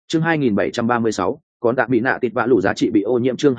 Chương 2736, con tạ bị nạ tịt vã lù giá trị bị ô nhiễm. Chương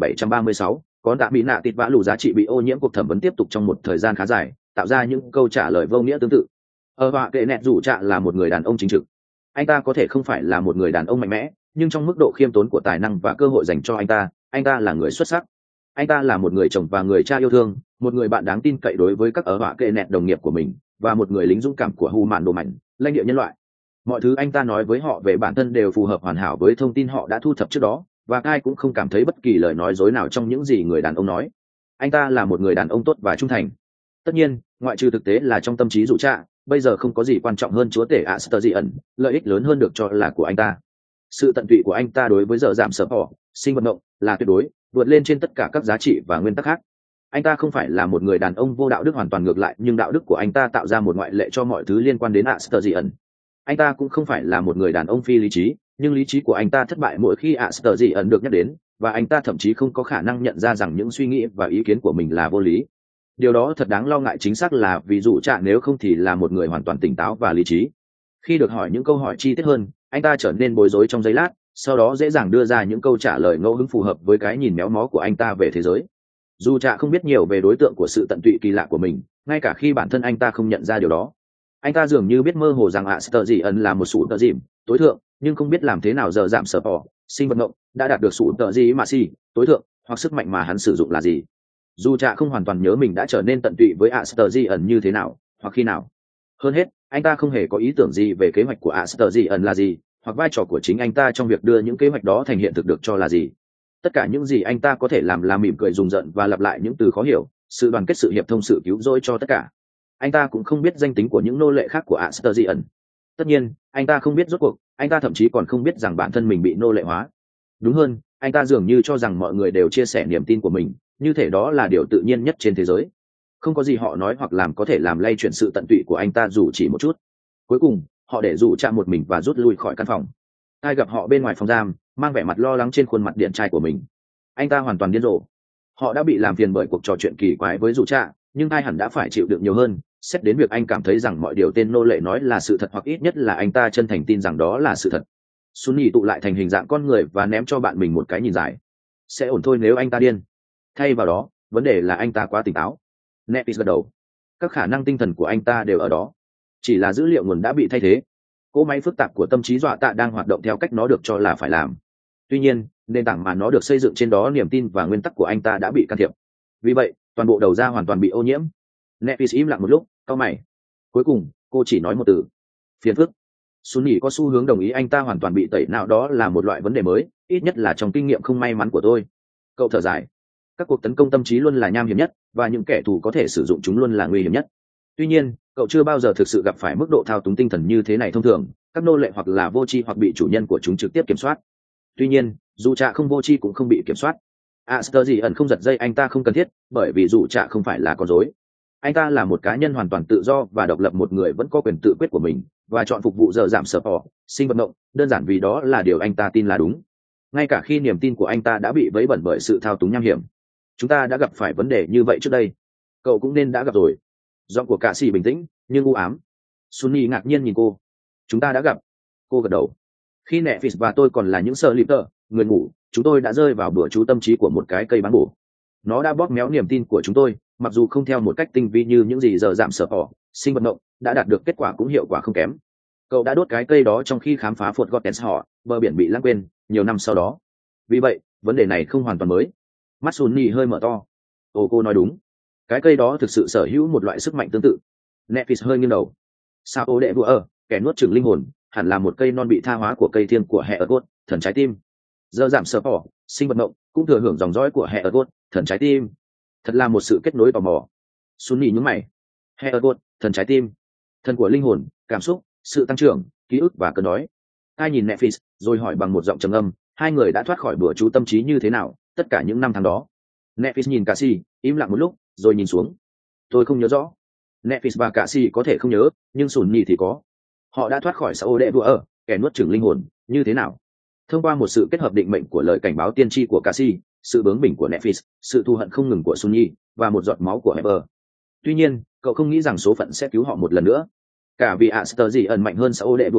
2736, con tạ bị nạ tịt vã lù giá trị bị ô nhiễm. Cuộc thẩm vấn tiếp tục trong một thời gian khá dài, tạo ra những câu trả lời vô nghĩa tương tự. Họa kệ nẹt rủ trạ là một người đàn ông chính trực. Anh ta có thể không phải là một người đàn ông mạnh mẽ, nhưng trong mức độ khiêm tốn của tài năng và cơ hội dành cho anh ta là người xuất sắc. Anh ta là một người chồng và người cha yêu thương, một người bạn đáng tin cậy đối với các họa kệ nẹt đồng nghiệp của mình, và một người lính dũng cảm của hu mạn đồ mạnh, lãnh địa nhân loại. Mọi thứ anh ta nói với họ về bản thân đều phù hợp hoàn hảo với thông tin họ đã thu thập trước đó, và ai cũng không cảm thấy bất kỳ lời nói dối nào trong những gì người đàn ông nói. Anh ta là một người đàn ông tốt và trung thành. Tất nhiên, ngoại trừ thực tế là trong tâm trí rủ trạ, bây giờ không có gì quan trọng hơn chúa tể Astardian, lợi ích lớn hơn được cho là của anh ta. Sự tận tụy của anh ta đối với giờ giảm sở họ, sinh vật động, là tuyệt đối, vượt lên trên tất cả các giá trị và nguyên tắc khác. Anh ta không phải là một người đàn ông vô đạo đức hoàn toàn ngược lại, nhưng đạo đức của anh ta tạo ra một ngoại lệ cho mọi thứ liên quan đến Astardian. Anh ta cũng không phải là một người đàn ông phi lý trí, nhưng lý trí của anh ta thất bại mỗi khi Astardian được nhắc đến, và anh ta thậm chí không có khả năng nhận ra rằng những suy nghĩ và ý kiến của mình là vô lý. Điều đó thật đáng lo ngại, chính xác là ví dụ trạng nếu không thì là một người hoàn toàn tỉnh táo và lý trí. Khi được hỏi những câu hỏi chi tiết hơn, anh ta trở nên bối rối trong giây lát, sau đó dễ dàng đưa ra những câu trả lời ngẫu hứng phù hợp với cái nhìn méo mó của anh ta về thế giới. Dù Trạ không biết nhiều về đối tượng của sự tận tụy kỳ lạ của mình, ngay cả khi bản thân anh ta không nhận ra điều đó. Anh ta dường như biết mơ hồ rằng Astardian là một sủ tợ dìm tối thượng, nhưng không biết làm thế nào giờ giảm sở bỏ, sinh vật ngộng, đã đạt được sủ tợ gì mà si tối thượng, hoặc sức mạnh mà hắn sử dụng là gì. Dù Trạ không hoàn toàn nhớ mình đã trở nên tận tụy với Astardian như thế nào, hoặc khi nào. Hơn hết, anh ta không hề có ý tưởng gì về kế hoạch của Astardian là gì, hoặc vai trò của chính anh ta trong việc đưa những kế hoạch đó thành hiện thực được cho là gì. Tất cả những gì anh ta có thể làm là mỉm cười rùng rợn và lặp lại những từ khó hiểu, sự đoàn kết, sự hiệp thông, sự cứu rỗi cho tất cả. Anh ta cũng không biết danh tính của những nô lệ khác của Astardian. Tất nhiên, anh ta không biết rốt cuộc, anh ta thậm chí còn không biết rằng bản thân mình bị nô lệ hóa. Đúng hơn, anh ta dường như cho rằng mọi người đều chia sẻ niềm tin của mình, như thể đó là điều tự nhiên nhất trên thế giới. Không có gì họ nói hoặc làm có thể làm lay chuyển sự tận tụy của anh ta dù chỉ một chút. Cuối cùng, họ để Dù Trạ một mình và rút lui khỏi căn phòng. Ai gặp họ bên ngoài phòng giam, mang vẻ mặt lo lắng trên khuôn mặt điển trai của mình. Anh ta hoàn toàn điên rồ. Họ đã bị làm phiền bởi cuộc trò chuyện kỳ quái với Dù Trạ, nhưng ai hẳn đã phải chịu đựng nhiều hơn, xét đến việc anh cảm thấy rằng mọi điều tên nô lệ nói là sự thật, hoặc ít nhất là anh ta chân thành tin rằng đó là sự thật. Sunny tụ lại thành hình dạng con người và ném cho bạn mình một cái nhìn dài. Sẽ ổn thôi nếu anh ta điên. Thay vào đó, vấn đề là anh ta quá tỉnh táo. Nepis gật đầu. Các khả năng tinh thần của anh ta đều ở đó. Chỉ là dữ liệu nguồn đã bị thay thế. Cỗ máy phức tạp của tâm trí dọa tạ đang hoạt động theo cách nó được cho là phải làm. Tuy nhiên, nền tảng mà nó được xây dựng trên đó, niềm tin và nguyên tắc của anh ta đã bị can thiệp. Vì vậy, toàn bộ đầu ra hoàn toàn bị ô nhiễm. Nepis im lặng một lúc, cau mày. Cuối cùng, cô chỉ nói một từ: phiền phức. Sunny có xu hướng đồng ý anh ta hoàn toàn bị tẩy não, đó là một loại vấn đề mới, ít nhất là trong kinh nghiệm không may mắn của tôi. Cậu thở dài. Các cuộc tấn công tâm trí luôn là nham hiểm nhất, và những kẻ thù có thể sử dụng chúng luôn là nguy hiểm nhất. Tuy nhiên, cậu chưa bao giờ thực sự gặp phải mức độ thao túng tinh thần như thế này. Thông thường, các nô lệ hoặc là vô tri hoặc bị chủ nhân của chúng trực tiếp kiểm soát. Tuy nhiên, dù Trạ không vô tri cũng không bị kiểm soát. Astardian không giật dây anh ta không cần thiết, bởi vì dù Trạ không phải là con rối. Anh ta là một cá nhân hoàn toàn tự do và độc lập, một người vẫn có quyền tự quyết của mình và chọn phục vụ giờ giảm sở họ, sinh vật động, đơn giản vì đó là điều anh ta tin là đúng, ngay cả khi niềm tin của anh ta đã bị vấy bẩn bởi sự thao túng nham hiểm. Chúng ta đã gặp phải vấn đề như vậy trước đây. Cậu cũng nên đã gặp rồi. Giọng của cả sĩ bình tĩnh nhưng u ám. Sunny ngạc nhiên nhìn cô. Chúng ta đã gặp. Cô gật đầu. Khi Nepis và tôi còn là những sơ lip tờ, người ngủ, chúng tôi đã rơi vào bữa chú tâm trí của một cái cây bán bổ. Nó đã bóp méo niềm tin của chúng tôi, mặc dù không theo một cách tinh vi như những gì giờ giảm sở họ, sinh vật động đã đạt được, kết quả cũng hiệu quả không kém. Cậu đã đốt cái cây đó trong khi khám phá Fort Gottens họ, bờ biển bị lãng quên nhiều năm sau đó. Vì vậy, vấn đề này không hoàn toàn mới. Mắt Sunny hơi mở to. Ồ, cô nói đúng. Cái cây đó thực sự sở hữu một loại sức mạnh tương tự. Nepis hơi nghiêng đầu. Sao ô đệ vua kẻ nuốt chửng linh hồn, hẳn là một cây non bị tha hóa của cây thiêng của Heergot, thần trái tim. Giờ giảm sở họ, sinh vật động cũng thừa hưởng dòng dõi của Heergot, thần trái tim. Thật là một sự kết nối tò mò. Sunny nhướng mày. Heergot, thần trái tim, thần của linh hồn, cảm xúc, sự tăng trưởng, ký ức và cơn đói. Ai nhìn Nepis, rồi hỏi bằng một giọng trầm âm, hai người đã thoát khỏi bữa chú tâm trí như thế nào tất cả những năm tháng đó? Nepis nhìn Cassie, im lặng một lúc, rồi nhìn xuống. Tôi không nhớ rõ. Nepis và Cassie có thể không nhớ, nhưng Sunny thì có. Họ đã thoát khỏi sao đệ vua kẻ nuốt chửng linh hồn, như thế nào? Thông qua một sự kết hợp định mệnh của lời cảnh báo tiên tri của Cassie, sự bướng bỉnh của Nepis, sự thù hận không ngừng của Sunny, và một giọt máu của Heber. Tuy nhiên, cậu không nghĩ rằng số phận sẽ cứu họ một lần nữa. Cả vì Astardian mạnh hơn sao đệ vua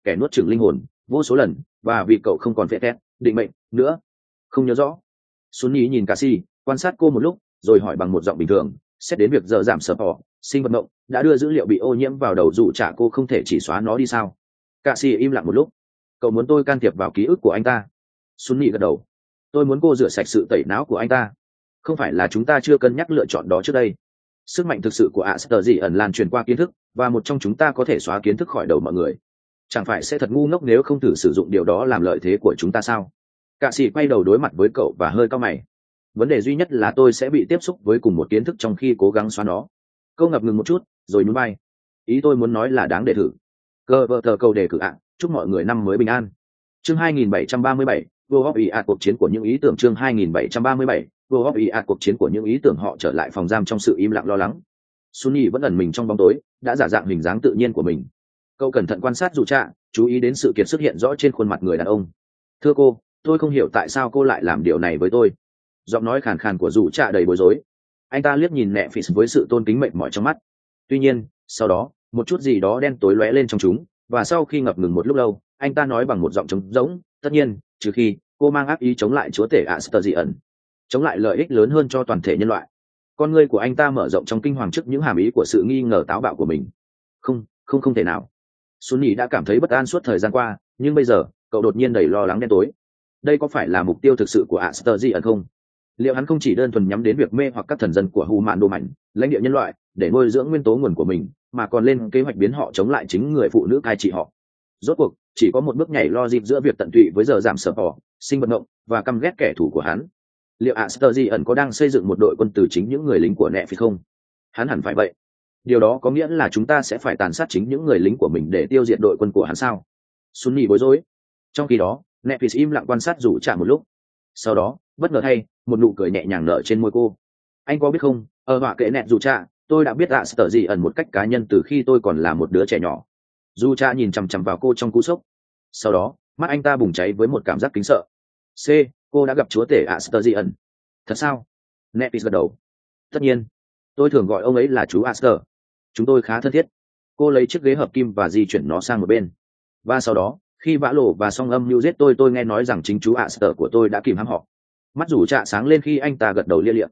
kẻ nuốt chửng linh hồn vô số lần, và vì cậu không còn phệ tét định mệnh nữa. Không nhớ rõ. Sunny nhìn Cà Si, quan sát cô một lúc rồi hỏi bằng một giọng bình thường, xét đến việc giờ giảm sở bỏ sinh vật mộng đã đưa dữ liệu bị ô nhiễm vào đầu dù trả cô không thể chỉ xóa nó đi sao? Cà Si im lặng một lúc. Cậu muốn tôi can thiệp vào ký ức của anh ta? Sunny gật đầu. Tôi muốn cô rửa sạch sự tẩy não của anh ta. Không phải là chúng ta chưa cân nhắc lựa chọn đó trước đây. Sức mạnh thực sự của Aster dị ẩn lan truyền qua kiến thức, và một trong chúng ta có thể xóa kiến thức khỏi đầu mọi người. Chẳng phải sẽ thật ngu ngốc nếu không thử sử dụng điều đó làm lợi thế của chúng ta sao? Cạ sĩ quay đầu đối mặt với cậu và hơi cau mày. Vấn đề duy nhất là tôi sẽ bị tiếp xúc với cùng một kiến thức trong khi cố gắng xóa nó. Câu ngập ngừng một chút rồi nhún vai. Ý tôi muốn nói là đáng để thử. Cơ vợ tờ câu đề cử ạ. Chúc mọi người năm mới bình an. Chương 2737, Vô Hop Ý cuộc chiến của những ý tưởng. Chương 2737, Vô Hop Ý cuộc chiến của những ý tưởng. Họ trở lại phòng giam trong sự im lặng lo lắng. Sunny vẫn ẩn mình trong bóng tối, đã giả dạng hình dáng tự nhiên của mình. Cậu cẩn thận quan sát dù trạ, chú ý đến sự kiện xuất hiện rõ trên khuôn mặt người đàn ông. Thưa cô, tôi không hiểu tại sao cô lại làm điều này với tôi. Giọng nói khàn khàn của dù trạ đầy bối rối. Anh ta liếc nhìn nẹ phì với sự tôn kính mệt mỏi trong mắt. Tuy nhiên, sau đó, một chút gì đó đen tối lóe lên trong chúng, và sau khi ngập ngừng một lúc lâu, anh ta nói bằng một giọng trống rỗng, tất nhiên, trừ khi cô mang ác ý chống lại chúa tể Aster dị ẩn, chống lại lợi ích lớn hơn cho toàn thể nhân loại. Con ngươi của anh ta mở rộng trong kinh hoàng trước những hàm ý của sự nghi ngờ táo bạo của mình. Không thể nào. Sunny đã cảm thấy bất an suốt thời gian qua, nhưng bây giờ cậu đột nhiên đầy lo lắng đen tối. Đây có phải là mục tiêu thực sự của Aster dị ẩn không? Liệu hắn không chỉ đơn thuần nhắm đến việc mê hoặc các thần dân của Human Đô Mạnh, lãnh địa nhân loại, để nuôi dưỡng nguyên tố nguồn của mình, mà còn lên kế hoạch biến họ chống lại chính người phụ nữ cai trị họ? Rốt cuộc chỉ có một bước nhảy logic giữa việc tận tụy với giờ giảm sở bỏ sinh vận động và căm ghét kẻ thù của hắn. Liệu Aster dị ẩn có đang xây dựng một đội quân từ chính những người lính của Netflix không? Hắn hẳn phải vậy. Điều đó có nghĩa là chúng ta sẽ phải tàn sát chính những người lính của mình để tiêu diệt đội quân của hắn sao? Sunny bối rối. Trong khi đó, Netflix im lặng quan sát rủ chạm một lúc. Sau đó, bất ngờ thay, một nụ cười nhẹ nhàng nở trên môi cô. Anh có biết không, ở họa kệ nẹt dù cha, tôi đã biết Aster dị ẩn một cách cá nhân từ khi tôi còn là một đứa trẻ nhỏ. Dù cha nhìn chằm chằm vào cô trong cú sốc. Sau đó, mắt anh ta bùng cháy với một cảm giác kính sợ. C, cô đã gặp chúa tể Aster dị ẩn. Thật sao? Netflix gật đầu. Tất nhiên, tôi thường gọi ông ấy là chú Aster. Chúng tôi khá thân thiết. Cô lấy chiếc ghế hợp kim và di chuyển nó sang một bên. Và sau đó, khi vã lộ và song âm mưu giết tôi nghe nói rằng chính chú Aster của tôi đã kìm hãm họ. Mắt rủ trạ sáng lên khi anh ta gật đầu lia lịa.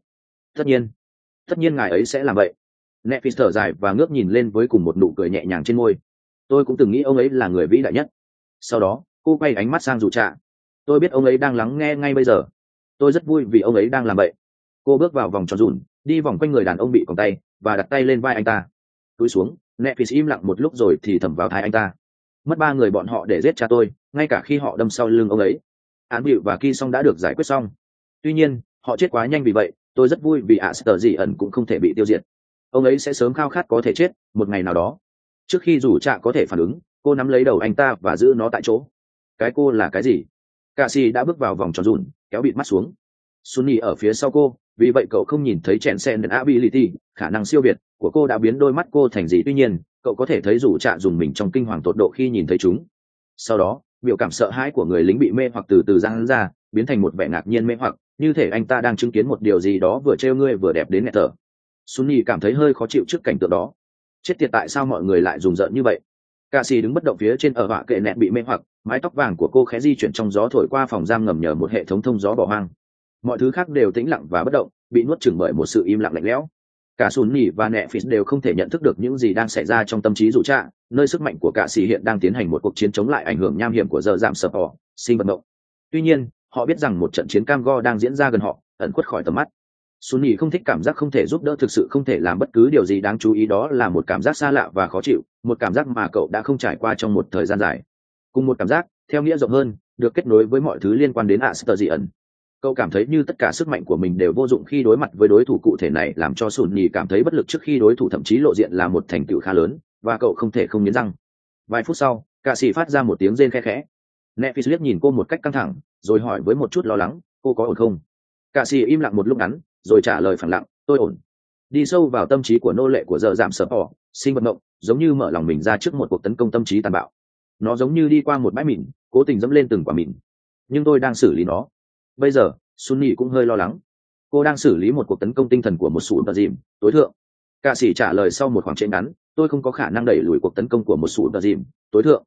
Tất nhiên ngài ấy sẽ làm vậy. Netflix thở dài và ngước nhìn lên với cùng một nụ cười nhẹ nhàng trên môi. Tôi cũng từng nghĩ ông ấy là người vĩ đại nhất. Sau đó, cô quay ánh mắt sang rủ trạ. Tôi biết ông ấy đang lắng nghe ngay bây giờ. Tôi rất vui vì ông ấy đang làm vậy. Cô bước vào vòng tròn rủn, đi vòng quanh người đàn ông bị còng tay và đặt tay lên vai anh ta. Cúi xuống, Netflix im lặng một lúc rồi thì thầm vào tai anh ta. Mất 3 người bọn họ để giết cha tôi, ngay cả khi họ đâm sau lưng ông ấy. Án Bịu và Ki Song đã được giải quyết xong. Tuy nhiên, họ chết quá nhanh vì vậy, tôi rất vui vì Aster dị ẩn cũng không thể bị tiêu diệt. Ông ấy sẽ sớm khao khát có thể chết, một ngày nào đó. Trước khi rủ trạ có thể phản ứng, cô nắm lấy đầu anh ta và giữ nó tại chỗ. Cái cô là cái gì? Cạ sĩ đã bước vào vòng tròn rủn, kéo bịt mắt xuống. Sunny ở phía sau cô, vì vậy cậu không nhìn thấy Transcendent Ability, khả năng siêu việt của cô đã biến đôi mắt cô thành gì. Tuy nhiên, cậu có thể thấy rủ trạ dùng mình trong kinh hoàng tột độ khi nhìn thấy chúng. Sau đó, biểu cảm sợ hãi của người lính bị mê hoặc từ từ giãn ra, biến thành một vẻ ngạc nhiên mê hoặc, như thể anh ta đang chứng kiến một điều gì đó vừa trêu ngươi vừa đẹp đến nghẹt thở. Sunny cảm thấy hơi khó chịu trước cảnh tượng đó. Chết tiệt, tại sao mọi người lại rùng rợn như vậy? Cạ sĩ đứng bất động phía trên ở họa kệ nẹt bị mê hoặc, mái tóc vàng của cô khẽ di chuyển trong gió thổi qua phòng giam ngầm nhờ một hệ thống thông gió bỏ hoang. Mọi thứ khác đều tĩnh lặng và bất động, bị nuốt chửng bởi một sự im lặng lạnh lẽo. Cả Sunny và Netflix đều không thể nhận thức được những gì đang xảy ra trong tâm trí rủ trạ, nơi sức mạnh của cạ sĩ hiện đang tiến hành một cuộc chiến chống lại ảnh hưởng nham hiểm của giờ giảm sập họ sinh vận động. Tuy nhiên, họ biết rằng một trận chiến cam go đang diễn ra gần họ, ẩn khuất khỏi tầm mắt. Sunny không thích cảm giác không thể giúp đỡ, thực sự không thể làm bất cứ điều gì đáng chú ý. Đó là một cảm giác xa lạ và khó chịu, một cảm giác mà cậu đã không trải qua trong một thời gian dài. Cùng một cảm giác, theo nghĩa rộng hơn, được kết nối với mọi thứ liên quan đến Aster dị ẩn. Cậu cảm thấy như tất cả sức mạnh của mình đều vô dụng khi đối mặt với đối thủ cụ thể này, làm cho Sunny cảm thấy bất lực trước khi đối thủ thậm chí lộ diện là một thành tựu khá lớn, và cậu không thể không nghiến răng. Vài phút sau, cạ sĩ phát ra một tiếng rên khe khẽ. Netflix liếc nhìn cô một cách căng thẳng, rồi hỏi với một chút lo lắng, cô có ổn không? Cạ sĩ im lặng một lúc ngắn, rồi trả lời phẳng lặng, tôi ổn. Đi sâu vào tâm trí của nô lệ của giờ giảm sở họ sinh vật mộng, giống như mở lòng mình ra trước một cuộc tấn công tâm trí tàn bạo. Nó giống như đi qua một bãi mìn, cố tình dẫm lên từng quả mìn. Nhưng tôi đang xử lý nó. Bây giờ, Sunny cũng hơi lo lắng. Cô đang xử lý một cuộc tấn công tinh thần của một sủ tờ dìm tối thượng. Cạ sĩ trả lời sau một khoảng trễ ngắn, tôi không có khả năng đẩy lùi cuộc tấn công của một sủ tờ dìm tối thượng.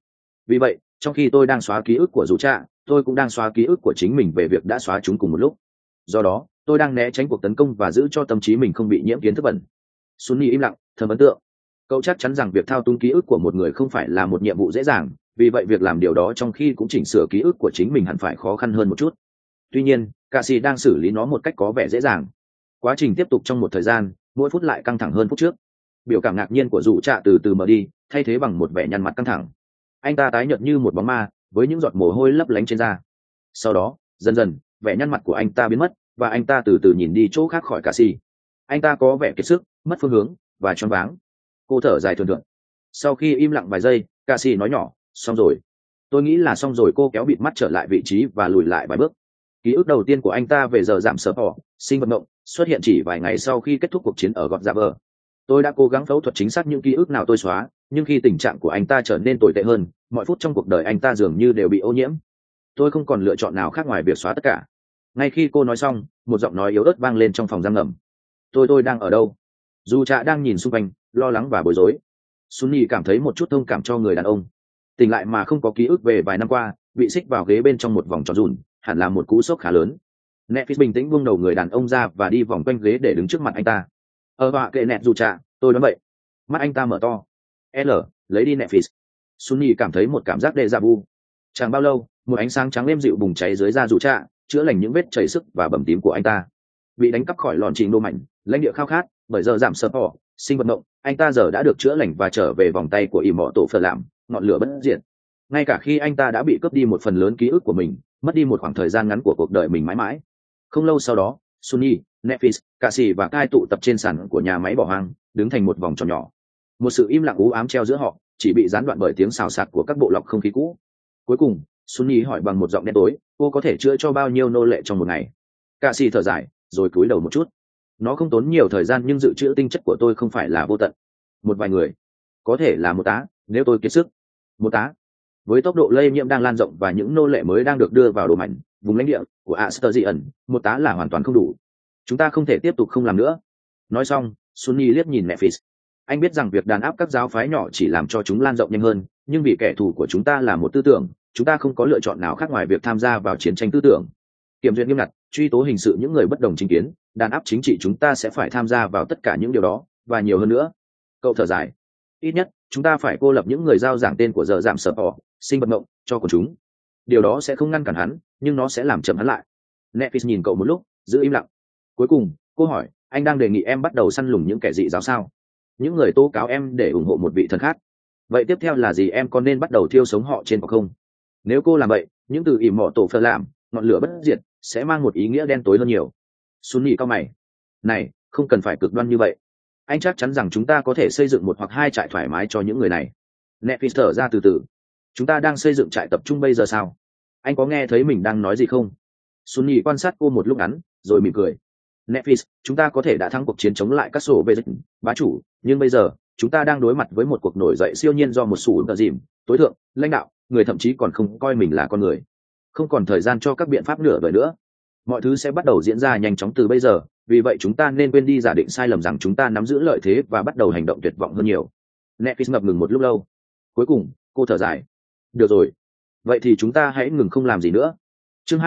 Vì vậy trong khi tôi đang xóa ký ức của dù trạ, tôi cũng đang xóa ký ức của chính mình về việc đã xóa chúng cùng một lúc. Do đó tôi đang né tránh cuộc tấn công và giữ cho tâm trí mình không bị nhiễm kiến thức bẩn. Sunny im lặng, thầm ấn tượng. Cậu chắc chắn rằng việc thao túng ký ức của một người không phải là một nhiệm vụ dễ dàng, vì vậy việc làm điều đó trong khi cũng chỉnh sửa ký ức của chính mình hẳn phải khó khăn hơn một chút. Tuy nhiên Cassie đang xử lý nó một cách có vẻ dễ dàng. Quá trình tiếp tục trong một thời gian, mỗi phút lại căng thẳng hơn phút trước. Biểu cảm ngạc nhiên của dù trạ từ từ mở đi, thay thế bằng một vẻ nhăn mặt căng thẳng. Anh ta tái nhợt như một bóng ma, với những giọt mồ hôi lấp lánh trên da. Sau đó dần dần vẻ nhăn mặt của anh ta biến mất, và anh ta từ từ nhìn đi chỗ khác khỏi Cassie. Anh ta có vẻ kiệt sức, mất phương hướng và choáng váng. Cô thở dài thườn thượt. Sau khi im lặng vài giây, Cassie nói nhỏ, xong rồi. Tôi nghĩ là xong rồi. Cô kéo bịt mắt trở lại vị trí và lùi lại vài bước. Ký ức đầu tiên của anh ta về giờ giảm sở bỏ sinh vật mộng xuất hiện chỉ vài ngày sau khi kết thúc cuộc chiến ở gọt dạ vờ. Tôi đã cố gắng phẫu thuật chính xác những ký ức nào tôi xóa, nhưng khi tình trạng của anh ta trở nên tồi tệ hơn, mọi phút trong cuộc đời anh ta dường như đều bị ô nhiễm. Tôi không còn lựa chọn nào khác ngoài việc xóa tất cả. Ngay khi cô nói xong, một giọng nói yếu ớt vang lên trong phòng giam ngầm. Tôi đang ở đâu? Dù Trạ đang nhìn xung quanh, lo lắng và bối rối. Sunny cảm thấy một chút thông cảm cho người đàn ông. Tỉnh lại mà không có ký ức về vài năm qua, bị xích vào ghế bên trong một vòng tròn rùn, hẳn là một cú sốc khá lớn. Netflix bình tĩnh buông đầu người đàn ông ra và đi vòng quanh ghế để đứng trước mặt anh ta. Họa kệ nẹt dù Trạ, tôi đoán vậy. Mắt anh ta mở to. L, lấy đi Netflix. Sunny cảm thấy một cảm giác déjà vu. Chẳng bao lâu, một ánh sáng trắng êm dịu bùng cháy dưới da dù Trạ, chữa lành những vết chảy sức và bầm tím của anh ta. Bị đánh cắp khỏi lòn trình đô mạnh, lãnh địa khao khát, bởi giờ giảm sơ bỏ sinh vật mộng, anh ta giờ đã được chữa lành và trở về vòng tay của ỷ mọ tổ phở làm ngọn lửa bất diệt. Ngay cả khi anh ta đã bị cướp đi một phần lớn ký ức của mình, mất đi một khoảng thời gian ngắn của cuộc đời mình mãi mãi. Không lâu sau đó, Sunny, Netflix, Cassie và Kai tụ tập trên sàn của nhà máy bỏ hoang, đứng thành một vòng tròn nhỏ. Một sự im lặng u ám treo giữa họ, chỉ bị gián đoạn bởi tiếng xào xạc của các bộ lọc không khí cũ. Cuối cùng Sunny hỏi bằng một giọng đen tối, cô có thể chữa cho bao nhiêu nô lệ trong một ngày? Cassie thở dài rồi cúi đầu một chút. Nó không tốn nhiều thời gian, nhưng dự trữ tinh chất của tôi không phải là vô tận. Một vài người, có thể là một tá, nếu tôi kiệt sức. Một tá. Với tốc độ lây nhiễm đang lan rộng và những nô lệ mới đang được đưa vào đồ mảnh vùng lãnh địa của Asterion, một tá là hoàn toàn không đủ. Chúng ta không thể tiếp tục không làm nữa. Nói xong, Sunny liếc nhìn Netflix. Anh biết rằng việc đàn áp các giáo phái nhỏ chỉ làm cho chúng lan rộng nhanh hơn, nhưng vì kẻ thù của chúng ta là một tư tưởng, chúng ta không có lựa chọn nào khác ngoài việc tham gia vào chiến tranh tư tưởng. Kiểm duyệt nghiêm ngặt, truy tố hình sự những người bất đồng chính kiến, đàn áp chính trị, chúng ta sẽ phải tham gia vào tất cả những điều đó và nhiều hơn nữa. Cậu thở dài. Ít nhất chúng ta phải cô lập những người giao giảng tên của giờ giảm sở bỏ sinh vật mộng cho của chúng. Điều đó sẽ không ngăn cản hắn, nhưng nó sẽ làm chậm hắn lại. Netflix nhìn cậu một lúc, giữ im lặng. Cuối cùng cô hỏi, anh đang đề nghị em bắt đầu săn lùng những kẻ dị giáo sao? Những người tố cáo em để ủng hộ một vị thần khác. Vậy tiếp theo là gì? Em có nên bắt đầu thiêu sống họ trên hoặc không? Nếu cô làm vậy, những từ ỉm mọ tổ phơ làm ngọn lửa bất diệt sẽ mang một ý nghĩa đen tối hơn nhiều. Sunny cao mày. Này, không cần phải cực đoan như vậy. Anh chắc chắn rằng chúng ta có thể xây dựng một hoặc hai trại thoải mái cho những người này. Netflix thở ra từ từ. Chúng ta đang xây dựng trại tập trung bây giờ sao? Anh có nghe thấy mình đang nói gì không? Sunny quan sát cô một lúc ngắn, rồi mỉm cười. Netflix, chúng ta có thể đã thắng cuộc chiến chống lại các sổ bê dịch bá chủ, nhưng bây giờ chúng ta đang đối mặt với một cuộc nổi dậy siêu nhiên do một sủ tờ dìm tối thượng lãnh đạo, người thậm chí còn không coi mình là con người. Không còn thời gian cho các biện pháp nửa vời nữa. Mọi thứ sẽ bắt đầu diễn ra nhanh chóng từ bây giờ, vì vậy chúng ta nên quên đi giả định sai lầm rằng chúng ta nắm giữ lợi thế và bắt đầu hành động tuyệt vọng hơn nhiều. Netflix ngập ngừng một lúc lâu. Cuối cùng cô thở dài. Được rồi, vậy thì chúng ta hãy ngừng không làm gì nữa. Chương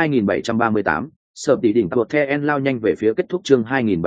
2738, Sở tỷ đỉnh Tabot The lao nhanh về phía kết thúc. Chương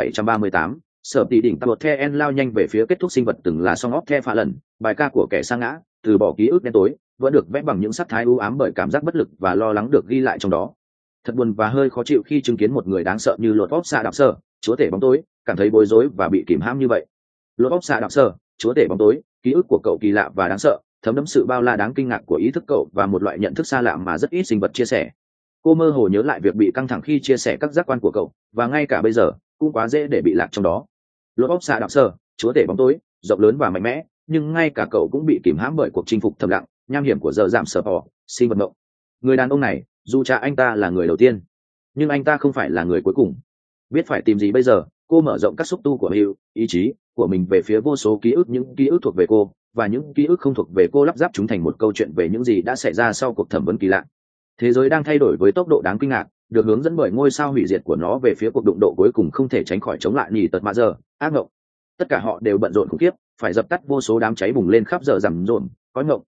2738, Sở tỷ đỉnh Tabot The lao nhanh về phía kết thúc. Sinh vật từng là song óc The phá lần, bài ca của kẻ sa ngã, từ bỏ ký ức đen tối, vẫn được vẽ bằng những sắc thái u ám bởi cảm giác bất lực và lo lắng được ghi lại trong đó. Thật buồn và hơi khó chịu khi chứng kiến một người đáng sợ như Lột Vóc Xạ Đạo Sơ, chúa tể bóng tối, cảm thấy bối rối và bị kìm hãm như vậy. Lột Vóc Xạ Đạo Sơ, chúa tể bóng tối, ký ức của cậu kỳ lạ và đáng sợ, thấm đẫm sự bao la đáng kinh ngạc của ý thức cậu và một loại nhận thức xa lạ mà rất ít sinh vật chia sẻ. Cô mơ hồ nhớ lại việc bị căng thẳng khi chia sẻ các giác quan của cậu, và ngay cả bây giờ cũng quá dễ để bị lạc trong đó. Lột Vóc Xạ Đạo Sơ, chúa tể bóng tối, rộng lớn và mạnh mẽ, nhưng ngay cả cậu cũng bị kìm hãm bởi cuộc chinh phục thầm lặng, nham hiểm của giờ giảm sở bỏ sinh vật mộng. Người đàn ông này, dù cha anh ta là người đầu tiên, nhưng anh ta không phải là người cuối cùng. Biết phải tìm gì bây giờ, cô mở rộng các xúc tu của ý chí của mình về phía vô số ký ức, những ký ức thuộc về cô và những ký ức không thuộc về cô, lắp ráp chúng thành một câu chuyện về những gì đã xảy ra sau cuộc thẩm vấn kỳ lạ. Thế giới đang thay đổi với tốc độ đáng kinh ngạc, được hướng dẫn bởi ngôi sao hủy diệt của nó về phía cuộc đụng độ cuối cùng không thể tránh khỏi chống lại nhì tật mạ giờ ác mộng. Tất cả họ đều bận rộn khủng khiếp, phải dập tắt vô số đám cháy bùng lên khắp giờ rằm rộn cõi mộng,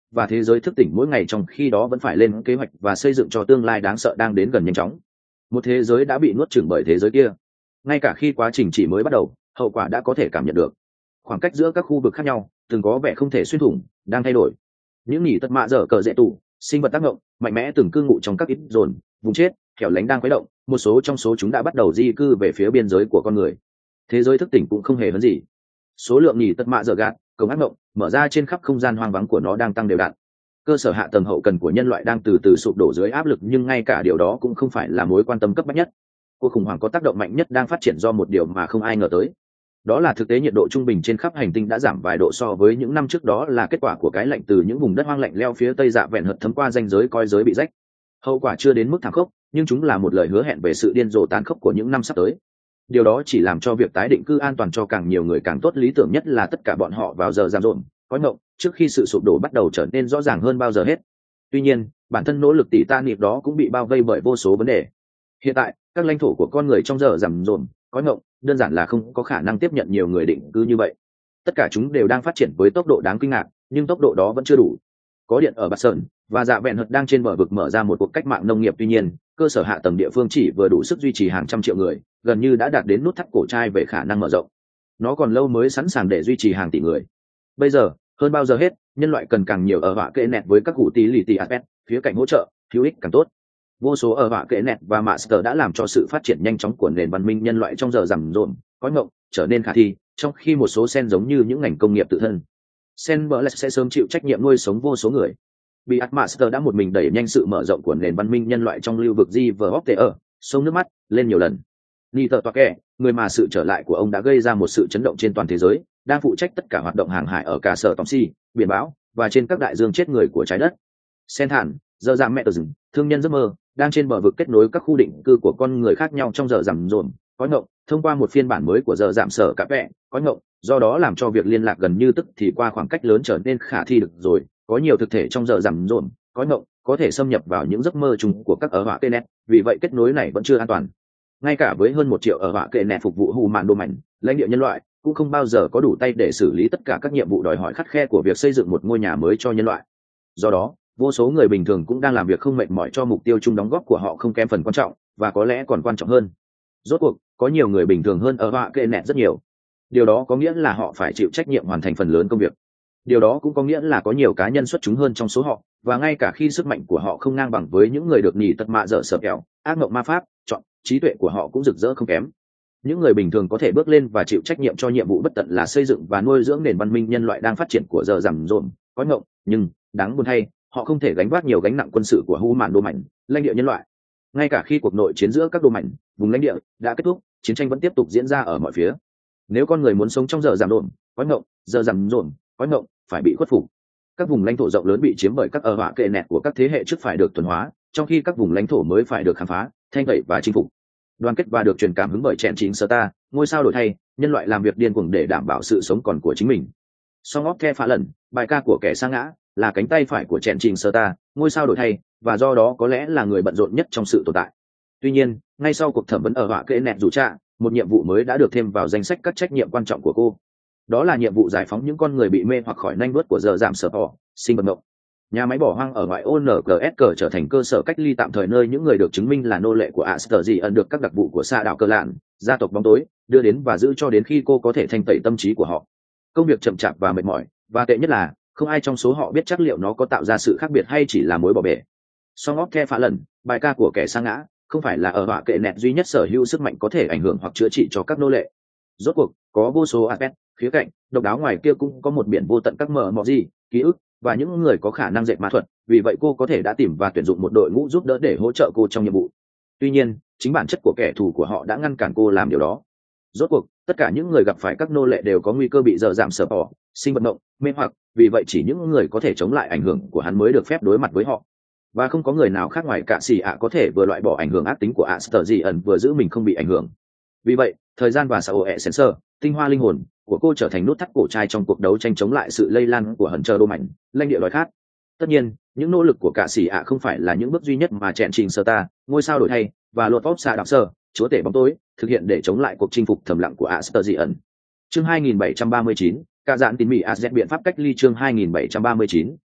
và thế giới thức tỉnh mỗi ngày trong khi đó vẫn phải lên kế hoạch và xây dựng cho tương lai đáng sợ đang đến gần nhanh chóng. Một thế giới đã bị nuốt chửng bởi thế giới kia. Ngay cả khi quá trình chỉ mới bắt đầu, hậu quả đã có thể cảm nhận được. Khoảng cách giữa các khu vực khác nhau từng có vẻ không thể xuyên thủng đang thay đổi. Những nhỉ tật mạ dở cờ dễ tủ, sinh vật tác động mạnh mẽ từng cư ngụ trong các ít dồn vùng chết hẻo lánh đang khuấy động, một số trong số chúng đã bắt đầu di cư về phía biên giới của con người. Thế giới thức tỉnh cũng không hề hấn gì. Số lượng nhỉ tật mạ dở gạt cổng ác mộng mở ra trên khắp không gian hoang vắng của nó đang tăng đều đặn. Cơ sở hạ tầng hậu cần của nhân loại đang từ từ sụp đổ dưới áp lực, nhưng ngay cả điều đó cũng không phải là mối quan tâm cấp bách nhất. Cuộc khủng hoảng có tác động mạnh nhất đang phát triển do một điều mà không ai ngờ tới. Đó là thực tế nhiệt độ trung bình trên khắp hành tinh đã giảm vài độ so với những năm trước, đó là kết quả của cái lạnh từ những vùng đất hoang lạnh leo phía tây dạ vẹn hợt thấm qua ranh giới coi giới bị rách. Hậu quả chưa đến mức thảm khốc, nhưng chúng là một lời hứa hẹn về sự điên rồ tàn khốc của những năm sắp tới. Điều đó chỉ làm cho việc tái định cư an toàn cho càng nhiều người càng tốt. Lý tưởng nhất là tất cả bọn họ vào giờ giảm rộn có mộng trước khi sự sụp đổ bắt đầu trở nên rõ ràng hơn bao giờ hết. Tuy nhiên, bản thân nỗ lực tỉ ta niệm đó cũng bị bao vây bởi vô số vấn đề. Hiện tại, các lãnh thổ của con người trong giờ giảm rộn có mộng đơn giản là không có khả năng tiếp nhận nhiều người định cư như vậy. Tất cả chúng đều đang phát triển với tốc độ đáng kinh ngạc, nhưng tốc độ đó vẫn chưa đủ. Có điện ở Bạt Sơn và dạ vẹn hợt đang trên bờ vực mở ra một cuộc cách mạng nông nghiệp. Tuy nhiên, cơ sở hạ tầng địa phương chỉ vừa đủ sức duy trì hàng trăm triệu người, gần như đã đạt đến nút thắt cổ trai về khả năng mở rộng. Nó còn lâu mới sẵn sàng để duy trì hàng tỷ người. Bây giờ, hơn bao giờ hết, nhân loại cần càng nhiều ở họa kệ nẹt với các cụ tí lì tì aspect phía cạnh hỗ trợ, hữu ích càng tốt. Vô số ở họa kệ nẹt và master đã làm cho sự phát triển nhanh chóng của nền văn minh nhân loại trong giờ rằm rộn có ngộng trở nên khả thi, trong khi một số sen giống như những ngành công nghiệp tự thân. Sen bờ sẽ sớm chịu trách nhiệm nuôi sống vô số người. Bị Master đã một mình đẩy nhanh sự mở rộng của nền văn minh nhân loại trong lưu vực Giverhopter, sông nước mắt lên nhiều lần. Niter Toake, người mà sự trở lại của ông đã gây ra một sự chấn động trên toàn thế giới, đang phụ trách tất cả hoạt động hàng hải ở cả sở Tòng Si, biển bão và trên các đại dương chết người của trái đất. Sen Thản, giờ giảm mẹ tờ rừng, thương nhân giấc mơ, đang trên bờ vực kết nối các khu định cư của con người khác nhau trong giờ giảm rộn có ngộng thông qua một phiên bản mới của giờ giảm sở cả vẹ có ngộng, do đó làm cho việc liên lạc gần như tức thì qua khoảng cách lớn trở nên khả thi được rồi. Có nhiều thực thể trong giờ giảm rộn có ngộng có thể xâm nhập vào những giấc mơ chung của các ở họa kệ nẹt, vì vậy kết nối này vẫn chưa an toàn. Ngay cả với hơn 1 triệu ở họa kệ nẹt phục vụ hù mạn đồ mảnh, lãnh địa nhân loại cũng không bao giờ có đủ tay để xử lý tất cả các nhiệm vụ đòi hỏi khắt khe của việc xây dựng một ngôi nhà mới cho nhân loại. Do đó, vô số người bình thường cũng đang làm việc không mệt mỏi cho mục tiêu chung, đóng góp của họ không kém phần quan trọng và có lẽ còn quan trọng hơn. Rốt cuộc, có nhiều người bình thường hơn ở họa kệ nẹt rất nhiều. Điều đó có nghĩa là họ phải chịu trách nhiệm hoàn thành phần lớn công việc. Điều đó cũng có nghĩa là có nhiều cá nhân xuất chúng hơn trong số họ, và ngay cả khi sức mạnh của họ không ngang bằng với những người được nhì tật mạ dở sờ kẹo, ác mộng ma pháp, chọn trí tuệ của họ cũng rực rỡ không kém. Những người bình thường có thể bước lên và chịu trách nhiệm cho nhiệm vụ bất tận là xây dựng và nuôi dưỡng nền văn minh nhân loại đang phát triển của giờ rằm rộn có ngộng, nhưng đáng buồn thay, họ không thể gánh vác nhiều gánh nặng quân sự của hu mạn đô mạnh lãnh địa nhân loại. Ngay cả khi cuộc nội chiến giữa các đô mạnh vùng lãnh địa đã kết thúc, chiến tranh vẫn tiếp tục diễn ra ở mọi phía. Nếu con người muốn sống trong giờ rằm rộn có ngộng, giờ rằm rộn có ngộng phải bị khuất phục. Các vùng lãnh thổ rộng lớn bị chiếm bởi các ở họa kệ nẹt của các thế hệ trước phải được thuần hóa, trong khi các vùng lãnh thổ mới phải được khám phá, thanh tẩy và chinh phục. Đoàn kết và được truyền cảm hứng bởi Chèn Chính Sơ Ta, ngôi sao đổi thay, nhân loại làm việc điên cuồng để đảm bảo sự sống còn của chính mình. Song óc the phá lần, bài ca của kẻ sa ngã, là cánh tay phải của Chèn Trình Sơ Ta, ngôi sao đổi thay, và do đó có lẽ là người bận rộn nhất trong sự tồn tại. Tuy nhiên, ngay sau cuộc thẩm vấn ở họa kệ nẹt rủ trạ, một nhiệm vụ mới đã được thêm vào danh sách các trách nhiệm quan trọng của cô. Đó là nhiệm vụ giải phóng những con người bị mê hoặc khỏi nanh vuốt của giờ giảm sở họ, sinh vật ngộng. Nhà máy bỏ hoang ở ngoại ô NGSG trở thành cơ sở cách ly tạm thời, nơi những người được chứng minh là nô lệ của Aster ẩn được các đặc vụ của Sa đảo Cơ Lạn, gia tộc bóng tối, đưa đến và giữ cho đến khi cô có thể thanh tẩy tâm trí của họ. Công việc chậm chạp và mệt mỏi, và tệ nhất là không ai trong số họ biết chắc liệu nó có tạo ra sự khác biệt hay chỉ là mối bỏ bể. Song óc the phá lần, bài ca của kẻ sa ngã, không phải là ở họa kệ nẹt duy nhất sở hữu sức mạnh có thể ảnh hưởng hoặc chữa trị cho các nô lệ. Rốt cuộc, có vô số aspect, khía cạnh, độc đáo ngoài kia cũng có một biển vô tận các mờ mọ gì, ký ức và những người có khả năng dệt ma thuật, vì vậy cô có thể đã tìm và tuyển dụng một đội ngũ giúp đỡ để hỗ trợ cô trong nhiệm vụ. Tuy nhiên, chính bản chất của kẻ thù của họ đã ngăn cản cô làm điều đó. Rốt cuộc, tất cả những người gặp phải các nô lệ đều có nguy cơ bị dở giảm sở bỏ, sinh vật động, mê hoặc, vì vậy chỉ những người có thể chống lại ảnh hưởng của hắn mới được phép đối mặt với họ. Và không có người nào khác ngoài cả xì ạ có thể vừa loại bỏ ảnh hưởng ác tính của Aster ẩn vừa giữ mình không bị ảnh hưởng. Vì vậy, thời gian và sao ẹ sensor, tinh hoa linh hồn của cô trở thành nút thắt cổ trai trong cuộc đấu tranh chống lại sự lây lan của hận chờ đô mạnh, lãnh địa đói khát. Tất nhiên, những nỗ lực của cả xì ạ không phải là những bước duy nhất mà Chèn Trình Sơ Ta, ngôi sao đổi thay, và luật pháp xạ đạo sơ, chúa tể bóng tối, thực hiện để chống lại cuộc chinh phục thầm lặng của Aster ẩn. Chương 2739, cả dạn tín mỉ AZ biện pháp cách ly. Chương 2739,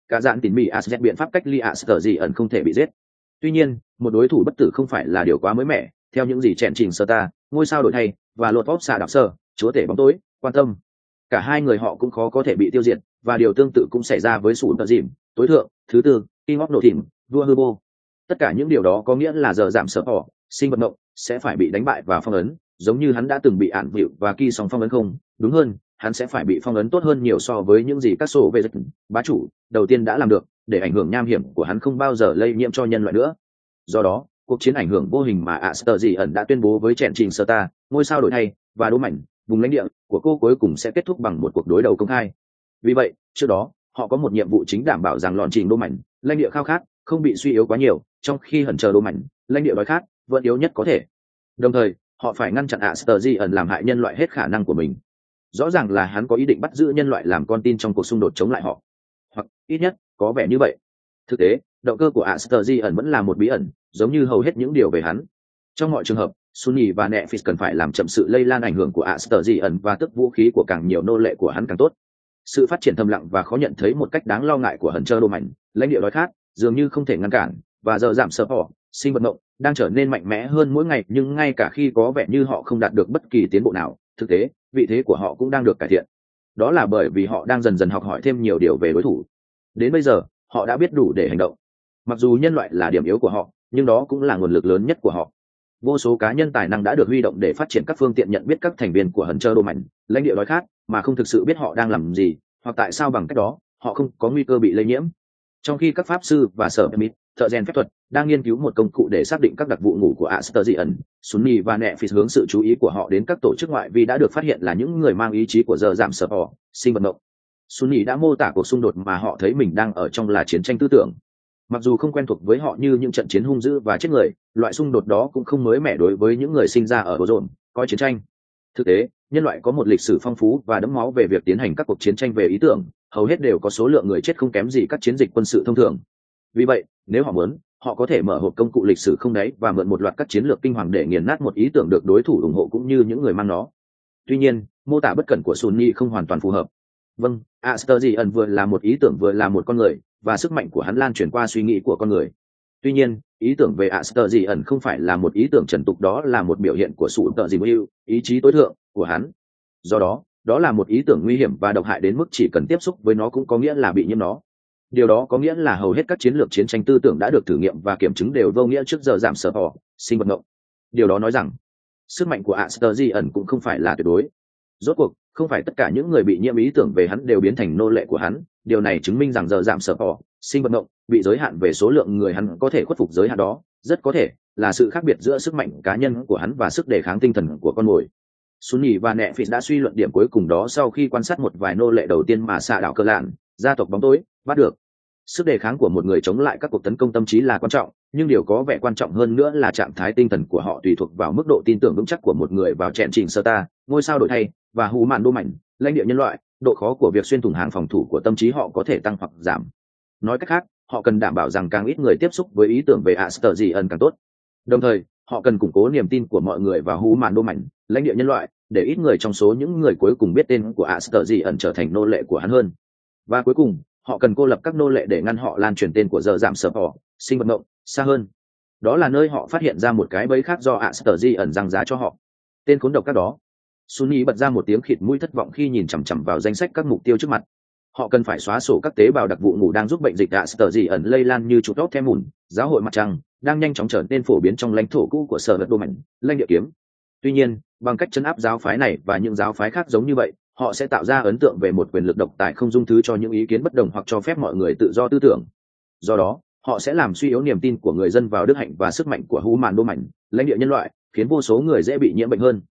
cả dạn tỉ mỉ AZ biện pháp cách ly Aster gì ẩn không thể bị giết. Tuy nhiên, một đối thủ bất tử không phải là điều quá mới mẻ, theo những gì chèn trình sơ ta, ngôi sao đổi thay và lột vóp xạ đạp sơ, chúa tể bóng tối, quan tâm. Cả hai người họ cũng khó có thể bị tiêu diệt, và điều tương tự cũng xảy ra với sủ tờ dìm, tối thượng, thứ tư, King of nổ thỉm, vua hư vô. Tất cả những điều đó có nghĩa là giờ giảm sở họ, sinh vật mộng, sẽ phải bị đánh bại và phong ấn, giống như hắn đã từng bị ản vịu và kỳ song phong ấn không, đúng hơn, hắn sẽ phải bị phong ấn tốt hơn nhiều so với những gì các sổ về bá chủ đầu tiên đã làm được, để ảnh hưởng nham hiểm của hắn không bao giờ lây nhiễm cho nhân loại nữa. Do đó, cuộc chiến ảnh hưởng vô hình mà Aster dị ẩn đã tuyên bố với chèn trình sơ ta, ngôi sao đổi thay và đố mảnh vùng lãnh địa của cô cuối cùng sẽ kết thúc bằng một cuộc đối đầu công khai. Vì vậy, trước đó họ có một nhiệm vụ chính đảm bảo rằng lọn trình đô mảnh lãnh địa khao khát không bị suy yếu quá nhiều, trong khi hẩn chờ đô mảnh lãnh địa đói khát vẫn yếu nhất có thể. Đồng thời, họ phải ngăn chặn Aster dị ẩn làm hại nhân loại hết khả năng của mình. Rõ ràng là hắn có ý định bắt giữ nhân loại làm con tin trong cuộc xung đột chống lại họ, hoặc ít nhất có vẻ như vậy. Thực tế, động cơ của Aster dị ẩn vẫn là một bí ẩn, giống như hầu hết những điều về hắn. Trong mọi trường hợp, Sunny và Netflix cần phải làm chậm sự lây lan ảnh hưởng của Aster dị ẩn và tước vũ khí của càng nhiều nô lệ của hắn càng tốt. Sự phát triển thầm lặng và khó nhận thấy một cách đáng lo ngại của hẩn chờ đô mảnh lãnh địa đói khát dường như không thể ngăn cản, và giờ giảm sợ họ sinh vật mộng đang trở nên mạnh mẽ hơn mỗi ngày, nhưng ngay cả khi có vẻ như họ không đạt được bất kỳ tiến bộ nào, thực tế vị thế của họ cũng đang được cải thiện. Đó là bởi vì họ đang dần dần học hỏi thêm nhiều điều về đối thủ. Đến bây giờ, họ đã biết đủ để hành động. Mặc dù nhân loại là điểm yếu của họ, nhưng đó cũng là nguồn lực lớn nhất của họ. Vô số cá nhân tài năng đã được huy động để phát triển các phương tiện nhận biết các thành viên của hẩn chờ đô mảnh lãnh địa đói khát mà không thực sự biết họ đang làm gì, hoặc tại sao bằng cách đó họ không có nguy cơ bị lây nhiễm. Trong khi các pháp sư và sở mít thợ rèn phép thuật đang nghiên cứu một công cụ để xác định các đặc vụ ngủ của Aster dị ẩn, Sunny và Netflix hướng sự chú ý của họ đến các tổ chức ngoại vi đã được phát hiện là những người mang ý chí của giờ giảm sở họ sinh vật mộng. Sunny đã mô tả cuộc xung đột mà họ thấy mình đang ở trong là chiến tranh tư tưởng. Mặc dù không quen thuộc với họ như những trận chiến hung dữ và chết người, loại xung đột đó cũng không mới mẻ đối với những người sinh ra ở Bồ Rộn, coi chiến tranh. Thực tế, nhân loại có một lịch sử phong phú và đẫm máu về việc tiến hành các cuộc chiến tranh về ý tưởng, hầu hết đều có số lượng người chết không kém gì các chiến dịch quân sự thông thường. Vì vậy, nếu họ muốn, họ có thể mở hộp công cụ lịch sử không đáy và mượn một loạt các chiến lược kinh hoàng để nghiền nát một ý tưởng được đối thủ ủng hộ cũng như những người mang nó. Tuy nhiên, mô tả bất cẩn của Sunny không hoàn toàn phù hợp. Vâng, Aster dị ẩn vừa là một ý tưởng vừa là một con người, và sức mạnh của hắn lan truyền qua suy nghĩ của con người. Tuy nhiên, ý tưởng về Aster dị ẩn không phải là một ý tưởng trần tục, đó là một biểu hiện của sự tự dìm yêu, ý chí tối thượng của hắn. Do đó, đó là một ý tưởng nguy hiểm và độc hại đến mức chỉ cần tiếp xúc với nó cũng có nghĩa là bị nhiễm nó. Điều đó có nghĩa là hầu hết các chiến lược chiến tranh tư tưởng đã được thử nghiệm và kiểm chứng đều vô nghĩa trước giờ giảm sở họ sinh vật ngộng. Điều đó nói rằng sức mạnh của Aster dị ẩn cũng không phải là tuyệt đối. Rốt cuộc, không phải tất cả những người bị nhiễm ý tưởng về hắn đều biến thành nô lệ của hắn. Điều này chứng minh rằng giờ giảm sở họ sinh vật ngộng bị giới hạn về số lượng người hắn có thể khuất phục giới hạn đó, rất có thể là sự khác biệt giữa sức mạnh cá nhân của hắn và sức đề kháng tinh thần của con mồi. Sunny và Netflix đã suy luận điểm cuối cùng đó sau khi quan sát một vài nô lệ đầu tiên mà xạ đảo cơ lạn, gia tộc bóng tối, bắt được. Sức đề kháng của một người chống lại các cuộc tấn công tâm trí là quan trọng, nhưng điều có vẻ quan trọng hơn nữa là trạng thái tinh thần của họ tùy thuộc vào mức độ tin tưởng vững chắc của một người vào chèn trình sơ ta, ngôi sao đổi thay và hú màn đô mảnh lãnh địa nhân loại. Độ khó của việc xuyên thủng hàng phòng thủ của tâm trí họ có thể tăng hoặc giảm. Nói cách khác, họ cần đảm bảo rằng càng ít người tiếp xúc với ý tưởng về Aster dị ẩn càng tốt. Đồng thời, họ cần củng cố niềm tin của mọi người vào hú màn đô mảnh lãnh địa nhân loại, để ít người trong số những người cuối cùng biết tên của Aster dị ẩn trở thành nô lệ của hắn hơn. Và cuối cùng, họ cần cô lập các nô lệ để ngăn họ lan truyền tên của giờ giảm sở họ sinh vật ngộng xa hơn. Đó là nơi họ phát hiện ra một cái bẫy khác do Aster dị ẩn giăng giá cho họ. Tên khốn độc các đó. Sunny bật ra một tiếng khịt mũi thất vọng khi nhìn chằm chằm vào danh sách các mục tiêu trước mặt. Họ cần phải xóa sổ các tế bào đặc vụ ngủ đang giúp bệnh dịch Aster dị ẩn lây lan như chuột ốc theo mùn. Giáo hội mặt trăng đang nhanh chóng trở nên phổ biến trong lãnh thổ cũ của sở vật đô mảnh lãnh địa kiếm. Tuy nhiên, bằng cách chấn áp giáo phái này và những giáo phái khác giống như vậy, họ sẽ tạo ra ấn tượng về một quyền lực độc tài không dung thứ cho những ý kiến bất đồng hoặc cho phép mọi người tự do tư tưởng. Do đó, họ sẽ làm suy yếu niềm tin của người dân vào đức hạnh và sức mạnh của hú màn đô mảnh lãnh địa nhân loại, khiến vô số người dễ bị nhiễm bệnh hơn.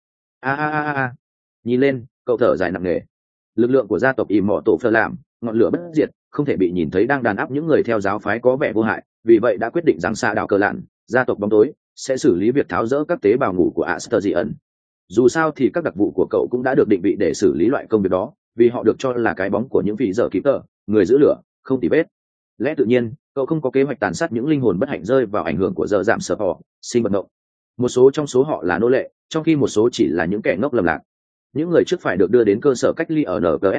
Nhìn lên, cậu thở dài nặng nề. Lực lượng của gia tộc ìm mọ tổ phơ làm ngọn lửa bất diệt không thể bị nhìn thấy đang đàn áp những người theo giáo phái có vẻ vô hại, vì vậy đã quyết định rằng xạ đạo cờ lạn, gia tộc bóng tối, sẽ xử lý việc tháo rỡ các tế bào ngủ của Aster dị ẩn. Dù sao thì các đặc vụ của cậu cũng đã được định vị để xử lý loại công việc đó, vì họ được cho là cái bóng của những vị dở kịp tờ, người giữ lửa không tì vết. Lẽ tự nhiên, cậu không có kế hoạch tàn sát những linh hồn bất hạnh rơi vào ảnh hưởng của giờ giảm sở họ sinh vật ngộng. Một số trong số họ là nô lệ, trong khi một số chỉ là những kẻ ngốc lầm lạc. Những người trước phải được đưa đến cơ sở cách ly ở NGSG,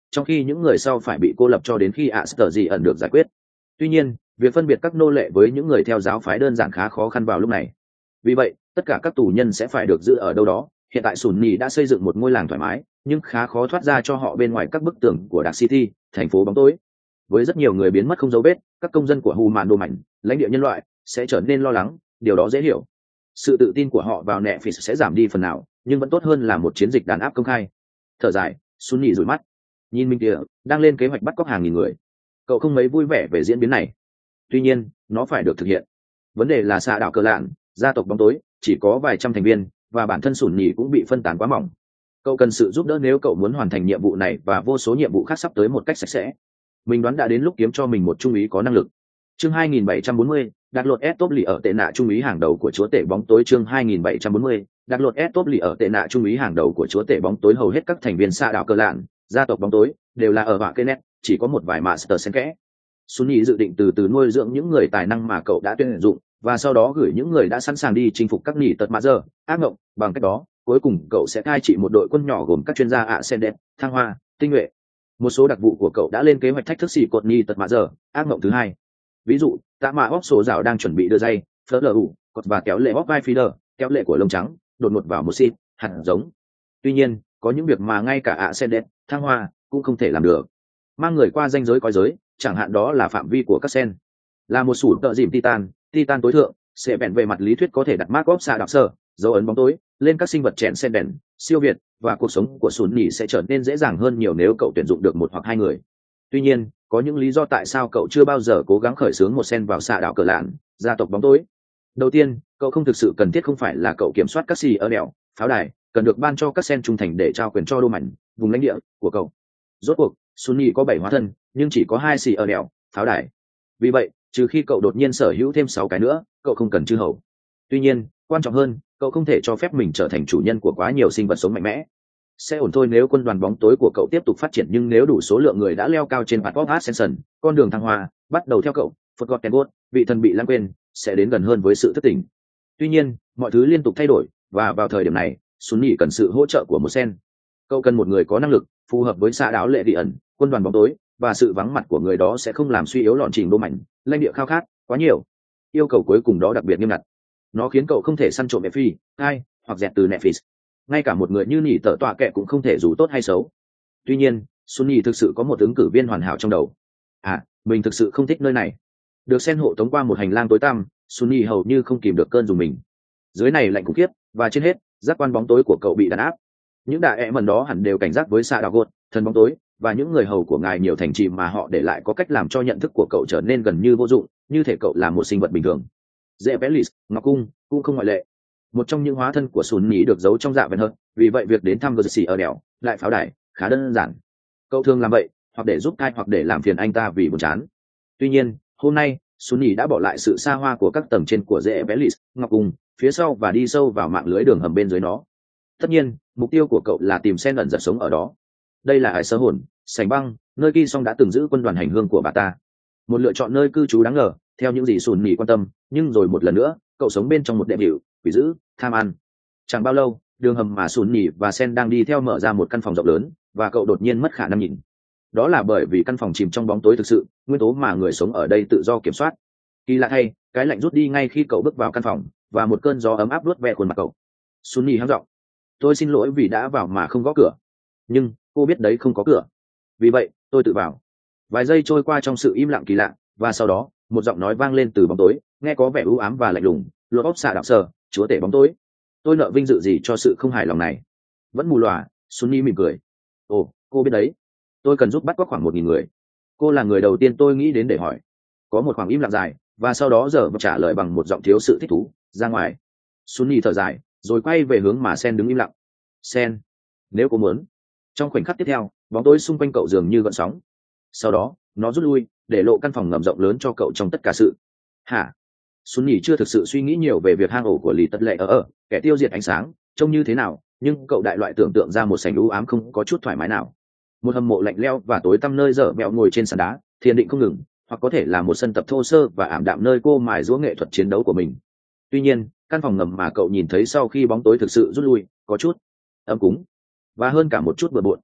trong khi những người sau phải bị cô lập cho đến khi Aster gì ẩn được giải quyết. Tuy nhiên, việc phân biệt các nô lệ với những người theo giáo phái đơn giản khá khó khăn vào lúc này. Vì vậy, tất cả các tù nhân sẽ phải được giữ ở đâu đó. Hiện tại Sunni đã xây dựng một ngôi làng thoải mái, nhưng khá khó thoát ra cho họ bên ngoài các bức tường của Dark City, thành phố bóng tối. Với rất nhiều người biến mất không dấu vết, các công dân của Humano Mảnh, lãnh địa nhân loại, sẽ trở nên lo lắng, điều đó dễ hiểu. Sự tự tin của họ vào Netflix sẽ giảm đi phần nào, nhưng vẫn tốt hơn là một chiến dịch đàn áp công khai. Thở dài, Sunni rủi mắt. Nhìn mình kìa, đang lên kế hoạch bắt cóc hàng nghìn người. Cậu không mấy vui vẻ về diễn biến này. Tuy nhiên, nó phải được thực hiện. Vấn đề là xạ đảo cờ lạn, gia tộc bóng tối, chỉ có vài trăm thành viên, và bản thân Sunni cũng bị phân tán quá mỏng. Cậu cần sự giúp đỡ nếu cậu muốn hoàn thành nhiệm vụ này và vô số nhiệm vụ khác sắp tới một cách sạch sẽ. Mình đoán đã đến lúc kiếm cho mình một trung úy có năng lực. Chương 2740, đặt lột S top lì ở tệ nạ trung úy hàng đầu của chúa tể bóng tối. Chương 2740, đặt lột S top lì ở tệ nạ trung úy hàng đầu của chúa tể bóng tối. Hầu hết các thành viên xạ đảo cờ lạn, gia tộc bóng tối, đều là ở vạ Kenneth, chỉ có một vài master xen kẽ. Sunni dự định từ từ nuôi dưỡng những người tài năng mà cậu đã tuyển dụng, và sau đó gửi những người đã sẵn sàng đi chinh phục các nỉ tật mã giờ, ác mộng. Bằng cách đó, cuối cùng cậu sẽ cai trị một đội quân nhỏ gồm các chuyên gia Ascendant, thăng hoa, tinh nhuệ. Một số đặc vụ của cậu đã lên kế hoạch thách thức xì cột nỉ tật mã giờ, ác mộng thứ hai. Ví dụ, tạ mạ óc số rào đang chuẩn bị đưa dây, phớt lờ ủ, cột và kéo lệ bóc vai feeder, kéo lệ của lông trắng, đột ngột vào một xịt, hạt giống. Tuy nhiên, có những việc mà ngay cả Ascendant, thăng hoa cũng không thể làm được. Mang người qua ranh giới coi giới, chẳng hạn đó là phạm vi của các sen. Là một sủ tợ dìm Titan tối thượng, sẽ bèn về mặt lý thuyết có thể đặt mark xạ đạo sở, dấu ấn bóng tối lên các sinh vật chèn sen đèn siêu việt, và cuộc sống của Sunni sẽ trở nên dễ dàng hơn nhiều nếu cậu tuyển dụng được một hoặc hai người. Tuy nhiên, có những lý do tại sao cậu chưa bao giờ cố gắng khởi xướng một sen vào xạ đạo cờ lạn, gia tộc bóng tối. Đầu tiên, cậu không thực sự cần thiết không phải là cậu kiểm soát các xì ở đèo pháo đài, cần được ban cho các sen trung thành để trao quyền cho đô mảnh vùng lãnh địa của cậu. Rốt cuộc, Sunni có 7 hóa thân, nhưng chỉ có 2 xì ở đèo pháo đài. Vì vậy, trừ khi cậu đột nhiên sở hữu thêm 6 cái nữa, cậu không cần chư hầu. Tuy nhiên, quan trọng hơn, cậu không thể cho phép mình trở thành chủ nhân của quá nhiều sinh vật sống mạnh mẽ. Sẽ ổn thôi nếu quân đoàn bóng tối của cậu tiếp tục phát triển, nhưng nếu đủ số lượng người đã leo cao trên Path of Ascension, con đường thăng hoa, bắt đầu theo cậu, Forgotten God, vị thần bị lãng quên, sẽ đến gần hơn với sự thức tỉnh. Tuy nhiên, mọi thứ liên tục thay đổi, và vào thời điểm này, Sunni cần sự hỗ trợ của một sen. Cậu cần một người có năng lực, phù hợp với xạ đáo lệ địa ẩn, quân đoàn bóng tối, và sự vắng mặt của người đó sẽ không làm suy yếu lọn trình đô mạnh, lãnh địa khao khát quá nhiều. Yêu cầu cuối cùng đó đặc biệt nghiêm ngặt. Nó khiến cậu không thể săn trộm phi, ai hoặc dẹt từ Netflix. Ngay cả một người như nỉ tở tọa kệ cũng không thể dù tốt hay xấu. Tuy nhiên, Sunni thực sự có một ứng cử viên hoàn hảo trong đầu. Mình thực sự không thích nơi này. Được sen hộ tống qua một hành lang tối tăm, Sunni hầu như không kìm được cơn dùng mình. Dưới này lạnh khủng khiếp, và trên hết, giác quan bóng tối của cậu bị đàn áp. Những đại ẹ mần đó hẳn đều cảnh giác với xạ đạo gột, thần bóng tối, và những người hầu của ngài nhiều thành trì mà họ để lại có cách làm cho nhận thức của cậu trở nên gần như vô dụng, như thể cậu là một sinh vật bình thường. Zepelis, Ngọc Cung cũng không ngoại lệ. Một trong những hóa thân của Sunni được giấu trong dạ vẹn hơn, vì vậy việc đến thăm Gersi ở đèo lại pháo đài khá đơn giản. Cậu thường làm vậy, hoặc để giúp Kai hoặc để làm phiền anh ta vì buồn chán. Tuy nhiên, hôm nay, Sunni đã bỏ lại sự xa hoa của các tầng trên của Zepelis, Ngọc Cung, phía sau và đi sâu vào mạng lưới đường hầm bên dưới nó. Tất nhiên, mục tiêu của cậu là tìm sen ẩn giật sống ở đó. Đây là Hải Sơ Hồn, Sành Băng, nơi Ki Song đã từng giữ quân đoàn hành hương của bà ta. Một lựa chọn nơi cư trú đáng ngờ, theo những gì Sunni quan tâm, nhưng rồi một lần nữa, cậu sống bên trong một đệm hiệu, quỷ dữ, tham ăn. Chẳng bao lâu, đường hầm mà Sunni và Sen đang đi theo mở ra một căn phòng rộng lớn, và cậu đột nhiên mất khả năng nhìn. Đó là bởi vì căn phòng chìm trong bóng tối thực sự, nguyên tố mà người sống ở đây tự do kiểm soát. Kỳ lạ thay, cái lạnh rút đi ngay khi cậu bước vào căn phòng, và một cơn gió ấm áp vuốt ve khuôn mặt cậu. Sunni hắng giọng: "Tôi xin lỗi vì đã vào mà không gõ cửa. Nhưng cô biết đấy, không có cửa. Vì vậy, tôi tự vào." Vài giây trôi qua trong sự im lặng kỳ lạ, và sau đó, một giọng nói vang lên từ bóng tối, nghe có vẻ u ám và lạnh lùng: "Lord of xạ đạo sở, chúa tể bóng tối. Tôi nợ vinh dự gì cho sự không hài lòng này?" Vẫn mù lòa, Sunni mỉm cười: "Ồ, cô biết đấy. Tôi cần giúp bắt cóc khoảng 1.000 người. Cô là người đầu tiên tôi nghĩ đến để hỏi." Có một khoảng im lặng dài, và sau đó giờ trả lời bằng một giọng thiếu sự thích thú: "Ra ngoài." Sunni thở dài, rồi quay về hướng mà Sen đứng im lặng. "Sen, nếu cô muốn." Trong khoảnh khắc tiếp theo, bóng tối xung quanh cậu dường như gợn sóng. Sau đó, nó rút lui, để lộ căn phòng ngầm rộng lớn cho cậu trong tất cả sự. Hả? Sunni chưa thực sự suy nghĩ nhiều về việc hang ổ của Lý Tất Lệ ở kẻ tiêu diệt ánh sáng trông như thế nào, nhưng cậu đại loại tưởng tượng ra một sảnh u ám không có chút thoải mái nào. Một hầm mộ lạnh lẽo và tối tăm nơi dở mẹo ngồi trên sàn đá, thiền định không ngừng, hoặc có thể là một sân tập thô sơ và ảm đạm nơi cô mài giũa nghệ thuật chiến đấu của mình. Tuy nhiên, căn phòng ngầm mà cậu nhìn thấy sau khi bóng tối thực sự rút lui, có chút ấm cúng, và hơn cả một chút bừa bộn.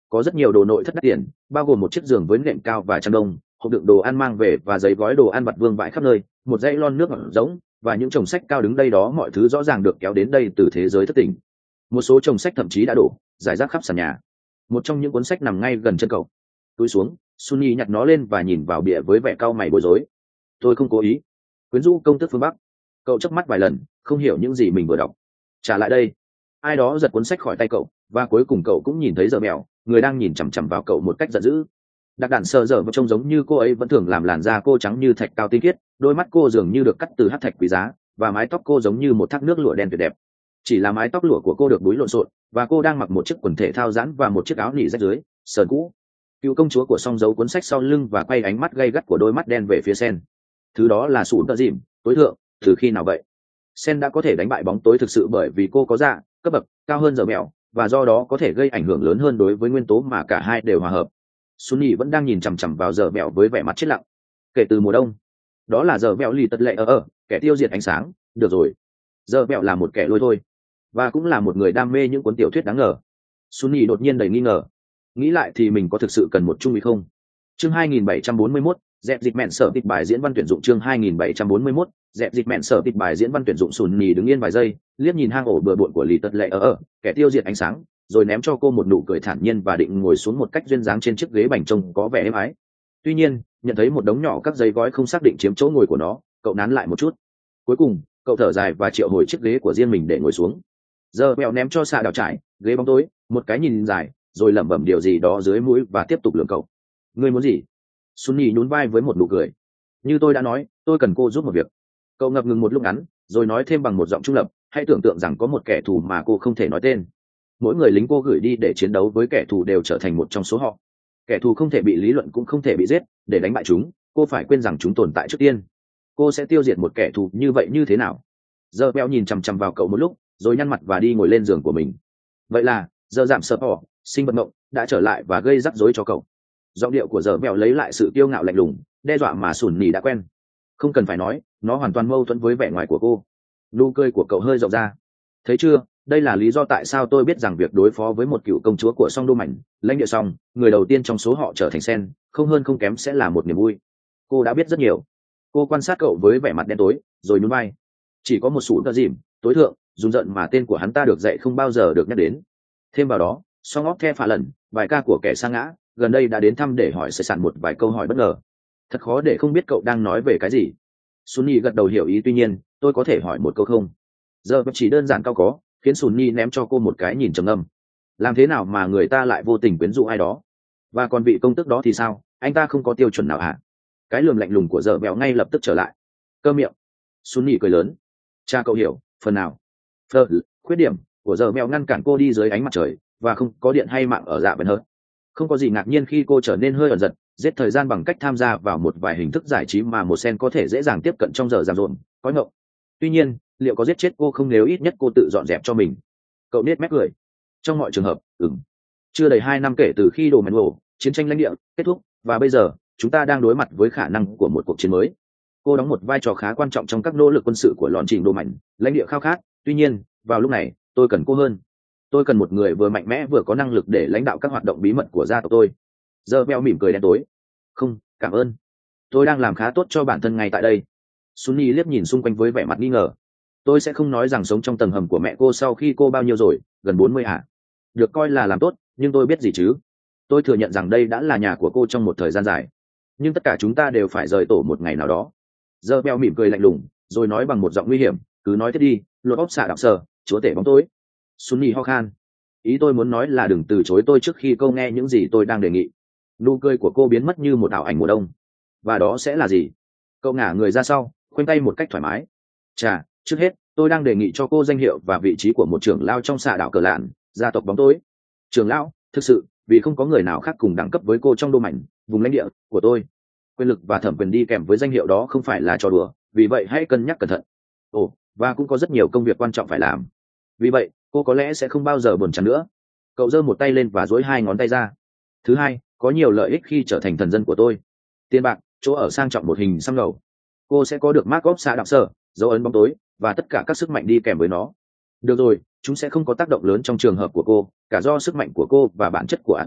có rất nhiều đồ nội thất đắt tiền, bao gồm một chiếc giường với nệm cao và chăn đông, hộp đựng đồ ăn mang về và giấy gói đồ ăn vặt vương vãi khắp nơi, một dãy lon nước rỗng và những chồng sách cao đứng đây đó, mọi thứ rõ ràng được kéo đến đây từ thế giới thất tình. Một số chồng sách thậm chí đã đổ rải rác khắp sàn nhà. Một trong những cuốn sách nằm ngay gần chân cậu. Túi xuống, Sunny nhặt nó lên và nhìn vào bìa với vẻ cau mày bối rối. Tôi không cố ý. Quyến rũ công tước phương Bắc. Cậu chớp mắt vài lần, không hiểu những gì mình vừa đọc. Trả lại đây. Ai đó giật cuốn sách khỏi tay cậu, và cuối cùng cậu cũng nhìn thấy giờ mèo, người đang nhìn chằm chằm vào cậu một cách giận dữ. Đặc đàn sờ dở và trông giống như cô ấy vẫn thường làm, làn da cô trắng như thạch cao tinh khiết, đôi mắt cô dường như được cắt từ hắc thạch quý giá, và mái tóc cô giống như một thác nước lụa đen tuyệt đẹp. Chỉ là mái tóc lụa của cô được búi lộn xộn, và cô đang mặc một chiếc quần thể thao giãn và một chiếc áo nỉ rách dưới sờn cũ. Cựu công chúa của song giấu cuốn sách sau lưng và quay ánh mắt gay gắt của đôi mắt đen về phía Sen. Thứ đó là sủn tợ dìm tối thượng, từ khi nào vậy? Sen đã có thể đánh bại bóng tối thực sự bởi vì cô có dạ cấp bậc cao hơn giờ mèo, và do đó có thể gây ảnh hưởng lớn hơn đối với nguyên tố mà cả hai đều hòa hợp. Sunny vẫn đang nhìn chằm chằm vào giờ mèo với vẻ mặt chết lặng. Kể từ mùa đông, đó là giờ mèo lì tật lệ kẻ tiêu diệt ánh sáng. Được rồi, giờ mèo là một kẻ lôi thôi, và cũng là một người đam mê những cuốn tiểu thuyết đáng ngờ. Sunny đột nhiên đầy nghi ngờ. Nghĩ lại thì mình có thực sự cần một trung úy không? Chương 2741, dẹp dịch mẹn sở tịch bài diễn văn tuyển dụng. Chương 2741, dẹp dịch mẹn sở tịch bài diễn văn tuyển dụng. Sunny đứng yên vài giây, liếc nhìn hang ổ bừa bộn của lì tật lệ kẻ tiêu diệt ánh sáng, rồi ném cho cô một nụ cười thản nhiên và định ngồi xuống một cách duyên dáng trên chiếc ghế bành trông có vẻ êm ái. Tuy nhiên, nhận thấy một đống nhỏ các giấy gói không xác định chiếm chỗ ngồi của nó, cậu nán lại một chút. Cuối cùng, cậu thở dài và triệu hồi chiếc ghế của riêng mình để ngồi xuống. Giờ mèo ném cho xạ đào trải ghế bóng tối một cái nhìn dài, rồi lẩm bẩm điều gì đó dưới mũi và tiếp tục lườm cậu. Ngươi muốn gì? Sunny nhún vai với một nụ cười. Như tôi đã nói, tôi cần cô giúp một việc. Cậu ngập ngừng một lúc ngắn, rồi nói thêm bằng một giọng trung lập. Hãy tưởng tượng rằng có một kẻ thù mà cô không thể nói tên. Mỗi người lính cô gửi đi để chiến đấu với kẻ thù đều trở thành một trong số họ. Kẻ thù không thể bị lý luận cũng không thể bị giết. Để đánh bại chúng, cô phải quên rằng chúng tồn tại trước tiên. Cô sẽ tiêu diệt một kẻ thù như vậy như thế nào? Giờ beo nhìn chằm chằm vào cậu một lúc, rồi nhăn mặt và đi ngồi lên giường của mình. Vậy là giờ giảm sợ bỏ sinh vật mộng đã trở lại và gây rắc rối cho cậu. Giọng điệu của giờ beo lấy lại sự kiêu ngạo lạnh lùng, đe dọa mà sùn nỉ đã quen. Không cần phải nói, nó hoàn toàn mâu thuẫn với vẻ ngoài của cô. Nụ cười của cậu hơi rộng ra. Thấy chưa, đây là lý do tại sao tôi biết rằng việc đối phó với một cựu công chúa của song đô mảnh lãnh địa song, người đầu tiên trong số họ trở thành Sen, không hơn không kém sẽ là một niềm vui. Cô đã biết rất nhiều. Cô quan sát cậu với vẻ mặt đen tối, rồi nhún vai. Chỉ có một sủn tơ dìm tối thượng, run giận mà tên của hắn ta được dạy không bao giờ được nhắc đến. Thêm vào đó, song óc the phá lần, bài ca của kẻ sa ngã gần đây đã đến thăm để hỏi sẽ sẵn một vài câu hỏi bất ngờ. Thật khó để không biết cậu đang nói về cái gì. Sunny gật đầu hiểu ý. Tuy nhiên, tôi có thể hỏi một câu không? Giờ chỉ đơn giản cao có, khiến Sunny ném cho cô một cái nhìn trầm ngâm. Làm thế nào mà người ta lại vô tình quyến rũ ai đó? Và còn vị công tước đó thì sao? Anh ta không có tiêu chuẩn nào hả? Cái lườm lạnh lùng của giờ bèo ngay lập tức trở lại. Cơ miệng. Sunny cười lớn. Cha cậu hiểu phần nào? Khuyết điểm của giờ bèo ngăn cản cô đi dưới ánh mặt trời, và không có điện hay mạng ở dạ bền hơn. Không có gì ngạc nhiên khi cô trở nên hơi ẩn giật, giết thời gian bằng cách tham gia vào một vài hình thức giải trí mà một sen có thể dễ dàng tiếp cận trong giờ giam rộn, có ngộng. Tuy nhiên, liệu có giết chết cô không nếu ít nhất cô tự dọn dẹp cho mình? Cậu nết mép cười. Trong mọi trường hợp, chưa đầy 2 năm kể từ khi đồ mèn ngộ, chiến tranh lãnh địa kết thúc, và bây giờ chúng ta đang đối mặt với khả năng của một cuộc chiến mới. Cô đóng một vai trò khá quan trọng trong các nỗ lực quân sự của lọn trình đồ mạnh lãnh địa khao khát. Tuy nhiên, vào lúc này, tôi cần cô hơn. Tôi cần một người vừa mạnh mẽ vừa có năng lực để lãnh đạo các hoạt động bí mật của gia tộc tôi. Giờ beo mỉm cười đen tối. Không, cảm ơn. Tôi đang làm khá tốt cho bản thân ngay tại đây. Sunny liếc nhìn xung quanh với vẻ mặt nghi ngờ. Tôi sẽ không nói rằng sống trong tầng hầm của mẹ cô sau khi cô bao nhiêu rồi, gần 40 hả? Được coi là làm tốt, nhưng tôi biết gì chứ. Tôi thừa nhận rằng đây đã là nhà của cô trong một thời gian dài. Nhưng tất cả chúng ta đều phải rời tổ một ngày nào đó. Giờ beo mỉm cười lạnh lùng, rồi nói bằng một giọng nguy hiểm, cứ nói tiếp đi, lột óc xạ đạo sờ, chúa tể bóng tối. Sunny ho khan. Ý tôi muốn nói là đừng từ chối tôi trước khi cô nghe những gì tôi đang đề nghị. Nụ cười của cô biến mất như một ảo ảnh mùa đông. Và đó sẽ là gì? Cậu ngả người ra sau, khoanh tay một cách thoải mái. Chà, trước hết, tôi đang đề nghị cho cô danh hiệu và vị trí của một trưởng lao trong xạ đạo cờ lạn, gia tộc bóng tối. Trưởng lão, thực sự, vì không có người nào khác cùng đẳng cấp với cô trong đô mảnh, vùng lãnh địa của tôi. Quyền lực và thẩm quyền đi kèm với danh hiệu đó không phải là trò đùa, vì vậy hãy cân nhắc cẩn thận. Ồ, và cũng có rất nhiều công việc quan trọng phải làm. Vì vậy, cô có lẽ sẽ không bao giờ buồn chán nữa. Cậu giơ một tay lên và duỗi 2 ngón tay ra. Thứ hai, có nhiều lợi ích khi trở thành thần dân của tôi. Tiền bạc, chỗ ở sang trọng, một hình xăm ngầu. Cô sẽ có được mark of xạ đạo sở, dấu ấn bóng tối, và tất cả các sức mạnh đi kèm với nó. Được rồi, chúng sẽ không có tác động lớn trong trường hợp của cô, cả do sức mạnh của cô và bản chất của Apet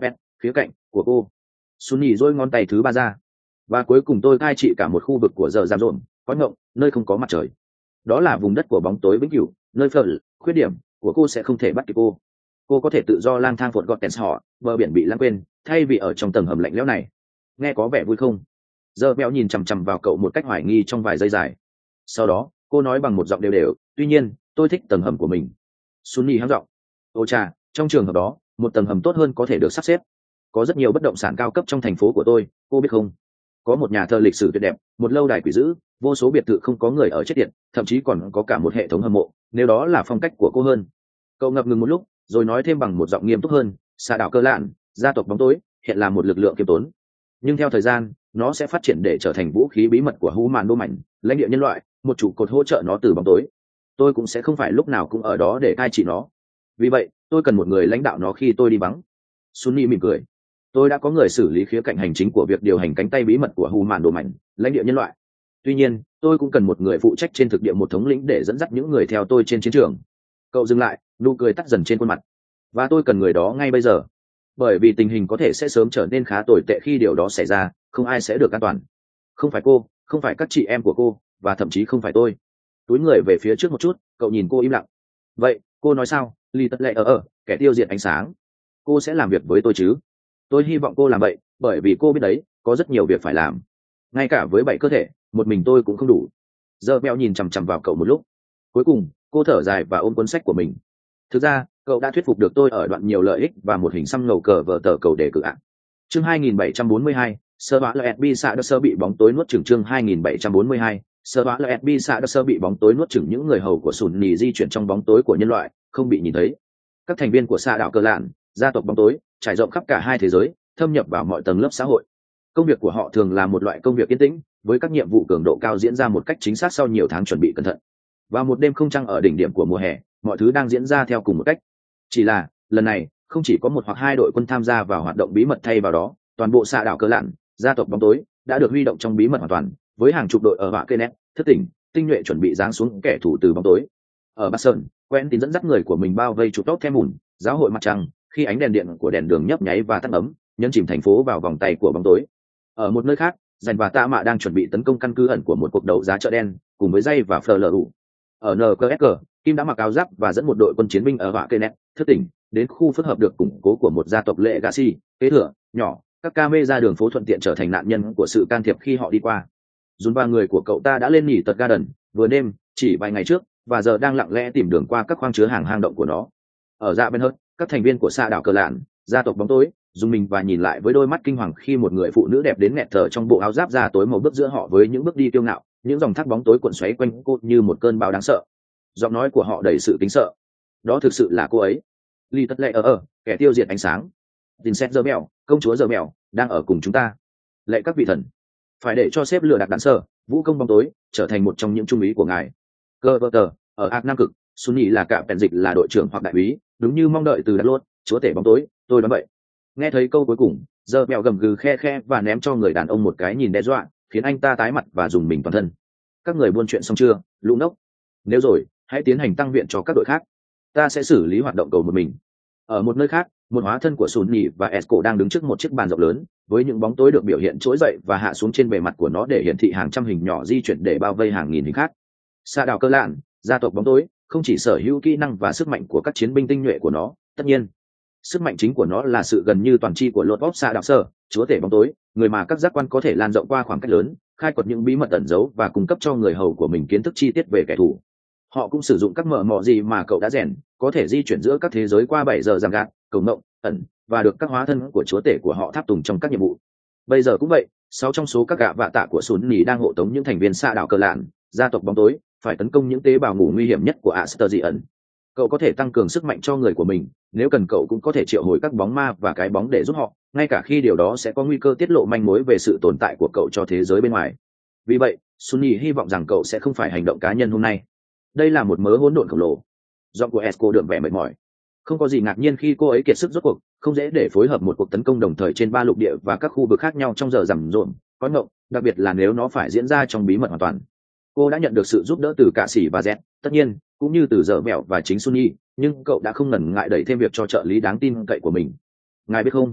khía cạnh của cô. Sunny dôi ngón tay thứ ba ra, và cuối cùng tôi cai trị cả một khu vực của giờ giảm rộn có ngộng, nơi không có mặt trời. Đó là vùng đất của bóng tối vĩnh cửu, nơi phở khuyết điểm của cô sẽ không thể bắt kịp cô. Cô có thể tự do lang thang phột gọt tèn họ, bờ biển bị lãng quên, thay vì ở trong tầng hầm lạnh lẽo này. Nghe có vẻ vui không? Giờ Bèo nhìn chằm chằm vào cậu một cách hoài nghi trong vài giây dài. Sau đó cô nói bằng một giọng đều đều, tuy nhiên tôi thích tầng hầm của mình. Sunny hắng giọng. Ô chà, trong trường hợp đó một tầng hầm tốt hơn có thể được sắp xếp. Có rất nhiều bất động sản cao cấp trong thành phố của tôi, cô biết không? Có một nhà thờ lịch sử tuyệt đẹp, một lâu đài quỷ dữ, vô số biệt thự không có người ở chết điện, thậm chí còn có cả một hệ thống hầm mộ, nếu đó là phong cách của cô hơn. Cậu ngập ngừng một lúc rồi nói thêm bằng một giọng nghiêm túc hơn, xạ đạo cơ lạn, gia tộc bóng tối hiện là một lực lượng kiêm tốn, nhưng theo thời gian nó sẽ phát triển để trở thành vũ khí bí mật của hú màn đô mạnh, lãnh địa nhân loại, một trụ cột hỗ trợ nó từ bóng tối. Tôi cũng sẽ không phải lúc nào cũng ở đó để cai trị nó, vì vậy tôi cần một người lãnh đạo nó khi tôi đi vắng. Sunny mỉm cười. Tôi đã có người xử lý khía cạnh hành chính của việc điều hành cánh tay bí mật của hù màn đồ mạnh, lãnh địa nhân loại. Tuy nhiên tôi cũng cần một người phụ trách trên thực địa, một thống lĩnh để dẫn dắt những người theo tôi trên chiến trường. Cậu dừng lại, nụ cười tắt dần trên khuôn mặt. Và tôi cần người đó ngay bây giờ, bởi vì tình hình có thể sẽ sớm trở nên khá tồi tệ khi điều đó xảy ra. Không ai sẽ được an toàn, không phải cô, không phải các chị em của cô, và thậm chí không phải tôi. Túi người về phía trước một chút, cậu nhìn cô im lặng. Vậy cô nói sao? Ly tất lệ kẻ tiêu diệt ánh sáng. Cô sẽ làm việc với tôi chứ? Tôi hy vọng cô làm vậy, bởi vì cô biết đấy, có rất nhiều việc phải làm, ngay cả với 7 cơ thể, một mình tôi cũng không đủ. Giờ Bèo nhìn chằm chằm vào cậu một lúc, cuối cùng cô thở dài và ôm cuốn sách của mình. Thực ra cậu đã thuyết phục được tôi ở đoạn nhiều lợi ích và một hình xăm ngầu cờ vở tờ cầu đề cử ạ. Chương 2742, sơ bạ lsb xạ đất sơ bị bóng tối nuốt chửng. Chương 2742, sơ bạ lsb xạ đất sơ bị bóng tối nuốt chửng. Những người hầu của sùn nỉ di chuyển trong bóng tối của nhân loại, không bị nhìn thấy. Các thành viên của xạ đạo cơ lạn, gia tộc bóng tối, trải rộng khắp cả hai thế giới, thâm nhập vào mọi tầng lớp xã hội. Công việc của họ thường là một loại công việc yên tĩnh, với các nhiệm vụ cường độ cao diễn ra một cách chính xác sau nhiều tháng chuẩn bị cẩn thận. Vào một đêm không trăng ở đỉnh điểm của mùa hè, mọi thứ đang diễn ra theo cùng một cách. Chỉ là lần này không chỉ có một hoặc hai đội quân tham gia vào hoạt động bí mật, thay vào đó toàn bộ xạ đảo cơ lạn, gia tộc bóng tối đã được huy động trong bí mật hoàn toàn, với hàng chục đội ở họa cây nét thất tỉnh tinh nhuệ chuẩn bị giáng xuống kẻ thù từ bóng tối. Ở Bắc Sơn, Quentin dẫn dắt người của mình bao vây trụ tóc theo mùn giáo hội mặt trăng, khi ánh đèn điện của đèn đường nhấp nháy và tắt ấm, nhấn chìm thành phố vào vòng tay của bóng tối. Ở một nơi khác, Dành và Tạ Mạ đang chuẩn bị tấn công căn cứ ẩn của một cuộc đấu giá chợ đen cùng với Dây và FLU. Ở NKSG, Kim đã mặc áo giáp và dẫn một đội quân chiến binh ở họa cây nét thất tỉnh đến khu phức hợp được củng cố của một gia tộc Legacy kế thừa nhỏ. Các camera đường phố thuận tiện trở thành nạn nhân của sự can thiệp khi họ đi qua. Dùn và người của cậu ta đã lên nghỉ tật Garden vừa đêm chỉ vài ngày trước, và giờ đang lặng lẽ tìm đường qua các khoang chứa hàng hang động của nó. Ở dạ bên hơn, các thành viên của xạ đảo cờ lạn, gia tộc bóng tối, dùng mình và nhìn lại với đôi mắt kinh hoàng khi một người phụ nữ đẹp đến nghẹt thở trong bộ áo giáp da tối màu bước giữa họ với những bước đi kiêu ngạo, những dòng thác bóng tối cuộn xoáy quanh cô như một cơn bão đáng sợ. Giọng nói của họ đầy sự kính sợ. Đó thực sự là cô ấy. Ly tất lệ kẻ tiêu diệt ánh sáng. Vincent giờ mèo, công chúa giờ mèo, đang ở cùng chúng ta. Lệ các vị thần, phải để cho sếp lừa đặt đạn sở, vũ công bóng tối trở thành một trong những trung úy của ngài. Cơ vơ tờ, ở ác nam cực, Sunny là cả bèn dịch là đội trưởng hoặc đại úy, đúng như mong đợi từ đất lốt, chúa tể bóng tối, tôi đoán vậy. Nghe thấy câu cuối cùng, giờ mèo gầm gừ khe khe và ném cho người đàn ông một cái nhìn đe dọa, khiến anh ta tái mặt và dùng mình toàn thân. Các người buôn chuyện xong chưa, lũ nốc? Nếu rồi, hãy tiến hành tăng viện cho các đội khác. Ta sẽ xử lý hoạt động cầu một mình. Ở một nơi khác, một hóa thân của Sunny và Esco đang đứng trước một chiếc bàn rộng lớn, với những bóng tối được biểu hiện trỗi dậy và hạ xuống trên bề mặt của nó để hiển thị hàng trăm hình nhỏ di chuyển để bao vây hàng nghìn hình khác. Xạ đảo cơ lạn, gia tộc bóng tối, không chỉ sở hữu kỹ năng và sức mạnh của các chiến binh tinh nhuệ của nó, tất nhiên sức mạnh chính của nó là sự gần như toàn tri của Lord of xạ đạo sở, chúa tể bóng tối, người mà các giác quan có thể lan rộng qua khoảng cách lớn, khai quật những bí mật ẩn giấu và cung cấp cho người hầu của mình kiến thức chi tiết về kẻ thù. Họ cũng sử dụng các mờ mọ gì mà cậu đã rèn, có thể di chuyển giữa các thế giới qua 7 giờ giằng gạt, cầu mộng, ẩn, và được các hóa thân của chúa tể của họ tháp tùng trong các nhiệm vụ. Bây giờ cũng vậy, 6 trong số các gạ vạ tạ của Sunny đang hộ tống những thành viên xạ đạo cờ lạn, gia tộc bóng tối, phải tấn công những tế bào ngủ nguy hiểm nhất của Asterion. Cậu có thể tăng cường sức mạnh cho người của mình, nếu cần cậu cũng có thể triệu hồi các bóng ma và cái bóng để giúp họ, ngay cả khi điều đó sẽ có nguy cơ tiết lộ manh mối về sự tồn tại của cậu cho thế giới bên ngoài. Vì vậy, Sunny hy vọng rằng cậu sẽ không phải hành động cá nhân hôm nay. Đây là một mớ hỗn độn khổng lồ. Giọng của Esco đượm vẻ mệt mỏi. Không có gì ngạc nhiên khi cô ấy kiệt sức rốt cuộc, không dễ để phối hợp một cuộc tấn công đồng thời trên 3 lục địa và các khu vực khác nhau trong giờ rằm rộn, có ngộng, đặc biệt là nếu nó phải diễn ra trong bí mật hoàn toàn. Cô đã nhận được sự giúp đỡ từ cả Sĩ và Z, tất nhiên, cũng như từ Dở Mẹo và chính Sunny, nhưng cậu đã không ngần ngại đẩy thêm việc cho trợ lý đáng tin cậy của mình. Ngài biết không,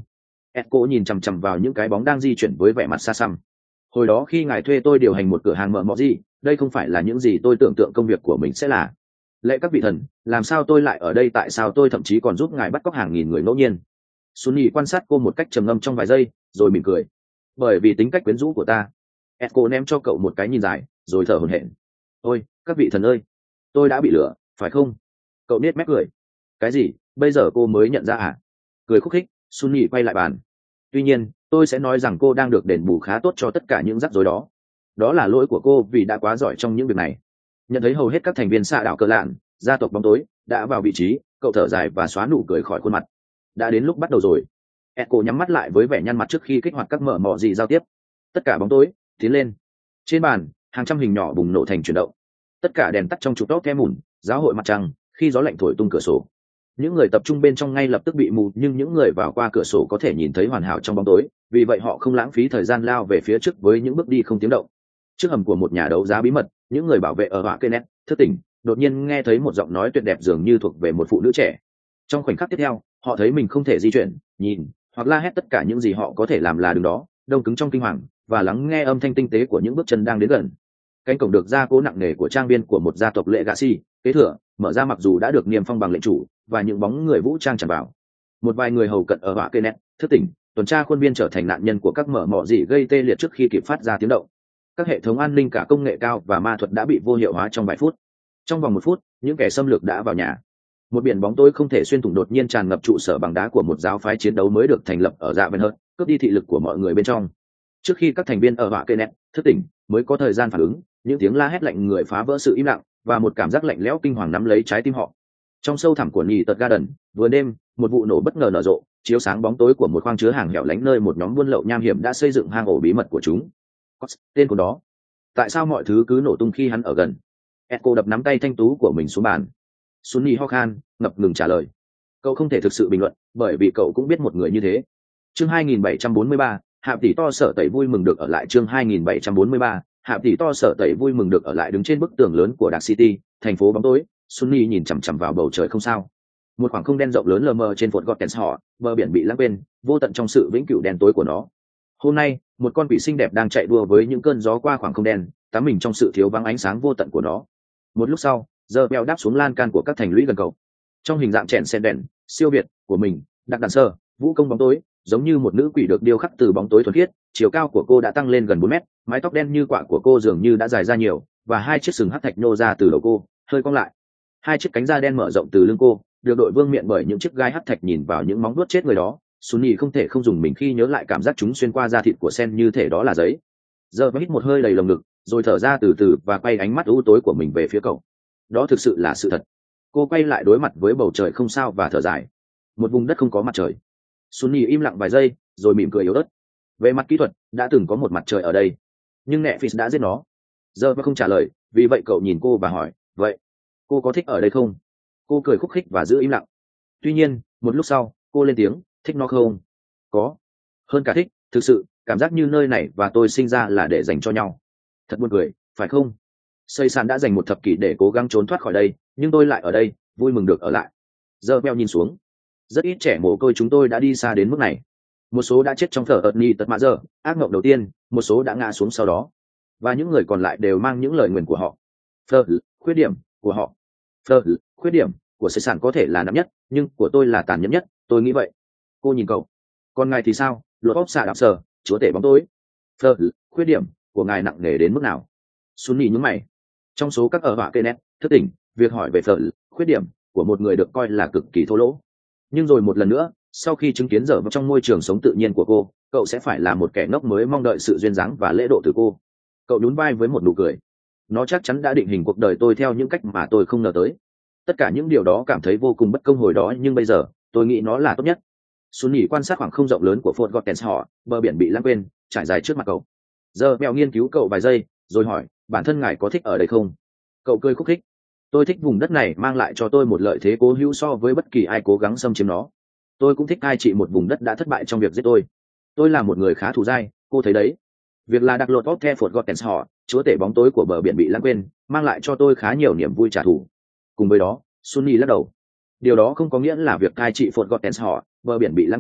Echo nhìn chằm chằm vào những cái bóng đang di chuyển với vẻ mặt xa xăm. Hồi đó khi ngài thuê tôi điều hành một cửa hàng mở mọ gì, đây không phải là những gì tôi tưởng tượng công việc của mình sẽ là. Lạy các vị thần, làm sao tôi lại ở đây, tại sao tôi thậm chí còn giúp ngài bắt cóc hàng nghìn người ngẫu nhiên. Sunny quan sát cô một cách trầm ngâm trong vài giây, rồi mỉm cười. Bởi vì tính cách quyến rũ của ta. Echo ném cho cậu một cái nhìn dài, rồi thở hổn hển. Ôi, các vị thần ơi, tôi đã bị lừa, phải không? Cậu nết mép cười. Cái gì, bây giờ cô mới nhận ra à? Cười khúc khích, Sunny quay lại bàn. Tuy nhiên, tôi sẽ nói rằng cô đang được đền bù khá tốt cho tất cả những rắc rối đó. Đó là lỗi của cô vì đã quá giỏi trong những việc này. Nhận thấy hầu hết các thành viên xạ đảo cờ lạn, gia tộc bóng tối, đã vào vị trí, cậu thở dài và xóa nụ cười khỏi khuôn mặt. Đã đến lúc bắt đầu rồi. Echo nhắm mắt lại với vẻ nhăn mặt trước khi kích hoạt các mở mọ gì giao tiếp. Tất cả bóng tối, tiến lên. Trên bàn, hàng trăm hình nhỏ bùng nổ thành chuyển động. Tất cả đèn tắt trong trụ tóc kem mùn, giáo hội mặt trăng, khi gió lạnh thổi tung cửa sổ. Những người tập trung bên trong ngay lập tức bị mù, nhưng những người vào qua cửa sổ có thể nhìn thấy hoàn hảo trong bóng tối, vì vậy họ không lãng phí thời gian lao về phía trước với những bước đi không tiếng động. Trước hầm của một nhà đấu giá bí mật, những người bảo vệ ở họa Kenneth thức tỉnh, đột nhiên nghe thấy một giọng nói tuyệt đẹp dường như thuộc về một phụ nữ trẻ. Trong khoảnh khắc tiếp theo, họ thấy mình không thể di chuyển, nhìn hoặc la hét, tất cả những gì họ có thể làm là đứng đó, đông cứng trong kinh hoàng và lắng nghe âm thanh tinh tế của những bước chân đang đến gần. Cánh cổng được gia cố nặng nề của trang viên của một gia tộc lệ Gacy kế thừa mở ra, mặc dù đã được niêm phong bằng lệnh chủ, và những bóng người vũ trang tràn vào. Một vài người hầu cận ở họa Kenneth thức tỉnh, tuần tra khuôn viên trở thành nạn nhân của các mở mọ gì gây tê liệt trước khi kịp phát ra tiếng động. Các hệ thống an ninh cả công nghệ cao và ma thuật đã bị vô hiệu hóa trong vài phút. Trong vòng 1 phút, những kẻ xâm lược đã vào nhà. Một biển bóng tối không thể xuyên thủng đột nhiên tràn ngập trụ sở bằng đá của một giáo phái chiến đấu mới được thành lập ở dạ bên hơn, cướp đi thị lực của mọi người bên trong. Trước khi các thành viên ở họa Kenneth thức tỉnh mới có thời gian phản ứng, những tiếng la hét lạnh người phá vỡ sự im lặng, và một cảm giác lạnh lẽo kinh hoàng nắm lấy trái tim họ. Trong sâu thẳm của nhì tật garden, vừa đêm, một vụ nổ bất ngờ nở rộ, chiếu sáng bóng tối của một khoang chứa hàng hẻo lánh nơi một nhóm buôn lậu nham hiểm đã xây dựng hang ổ bí mật của chúng. Tên của đó. Tại sao mọi thứ cứ nổ tung khi hắn ở gần? Echo đập nắm tay thanh tú của mình xuống bàn. Sunny ho khan, ngập ngừng trả lời. Cậu không thể thực sự bình luận, bởi vì cậu cũng biết một người như thế. Chương 2743, Hạp tỷ to sở tẩy vui mừng được ở lại. Chương 2743, Hạp tỷ to sở tẩy vui mừng được ở lại. Đứng trên bức tường lớn của Dark City, thành phố bóng tối, Sunny nhìn chằm chằm vào bầu trời không sao. Một khoảng không đen rộng lớn lờ mờ trên Fort Gothens họ, bờ biển bị lãng quên, vô tận trong sự vĩnh cửu đen tối của nó. Hôm nay, một con quỷ xinh đẹp đang chạy đua với những cơn gió qua khoảng không đen, tắm mình trong sự thiếu vắng ánh sáng vô tận của nó. Một lúc sau, giờ bèo đáp xuống lan can của các thành lũy gần cầu. Trong hình dạng chèn sen đèn siêu việt của mình, đặc đàn sơ vũ công bóng tối, giống như một nữ quỷ được điêu khắc từ bóng tối thuần khiết. Chiều cao của cô đã tăng lên gần 4 mét, mái tóc đen như quạ của cô dường như đã dài ra nhiều, và hai chiếc sừng hắc thạch nô ra từ đầu cô, hơi cong lại. Hai chiếc cánh da đen mở rộng từ lưng cô, được đội vương miện bởi những chiếc gai hắc thạch. Nhìn vào những móng vuốt chết người đó, Sunny không thể không dùng mình khi nhớ lại cảm giác chúng xuyên qua da thịt của sen như thể đó là giấy. Giờ hít một hơi đầy lồng ngực, rồi thở ra từ từ và quay ánh mắt u tối của mình về phía cậu. Đó thực sự là sự thật. Cô quay lại đối mặt với bầu trời không sao và thở dài. Một vùng đất không có mặt trời. Sunny im lặng vài giây, rồi mỉm cười yếu ớt. Về mặt kỹ thuật, đã từng có một mặt trời ở đây, nhưng Netflix đã giết nó. Giờ không trả lời, vì vậy cậu nhìn cô và hỏi, vậy cô có thích ở đây không? Cô cười khúc khích và giữ im lặng. Tuy nhiên, một lúc sau, cô lên tiếng, thích nó không? Có. Hơn cả thích, thực sự, cảm giác như nơi này và tôi sinh ra là để dành cho nhau. Thật buồn cười, phải không? Xây sàn đã dành 1 thập kỷ để cố gắng trốn thoát khỏi đây, nhưng tôi lại ở đây, vui mừng được ở lại. Giờ Beo nhìn xuống. Rất ít trẻ mồ côi chúng tôi đã đi xa đến mức này. Một số đã chết trong thở ợt ni tật mạ giờ, ác mộng đầu tiên, một số đã ngã xuống sau đó. Và những người còn lại đều mang những lời nguyền của họ. Khuyết điểm của họ. Khuyết điểm của xây sản có thể là nặng nhất, nhưng của tôi là tàn nhẫn nhất, tôi nghĩ vậy. Cô nhìn cậu. Còn ngài thì sao, luật óc xạ đạp sờ, chúa tể bóng tối? Khuyết điểm của ngài nặng nề đến mức nào? Sunny nhướng mày. Trong số các ở họa Kenneth thức tỉnh, việc hỏi về khuyết điểm của một người được coi là cực kỳ thô lỗ. Nhưng rồi một lần nữa, sau khi chứng kiến giờ trong môi trường sống tự nhiên của cô, cậu sẽ phải là một kẻ ngốc mới mong đợi sự duyên dáng và lễ độ từ cô. Cậu nhún vai với một nụ cười. Nó chắc chắn đã định hình cuộc đời tôi theo những cách mà tôi không ngờ tới. Tất cả những điều đó cảm thấy vô cùng bất công hồi đó, nhưng bây giờ tôi nghĩ nó là tốt nhất. Sunny quan sát khoảng không rộng lớn của Fort Gothens họ, bờ biển bị lãng quên, trải dài trước mặt cậu. Giờ mèo nghiên cứu cậu vài giây, rồi hỏi, bản thân ngài có thích ở đây không? Cậu cười khúc khích. Tôi thích vùng đất này mang lại cho tôi một lợi thế cố hữu so với bất kỳ ai cố gắng xâm chiếm nó. Tôi cũng thích cai trị một vùng đất đã thất bại trong việc giết tôi. Tôi là một người khá thù dai, cô thấy đấy. Việc là đặc lột tốt theo Fort Gothens họ, chúa tể bóng tối của bờ biển bị lãng quên, mang lại cho tôi khá nhiều niềm vui trả thù. Cùng với đó, Sunny lắc đầu. Điều đó không có nghĩa là việc cai trị Fort Gothens họ, bờ biển bị lãng quên,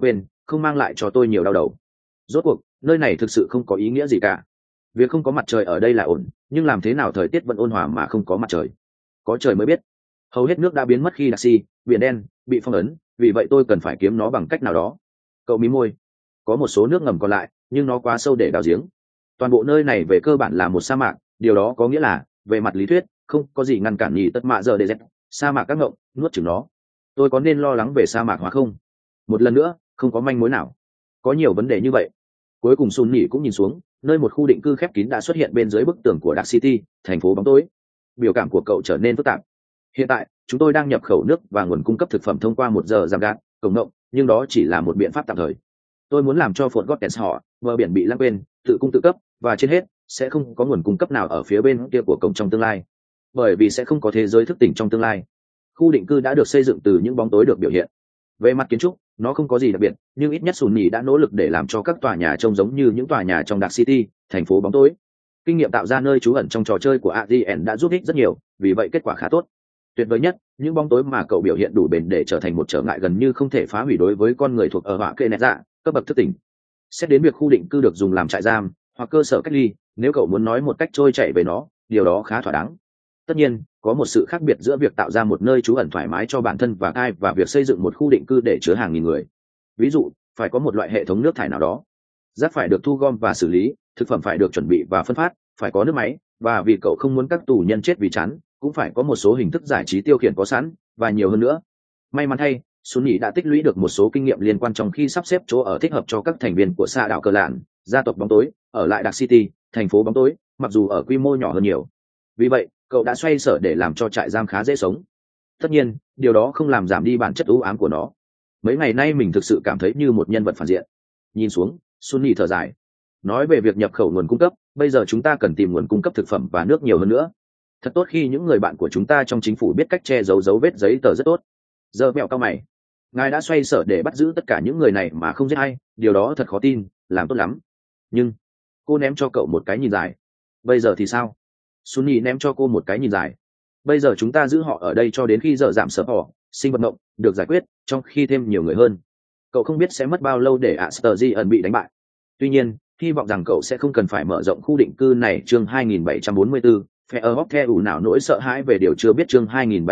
không mang lại cho tôi nhiều đau đầu. Rốt cuộc nơi này thực sự không có ý nghĩa gì cả. Việc không có mặt trời ở đây là ổn, nhưng làm thế nào thời tiết vẫn ôn hòa mà không có mặt trời? Có trời mới biết. Hầu hết nước đã biến mất khi Daxi, biển đen, bị phong ấn, vì vậy tôi cần phải kiếm nó bằng cách nào đó. Cậu mí môi. Có một số nước ngầm còn lại, nhưng nó quá sâu để đào giếng. Toàn bộ nơi này về cơ bản là một sa mạc, điều đó có nghĩa là, về mặt lý thuyết, không có gì ngăn cản nhì tất mạ giờ để dẹp. Sa mạc các ngộng, nuốt chửng nó. Tôi có nên lo lắng về sa mạc hóa không? Một lần nữa, không có manh mối nào. Có nhiều vấn đề như vậy. Cuối cùng Sun Nhỉ cũng nhìn xuống, nơi một khu định cư khép kín đã xuất hiện bên dưới bức tường của Dark City, thành phố bóng tối. Biểu cảm của cậu trở nên phức tạp. Hiện tại, chúng tôi đang nhập khẩu nước và nguồn cung cấp thực phẩm thông qua một giờ giảm gạt, cổng ngộng, nhưng đó chỉ là một biện pháp tạm thời. Tôi muốn làm cho Fort Gottens họ, bờ biển bị lãng quên, tự cung tự cấp, và trên hết, sẽ không có nguồn cung cấp nào ở phía bên kia của cổng trong tương lai. Bởi vì sẽ không có thế giới thức tỉnh trong tương lai. Khu định cư đã được xây dựng từ những bóng tối được biểu hiện. Về mặt kiến trúc, nó không có gì đặc biệt, nhưng ít nhất Sun Nhỉ đã nỗ lực để làm cho các tòa nhà trông giống như những tòa nhà trong Dark City, thành phố bóng tối. Kinh nghiệm tạo ra nơi trú ẩn trong trò chơi của ADN đã giúp ích rất nhiều, vì vậy kết quả khá tốt. Tuyệt vời nhất, những bóng tối mà cậu biểu hiện đủ bền để trở thành một trở ngại gần như không thể phá hủy đối với con người thuộc ở họa kê nẹt dạ, cấp bậc thức tỉnh. Xét đến việc khu định cư được dùng làm trại giam hoặc cơ sở cách ly, nếu cậu muốn nói một cách trôi chảy về nó, điều đó khá thỏa đáng. Tất nhiên, có một sự khác biệt giữa việc tạo ra một nơi trú ẩn thoải mái cho bản thân và Kai và việc xây dựng một khu định cư để chứa hàng nghìn người. Ví dụ, phải có một loại hệ thống nước thải nào đó. Rác phải được thu gom và xử lý, thực phẩm phải được chuẩn bị và phân phát, phải có nước máy, và vì cậu không muốn các tù nhân chết vì chán, cũng phải có một số hình thức giải trí tiêu khiển có sẵn, và nhiều hơn nữa. May mắn thay, Sun Nhỉ đã tích lũy được một số kinh nghiệm liên quan trong khi sắp xếp chỗ ở thích hợp cho các thành viên của Sa đảo Cờ Lạn, gia tộc bóng tối, ở lại Dark City, thành phố bóng tối, mặc dù ở quy mô nhỏ hơn nhiều. Vì vậy, cậu đã xoay sở để làm cho trại giam khá dễ sống. Tất nhiên, điều đó không làm giảm đi bản chất u ám của nó. Mấy ngày nay mình thực sự cảm thấy như một nhân vật phản diện. Nhìn xuống, Sun Nhỉ thở dài. Nói về việc nhập khẩu nguồn cung cấp, bây giờ chúng ta cần tìm nguồn cung cấp thực phẩm và nước nhiều hơn nữa. Thật tốt khi những người bạn của chúng ta trong chính phủ biết cách che giấu dấu vết giấy tờ rất tốt. Giờ mẹo cao mày. Ngài đã xoay sở để bắt giữ tất cả những người này mà không giết ai, điều đó thật khó tin, làm tốt lắm. Nhưng, cô ném cho cậu một cái nhìn dài. Bây giờ thì sao? Sunny ném cho cô một cái nhìn dài. Bây giờ chúng ta giữ họ ở đây cho đến khi giờ giảm sở họ, sinh vật mộng, được giải quyết, trong khi thêm nhiều người hơn. Cậu không biết sẽ mất bao lâu để Astergian bị đánh bại. Tuy nhiên, hy vọng rằng cậu sẽ không cần phải mở rộng khu định cư này. Chương 2744, Fairhawk theo nào nỗi sợ hãi về điều chưa biết. Chương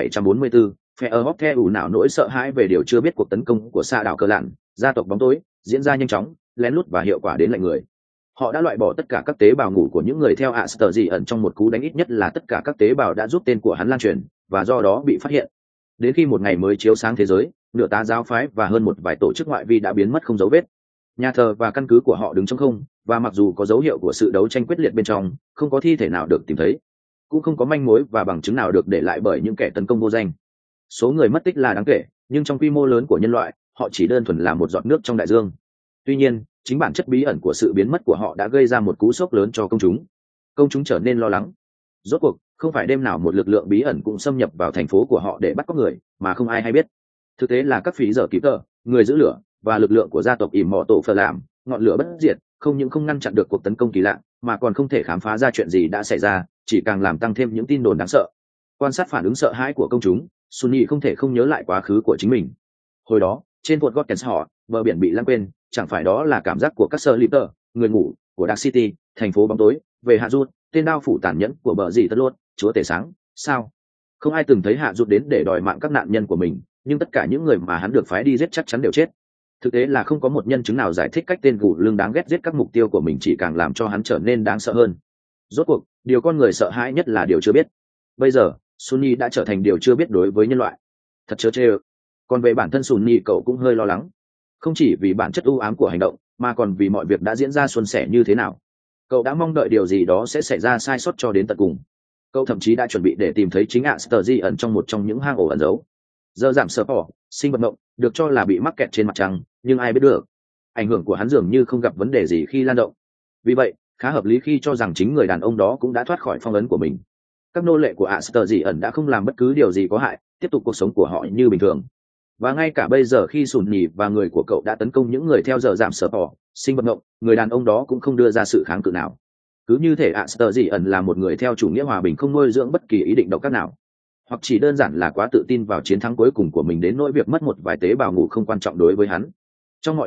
2744, Fairhawk theo nào nỗi sợ hãi về điều chưa biết. Cuộc tấn công của Sa đảo Cờ Lạn, gia tộc bóng tối, diễn ra nhanh chóng, lén lút và hiệu quả đến lạnh người. Họ đã loại bỏ tất cả các tế bào ngủ của những người theo Astergian trong một cú đánh, ít nhất là tất cả các tế bào đã giúp tên của hắn lan truyền, và do đó bị phát hiện. Đến khi một ngày mới chiếu sáng thế giới, nửa tá giáo phái và hơn một vài tổ chức ngoại vi đã biến mất không dấu vết. Nhà thờ và căn cứ của họ đứng trống không, và mặc dù có dấu hiệu của sự đấu tranh quyết liệt bên trong, không có thi thể nào được tìm thấy, cũng không có manh mối và bằng chứng nào được để lại bởi những kẻ tấn công vô danh. Số người mất tích là đáng kể, nhưng trong quy mô lớn của nhân loại, họ chỉ đơn thuần là một giọt nước trong đại dương. Tuy nhiên, chính bản chất bí ẩn của sự biến mất của họ đã gây ra một cú sốc lớn cho công chúng. Công chúng trở nên lo lắng. Rốt cuộc, không phải đêm nào một lực lượng bí ẩn cũng xâm nhập vào thành phố của họ để bắt cóc người, mà không ai hay biết. Thực tế là các phí giờ kịp tờ, người giữ lửa, và lực lượng của gia tộc ỉm mọ tổ phờ làm, ngọn lửa bất diệt, không những không ngăn chặn được cuộc tấn công kỳ lạ, mà còn không thể khám phá ra chuyện gì đã xảy ra, chỉ càng làm tăng thêm những tin đồn đáng sợ. Quan sát phản ứng sợ hãi của công chúng, Sunny không thể không nhớ lại quá khứ của chính mình. Hồi đó, trên Fort Gottens họ, bờ biển bị lãng quên, chẳng phải đó là cảm giác của các Sleeper, người ngủ của Dark City, thành phố bóng tối, về Hạ Rút, tên đao phủ tàn nhẫn của bờ gì tất lốt, chúa tể sáng, sao? Không ai từng thấy Hạ Rút đến để đòi mạng các nạn nhân của mình, nhưng tất cả những người mà hắn được phái đi giết chắc chắn đều chết. Thực tế là không có một nhân chứng nào giải thích cách tên gù lưng đáng ghét giết các mục tiêu của mình, chỉ càng làm cho hắn trở nên đáng sợ hơn. Rốt cuộc, điều con người sợ hãi nhất là điều chưa biết. Bây giờ, Sunny đã trở thành điều chưa biết đối với nhân loại. Thật chớ chê. Còn về bản thân Sunny, cậu cũng hơi lo lắng. Không chỉ vì bản chất u ám của hành động, mà còn vì mọi việc đã diễn ra suôn sẻ như thế nào. Cậu đã mong đợi điều gì đó sẽ xảy ra sai sót cho đến tận cùng. Cậu thậm chí đã chuẩn bị để tìm thấy chính Astergian trong một trong những hang ổ ẩn giấu. Giờ giảm sở bỏ, sinh vật mộng, được cho là bị mắc kẹt trên mặt trăng, nhưng ai biết được. Ảnh hưởng của hắn dường như không gặp vấn đề gì khi lan động. Vì vậy, khá hợp lý khi cho rằng chính người đàn ông đó cũng đã thoát khỏi phong ấn của mình. Các nô lệ của Astergian đã không làm bất cứ điều gì có hại, tiếp tục cuộc sống của họ như bình thường. Và ngay cả bây giờ khi Sùn Nhỉ và người của cậu đã tấn công những người theo giờ giảm sở bỏ, sinh vật mộng, người đàn ông đó cũng không đưa ra sự kháng cự nào. Cứ như thể Astergian là một người theo chủ nghĩa hòa bình, không nuôi dưỡng bất kỳ ý định độc ác nào, hoặc chỉ đơn giản là quá tự tin vào chiến thắng cuối cùng của mình đến nỗi việc mất một vài tế bào ngủ không quan trọng đối với hắn. Trong mọi trường hợp,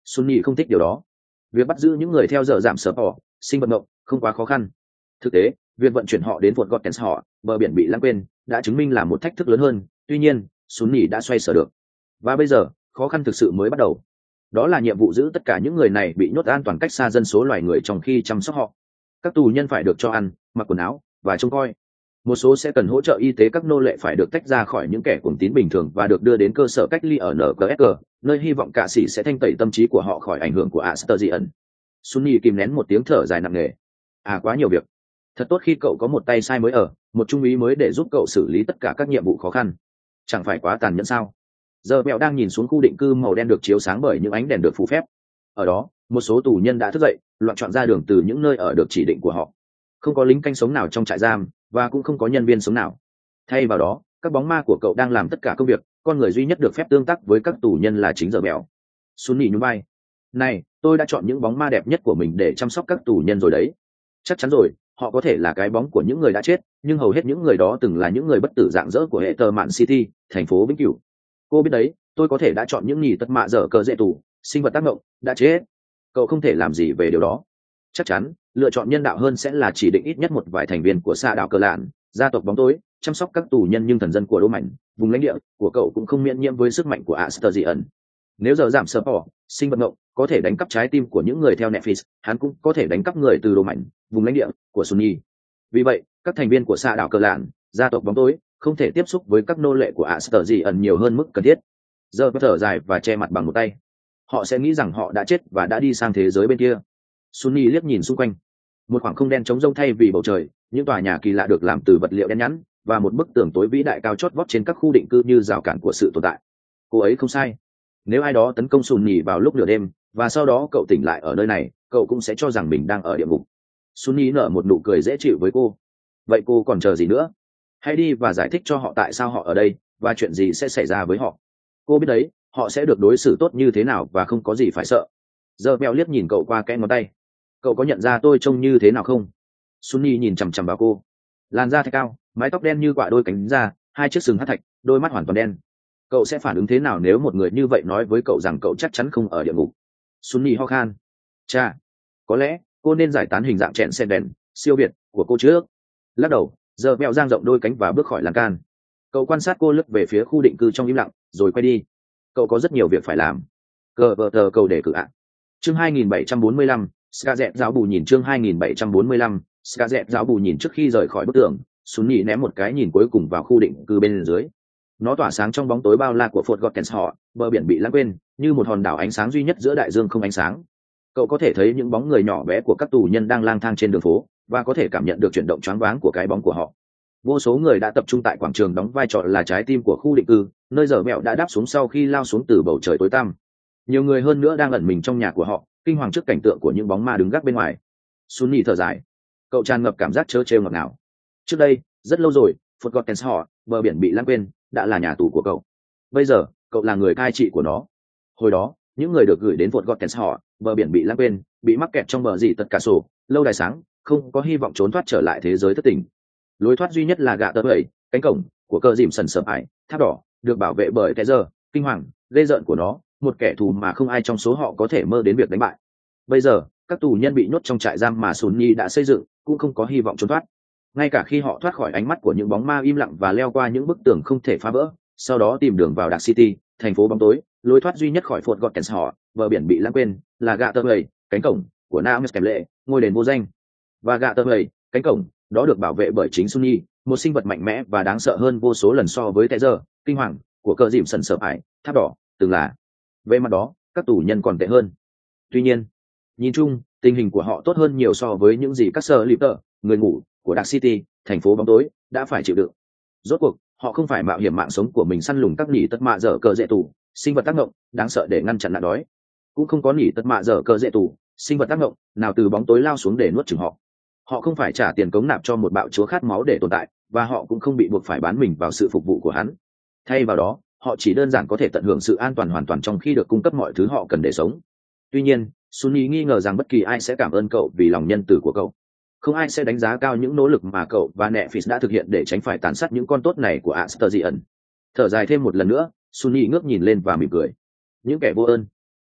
Sunny không thích điều đó. Việc bắt giữ những người theo giờ giảm sở bỏ sinh vật ngộng không quá khó khăn. Thực tế, việc vận chuyển họ đến Fort Gottens họ bờ biển bị lãng quên đã chứng minh là một thách thức lớn hơn. Tuy nhiên, Sunny đã xoay sở được. Và bây giờ, khó khăn thực sự mới bắt đầu. Đó là nhiệm vụ giữ tất cả những người này bị nhốt an toàn cách xa dân số loài người trong khi chăm sóc họ. Các tù nhân phải được cho ăn, mặc quần áo và trông coi. Một số sẽ cần hỗ trợ y tế, các nô lệ phải được tách ra khỏi những kẻ cuồng tín bình thường và được đưa đến cơ sở cách ly ở NKSG, nơi hy vọng cả sĩ sẽ thanh tẩy tâm trí của họ khỏi ảnh hưởng của Asterion. Sunny kìm nén một tiếng thở dài nặng nề. Quá nhiều việc. Thật tốt khi cậu có một tay sai mới một trung úy mới để giúp cậu xử lý tất cả các nhiệm vụ khó khăn. Chẳng phải quá tàn nhẫn sao? Giờ mẹo đang nhìn xuống khu định cư màu đen được chiếu sáng bởi những ánh đèn được phù phép. Ở đó, một số tù nhân đã thức dậy, loạn trọn ra đường từ những nơi ở được chỉ định của họ. Không có lính canh sống nào trong trại giam, và cũng không có nhân viên sống nào. Thay vào đó, các bóng ma của cậu đang làm tất cả công việc. Con người duy nhất được phép tương tác với các tù nhân là chính giờ mẹo. Sunny nhún vai. Này, tôi đã chọn những bóng ma đẹp nhất của mình để chăm sóc các tù nhân rồi đấy. Chắc chắn rồi, họ có thể là cái bóng của những người đã chết, nhưng hầu hết những người đó từng là những người bất tử rạng rỡ của hệ tờ Mạn City, thành phố vĩnh cửu. Cô biết đấy, tôi có thể đã chọn những nhì tất mạ dở cờ dễ tù, sinh vật tác động đã chết. Cậu không thể làm gì về điều đó. Chắc chắn, lựa chọn nhân đạo hơn sẽ là chỉ định ít nhất một vài thành viên của Sa đảo Cờ Lạn, gia tộc bóng tối, chăm sóc các tù nhân, nhưng thần dân của đô mảnh, vùng lãnh địa của cậu cũng không miễn nhiễm với sức mạnh của Asterion. Nếu giờ giảm sơ bỏ, sinh vật ngộng có thể đánh cắp trái tim của những người theo Nephis, hắn cũng có thể đánh cắp người từ đô mảnh, vùng lãnh địa của Sunny. Vì vậy, các thành viên của Sa đảo Cờ Lạn, gia tộc bóng tối, không thể tiếp xúc với các nô lệ của Asterion nhiều hơn mức cần thiết. Giờ thở dài và che mặt bằng một tay. Họ sẽ nghĩ rằng họ đã chết và đã đi sang thế giới bên kia. Sunny liếc nhìn xung quanh. Một khoảng không đen trống rông thay vì bầu trời, những tòa nhà kỳ lạ được làm từ vật liệu đen nhẵn, và một bức tường tối vĩ đại cao chót vót trên các khu định cư như rào cản của sự tồn tại. Cô ấy không sai. Nếu ai đó tấn công Sunny vào lúc nửa đêm, và sau đó cậu tỉnh lại ở nơi này, cậu cũng sẽ cho rằng mình đang ở địa ngục. Sunny nở một nụ cười dễ chịu với cô. Vậy cô còn chờ gì nữa? Hãy đi và giải thích cho họ tại sao họ ở đây, và chuyện gì sẽ xảy ra với họ. Cô biết đấy, họ sẽ được đối xử tốt như thế nào và không có gì phải sợ. Giờ mèo liếc nhìn cậu qua kẽ ngón tay. Cậu có nhận ra tôi trông như thế nào không? Sunny nhìn chằm chằm vào cô. Làn da thạch cao, mái tóc đen như quả đôi cánh da, hai chiếc sừng hắc thạch, đôi mắt hoàn toàn đen. Cậu sẽ phản ứng thế nào nếu một người như vậy nói với cậu rằng cậu chắc chắn không ở địa ngục? Sunny ho khan. Cha, có lẽ cô nên giải tán hình dạng chẹn sen đèn siêu việt của cô trước. Lắc đầu, giờ mèo giang rộng đôi cánh và bước khỏi lan can. Cậu quan sát cô lướt về phía khu định cư trong im lặng, rồi quay đi. Cậu có rất nhiều việc phải làm. Cờ vợ tờ cầu đề cử ạ. Chương 2745, Skazet giáo bù nhìn. Chương 2745, Skazet giáo bù nhìn. Trước khi rời khỏi bức tường, Sunny ném một cái nhìn cuối cùng vào khu định cư bên dưới. Nó tỏa sáng trong bóng tối bao la của Fort Gottens họ, bờ biển bị lãng quên, như một hòn đảo ánh sáng duy nhất giữa đại dương không ánh sáng. Cậu có thể thấy những bóng người nhỏ bé của các tù nhân đang lang thang trên đường phố, và có thể cảm nhận được chuyển động choáng váng của cái bóng của họ. Vô số người đã tập trung tại quảng trường đóng vai trò là trái tim của khu định cư, nơi giờ mẹo đã đáp xuống sau khi lao xuống từ bầu trời tối tăm. Nhiều người hơn nữa đang ẩn mình trong nhà của họ, kinh hoàng trước cảnh tượng của những bóng ma đứng gác bên ngoài. Sunny thở dài. Cậu tràn ngập cảm giác trớ trêu ngọt ngào. Trước đây, rất lâu rồi, Fort Gottens họ, bờ biển bị lãng quên, đã là nhà tù của cậu. Bây giờ, cậu là người cai trị của nó. Hồi đó, những người được gửi đến Fort Gottens họ, bờ biển bị lãng quên, bị mắc kẹt trong bờ dì tất cả sổ, lâu đài sáng, không có hy vọng trốn thoát trở lại thế giới thất tình. Lối thoát duy nhất là gạ tơ bảy, cánh cổng của cơ dìm sần sợp ải, tháp đỏ, được bảo vệ bởi cái giờ kinh hoàng ghê rợn của nó, một kẻ thù mà không ai trong số họ có thể mơ đến việc đánh bại. Bây giờ, các tù nhân bị nhốt trong trại giam mà Sunny đã xây dựng cũng không có hy vọng trốn thoát. Ngay cả khi họ thoát khỏi ánh mắt của những bóng ma im lặng và leo qua những bức tường không thể phá vỡ, sau đó tìm đường vào Dark City, thành phố bóng tối, lối thoát duy nhất khỏi Fort Gottens họ, bờ biển bị lãng quên, là gạ tơ bảy, cánh cổng của Naomi kèm lệ, ngôi đền vô danh. Và gạ tơ bảy, cánh cổng đó được bảo vệ bởi chính Sunny, một sinh vật mạnh mẽ và đáng sợ hơn vô số lần so với Tether, kinh hoàng của cờ dìm sần sợp ải, tháp đỏ, từng là. Về mặt đó, các tù nhân còn tệ hơn. Tuy nhiên, nhìn chung, tình hình của họ tốt hơn nhiều so với những gì các sở lip tờ, người ngủ của Dark City, thành phố bóng tối, đã phải chịu đựng. Rốt cuộc, họ không phải mạo hiểm mạng sống của mình săn lùng các nỉ tất mạ dở cờ dễ tù, sinh vật tác động, đáng sợ để ngăn chặn nạn đói. Cũng không có nỉ tất mạ dở cờ dễ tù, sinh vật tác động nào từ bóng tối lao xuống để nuốt chửng họ. Họ không phải trả tiền cống nạp cho một bạo chúa khát máu để tồn tại, và họ cũng không bị buộc phải bán mình vào sự phục vụ của hắn. Thay vào đó, họ chỉ đơn giản có thể tận hưởng sự an toàn hoàn toàn trong khi được cung cấp mọi thứ họ cần để sống. Tuy nhiên, Sunny nghi ngờ rằng bất kỳ ai sẽ cảm ơn cậu vì lòng nhân từ của cậu. Không ai sẽ đánh giá cao những nỗ lực mà cậu và Nephis đã thực hiện để tránh phải tàn sát những con tốt này của Asterion. Thở dài thêm một lần nữa, Sunny ngước nhìn lên và mỉm cười. Những kẻ vô ơn.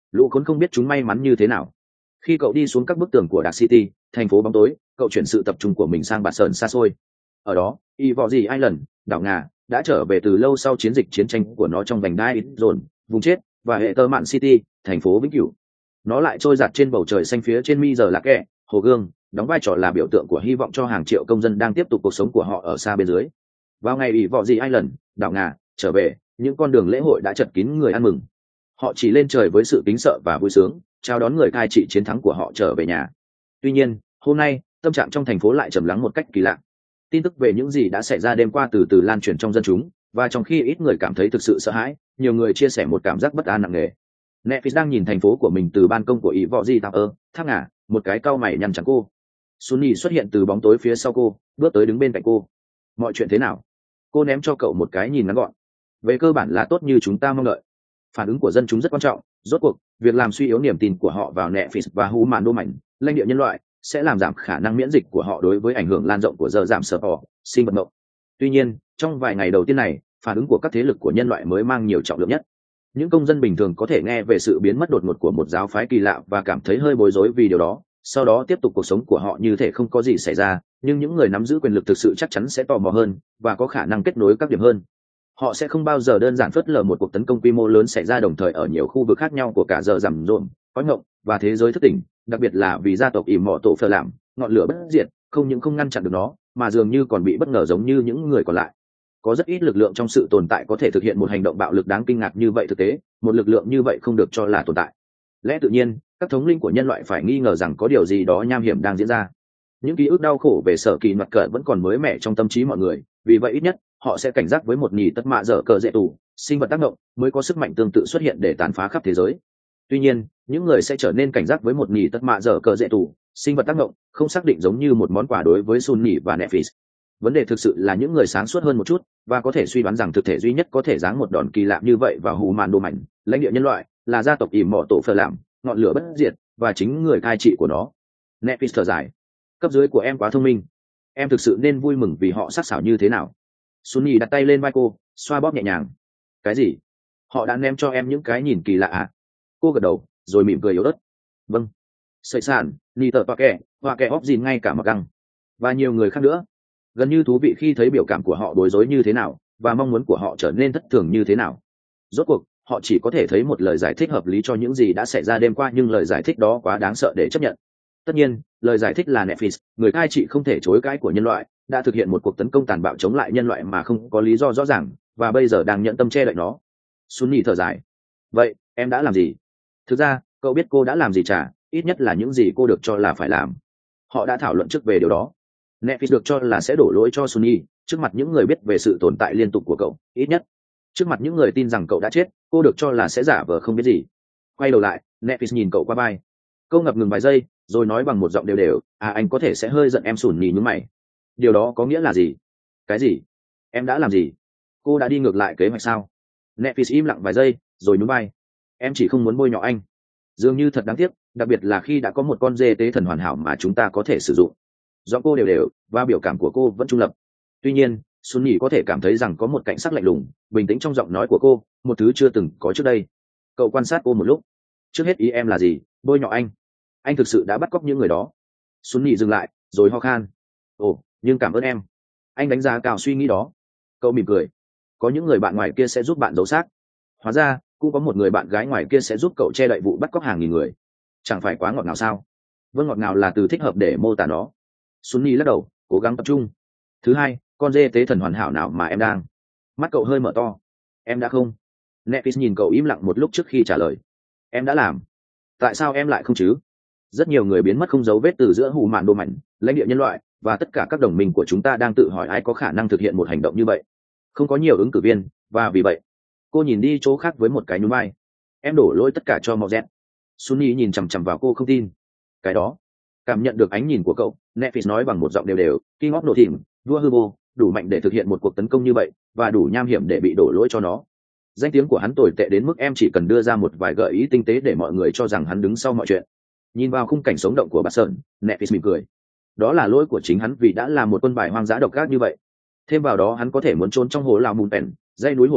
lũ khốn không biết chúng may mắn như thế nào. Khi cậu đi xuống các bức tường của Dark City, thành phố bóng tối, cậu chuyển sự tập trung của mình sang bạt sơn xa xôi. Ở đó, Ivory Island, đảo Ngà, đã trở về từ lâu sau chiến dịch chiến tranh của nó trong vành đai dồn, vùng chết, và hệ tơ mạn City, thành phố vĩnh cửu. Nó lại trôi giạt trên bầu trời xanh phía trên mi giờ là kẹ, hồ gương, đóng vai trò là biểu tượng của hy vọng cho hàng triệu công dân đang tiếp tục cuộc sống của họ ở xa bên dưới. Vào ngày Ivory Island, đảo Ngà, trở về, những con đường lễ hội đã chật kín người ăn mừng. Họ chỉ lên trời với sự kính sợ và vui sướng, chào đón người cai trị chiến thắng của họ trở về nhà. Tuy nhiên, hôm nay, tâm trạng trong thành phố lại trầm lắng một cách kỳ lạ. Tin tức về những gì đã xảy ra đêm qua từ từ lan truyền trong dân chúng, và trong khi ít người cảm thấy thực sự sợ hãi, nhiều người chia sẻ một cảm giác bất an nặng nề. Netflix đang nhìn thành phố của mình từ ban công của Ivory Tower, tháp ngả, một cái cau mày nhăn trắng cô. Sunny xuất hiện từ bóng tối phía sau cô, bước tới đứng bên cạnh cô. Mọi chuyện thế nào? Cô ném cho cậu một cái nhìn ngắn gọn. Về cơ bản là tốt như chúng ta mong đợi. Phản ứng của dân chúng rất quan trọng. Rốt cuộc, việc làm suy yếu niềm tin của họ vào Netflix và Human Domain, lãnh địa nhân loại, sẽ làm giảm khả năng miễn dịch của họ đối với ảnh hưởng lan rộng của giờ giảm sở họ, sinh vật mộng. Tuy nhiên, trong vài ngày đầu tiên này, phản ứng của các thế lực của nhân loại mới mang nhiều trọng lượng nhất. Những công dân bình thường có thể nghe về sự biến mất đột ngột của một giáo phái kỳ lạ và cảm thấy hơi bối rối vì điều đó, sau đó tiếp tục cuộc sống của họ như thể không có gì xảy ra, nhưng những người nắm giữ quyền lực thực sự chắc chắn sẽ tò mò hơn và có khả năng kết nối các điểm hơn. Họ sẽ không bao giờ đơn giản phớt lờ một cuộc tấn công quy mô lớn xảy ra đồng thời ở nhiều khu vực khác nhau của cả giờ rằm rộn, cõi ngộng và thế giới thức tỉnh, đặc biệt là vì gia tộc ỉm mọ tổ phờ làm, ngọn lửa bất diệt, không những không ngăn chặn được nó, mà dường như còn bị bất ngờ giống như những người còn lại. Có rất ít lực lượng trong sự tồn tại có thể thực hiện một hành động bạo lực đáng kinh ngạc như vậy. Thực tế, một lực lượng như vậy không được cho là tồn tại. Lẽ tự nhiên, các thống linh của nhân loại phải nghi ngờ rằng có điều gì đó nham hiểm đang diễn ra. Những ký ức đau khổ về sở kỳ mặt cỡ vẫn còn mới mẻ trong tâm trí mọi người, vì vậy ít nhất họ sẽ cảnh giác với một nhì tất mạ dở cờ dễ tù, sinh vật tác động mới có sức mạnh tương tự xuất hiện để tàn phá khắp thế giới. Tuy nhiên, những người sẽ trở nên cảnh giác với một nhì tất mạ dở cờ dễ tù, sinh vật tác động không xác định giống như một món quà đối với Sunny và Netflix. Vấn đề thực sự là những người sáng suốt hơn một chút và có thể suy đoán rằng thực thể duy nhất có thể giáng một đòn kỳ lạ như vậy vào Human Domain, lãnh địa nhân loại, là gia tộc ỉm mọ tổ phờ làm, ngọn lửa bất diệt, và chính người cai trị của nó. Netflix thở dài. Cấp dưới của em quá thông minh. Em thực sự nên vui mừng vì họ sắc sảo như thế nào. Sunny đặt tay lên vai cô, xoa bóp nhẹ nhàng. Cái gì? Họ đã ném cho em những cái nhìn kỳ lạ à? Cô gật đầu, rồi mỉm cười yếu ớt. Vâng. Sợi sản, ni tờ và kẻ óc gìn ngay cả mặc găng. Và nhiều người khác nữa. Gần như thú vị khi thấy biểu cảm của họ bối rối như thế nào, và mong muốn của họ trở nên thất thường như thế nào. Rốt cuộc, họ chỉ có thể thấy một lời giải thích hợp lý cho những gì đã xảy ra đêm qua, nhưng lời giải thích đó quá đáng sợ để chấp nhận. Tất nhiên, lời giải thích là Netflix, người cai trị không thể chối cãi của nhân loại, đã thực hiện một cuộc tấn công tàn bạo chống lại nhân loại mà không có lý do rõ ràng, và bây giờ đang nhận tâm che đậy nó. Sunny thở dài. Vậy, em đã làm gì? Thực ra, cậu biết cô đã làm gì chả, ít nhất là những gì cô được cho là phải làm. Họ đã thảo luận trước về điều đó. Netflix được cho là sẽ đổ lỗi cho Sunny, trước mặt những người biết về sự tồn tại liên tục của cậu, ít nhất. Trước mặt những người tin rằng cậu đã chết, cô được cho là sẽ giả vờ không biết gì. Quay đầu lại, Netflix nhìn cậu qua vai. Câu ngập ngừng vài giây, rồi nói bằng một giọng đều đều, anh có thể sẽ hơi giận em. Sunny nhún mày. Điều đó có nghĩa là gì? Cái gì? Em đã làm gì? Cô đã đi ngược lại kế hoạch sao? Netflix im lặng vài giây, rồi nhún vai. Em chỉ không muốn bôi nhọ anh. Dường như thật đáng tiếc, đặc biệt là khi đã có một con dê tế thần hoàn hảo mà chúng ta có thể sử dụng. Giọng cô đều đều, và biểu cảm của cô vẫn trung lập. Tuy nhiên, Sunny có thể cảm thấy rằng có một cảnh sắc lạnh lùng, bình tĩnh trong giọng nói của cô, một thứ chưa từng có trước đây. Cậu quan sát cô một lúc. Trước hết ý em là gì? Bôi nhọ anh? Anh thực sự đã bắt cóc những người đó? Sunny dừng lại, rồi ho khan. Ồ, nhưng cảm ơn em. Anh đánh giá cao suy nghĩ đó. Cậu mỉm cười. Có những người bạn ngoài kia sẽ giúp bạn giấu xác. Hóa ra, cũng có một người bạn gái ngoài kia sẽ giúp cậu che đậy vụ bắt cóc hàng nghìn người. Chẳng phải quá ngọt ngào sao? Vâng, ngọt ngào là từ thích hợp để mô tả nó. Sunny lắc đầu, cố gắng tập trung. Thứ hai, con dê tế thần hoàn hảo nào mà em đang? Mắt cậu hơi mở to. Em đã không? Netflix nhìn cậu im lặng một lúc trước khi trả lời. Em đã làm. Tại sao em lại không chứ? Rất nhiều người biến mất không dấu vết từ giữa Human Domain, lãnh địa nhân loại, và tất cả các đồng minh của chúng ta đang tự hỏi ai có khả năng thực hiện một hành động như vậy. Không có nhiều ứng cử viên, và vì vậy, cô nhìn đi chỗ khác với một cái nhún vai. Em đổ lỗi tất cả cho Mọ Dẹt. Sunny nhìn chằm chằm vào cô không tin. Cái đó. Cảm nhận được ánh nhìn của cậu, Netflix nói bằng một giọng đều đều, King of nổ thỉm, vua hư vô, đủ mạnh để thực hiện một cuộc tấn công như vậy, và đủ nham hiểm để bị đổ lỗi cho nó. Danh tiếng của hắn tồi tệ đến mức em chỉ cần đưa ra một vài gợi ý tinh tế để mọi người cho rằng hắn đứng sau mọi chuyện. Nhìn vào khung cảnh sống động của bà Sơn, Netflix mỉm cười. Đó là lỗi của chính hắn vì đã là một quân bài hoang dã độc ác như vậy. Thêm vào đó hắn có thể muốn trốn trong hồ lão Mùn Pèn, dãy núi hồ lão,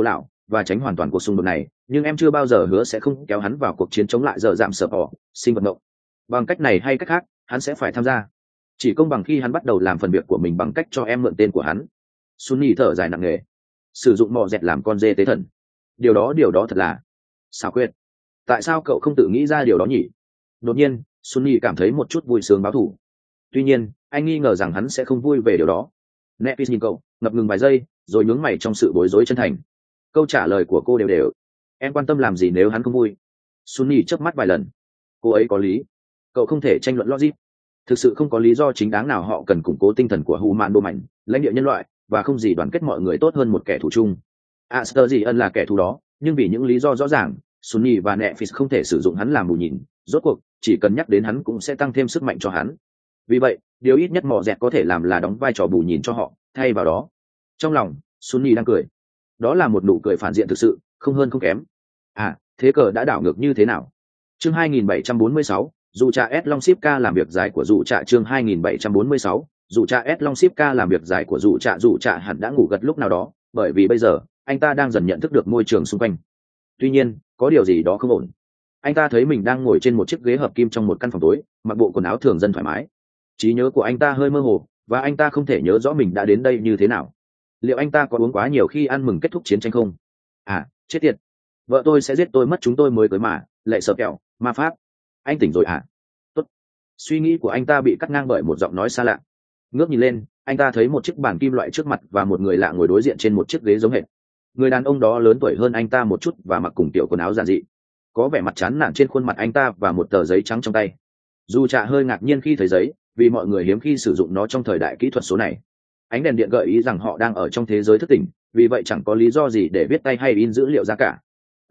và tránh hoàn toàn cuộc xung đột này, nhưng em chưa bao giờ hứa sẽ không kéo hắn vào cuộc chiến chống lại giờ giảm sợ bỏ sinh vật mộng. Bằng cách này hay cách khác, hắn sẽ phải tham gia. Chỉ công bằng khi hắn bắt đầu làm phần việc của mình bằng cách cho em mượn tên của hắn. Sunny thở dài nặng nề. Sử dụng mọ dẹt làm con dê tế thần. Điều đó thật là xảo quyệt. Tại sao cậu không tự nghĩ ra điều đó nhỉ? Đột nhiên, Sunny cảm thấy một chút vui sướng báo thù. Tuy nhiên, anh nghi ngờ rằng hắn sẽ không vui về điều đó. Nepis nhìn cậu, ngập ngừng vài giây, rồi nhướng mày trong sự bối rối chân thành. Câu trả lời của cô đều đều. Em quan tâm làm gì nếu hắn không vui? Sunny chớp mắt vài lần. Cô ấy có lý. Cậu không thể tranh luận logic. Thực sự không có lý do chính đáng nào họ cần củng cố tinh thần của Human Đô Mạnh, lãnh địa nhân loại, và không gì đoàn kết mọi người tốt hơn một kẻ thù chung. Aster là kẻ thù đó, nhưng vì những lý do rõ ràng, Sunny và Nepis không thể sử dụng hắn làm mù nhìn. Rốt cuộc, chỉ cần nhắc đến hắn cũng sẽ tăng thêm sức mạnh cho hắn. Vì vậy, điều ít nhất mọ dẹt có thể làm là đóng vai trò bù nhìn cho họ, thay vào đó. Trong lòng, Sunny đang cười. Đó là một nụ cười phản diện thực sự, không hơn không kém. À, thế cờ đã đảo ngược như thế nào? Chương 2746, dù cha S Long Ship K làm việc dài của dù cha. Chương 2746, dù cha S Long Ship K làm việc dài của dù cha hẳn đã ngủ gật lúc nào đó, bởi vì bây giờ anh ta đang dần nhận thức được môi trường xung quanh. Tuy nhiên, có điều gì đó không ổn. Anh ta thấy mình đang ngồi trên một chiếc ghế hợp kim trong một căn phòng tối, mặc bộ quần áo thường dân thoải mái. Trí nhớ của anh ta hơi mơ hồ, và anh ta không thể nhớ rõ mình đã đến đây như thế nào. Liệu anh ta có uống quá nhiều khi ăn mừng kết thúc chiến tranh không? À, chết tiệt! Vợ tôi sẽ giết tôi mất, chúng tôi mới cưới mà, lệ sợ kẹo, ma pháp. Anh tỉnh rồi à? Tốt. Suy nghĩ của anh ta bị cắt ngang bởi một giọng nói xa lạ. Ngước nhìn lên, anh ta thấy một chiếc bàn kim loại trước mặt và một người lạ ngồi đối diện trên một chiếc ghế giống hệt. Người đàn ông đó lớn tuổi hơn anh ta một chút và mặc cùng kiểu quần áo giản dị. Có vẻ mặt chán nản trên khuôn mặt anh ta và một tờ giấy trắng trong tay. Dù Trạ hơi ngạc nhiên khi thấy giấy, vì mọi người hiếm khi sử dụng nó trong thời đại kỹ thuật số này. Ánh đèn điện gợi ý rằng họ đang ở trong thế giới thức tỉnh, vì vậy chẳng có lý do gì để viết tay hay in dữ liệu ra cả.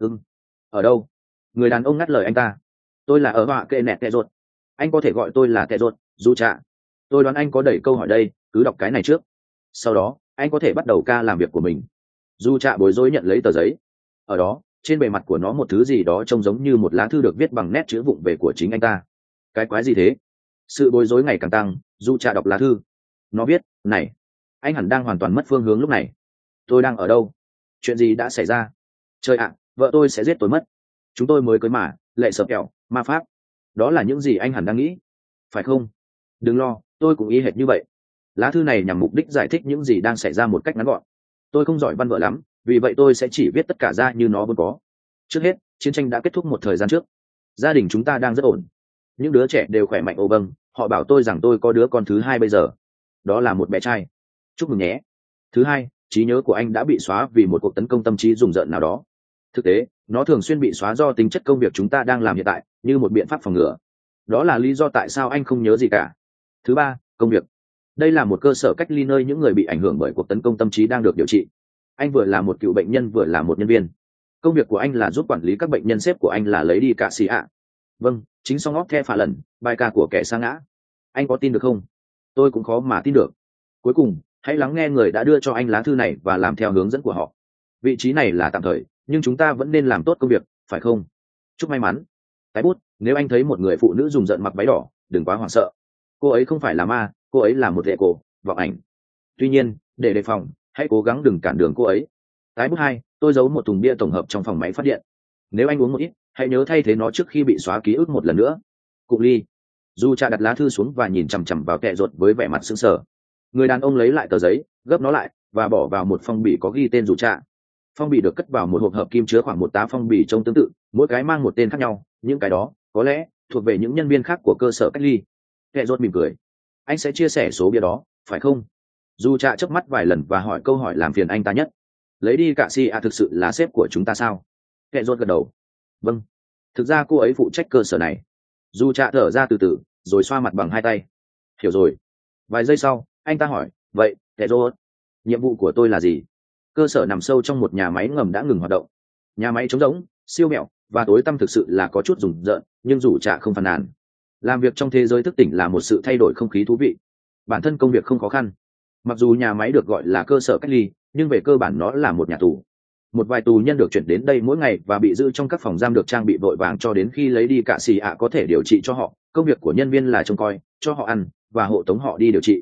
Ở đâu? Người đàn ông ngắt lời anh ta. Tôi là ở họa kệ nẹt tệ ruột. Anh có thể gọi tôi là tệ ruột, Dù Trạ. Tôi đoán anh có đầy câu hỏi đây, cứ đọc cái này trước. Sau đó, anh có thể bắt đầu ca làm việc của mình. Dù Trạ bối rối nhận lấy tờ giấy. Ở đó, trên bề mặt của nó một thứ gì đó trông giống như một lá thư được viết bằng nét chữ vụng về của chính anh ta. Cái quái gì thế? Sự bối rối ngày càng tăng, Dù Trạ đọc lá thư. Nó viết, này, anh hẳn đang hoàn toàn mất phương hướng lúc này. Tôi đang ở đâu? Chuyện gì đã xảy ra? Trời ạ, vợ tôi sẽ giết tôi mất. Chúng tôi mới cưới mà, lệ sợ kẹo, ma pháp. Đó là những gì anh hẳn đang nghĩ, phải không? Đừng lo, tôi cũng y hệt như vậy. Lá thư này nhằm mục đích giải thích những gì đang xảy ra một cách ngắn gọn. Tôi không giỏi văn vở lắm, vì vậy tôi sẽ chỉ viết tất cả ra như nó vốn có. Trước hết, chiến tranh đã kết thúc một thời gian trước. Gia đình chúng ta đang rất ổn. Những đứa trẻ đều khỏe mạnh. Ô vâng, họ bảo tôi rằng tôi có đứa con thứ hai bây giờ. Đó là một bé trai. Chúc mừng nhé. Thứ hai, trí nhớ của anh đã bị xóa vì một cuộc tấn công tâm trí rùng rợn nào đó. Thực tế, nó thường xuyên bị xóa do tính chất công việc chúng ta đang làm hiện tại, như một biện pháp phòng ngừa. Đó là lý do tại sao anh không nhớ gì cả. Thứ ba, công việc. Đây là một cơ sở cách ly nơi những người bị ảnh hưởng bởi cuộc tấn công tâm trí đang được điều trị. Anh vừa là một cựu bệnh nhân vừa là một nhân viên. Công việc của anh là giúp quản lý các bệnh nhân, sếp của anh là lấy đi cả xì ạ. Vâng, chính song óc the phả lần, bài ca của kẻ sa ngã. Anh có tin được không? Tôi cũng khó mà tin được. Cuối cùng, hãy lắng nghe người đã đưa cho anh lá thư này và làm theo hướng dẫn của họ. Vị trí này là tạm thời, nhưng chúng ta vẫn nên làm tốt công việc, phải không? Chúc may mắn. Tái bút, nếu anh thấy một người phụ nữ rùng rợn mặc váy đỏ, đừng quá hoảng sợ. Cô ấy không phải là ma, cô ấy là một hệ cổ, vọng ảnh. Tuy nhiên, để đề phòng, hãy cố gắng đừng cản đường cô ấy. Tái bút 2, tôi giấu một thùng bia tổng hợp trong phòng máy phát điện. Nếu anh uống một ít, hãy nhớ thay thế nó trước khi bị xóa ký ức một lần nữa. Cụng ly. Dù Cha đặt lá thư xuống và nhìn chằm chằm vào kẹ ruột với vẻ mặt sững sờ. Người đàn ông lấy lại tờ giấy, gấp nó lại và bỏ vào một phong bì có ghi tên Dù Cha. Phong bì được cất vào một hộp hợp kim chứa khoảng một tá phong bì trông tương tự, mỗi cái mang một tên khác nhau. Những cái đó, có lẽ, thuộc về những nhân viên khác của cơ sở cách ly. Kẹ ruột mỉm cười. Anh sẽ chia sẻ số bia đó, phải không? Dù Cha chớp mắt vài lần và hỏi câu hỏi làm phiền anh ta nhất. Lấy đi cả si thực sự là sếp của chúng ta sao? Kẹ ruột gật đầu. Vâng. Thực ra cô ấy phụ trách cơ sở này. Dù Cha thở ra từ từ, rồi xoa mặt bằng hai tay. Hiểu rồi. Vài giây sau, anh ta hỏi, vậy, kẹ ruột, nhiệm vụ của tôi là gì? Cơ sở nằm sâu trong một nhà máy ngầm đã ngừng hoạt động. Nhà máy trống rỗng, siêu mẹo và tối tăm thực sự là có chút rùng rợn, nhưng Dù Cha không phàn nàn. Làm việc trong thế giới thức tỉnh là một sự thay đổi không khí thú vị. Bản thân công việc không khó khăn. Mặc dù nhà máy được gọi là cơ sở cách ly, nhưng về cơ bản nó là một nhà tù. Một vài tù nhân được chuyển đến đây mỗi ngày và bị giữ trong các phòng giam được trang bị vội vàng cho đến khi lấy đi cả xì ạ có thể điều trị cho họ. Công việc của nhân viên là trông coi, cho họ ăn và hộ tống họ đi điều trị.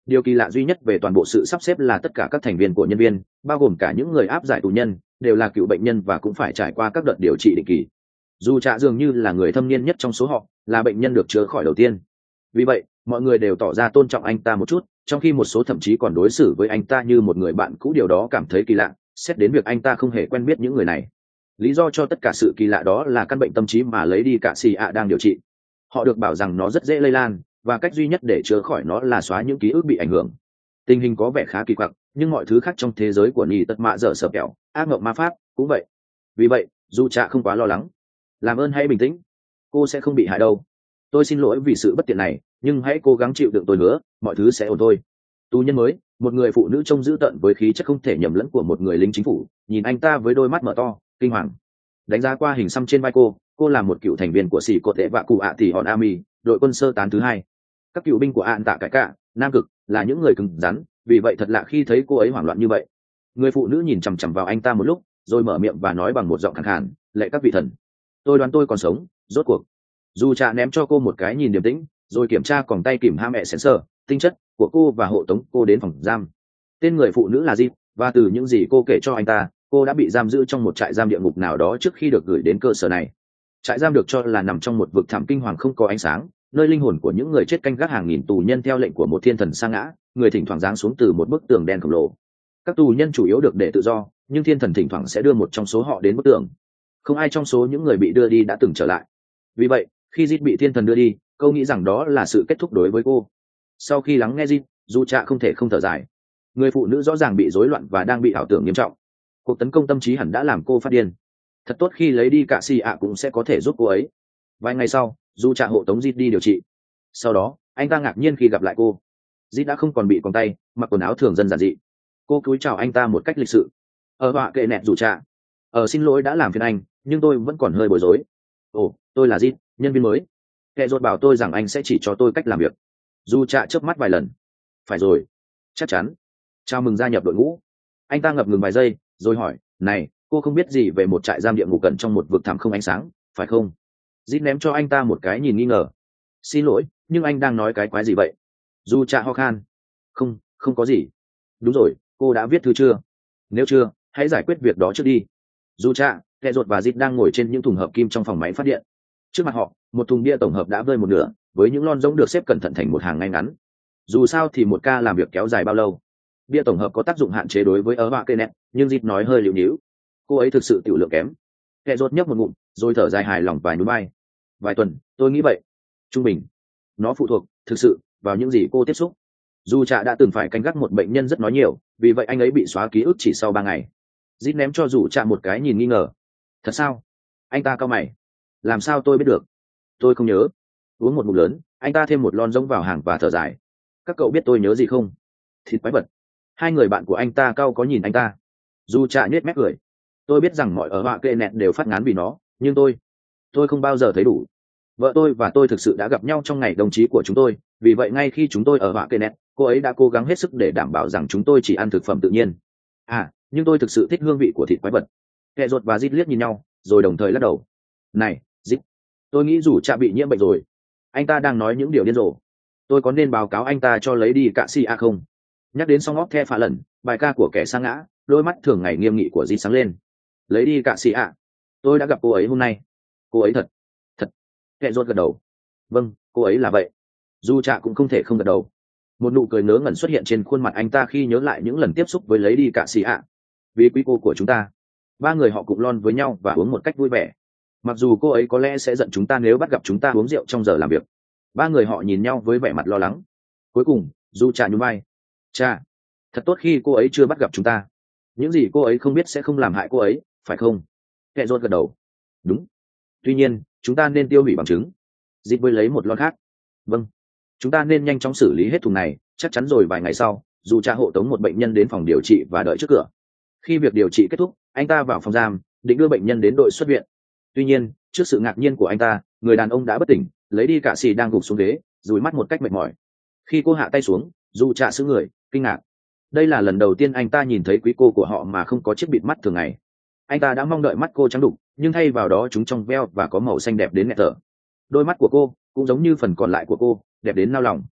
Điều kỳ lạ duy nhất về toàn bộ sự sắp xếp là tất cả các thành viên của nhân viên, bao gồm cả những người áp giải tù nhân, đều là cựu bệnh nhân và cũng phải trải qua các đợt điều trị định kỳ. Dù Trạ dường như là người thâm niên nhất trong số họ, là bệnh nhân được chữa khỏi đầu tiên. Vì vậy, mọi người đều tỏ ra tôn trọng anh ta một chút, trong khi một số thậm chí còn đối xử với anh ta như một người bạn cũ. Điều đó cảm thấy kỳ lạ, xét đến việc anh ta không hề quen biết những người này. Lý do cho tất cả sự kỳ lạ đó là căn bệnh tâm trí mà lấy đi cả xì ạ đang điều trị. Họ được bảo rằng nó rất dễ lây lan, và cách duy nhất để chữa khỏi nó là xóa những ký ức bị ảnh hưởng. Tình hình có vẻ khá kỳ quặc, nhưng mọi thứ khác trong thế giới của Nhi Tật Mạ Dở Sở Kẹo, ác mộng ma pháp cũng vậy. Vì vậy, dù Trạ không quá lo lắng. Làm ơn hãy bình tĩnh, cô sẽ không bị hại đâu. Tôi xin lỗi vì sự bất tiện này, nhưng hãy cố gắng chịu đựng tôi nữa, mọi thứ sẽ ổn thôi. Tù nhân mới, một người phụ nữ trông dữ tợn với khí chất không thể nhầm lẫn của một người lính chính phủ, nhìn anh ta với đôi mắt mở to, kinh hoàng. Đánh giá qua hình xăm trên vai cô là một cựu thành viên của xỉ cột tệ vạ cụ ạ tỷ hòn Ami, đội quân sơ tán thứ hai. Các cựu binh của ạn tạ cải cả, Nam Cực, là những người cứng rắn, vì vậy thật lạ khi thấy cô ấy hoảng loạn như vậy. Người phụ nữ nhìn chằm chằm vào anh ta một lúc, rồi mở miệng và nói bằng một giọng khàn khàn, lạy các vị thần, tôi đoán tôi còn sống, rốt cuộc. Dù Trạ ném cho cô một cái nhìn điềm tĩnh, rồi kiểm tra còng tay kìm ham mẹ sensor tinh chất của cô và hộ tống cô đến phòng giam. Tên người phụ nữ là Jip, và từ những gì cô kể cho anh ta, cô đã bị giam giữ trong một trại giam địa ngục nào đó trước khi được gửi đến cơ sở này. Trại giam được cho là nằm trong một vực thẳm kinh hoàng không có ánh sáng, nơi linh hồn của những người chết canh gác hàng nghìn tù nhân theo lệnh của một thiên thần sa ngã, người thỉnh thoảng giáng xuống từ một bức tường đen khổng lồ. Các tù nhân chủ yếu được để tự do, nhưng thiên thần thỉnh thoảng sẽ đưa một trong số họ đến bức tường. Không ai trong số những người bị đưa đi đã từng trở lại. Vì vậy, khi Jit bị thiên thần đưa đi, cô nghĩ rằng đó là sự kết thúc đối với cô. Sau khi lắng nghe Jit, dù Trạ không thể không thở dài. Người phụ nữ rõ ràng bị rối loạn và đang bị ảo tưởng nghiêm trọng. Cuộc tấn công tâm trí hẳn đã làm cô phát điên. Thật tốt khi lấy đi cả xì ạ cũng sẽ có thể giúp cô ấy. Vài ngày sau, dù Trạ hộ tống Jit đi điều trị. Sau đó, anh ta ngạc nhiên khi gặp lại cô. Jit đã không còn bị còng tay, mặc quần áo thường dân giản dị. Cô cúi chào anh ta một cách lịch sự. Họa kệ nẹt dù Trạ. Xin lỗi đã làm phiền anh, nhưng tôi vẫn còn hơi bối rối. Ồ, tôi là Jit, nhân viên mới. Kệ rột bảo tôi rằng anh sẽ chỉ cho tôi cách làm việc. Dù Trạ chớp mắt vài lần. Phải rồi, chắc chắn. Chào mừng gia nhập đội ngũ. Anh ta ngập ngừng vài giây, rồi hỏi, này, cô không biết gì về một trại giam địa ngục cẩn trong một vực thẳm không ánh sáng, phải không? Jit ném cho anh ta một cái nhìn nghi ngờ. Xin lỗi, nhưng anh đang nói cái quái gì vậy? Dù Trạ ho khan. Không có gì. Đúng rồi, cô đã viết thư chưa? Nếu chưa, hãy giải quyết việc đó trước đi. Dù Trạ, Kệ rột và Jit đang ngồi trên những thùng hợp kim trong phòng máy phát điện. Trước mặt họ, một thùng bia tổng hợp đã vơi một nửa, với những lon giống được xếp cẩn thận thành một hàng ngay ngắn. Dù sao thì một ca làm việc kéo dài bao lâu? Bia tổng hợp có tác dụng hạn chế đối với Họa Kệ nẹt, nhưng Jit nói hơi liều nhíu. Cô ấy thực sự tiểu lượng kém. Kệ rột nhấp một ngụm, rồi thở dài hài lòng và nhún vai. Vài tuần, tôi nghĩ vậy. Trung bình. Nó phụ thuộc, thực sự, vào những gì cô tiếp xúc. Dù Trạ đã từng phải canh gác một bệnh nhân rất nói nhiều, vì vậy anh ấy bị xóa ký ức chỉ sau 3 ngày. Jit ném cho Dù Trạ một cái nhìn nghi ngờ. Thật sao? Anh ta cau mày. Làm sao tôi biết được? Tôi không nhớ. Uống một ngụm lớn, anh ta thêm một lon giống vào hàng và thở dài. Các cậu biết tôi nhớ gì không? Thịt quái vật. Hai người bạn của anh ta cau có nhìn anh ta. Dù Trạ nhếch mép cười. Tôi biết rằng mọi Họa Kệ nẹt đều phát ngán vì nó, nhưng tôi không bao giờ thấy đủ. Vợ tôi và tôi thực sự đã gặp nhau trong ngày đồng chí của chúng tôi, vì vậy ngay khi chúng tôi ở Họa Kệ nẹt, cô ấy đã cố gắng hết sức để đảm bảo rằng chúng tôi chỉ ăn thực phẩm tự nhiên. Nhưng tôi thực sự thích hương vị của thịt quái vật. Kệ rột và Jit liếc nhìn nhau, rồi đồng thời lắc đầu. Này, Jit, tôi nghĩ Dù Trạ bị nhiễm bệnh rồi. Anh ta đang nói những điều điên rồ. Tôi có nên báo cáo anh ta cho lấy đi cạ si a không? Nhắc đến song óc the phá lần, bài ca của kẻ sa ngã, đôi mắt thường ngày nghiêm nghị của Jit sáng lên. Lấy đi cạ si a? Tôi đã gặp cô ấy hôm nay. Cô ấy thật. Kệ rột gật đầu. Vâng, cô ấy là vậy. Dù Trạ cũng không thể không gật đầu. Một nụ cười ngớ ngẩn xuất hiện trên khuôn mặt anh ta khi nhớ lại những lần tiếp xúc với lấy đi cạ xì ạ. Vì quý cô của chúng ta. Ba người họ cùng lon với nhau và uống một cách vui vẻ. Mặc dù cô ấy có lẽ sẽ giận chúng ta nếu bắt gặp chúng ta uống rượu trong giờ làm việc. Ba người họ nhìn nhau với vẻ mặt lo lắng. Cuối cùng, Dù Trạ nhún vai. Cha, thật tốt khi cô ấy chưa bắt gặp chúng ta. Những gì cô ấy không biết sẽ không làm hại cô ấy, phải không? Kệ rột gật đầu. Đúng. Tuy nhiên, chúng ta nên tiêu hủy bằng chứng. Dịp với lấy một lon khác. Vâng. Chúng ta nên nhanh chóng xử lý hết thùng này, chắc chắn rồi vài ngày sau, Dù Trạ hộ tống một bệnh nhân đến phòng điều trị và đợi trước cửa. Khi việc điều trị kết thúc, anh ta vào phòng giam, định đưa bệnh nhân đến đội xuất viện. Tuy nhiên, trước sự ngạc nhiên của anh ta, người đàn ông đã bất tỉnh, lấy đi cạ xì đang gục xuống ghế, dùi mắt một cách mệt mỏi. Khi cô hạ tay xuống, Dù Trạ sững người, kinh ngạc. Đây là lần đầu tiên anh ta nhìn thấy quý cô của họ mà không có chiếc bịt mắt thường ngày. Anh ta đã mong đợi mắt cô trắng đục, nhưng thay vào đó chúng trong veo và có màu xanh đẹp đến nghẹt thở. Đôi mắt của cô cũng giống như phần còn lại của cô, đẹp đến nao lòng.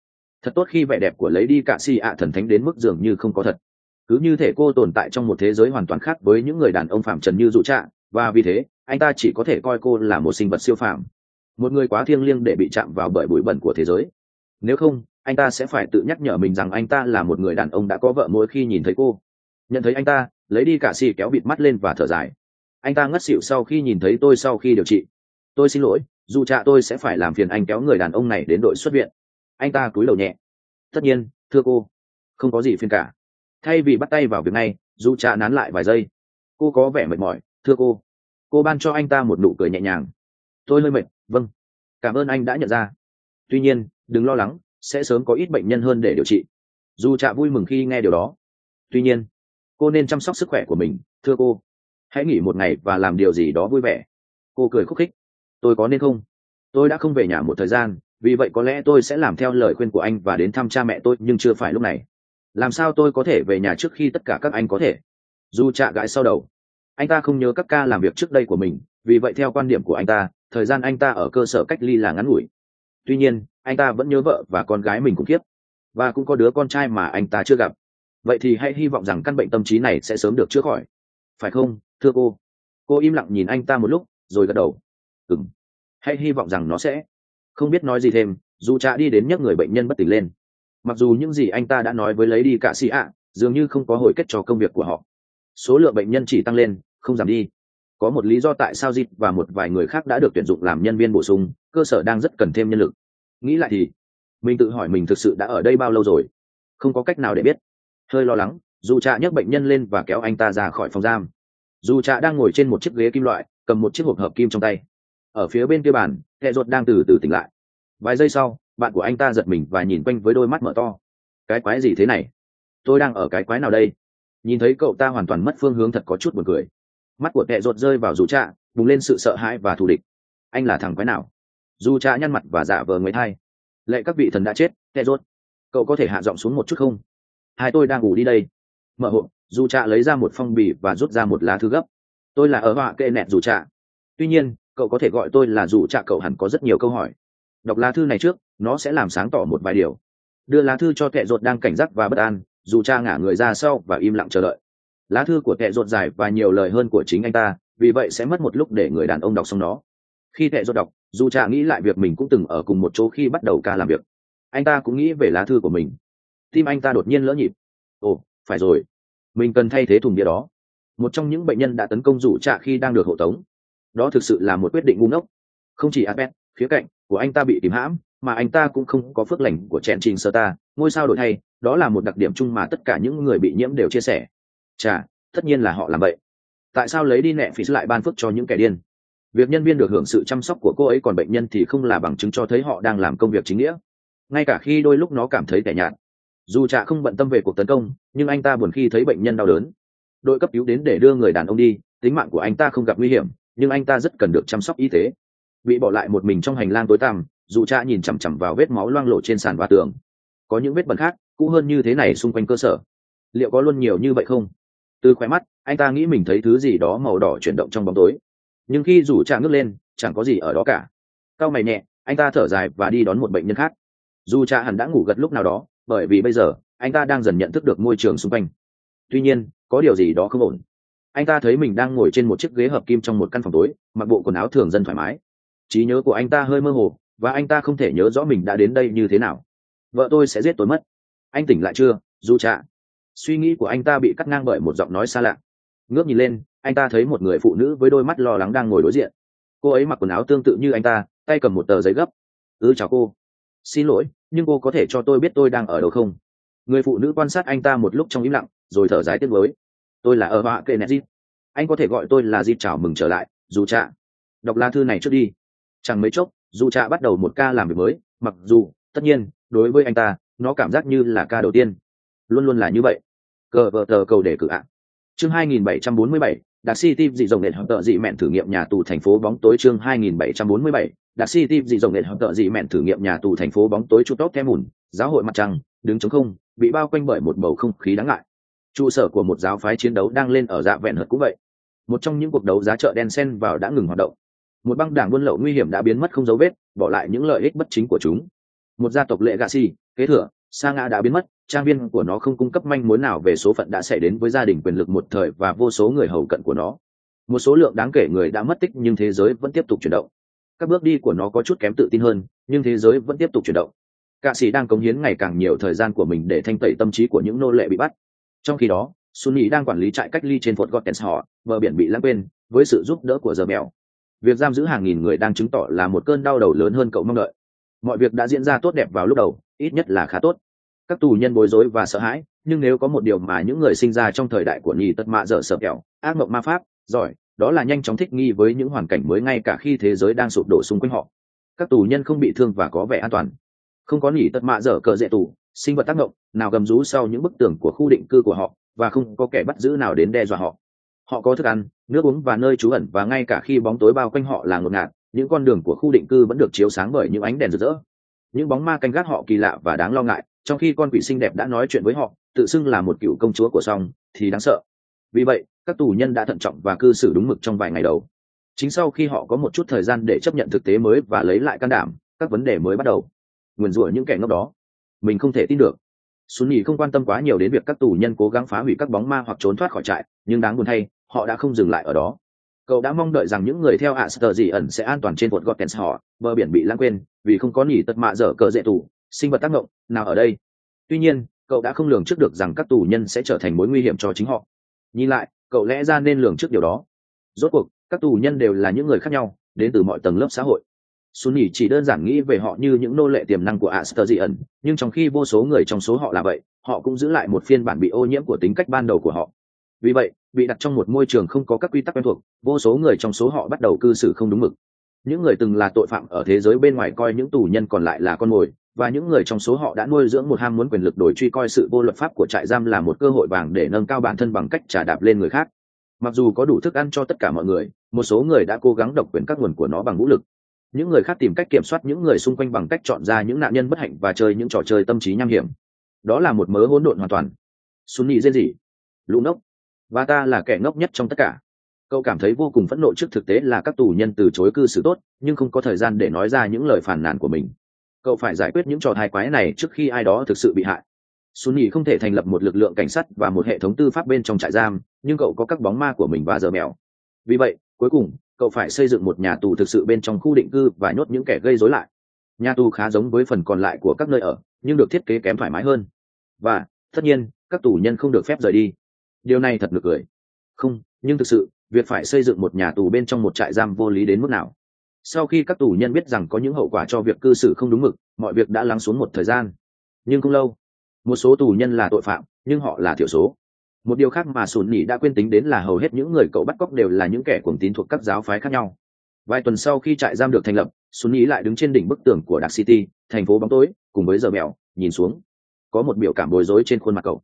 Thật tốt khi vẻ đẹp của lấy đi cả si ạ thần thánh đến mức dường như không có thật. Cứ như thể cô tồn tại trong một thế giới hoàn toàn khác với những người đàn ông phàm trần như dụ trạ, và vì thế anh ta chỉ có thể coi cô là một sinh vật siêu phàm, một người quá thiêng liêng để bị chạm vào bởi bụi bẩn của thế giới. Nếu không, anh ta sẽ phải tự nhắc nhở mình rằng anh ta là một người đàn ông đã có vợ mỗi khi nhìn thấy cô. Nhận thấy anh ta, lấy đi cả si kéo bịt mắt lên và thở dài. Anh ta ngất xỉu sau khi nhìn thấy tôi sau khi điều trị. Tôi xin lỗi, dù cha tôi sẽ phải làm phiền anh kéo người đàn ông này đến đội xuất viện. Anh ta cúi đầu nhẹ. Tất nhiên, thưa cô, không có gì phiền cả. Thay vì bắt tay vào việc này, dù cha nán lại vài giây. Cô có vẻ mệt mỏi, thưa cô. Cô ban cho anh ta một nụ cười nhẹ nhàng. Tôi hơi mệt, vâng. Cảm ơn anh đã nhận ra. Tuy nhiên, đừng lo lắng, sẽ sớm có ít bệnh nhân hơn để điều trị. Dù cha vui mừng khi nghe điều đó. Tuy nhiên, cô nên chăm sóc sức khỏe của mình, thưa cô. Hãy nghỉ một ngày và làm điều gì đó vui vẻ. Cô cười khúc khích. Tôi có nên không? Tôi đã không về nhà một thời gian, vì vậy có lẽ tôi sẽ làm theo lời khuyên của anh và đến thăm cha mẹ tôi, nhưng chưa phải lúc này. Làm sao tôi có thể về nhà trước khi tất cả các anh có thể? Dù chạ gãi sau đầu. Anh ta không nhớ các ca làm việc trước đây của mình, vì vậy theo quan điểm của anh ta, thời gian anh ta ở cơ sở cách ly là ngắn ngủi. Tuy nhiên, anh ta vẫn nhớ vợ và con gái mình khủng khiếp, và cũng có đứa con trai mà anh ta chưa gặp. Vậy thì hãy hy vọng rằng căn bệnh tâm trí này sẽ sớm được chữa khỏi. Phải không, thưa cô? Cô im lặng nhìn anh ta một lúc, rồi gật đầu. Ừm. Hãy hy vọng rằng nó sẽ. Không biết nói gì thêm, dù cha đi đến nhấc người bệnh nhân bất tỉnh lên. Mặc dù những gì anh ta đã nói với lấy đi cả sĩ ạ dường như không có hồi kết cho công việc của họ. Số lượng bệnh nhân chỉ tăng lên, không giảm đi. Có một lý do tại sao Dịp và một vài người khác đã được tuyển dụng làm nhân viên bổ sung, cơ sở đang rất cần thêm nhân lực. Nghĩ lại thì mình tự hỏi mình thực sự đã ở đây bao lâu rồi. Không có cách nào để biết. Hơi lo lắng, dù cha nhấc bệnh nhân lên và kéo anh ta ra khỏi phòng giam. Dù cha đang ngồi trên một chiếc ghế kim loại, cầm một chiếc hộp hợp kim trong tay. Ở phía bên kia bàn, Kẻ Rột đang từ từ tỉnh lại. Vài giây sau, bạn của anh ta giật mình và nhìn quanh với đôi mắt mở to. Cái quái gì thế này? Tôi đang ở cái quái nào đây? Nhìn thấy cậu ta hoàn toàn mất phương hướng thật có chút buồn cười. Mắt của Kẻ Rột rơi vào dù cha, bùng lên sự sợ hãi và thù địch. Anh là thằng quái nào? Dù cha nhăn mặt và giả vờ người thai. Lệ các vị thần đã chết, Kẻ Rột. Cậu có thể hạ giọng xuống một chút không? Hai tôi đang ngủ đi đây. Mở hộp, dù cha lấy ra một phong bì và rút ra một lá thư gấp. Tôi là ở họa kệ nẹt dù cha. Tuy nhiên, cậu có thể gọi tôi là dù cha, cậu hẳn có rất nhiều câu hỏi. Đọc lá thư này trước, nó sẽ làm sáng tỏ một vài điều. Đưa lá thư cho Kẻ Rột đang cảnh giác và bất an, dù cha ngả người ra sau và im lặng chờ đợi. Lá thư của Kẻ Rột dài và nhiều lời hơn của chính anh ta, vì vậy sẽ mất một lúc để người đàn ông đọc xong nó. Khi Kẻ Rột đọc, dù cha nghĩ lại việc mình cũng từng ở cùng một chỗ khi bắt đầu ca làm việc. Anh ta cũng nghĩ về lá thư của mình. Tim anh ta đột nhiên lỡ nhịp. Ồ, phải rồi, mình cần thay thế thùng bia đó. Một trong những bệnh nhân đã tấn công rủ trạ khi đang được hộ tống. Đó thực sự là một quyết định ngu ngốc. Không chỉ Abed, khía cạnh của anh ta bị kìm hãm, mà anh ta cũng không có phước lành của Chèn Trình Sơ Ta, ngôi sao đổi thay. Đó là một đặc điểm chung mà tất cả những người bị nhiễm đều chia sẻ. Chà, tất nhiên là họ làm vậy. Tại sao lấy đi nẹ phí lại ban phước cho những kẻ điên? Việc nhân viên được hưởng sự chăm sóc của cô ấy, còn bệnh nhân thì không, là bằng chứng cho thấy họ đang làm công việc chính nghĩa, ngay cả khi đôi lúc nó cảm thấy tẻ nhạt. Dù Trạ không bận tâm về cuộc tấn công, nhưng anh ta buồn khi thấy bệnh nhân đau đớn. Đội cấp cứu đến để đưa người đàn ông đi, tính mạng của anh ta không gặp nguy hiểm, nhưng anh ta rất cần được chăm sóc y tế. Bị bỏ lại một mình trong hành lang tối tăm, Dù Trạ nhìn chằm chằm vào vết máu loang lổ trên sàn và tường. Có những vết bẩn khác, cũ hơn như thế này xung quanh cơ sở. Liệu có luôn nhiều như vậy không? Từ khóe mắt, anh ta nghĩ mình thấy thứ gì đó màu đỏ chuyển động trong bóng tối. Nhưng khi Dù Trạ ngước lên, chẳng có gì ở đó cả. Cau mày nhẹ, anh ta thở dài và đi đón một bệnh nhân khác. Dù Trạ hẳn đã ngủ gật lúc nào đó, bởi vì bây giờ anh ta đang dần nhận thức được môi trường xung quanh. Tuy nhiên, có điều gì đó không ổn. Anh ta thấy mình đang ngồi trên một chiếc ghế hợp kim trong một căn phòng tối, mặc bộ quần áo thường dân thoải mái. Trí nhớ của anh ta hơi mơ hồ, và anh ta không thể nhớ rõ mình đã đến đây như thế nào. Vợ tôi sẽ giết tôi mất. Anh tỉnh lại chưa, Dù Trạ? Suy nghĩ của anh ta bị cắt ngang bởi một giọng nói xa lạ. Ngước nhìn lên, anh ta thấy một người phụ nữ với đôi mắt lo lắng đang ngồi đối diện. Cô ấy mặc quần áo tương tự như anh ta, tay cầm một tờ giấy gấp. Chào cô. Xin lỗi, nhưng cô có thể cho tôi biết tôi đang ở đâu không? Người phụ nữ quan sát anh ta một lúc trong im lặng, rồi thở dài tiếc nuối. Tôi là ở họa kệ nẹt Dịp. Anh có thể gọi tôi là Dịp. Chào mừng trở lại, Dù Trạ. Đọc lá thư này trước đi. Chẳng mấy chốc, Dù Trạ bắt đầu một ca làm việc mới, mặc dù, tất nhiên, đối với anh ta, nó cảm giác như là ca đầu tiên. Luôn luôn là như vậy. Cờ vợ tờ cầu đề cử ạ. Chương 2747, Đặc City dị rồng nền hợp tợ dị mẹn thử nghiệm nhà tù thành phố bóng tối. Chương 2747, Đặc City dị rồng nền hợp tợ dị mẹn thử nghiệm nhà tù thành phố bóng tối. Chút tóc kem mùn, giáo hội mặt trăng, đứng trống không, bị bao quanh bởi một bầu không khí đáng ngại. Trụ sở của một giáo phái chiến đấu đang lên ở dạ vẹn hợt cũng vậy. Một trong những cuộc đấu giá chợ đen xen vào đã ngừng hoạt động. Một băng đảng buôn lậu nguy hiểm đã biến mất không dấu vết, bỏ lại những lợi ích bất chính của chúng. Một gia tộc lệ gạ xì kế thừa Sa ngã đã biến mất, trang viên của nó không cung cấp manh mối nào về số phận đã xảy đến với gia đình quyền lực một thời và vô số người hầu cận của nó. Một số lượng đáng kể người đã mất tích nhưng thế giới vẫn tiếp tục chuyển động. Các bước đi của nó có chút kém tự tin hơn, nhưng thế giới vẫn tiếp tục chuyển động. Cạ sĩ đang cống hiến ngày càng nhiều thời gian của mình để thanh tẩy tâm trí của những nô lệ bị bắt. Trong khi đó, Sunny đang quản lý trại cách ly trên Fort Gottenshaus, bờ biển bị lãng quên, với sự giúp đỡ của giờ mèo. Việc giam giữ hàng nghìn người đang chứng tỏ là một cơn đau đầu lớn hơn cậu mong đợi. Mọi việc đã diễn ra tốt đẹp vào lúc đầu, ít nhất là khá tốt. Các tù nhân bối rối và sợ hãi, nhưng nếu có một điều mà những người sinh ra trong thời đại của nhì tật mạ dở sợ kẹo, ác mộng ma pháp, giỏi, đó là nhanh chóng thích nghi với những hoàn cảnh mới ngay cả khi thế giới đang sụp đổ xung quanh họ. Các tù nhân không bị thương và có vẻ an toàn. Không có nhì tật mạ dở cờ dễ tù, sinh vật tác động nào gầm rú sau những bức tường của khu định cư của họ, và không có kẻ bắt giữ nào đến đe dọa họ. Họ có thức ăn, nước uống và nơi trú ẩn, và ngay cả khi bóng tối bao quanh họ là ngột ngạt, những con đường của khu định cư vẫn được chiếu sáng bởi những ánh đèn rực rỡ. Những bóng ma canh gác họ kỳ lạ và đáng lo ngại, trong khi con quỷ xinh đẹp đã nói chuyện với họ, tự xưng là một cựu công chúa của song thì đáng sợ. Vì vậy, các tù nhân đã thận trọng và cư xử đúng mực trong vài ngày đầu. Chính sau khi họ có một chút thời gian để chấp nhận thực tế mới và lấy lại can đảm, các vấn đề mới bắt đầu. Nguyền rủa những kẻ ngốc đó, mình không thể tin được. Sunny không quan tâm quá nhiều đến việc các tù nhân cố gắng phá hủy các bóng ma hoặc trốn thoát khỏi trại, nhưng đáng buồn thay, họ đã không dừng lại ở đó. Cậu đã mong đợi rằng những người theo Aster dị ẩn sẽ an toàn trên Fort Gottenshaus, bờ biển bị lãng quên, vì không có nhì tật mạ dở cờ dễ tù, sinh vật tác động nào ở đây. Tuy nhiên, cậu đã không lường trước được rằng các tù nhân sẽ trở thành mối nguy hiểm cho chính họ. Nhìn lại, cậu lẽ ra nên lường trước điều đó. Rốt cuộc, các tù nhân đều là những người khác nhau, đến từ mọi tầng lớp xã hội. Sunny chỉ đơn giản nghĩ về họ như những nô lệ tiềm năng của Aster dị ẩn, nhưng trong khi vô số người trong số họ là vậy, họ cũng giữ lại một phiên bản bị ô nhiễm của tính cách ban đầu của họ. Vì vậy, bị đặt trong một môi trường không có các quy tắc quen thuộc, vô số người trong số họ bắt đầu cư xử không đúng mực. Những người từng là tội phạm ở thế giới bên ngoài coi những tù nhân còn lại là con mồi, và những người trong số họ đã nuôi dưỡng một ham muốn quyền lực đổi truy coi sự vô luật pháp của trại giam là một cơ hội vàng để nâng cao bản thân bằng cách trả đạp lên người khác. Mặc dù có đủ thức ăn cho tất cả mọi người, một số người đã cố gắng độc quyền các nguồn của nó bằng vũ lực. Những người khác tìm cách kiểm soát những người xung quanh bằng cách chọn ra những nạn nhân bất hạnh và chơi những trò chơi tâm trí nham hiểm. Đó là một mớ hỗn độn hoàn toàn. Sunny rên rỉ, lũ ngốc, và ta là kẻ ngốc nhất trong tất cả. Cậu cảm thấy vô cùng phẫn nộ trước thực tế là các tù nhân từ chối cư xử tốt, nhưng không có thời gian để nói ra những lời phàn nàn của mình. Cậu phải giải quyết những trò hài quái này trước khi ai đó thực sự bị hại. Sunny không thể thành lập một lực lượng cảnh sát và một hệ thống tư pháp bên trong trại giam, nhưng cậu có các bóng ma của mình và giờ mèo. Vì vậy, cuối cùng, cậu phải xây dựng một nhà tù thực sự bên trong khu định cư và nhốt những kẻ gây rối lại. Nhà tù khá giống với phần còn lại của các nơi ở, nhưng được thiết kế kém thoải mái hơn. Và, tất nhiên, các tù nhân không được phép rời đi. Điều này thật nực cười. Không, nhưng thực sự, việc phải xây dựng một nhà tù bên trong một trại giam vô lý đến mức nào. Sau khi các tù nhân biết rằng có những hậu quả cho việc cư xử không đúng mực, mọi việc đã lắng xuống một thời gian. Nhưng không lâu, một số tù nhân là tội phạm, nhưng họ là thiểu số. Một điều khác mà Sunny đã quên tính đến là hầu hết những người cậu bắt cóc đều là những kẻ cuồng tín thuộc các giáo phái khác nhau. Vài tuần sau khi trại giam được thành lập, Sunny lại đứng trên đỉnh bức tường của Dark City, thành phố bóng tối, cùng với giờ mèo, nhìn xuống. Có một biểu cảm bối rối trên khuôn mặt cậu.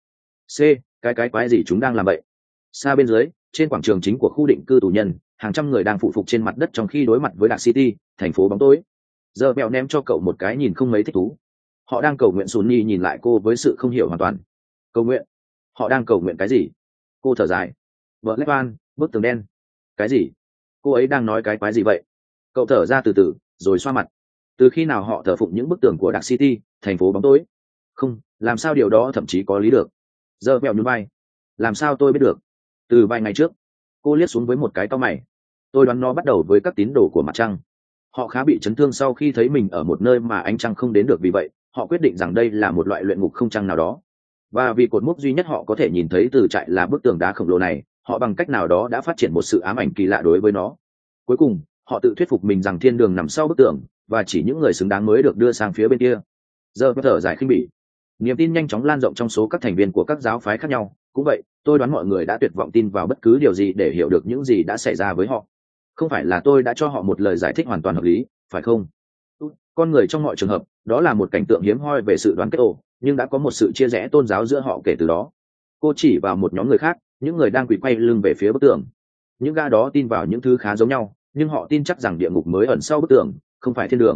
Cái quái gì chúng đang làm vậy? Xa bên dưới, trên quảng trường chính của khu định cư tù nhân, hàng trăm người đang phụ phục trên mặt đất trong khi đối mặt với Dark City, thành phố bóng tối. Giờ mèo ném cho cậu một cái nhìn không mấy thích thú. Họ đang cầu nguyện. Sunny nhìn lại cô với sự không hiểu hoàn toàn. Cầu nguyện? Họ đang cầu nguyện cái gì? Cô thở dài. Vợ Lép Van, bức tường đen. Cái gì? Cô ấy đang nói cái quái gì vậy? Cậu thở ra từ từ, rồi xoa mặt. Từ khi nào họ thờ phụng những bức tường của Dark City, thành phố bóng tối? Không, làm sao điều đó thậm chí có lý được? Giờ mèo nhún vai. Làm sao tôi biết được? Từ vài ngày trước. Cô liếc xuống với một cái cau mày. Tôi đoán nó bắt đầu với các tín đồ của mặt trăng. Họ khá bị chấn thương sau khi thấy mình ở một nơi mà ánh trăng không đến được, vì vậy họ quyết định rằng đây là một loại luyện ngục không trăng nào đó. Và vì cột mốc duy nhất họ có thể nhìn thấy từ trại là bức tường đá khổng lồ này, họ bằng cách nào đó đã phát triển một sự ám ảnh kỳ lạ đối với nó. Cuối cùng, họ tự thuyết phục mình rằng thiên đường nằm sau bức tường, và chỉ những người xứng đáng mới được đưa sang phía bên kia. Giờ thở dài khinh bỉ. Niềm tin nhanh chóng lan rộng trong số các thành viên của các giáo phái khác nhau. Cũng vậy, tôi đoán mọi người đã tuyệt vọng tin vào bất cứ điều gì để hiểu được những gì đã xảy ra với họ. Không phải là tôi đã cho họ một lời giải thích hoàn toàn hợp lý, phải không? Con người trong mọi trường hợp, đó là một cảnh tượng hiếm hoi về sự đoàn kết nhưng đã có một sự chia rẽ tôn giáo giữa họ kể từ đó. Cô chỉ vào một nhóm người khác, những người đang quỳ quay lưng về phía bức tường. Những gã đó tin vào những thứ khá giống nhau, nhưng họ tin chắc rằng địa ngục mới ẩn sau bức tường, không phải thiên đường.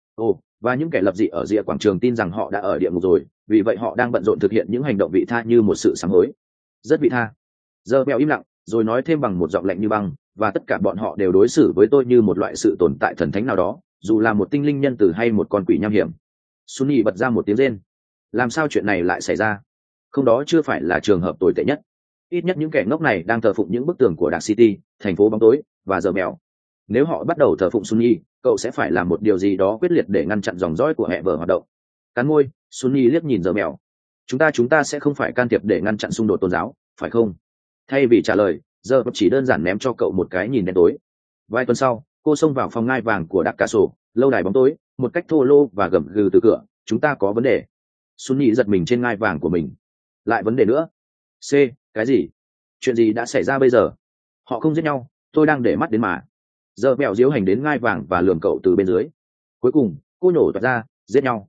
Và những kẻ lập dị ở rìa quảng trường tin rằng họ đã ở địa ngục rồi, vì vậy họ đang bận rộn thực hiện những hành động vị tha như một sự sám hối. Rất vị tha. Giờ mèo im lặng, rồi nói thêm bằng một giọng lạnh như băng, và tất cả bọn họ đều đối xử với tôi như một loại sự tồn tại thần thánh nào đó, dù là một tinh linh nhân từ hay một con quỷ nham hiểm. Sunny bật ra một tiếng rên. Làm sao chuyện này lại xảy ra? Không, đó chưa phải là trường hợp tồi tệ nhất. Ít nhất những kẻ ngốc này đang thờ phụng những bức tường của Dark City, thành phố bóng tối và giờ mèo. Nếu họ bắt đầu thờ phụng Sunny, cậu sẽ phải làm một điều gì đó quyết liệt để ngăn chặn dòng dõi của hệ vở hoạt động. Cắn môi, Sunny liếc nhìn giờ mèo. Chúng ta sẽ không phải can thiệp để ngăn chặn xung đột tôn giáo, phải không? Thay vì trả lời, giờ chỉ đơn giản ném cho cậu một cái nhìn đen tối. Vài tuần sau, cô xông vào phòng ngai vàng của Đắc Cả Sổ, lâu đài bóng tối, một cách thô lô và gầm gừ từ cửa. Chúng ta có vấn đề. Sunny giật mình trên ngai vàng của mình. Lại vấn đề nữa? C, cái gì? Chuyện gì đã xảy ra bây giờ? Họ không giết nhau, tôi đang để mắt đến mà. Giờ mèo diếu hành đến ngai vàng và lườm cậu từ bên dưới. Cuối cùng, cô nhổ toạc ra, giết nhau.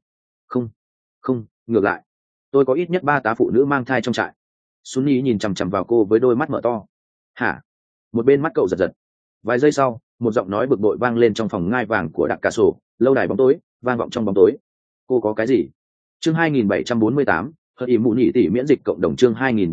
Không, ngược lại. Tôi có ít nhất 3 tá phụ nữ mang thai trong trại. Sunny nhìn chằm chằm vào cô với đôi mắt mở to. Hả? Một bên mắt cậu giật giật. Vài giây sau, một giọng nói bực bội vang lên trong phòng ngai vàng của Đạc Cà Sổ, lâu đài bóng tối, vang vọng trong bóng tối. Cô có cái gì? Chương 2748, Hật ỉ mụ nhị tỷ miễn dịch cộng đồng. Chương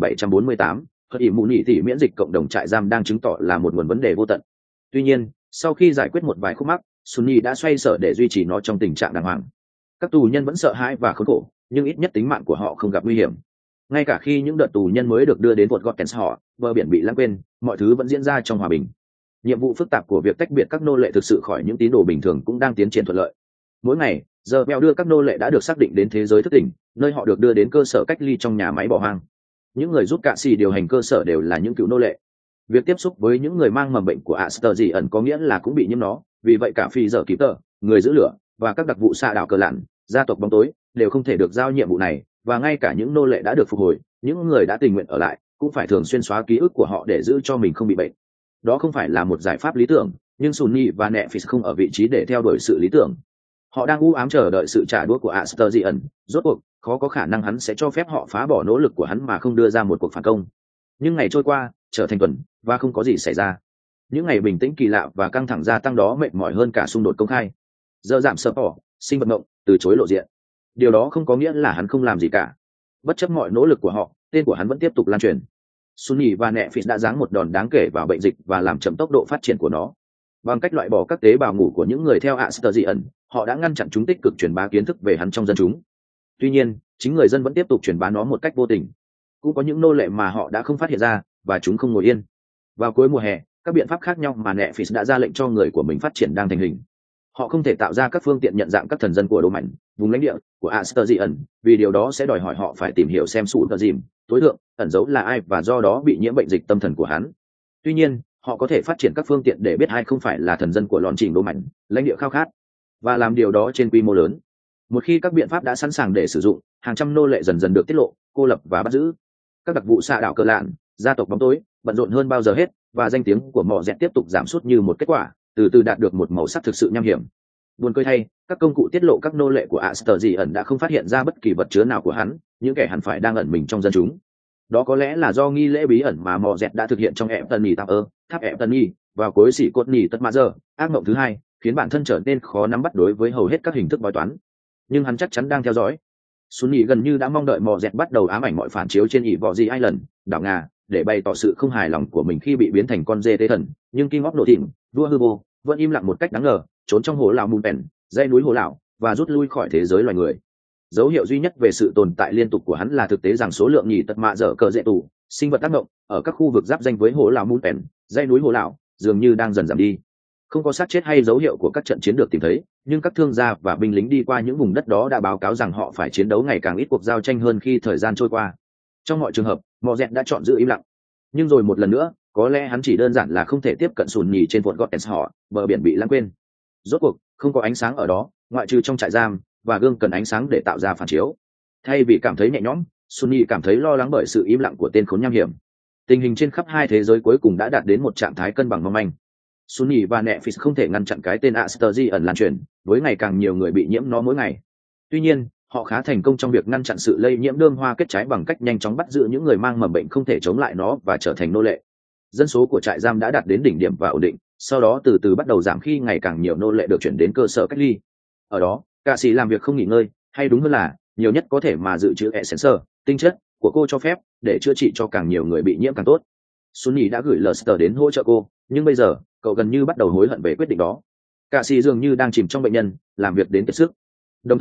2748, Hật ỉ mụ nhị tỷ miễn dịch cộng đồng. Trại giam đang chứng tỏ là một nguồn vấn đề vô tận. Tuy nhiên, sau khi giải quyết một vài khúc mắc, Sunny đã xoay sở để duy trì nó trong tình trạng đàng hoàng. Các tù nhân vẫn sợ hãi và khốn khổ, nhưng ít nhất tính mạng của họ không gặp nguy hiểm. Ngay cả khi những đợt tù nhân mới được đưa đến Fort Gothens họ, bờ biển bị lãng quên, mọi thứ vẫn diễn ra trong hòa bình. Nhiệm vụ phức tạp của việc tách biệt các nô lệ thực sự khỏi những tín đồ bình thường cũng đang tiến triển thuận lợi. Mỗi ngày, giờ bèo đưa các nô lệ đã được xác định đến thế giới thức tỉnh, nơi họ được đưa đến cơ sở cách ly trong nhà máy bỏ hoang. Những người giúp cạ xì điều hành cơ sở đều là những cựu nô lệ. Việc tiếp xúc với những người mang mầm bệnh của Aster dị ẩn có nghĩa là cũng bị nhiễm nó, vì vậy cả phi giờ kịp tờ, người giữ lửa và các đặc vụ xạ đảo cờ lặn, gia tộc bóng tối đều không thể được giao nhiệm vụ này, và ngay cả những nô lệ đã được phục hồi, những người đã tình nguyện ở lại, cũng phải thường xuyên xóa ký ức của họ để giữ cho mình không bị bệnh. Đó không phải là một giải pháp lý tưởng, nhưng Sunny và Netflix không ở vị trí để theo đuổi sự lý tưởng. Họ đang u ám chờ đợi sự trả đũa của Aster dị ẩn. Rốt cuộc, khó có khả năng hắn sẽ cho phép họ phá bỏ nỗ lực của hắn mà không đưa ra một cuộc phản công. Nhưng ngày trôi qua, trở thành tuần, và không có gì xảy ra. Những ngày bình tĩnh kỳ lạ và căng thẳng gia tăng đó mệt mỏi hơn cả xung đột công khai. Giờ giảm sợ bỏ, sinh vật mộng, từ chối lộ diện. Điều đó không có nghĩa là hắn không làm gì cả. Bất chấp mọi nỗ lực của họ, tên của hắn vẫn tiếp tục lan truyền. Sunny và Netflix đã giáng một đòn đáng kể vào bệnh dịch và làm chậm tốc độ phát triển của nó. Bằng cách loại bỏ các tế bào ngủ của những người theo Aster dị ẩn, họ đã ngăn chặn chúng tích cực truyền bá kiến thức về hắn trong dân chúng. Tuy nhiên, chính người dân vẫn tiếp tục truyền bá nó một cách vô tình. Cũng có những nô lệ mà họ đã không phát hiện ra, và chúng không ngồi yên. Vào cuối mùa hè, các biện pháp khác nhau mà Netflix đã ra lệnh cho người của mình phát triển đang thành hình. Họ không thể tạo ra các phương tiện nhận dạng các thần dân của đô mạnh, vùng lãnh địa của Aster dị ẩn, vì điều đó sẽ đòi hỏi họ phải tìm hiểu xem sụ tờ dìm tối thượng ẩn dấu là ai và do đó bị nhiễm bệnh dịch tâm thần của hắn. Tuy nhiên, họ có thể phát triển các phương tiện để biết ai không phải là thần dân của lọn trình đô mạnh, lãnh địa khao khát, và làm điều đó trên quy mô lớn. Một khi các biện pháp đã sẵn sàng để sử dụng, hàng trăm nô lệ dần dần được tiết lộ, cô lập và bắt giữ. Các đặc vụ xạ đảo cờ lạn, gia tộc bóng tối bận rộn hơn bao giờ hết, và danh tiếng của mọ dẹt tiếp tục giảm sút như một kết quả, từ từ đạt được một màu sắc thực sự nham hiểm. Buồn cười thay, các công cụ tiết lộ các nô lệ của Aster dị ẩn đã không phát hiện ra bất kỳ vật chứa nào của hắn, những kẻ hẳn phải đang ẩn mình trong dân chúng. Đó có lẽ là do nghi lễ bí ẩn mà mọ dẹt đã thực hiện trong Eptony Tower, tháp Eptony, vào cuối xỉ cốt nỉ tất mã giờ, ác mộng thứ hai, khiến bản thân trở nên khó nắm bắt đối với hầu hết các hình thức bói toán. Nhưng hắn chắc chắn đang theo dõi. Sunny gần như đã mong đợi mọ dẹt bắt đầu ám ảnh mọi phản chiếu trên ỷ vọ gì Island, đảo Ngà, để bày tỏ sự không hài lòng của mình khi bị biến thành con dê tế thần. Nhưng King of Nộ Thịnh, vua hư vô, vẫn im lặng một cách đáng ngờ, trốn trong hồ lão Moonpen, dãy núi hồ lão, và rút lui khỏi thế giới loài người. Dấu hiệu duy nhất về sự tồn tại liên tục của hắn là thực tế rằng số lượng nhì tật mạ dở cờ dễ tù, sinh vật tác động ở các khu vực giáp danh với hồ lão Moonpen, dãy núi hồ lão, dường như đang dần giảm đi. Không có xác chết hay dấu hiệu của các trận chiến được tìm thấy, nhưng các thương gia và binh lính đi qua những vùng đất đó đã báo cáo rằng họ phải chiến đấu ngày càng ít cuộc giao tranh hơn khi thời gian trôi qua. Trong mọi trường hợp, mọ dẹt đã chọn giữ im lặng. Nhưng rồi một lần nữa, có lẽ hắn chỉ đơn giản là không thể tiếp cận sùn nhì trên Fort Gothens họ, bờ biển bị lãng quên. Rốt cuộc, không có ánh sáng ở đó, ngoại trừ trong trại giam, và gương cần ánh sáng để tạo ra phản chiếu. Thay vì cảm thấy nhẹ nhõm, Sunny cảm thấy lo lắng bởi sự im lặng của tên khốn nham hiểm. Tình hình trên khắp hai thế giới cuối cùng đã đạt đến một trạng thái cân bằng mong manh. Sunny và Netflix không thể ngăn chặn cái tên Aster dị ẩn lan truyền, với ngày càng nhiều người bị nhiễm nó mỗi ngày. Tuy nhiên, họ khá thành công trong việc ngăn chặn sự lây nhiễm đơm hoa kết trái bằng cách nhanh chóng bắt giữ những người mang mầm bệnh không thể chống lại nó và trở thành nô lệ. Dân số của trại giam đã đạt đến đỉnh điểm và ổn định, sau đó từ từ bắt đầu giảm khi ngày càng nhiều nô lệ được chuyển đến cơ sở cách ly. Ở đó, cạ sĩ làm việc không nghỉ ngơi, hay đúng hơn là nhiều nhất có thể mà dự trữ essence, tinh chất của cô cho phép để chữa trị cho càng nhiều người bị nhiễm càng tốt. Sunny đã gửi Lester đến hỗ trợ cô, nhưng bây giờ cậu gần như bắt đầu hối hận về quyết định đó. Cạ sĩ dường như đang chìm trong bệnh nhân, làm việc đến kiệt sức. Đồng thời,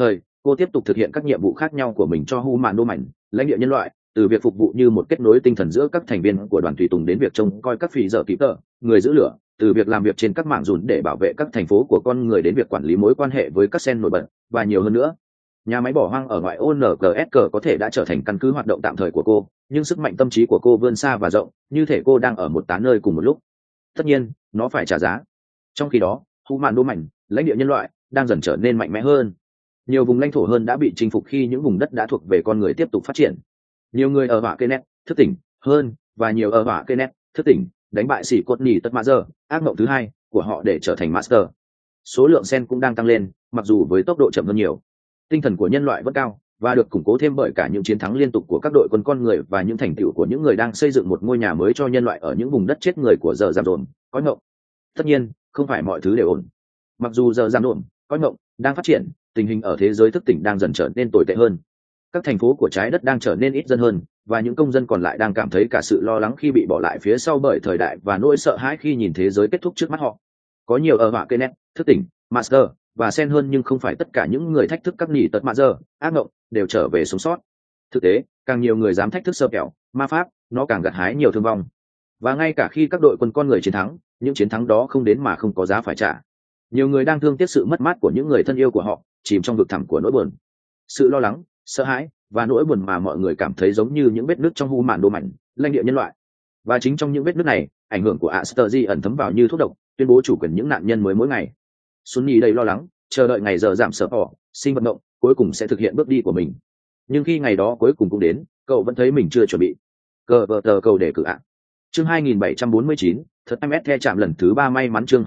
cô tiếp tục thực hiện các nhiệm vụ khác nhau của mình cho hu mạn đô mảnh lãnh địa nhân loại, từ việc phục vụ như một kết nối tinh thần giữa các thành viên của đoàn tùy tùng đến việc trông coi các phi giờ kịp tờ người giữ lửa, từ việc làm việc trên các mạng dùn để bảo vệ các thành phố của con người đến việc quản lý mối quan hệ với các sen nổi bật và nhiều hơn nữa. Nhà máy bỏ hoang ở ngoại ô NGSG có thể đã trở thành căn cứ hoạt động tạm thời của cô, nhưng sức mạnh tâm trí của cô vươn xa và rộng, như thể cô đang ở một tá nơi cùng một lúc. Tất nhiên, nó phải trả giá. Trong khi đó, hu mạn đô mảnh lãnh địa nhân loại đang dần trở nên mạnh mẽ hơn. Nhiều vùng lãnh thổ hơn đã bị chinh phục khi những vùng đất đã thuộc về con người tiếp tục phát triển. Nhiều người ở hỏa Kenneth thức tỉnh hơn, và nhiều ở hỏa Kenneth thức tỉnh đánh bại sĩ cốt nỉ tất mã giờ ác mộng thứ hai của họ để trở thành master. Số lượng sen cũng đang tăng lên, mặc dù với tốc độ chậm hơn nhiều. Tinh thần của nhân loại vẫn cao và được củng cố thêm bởi cả những chiến thắng liên tục của các đội quân con người và những thành tựu của những người đang xây dựng một ngôi nhà mới cho nhân loại ở những vùng đất chết người của giờ giam đồn cõi ngộng. Tất nhiên, không phải mọi thứ đều ổn. Mặc dù giờ giam đồn cõi ngộng đang phát triển, tình hình ở thế giới thức tỉnh đang dần trở nên tồi tệ hơn. Các thành phố của trái đất đang trở nên ít dân hơn, và những công dân còn lại đang cảm thấy cả sự lo lắng khi bị bỏ lại phía sau bởi thời đại và nỗi sợ hãi khi nhìn thế giới kết thúc trước mắt họ. Có nhiều ở họa Kenneth thức tỉnh master và sen hơn, nhưng không phải tất cả những người thách thức các nỉ tật mạ giờ ác mộng đều trở về sống sót. Thực tế, càng nhiều người dám thách thức sơ kẹo ma pháp, nó càng gặt hái nhiều thương vong. Và ngay cả khi các đội quân con người chiến thắng, những chiến thắng đó không đến mà không có giá phải trả. Nhiều người đang thương tiếc sự mất mát của những người thân yêu của họ, chìm trong vực thẳm của nỗi buồn. Sự lo lắng, sợ hãi và nỗi buồn mà mọi người cảm thấy giống như những vết nứt trong hu mạn đô mảnh lãnh địa nhân loại. Và chính trong những vết nứt này, ảnh hưởng của Astergy ẩn thấm vào như thuốc độc, tuyên bố chủ quyền những nạn nhân mới mỗi ngày. Sunny đầy lo lắng, chờ đợi ngày giờ giảm sợ họ, sinh vận động cuối cùng sẽ thực hiện bước đi của mình. Nhưng khi ngày đó cuối cùng cũng đến, cậu vẫn thấy mình chưa chuẩn bị. Cờ vờ tờ cầu đề cử ạ. Chương 2749, thật MS the chạm lần thứ 3 may mắn. Chương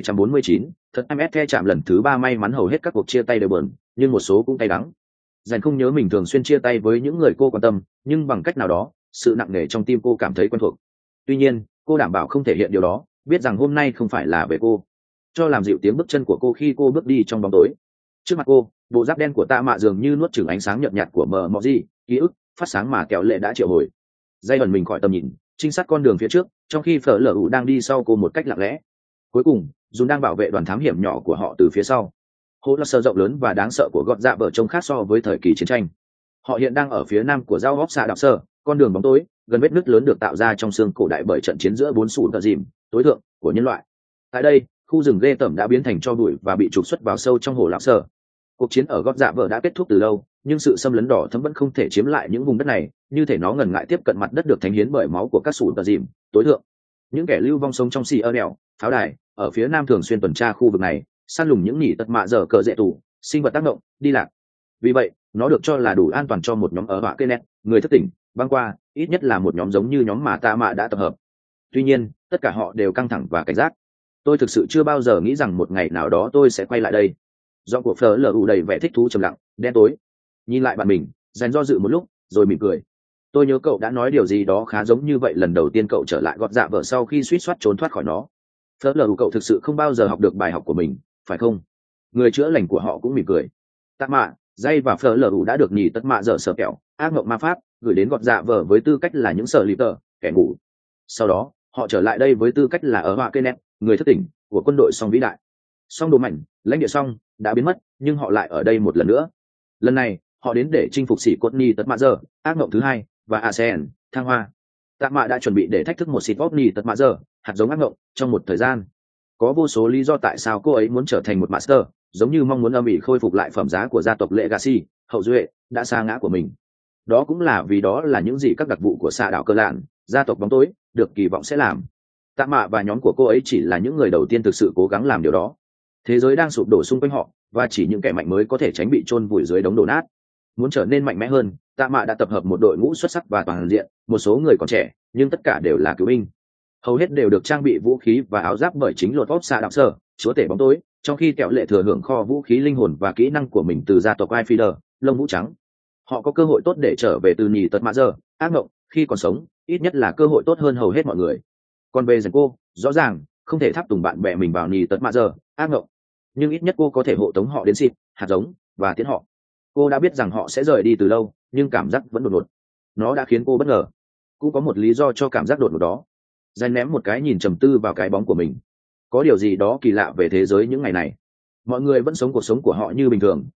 2749, thật MS the chạm lần thứ 3 may mắn. Hầu hết các cuộc chia tay đều buồn, nhưng một số cũng cay đắng. Dành không nhớ mình thường xuyên chia tay với những người cô quan tâm, nhưng bằng cách nào đó, sự nặng nề trong tim cô cảm thấy quen thuộc. Tuy nhiên, cô đảm bảo không thể hiện điều đó, biết rằng hôm nay không phải là về cô. Cho làm dịu tiếng bước chân của cô khi cô bước đi trong bóng tối. Trước mặt cô, bộ giáp đen của Tạ Mạ dường như nuốt chửng ánh sáng nhợt nhạt của mờ mọ gì, ký ức phát sáng mà kẹo lệ đã triệu hồi. Dây ẩn mình khỏi tầm nhìn, trinh sát con đường phía trước, trong khi Phở Lở Ủ đang đi sau cô một cách lặng lẽ. Cuối cùng, Dùn đang bảo vệ đoàn thám hiểm nhỏ của họ từ phía sau. Hố là sơ rộng lớn và đáng sợ của gọt dạ vợ trông khác so với thời kỳ chiến tranh. Họ hiện đang ở phía nam của giao góp xạ đạo sơ, con đường bóng tối gần vết nứt lớn được tạo ra trong xương cổ đại bởi trận chiến giữa bốn sủ tờ dìm tối thượng của nhân loại. Tại đây, khu rừng ghê tởm đã biến thành tro bụi và bị trục xuất vào sâu trong hồ lão sở. Cuộc chiến ở gót dạ vợ đã kết thúc từ lâu, nhưng sự xâm lấn đỏ thấm vẫn không thể chiếm lại những vùng đất này, như thể nó ngần ngại tiếp cận mặt đất được thánh hiến bởi máu của các sủ tờ dìm tối thượng. Những kẻ lưu vong sống trong xì ơ đèo pháo đài ở phía nam thường xuyên tuần tra khu vực này, săn lùng những nhỉ tật mạ dở cờ dễ tù sinh vật tác động đi lạc. Vì vậy, nó được cho là đủ an toàn cho một nhóm ở họa Kenneth người thất tỉnh băng qua, ít nhất là một nhóm giống như nhóm mà Tạ Mạ đã tập hợp. Tuy nhiên, tất cả họ đều căng thẳng và cảnh giác. Tôi thực sự chưa bao giờ nghĩ rằng một ngày nào đó tôi sẽ quay lại đây. Giọng của Phở Lở Ủ đầy vẻ thích thú trầm lặng đen tối. Nhìn lại bạn mình, dành do dự một lúc rồi mỉm cười. Tôi nhớ cậu đã nói điều gì đó khá giống như vậy lần đầu tiên cậu trở lại gọt dạ vợ sau khi suýt soát trốn thoát khỏi nó. Phở Lở Ủ, cậu thực sự không bao giờ học được bài học của mình, phải không? Người chữa lành của họ cũng mỉm cười. Tạ Mạ, Dây và Phở Lở Ủ đã được nhì tất mạ dở sở kẹo ác mộng ma pháp gửi đến gọt dạ vợ với tư cách là những sở lì tờ kẻ ngủ. Sau đó, họ trở lại đây với tư cách là ở họa Kenneth người thất tỉnh của quân đội song vĩ đại. Song đồ mảnh lãnh địa song đã biến mất, nhưng họ lại ở đây một lần nữa. Lần này, họ đến để chinh phục sĩ cốt ni tật mạ giờ ác mộng thứ hai và ASEAN thăng hoa. Tạ Mạ đã chuẩn bị để thách thức một sĩ cốt ni tật mạ giờ hạt giống ác mộng trong một thời gian. Có vô số lý do tại sao cô ấy muốn trở thành một master, giống như mong muốn âm ỉ khôi phục lại phẩm giá của gia tộc Legacy hậu duệ đã sa ngã của mình. Đó cũng là vì đó là những gì các đặc vụ của xạ đảo cơ lạn gia tộc bóng tối được kỳ vọng sẽ làm. Tạ Mạ và nhóm của cô ấy chỉ là những người đầu tiên thực sự cố gắng làm điều đó. Thế giới đang sụp đổ xung quanh họ, và chỉ những kẻ mạnh mới có thể tránh bị chôn vùi dưới đống đổ nát. Muốn trở nên mạnh mẽ hơn, Tạ Mạ đã tập hợp một đội ngũ xuất sắc và toàn diện, một số người còn trẻ, nhưng tất cả đều là cứu binh. Hầu hết đều được trang bị vũ khí và áo giáp bởi chính lột vót xạ đạo sở, chúa tể bóng tối, trong khi kẹo lệ thừa hưởng kho vũ khí linh hồn và kỹ năng của mình từ gia tộc Aifider, lông vũ trắng. Họ có cơ hội tốt để trở về từ nhì tật mạ giờ ác mộng khi còn sống, ít nhất là cơ hội tốt hơn hầu hết mọi người. Còn về dành cô, rõ ràng không thể tháp tùng bạn bè mình vào nhì tật mạ giờ ác mộng, nhưng ít nhất cô có thể hộ tống họ đến xịt hạt giống và tiến họ. Cô đã biết rằng họ sẽ rời đi từ lâu, nhưng cảm giác vẫn đột ngột. Nó đã khiến cô bất ngờ. Cũng có một lý do cho cảm giác đột ngột đó. Dành ném một cái nhìn trầm tư vào cái bóng của mình. Có điều gì đó kỳ lạ về thế giới những ngày này. Mọi người vẫn sống cuộc sống của họ như bình thường,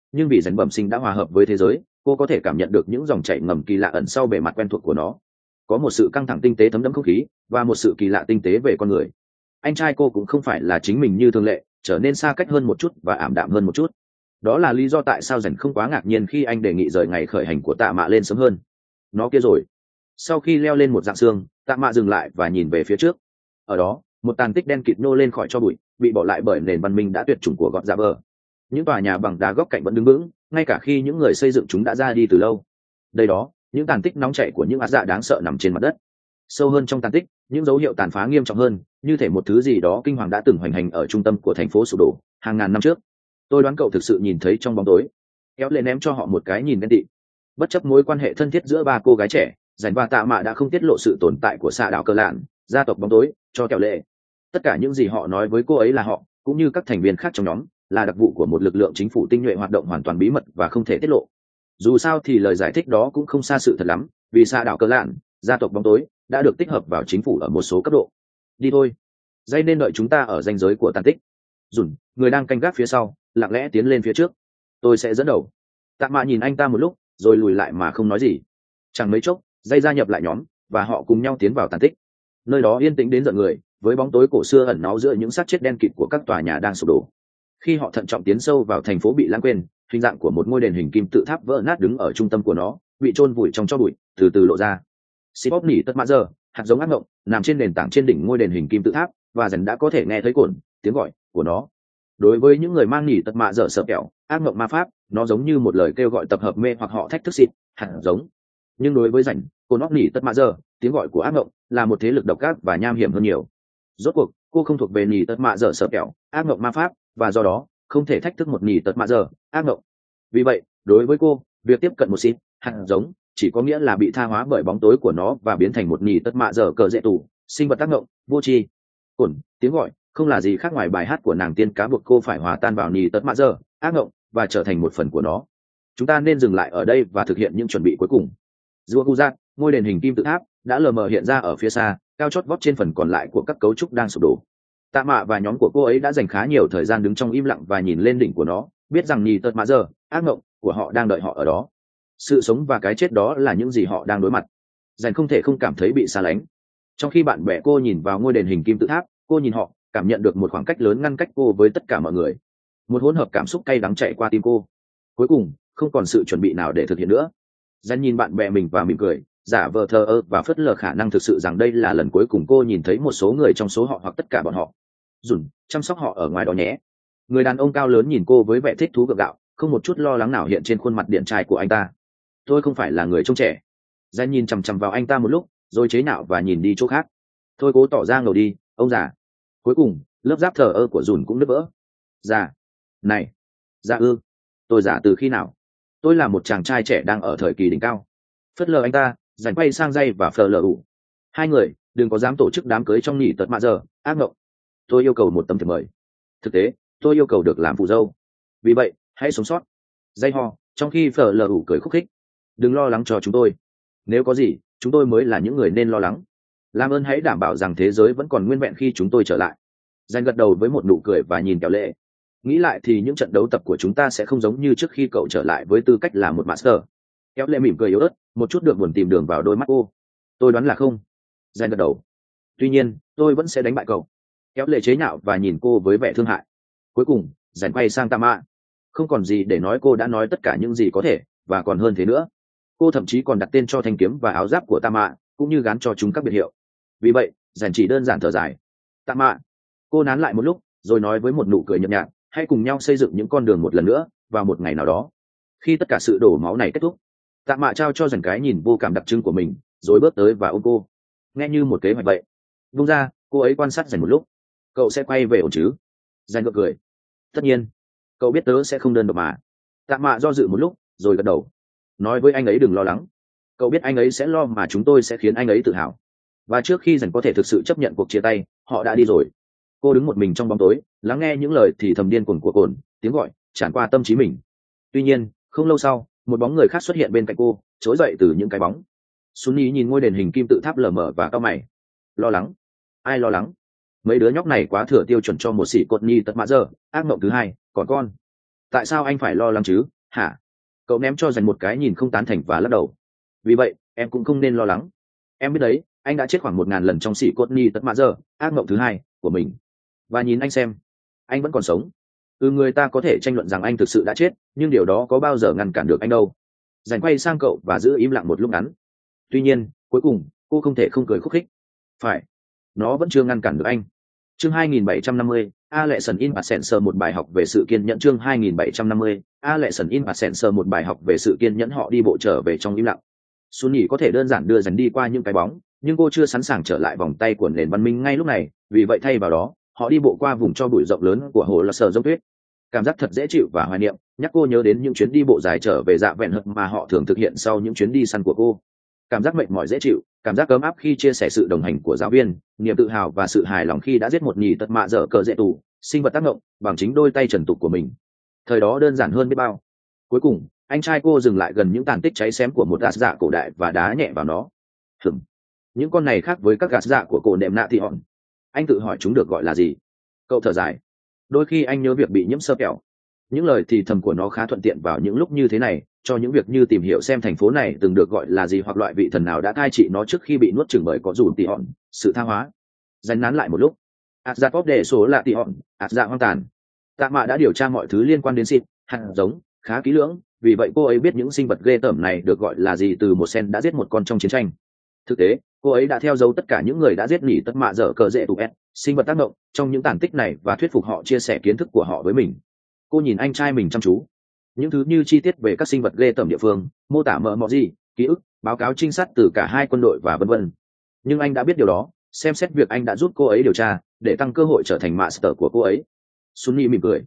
nhưng vì rèn bẩm sinh đã hòa hợp với thế giới, cô có thể cảm nhận được những dòng chảy ngầm kỳ lạ ẩn sau bề mặt quen thuộc của nó. Có một sự căng thẳng tinh tế thấm đẫm không khí và một sự kỳ lạ tinh tế về con người. Anh trai cô cũng không phải là chính mình như thường lệ, trở nên xa cách hơn một chút và ảm đạm hơn một chút. Đó là lý do tại sao rèn không quá ngạc nhiên khi anh đề nghị rời ngày khởi hành của Tạ Mạ lên sớm hơn. Nó kia rồi. Sau khi leo lên một dạng xương, Tạ Mạ dừng lại và nhìn về phía trước. Ở đó, một tàn tích đen kịt nô lên khỏi cho bụi, bị bỏ lại bởi nền văn minh đã tuyệt chủng của gọt dạ bờ. Những tòa nhà bằng đá góc cạnh vẫn đứng vững, ngay cả khi những người xây dựng chúng đã ra đi từ lâu. Đây đó, những tàn tích nóng chảy của những ác dạ đáng sợ nằm trên mặt đất. Sâu hơn trong tàn tích, những dấu hiệu tàn phá nghiêm trọng hơn, như thể một thứ gì đó kinh hoàng đã từng hoành hành ở trung tâm của thành phố sụp đổ hàng ngàn năm trước. Tôi đoán cậu thực sự nhìn thấy trong bóng tối. Kéo lên ném cho họ một cái nhìn ghen tị. Bất chấp mối quan hệ thân thiết giữa ba cô gái trẻ, Rảnh và Tạ Mạ đã không tiết lộ sự tồn tại của xạ đạo Cơ Lạn, gia tộc bóng tối, cho Kéo lệ. Tất cả những gì họ nói với cô ấy là họ, cũng như các thành viên khác trong nhóm, là đặc vụ của một lực lượng chính phủ tinh nhuệ hoạt động hoàn toàn bí mật và không thể tiết lộ. Dù sao thì lời giải thích đó cũng không xa sự thật lắm, vì xạ đạo Cơ Lạn, gia tộc bóng tối, đã được tích hợp vào chính phủ ở một số cấp độ. Đi thôi. Dây nên đợi chúng ta ở ranh giới của tàn tích. Dùn, người đang canh gác phía sau, lặng lẽ tiến lên phía trước. Tôi sẽ dẫn đầu. Tạ Mạ nhìn anh ta một lúc, rồi lùi lại mà không nói gì. Chẳng mấy chốc, dây gia nhập lại nhóm, và họ cùng nhau tiến vào tàn tích. Nơi đó yên tĩnh đến giận người, với bóng tối cổ xưa ẩn náu giữa những xác chết đen kịt của các tòa nhà đang sụp đổ. Khi họ thận trọng tiến sâu vào thành phố bị lãng quên, hình dạng của một ngôi đền hình kim tự tháp vỡ nát đứng ở trung tâm của nó, bị chôn vùi trong tro bụi, từ từ lộ ra. Sipop nỉ tất mã giờ, hạt giống ác mộng, nằm trên nền tảng trên đỉnh ngôi đền hình kim tự tháp, và dần đã có thể nghe thấy tiếng gọi của nó. Đối với những người mang nỉ tất mã giờ sợ kẹo, ác mộng ma pháp, nó giống như một lời kêu gọi tập hợp mê hoặc họ thách thức xịt, hạt giống. Nhưng đối với rảnh, cồn óc nỉ tất mã giờ, tiếng gọi của ác mộng là một thế lực độc ác và nham hiểm hơn nhiều. Rốt cuộc, cô không thuộc về nỉ tất mã giờ sợ kẹo, ác mộng ma pháp, và do đó không thể thách thức một nỉ tất mã giờ, ác mộng. Vì vậy, đối với cô, việc tiếp cận một xịt, hạt giống chỉ có nghĩa là bị tha hóa bởi bóng tối của nó và biến thành một nỉ tất mạ giờ cờ dễ tù, sinh vật tác động vô tri. Cồn, tiếng gọi không là gì khác ngoài bài hát của nàng tiên cá buộc cô phải hòa tan vào nỉ tất mạ giờ, ác mộng, và trở thành một phần của nó. Chúng ta nên dừng lại ở đây và thực hiện những chuẩn bị cuối cùng. Dua Guzat, ngôi đền hình kim tự tháp, đã lờ mờ hiện ra ở phía xa, cao chót vót trên phần còn lại của các cấu trúc đang sụp đổ. Tạ Mạ và nhóm của cô ấy đã dành khá nhiều thời gian đứng trong im lặng và nhìn lên đỉnh của nó, biết rằng nỉ tất mạ giờ, ác mộng của họ đang đợi họ ở đó. Sự sống và cái chết đó là những gì họ đang đối mặt. Dành không thể không cảm thấy bị xa lánh. Trong khi bạn bè cô nhìn vào ngôi đền hình kim tự tháp, cô nhìn họ, cảm nhận được một khoảng cách lớn ngăn cách cô với tất cả mọi người. Một hỗn hợp cảm xúc cay đắng chạy qua tim cô. Cuối cùng, không còn sự chuẩn bị nào để thực hiện nữa. Dành nhìn bạn bè mình và mỉm cười, giả vờ thờ ơ và phớt lờ khả năng thực sự rằng đây là lần cuối cùng cô nhìn thấy một số người trong số họ hoặc tất cả bọn họ. Dùn, chăm sóc họ ở ngoài đó nhé. Người đàn ông cao lớn nhìn cô với vẻ thích thú gượng gạo, không một chút lo lắng nào hiện trên khuôn mặt điển trai của anh ta. Tôi không phải là người trông trẻ. Danh nhìn chằm chằm vào anh ta một lúc, rồi chế nhạo và nhìn đi chỗ khác. Thôi cố tỏ ra ngầu đi, ông già. Cuối cùng, lớp giáp thờ ơ của Dùn cũng nứt vỡ. Già? Này, già ư? Tôi già từ khi nào? Tôi là một chàng trai trẻ đang ở thời kỳ đỉnh cao. Phớt lờ anh ta, Dành quay sang dây và phờ lờ ủ. Hai người, đừng có dám tổ chức đám cưới trong nỉ tật mạ giờ, ác mộng. Tôi yêu cầu một tấm thiệp mời. Thực tế, tôi yêu cầu được làm phù dâu. Vì vậy, hãy sống sót. Dây ho, trong khi phờ lờ ủ cười khúc khích. Đừng lo lắng cho chúng tôi. Nếu có gì, chúng tôi mới là những người nên lo lắng. Làm ơn hãy đảm bảo rằng thế giới vẫn còn nguyên vẹn khi chúng tôi trở lại. Danh gật đầu với một nụ cười và nhìn Kéo lệ. Nghĩ lại thì những trận đấu tập của chúng ta sẽ không giống như trước khi cậu trở lại với tư cách là một master. Kéo lệ mỉm cười yếu ớt, một chút được buồn tìm đường vào đôi mắt cô. Tôi đoán là không. Danh gật đầu. Tuy nhiên, tôi vẫn sẽ đánh bại cậu. Kéo lệ chế nhạo và nhìn cô với vẻ thương hại. Cuối cùng, Danh quay sang Tạ Mạ. Không còn gì để nói, cô đã nói tất cả những gì có thể, và còn hơn thế nữa. Cô thậm chí còn đặt tên cho thanh kiếm và áo giáp của Tạ Mạ, cũng như gán cho chúng các biệt hiệu. Vì vậy, Dành chỉ đơn giản thở dài. Tạ Mạ. Cô nán lại một lúc, rồi nói với một nụ cười nhợt nhạt, hãy cùng nhau xây dựng những con đường một lần nữa, vào một ngày nào đó. Khi tất cả sự đổ máu này kết thúc, Tạ Mạ trao cho Dành cái nhìn vô cảm đặc trưng của mình, rồi bước tới và ôm cô. Nghe như một kế hoạch vậy. Vung ra, cô ấy quan sát Dành một lúc. Cậu sẽ quay về ổn chứ? Dành gượng cười. Tất nhiên. Cậu biết tớ sẽ không đơn độc mà. Tạ Mạ do dự một lúc, rồi gật đầu. Nói với anh ấy đừng lo lắng. Cậu biết anh ấy sẽ lo mà chúng tôi sẽ khiến anh ấy tự hào. Và trước khi Dành có thể thực sự chấp nhận cuộc chia tay, họ đã đi rồi. Cô đứng một mình trong bóng tối, lắng nghe những lời thì thầm điên cuồng của cồn, tiếng gọi tràn qua tâm trí mình. Tuy nhiên, không lâu sau, một bóng người khác xuất hiện bên cạnh cô, trỗi dậy từ những cái bóng. Sunny nhìn ngôi đền hình kim tự tháp lờ mờ và cau mày. Lo lắng? Ai lo lắng? Mấy đứa nhóc này quá thừa tiêu chuẩn cho một sĩ cột nhi tật mã giờ, ác mộng thứ hai. Còn con, tại sao anh phải lo lắng chứ? hả? Cậu ném cho dành một cái nhìn không tán thành và lắc đầu. Vì vậy em cũng không nên lo lắng. Em biết đấy, anh đã chết khoảng 1000 lần trong xỉ cốt ni tất mạ giờ, ác mộng thứ hai của mình. Và nhìn anh xem, anh vẫn còn sống. Người ta có thể tranh luận rằng anh thực sự đã chết, nhưng điều đó có bao giờ ngăn cản được anh đâu. Dành quay sang cậu và giữ im lặng một lúc ngắn. Tuy nhiên cuối cùng cô không thể không cười khúc khích. Phải, nó vẫn chưa ngăn cản được anh. Chương 2750, Alexson in Passencer một bài học về sự kiên nhẫn. Chương 2750, Alexson in Passencer một bài học về sự kiên nhẫn. Họ đi bộ trở về trong im lặng. Sunny có thể đơn giản đưa dần đi qua những cái bóng, nhưng cô chưa sẵn sàng trở lại vòng tay của nền văn minh ngay lúc này, vì vậy thay vào đó họ đi bộ qua vùng tro bụi rộng lớn của hồ là sờ giống tuyết. Cảm giác thật dễ chịu và hoài niệm nhắc cô nhớ đến những chuyến đi bộ dài trở về dạ vẹn hận mà họ thường thực hiện sau những chuyến đi săn của cô. Cảm giác mệt mỏi dễ chịu, cảm giác ấm áp khi chia sẻ sự đồng hành của giáo viên, niềm tự hào và sự hài lòng khi đã giết một nhì tật mạ dở cờ dễ tù sinh vật tác động bằng chính đôi tay trần tục của mình. Thời đó đơn giản hơn biết bao. Cuối cùng anh trai cô dừng lại gần những tàn tích cháy xém của một gạt dạ cổ đại và đá nhẹ vào nó. Những con này khác với các gạt dạ của cổ nệm nạ thì hòn. Anh tự hỏi chúng được gọi là gì. Cậu thở dài. Đôi khi anh nhớ việc bị nhiễm sơ kẹo. Những lời thì thầm của nó khá thuận tiện vào những lúc như thế này, cho những việc như tìm hiểu xem thành phố này từng được gọi là gì hoặc loại vị thần nào đã cai trị nó trước khi bị nuốt chửng bởi có dù tỉ hòn, sự tha hóa. Dành nán lại một lúc. Dạ pop đề số là tỉ hòn, dạ hoang tàn. Tạ Mạ đã điều tra mọi thứ liên quan đến xịt, hạt giống, khá kỹ lưỡng, vì vậy cô ấy biết những sinh vật ghê tởm này được gọi là gì từ một sen đã giết một con trong chiến tranh. Thực tế, cô ấy đã theo dấu tất cả những người đã giết nỉ tất mạ dở cờ dễ tụ s sinh vật tác động trong những tàn tích này và thuyết phục họ chia sẻ kiến thức của họ với mình. Cô nhìn anh trai mình chăm chú. Những thứ như chi tiết về các sinh vật ghê tởm địa phương, mô tả mờ mọ gì, ký ức, báo cáo trinh sát từ cả hai quân đội và vân vân. Nhưng anh đã biết điều đó, xem xét việc anh đã giúp cô ấy điều tra để tăng cơ hội trở thành master của cô ấy. Sunny mỉm cười.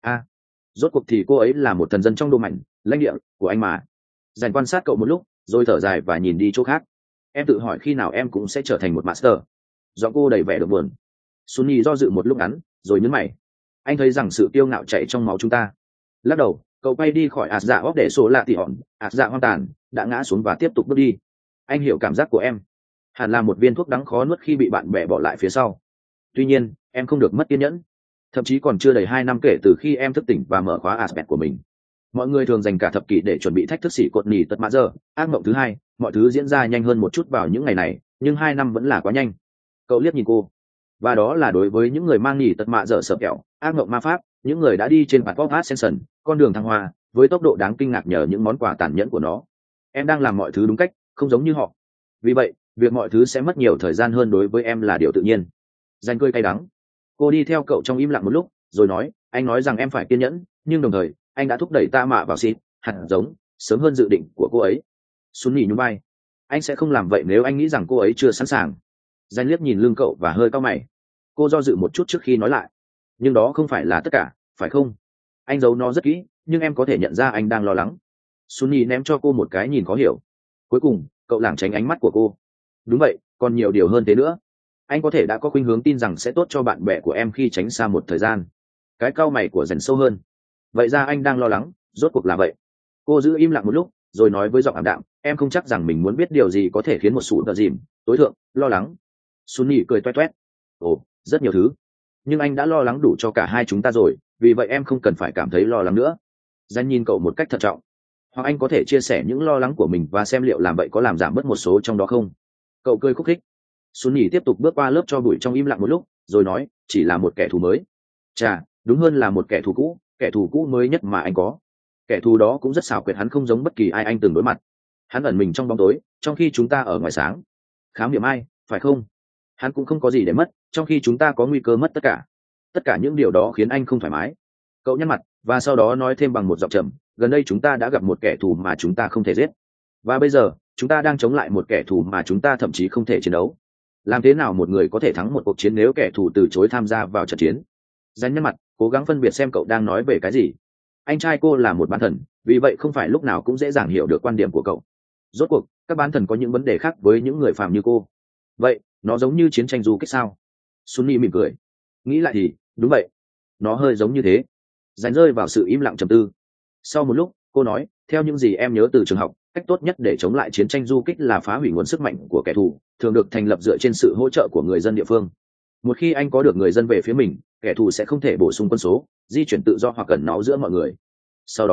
Rốt cuộc thì cô ấy là một thần dân trong đô mạnh lãnh địa của anh mà. Dành quan sát cậu một lúc rồi thở dài và nhìn đi chỗ khác. Em tự hỏi khi nào em cũng sẽ trở thành một master. Giọng cô đầy vẻ được buồn. Sunny do dự một lúc ngắn rồi nhấn mày. Anh thấy rằng sự kiêu ngạo chạy trong máu chúng ta. Lắc đầu, cậu bay đi khỏi dạ óc để số lạ tỉ hòn, dạ hoang tàn đã ngã xuống và tiếp tục bước đi. Anh hiểu cảm giác của em. Hẳn là một viên thuốc đắng khó nuốt khi bị bạn bè bỏ lại phía sau. Tuy nhiên em không được mất kiên nhẫn. Thậm chí còn chưa đầy 2 năm kể từ khi em thức tỉnh và mở khóa aspect của mình. Mọi người thường dành cả thập kỷ để chuẩn bị thách thức xỉ cột nỉ tật mã giờ, ác mộng thứ hai. Mọi thứ diễn ra nhanh hơn một chút vào những ngày này, nhưng 2 năm vẫn là quá nhanh. Cậu liếc nhìn cô. Và đó là đối với những người mang nỉ tật mạ dở sợ kẹo, ác mộng ma pháp, những người đã đi trên bản pop ascension, con đường thăng hoa, với tốc độ đáng kinh ngạc nhờ những món quà tàn nhẫn của nó. Em đang làm mọi thứ đúng cách, không giống như họ. Vì vậy, việc mọi thứ sẽ mất nhiều thời gian hơn đối với em là điều tự nhiên. Danh cười cay đắng. Cô đi theo cậu trong im lặng một lúc, rồi nói, anh nói rằng em phải kiên nhẫn, nhưng đồng thời, anh đã thúc đẩy ta mạ vào xịt, hạt giống, sớm hơn dự định của cô ấy. Sunny nhún vai. Anh sẽ không làm vậy nếu anh nghĩ rằng cô ấy chưa sẵn sàng. Danh liếc nhìn lưng cậu và hơi cau mày. Cô do dự một chút trước khi nói lại. Nhưng đó không phải là tất cả, phải không? Anh giấu nó rất kỹ, nhưng em có thể nhận ra anh đang lo lắng. Sunny ném cho cô một cái nhìn khó hiểu. Cuối cùng, cậu lảng tránh ánh mắt của cô. Đúng vậy, còn nhiều điều hơn thế nữa. Anh có thể đã có khuynh hướng tin rằng sẽ tốt cho bạn bè của em khi tránh xa một thời gian. Cái cau mày của dần sâu hơn. Vậy ra anh đang lo lắng, rốt cuộc là vậy. Cô giữ im lặng một lúc, rồi nói với giọng ảm đạm, em không chắc rằng mình muốn biết điều gì có thể khiến một sủ tờ dìm, tối thượng, lo lắng. Sunny cười toét toét. Ồ, rất nhiều thứ. Nhưng anh đã lo lắng đủ cho cả hai chúng ta rồi, vì vậy em không cần phải cảm thấy lo lắng nữa. Danh nhìn cậu một cách thận trọng. Hoặc anh có thể chia sẻ những lo lắng của mình và xem liệu làm vậy có làm giảm bớt một số trong đó không. Cậu cười khúc khích. Sunny tiếp tục bước qua lớp cho bụi trong im lặng một lúc, rồi nói, chỉ là một kẻ thù mới. Chà, đúng hơn là một kẻ thù cũ mới nhất mà anh có. Kẻ thù đó cũng rất xảo quyệt, hắn không giống bất kỳ ai anh từng đối mặt. Hắn ẩn mình trong bóng tối, trong khi chúng ta ở ngoài sáng. Khám nghiệm ai, phải không? Hắn cũng không có gì để mất, trong khi chúng ta có nguy cơ mất tất cả. Tất cả những điều đó khiến anh không thoải mái. Cậu nhăn mặt, và sau đó nói thêm bằng một giọng trầm, gần đây chúng ta đã gặp một kẻ thù mà chúng ta không thể giết. Và bây giờ, chúng ta đang chống lại một kẻ thù mà chúng ta thậm chí không thể chiến đấu. Làm thế nào một người có thể thắng một cuộc chiến nếu kẻ thù từ chối tham gia vào trận chiến? Danh nhăn mặt, cố gắng phân biệt xem cậu đang nói về cái gì. Anh trai cô là một bán thần, vì vậy không phải lúc nào cũng dễ dàng hiểu được quan điểm của cậu. Rốt cuộc, các bán thần có những vấn đề khác với những người phàm như cô. Vậy, nó giống như chiến tranh du kích sao? Sunny mỉm cười. Nghĩ lại thì, đúng vậy. Nó hơi giống như thế. Dành rơi vào sự im lặng trầm tư. Sau một lúc, cô nói, theo những gì em nhớ từ trường học, cách tốt nhất để chống lại chiến tranh du kích là phá hủy nguồn sức mạnh của kẻ thù, thường được thành lập dựa trên sự hỗ trợ của người dân địa phương. Một khi anh có được người dân về phía mình, kẻ thù sẽ không thể bổ sung quân số, di chuyển tự do hoặc cẩn náu giữa mọi người. Sau đó,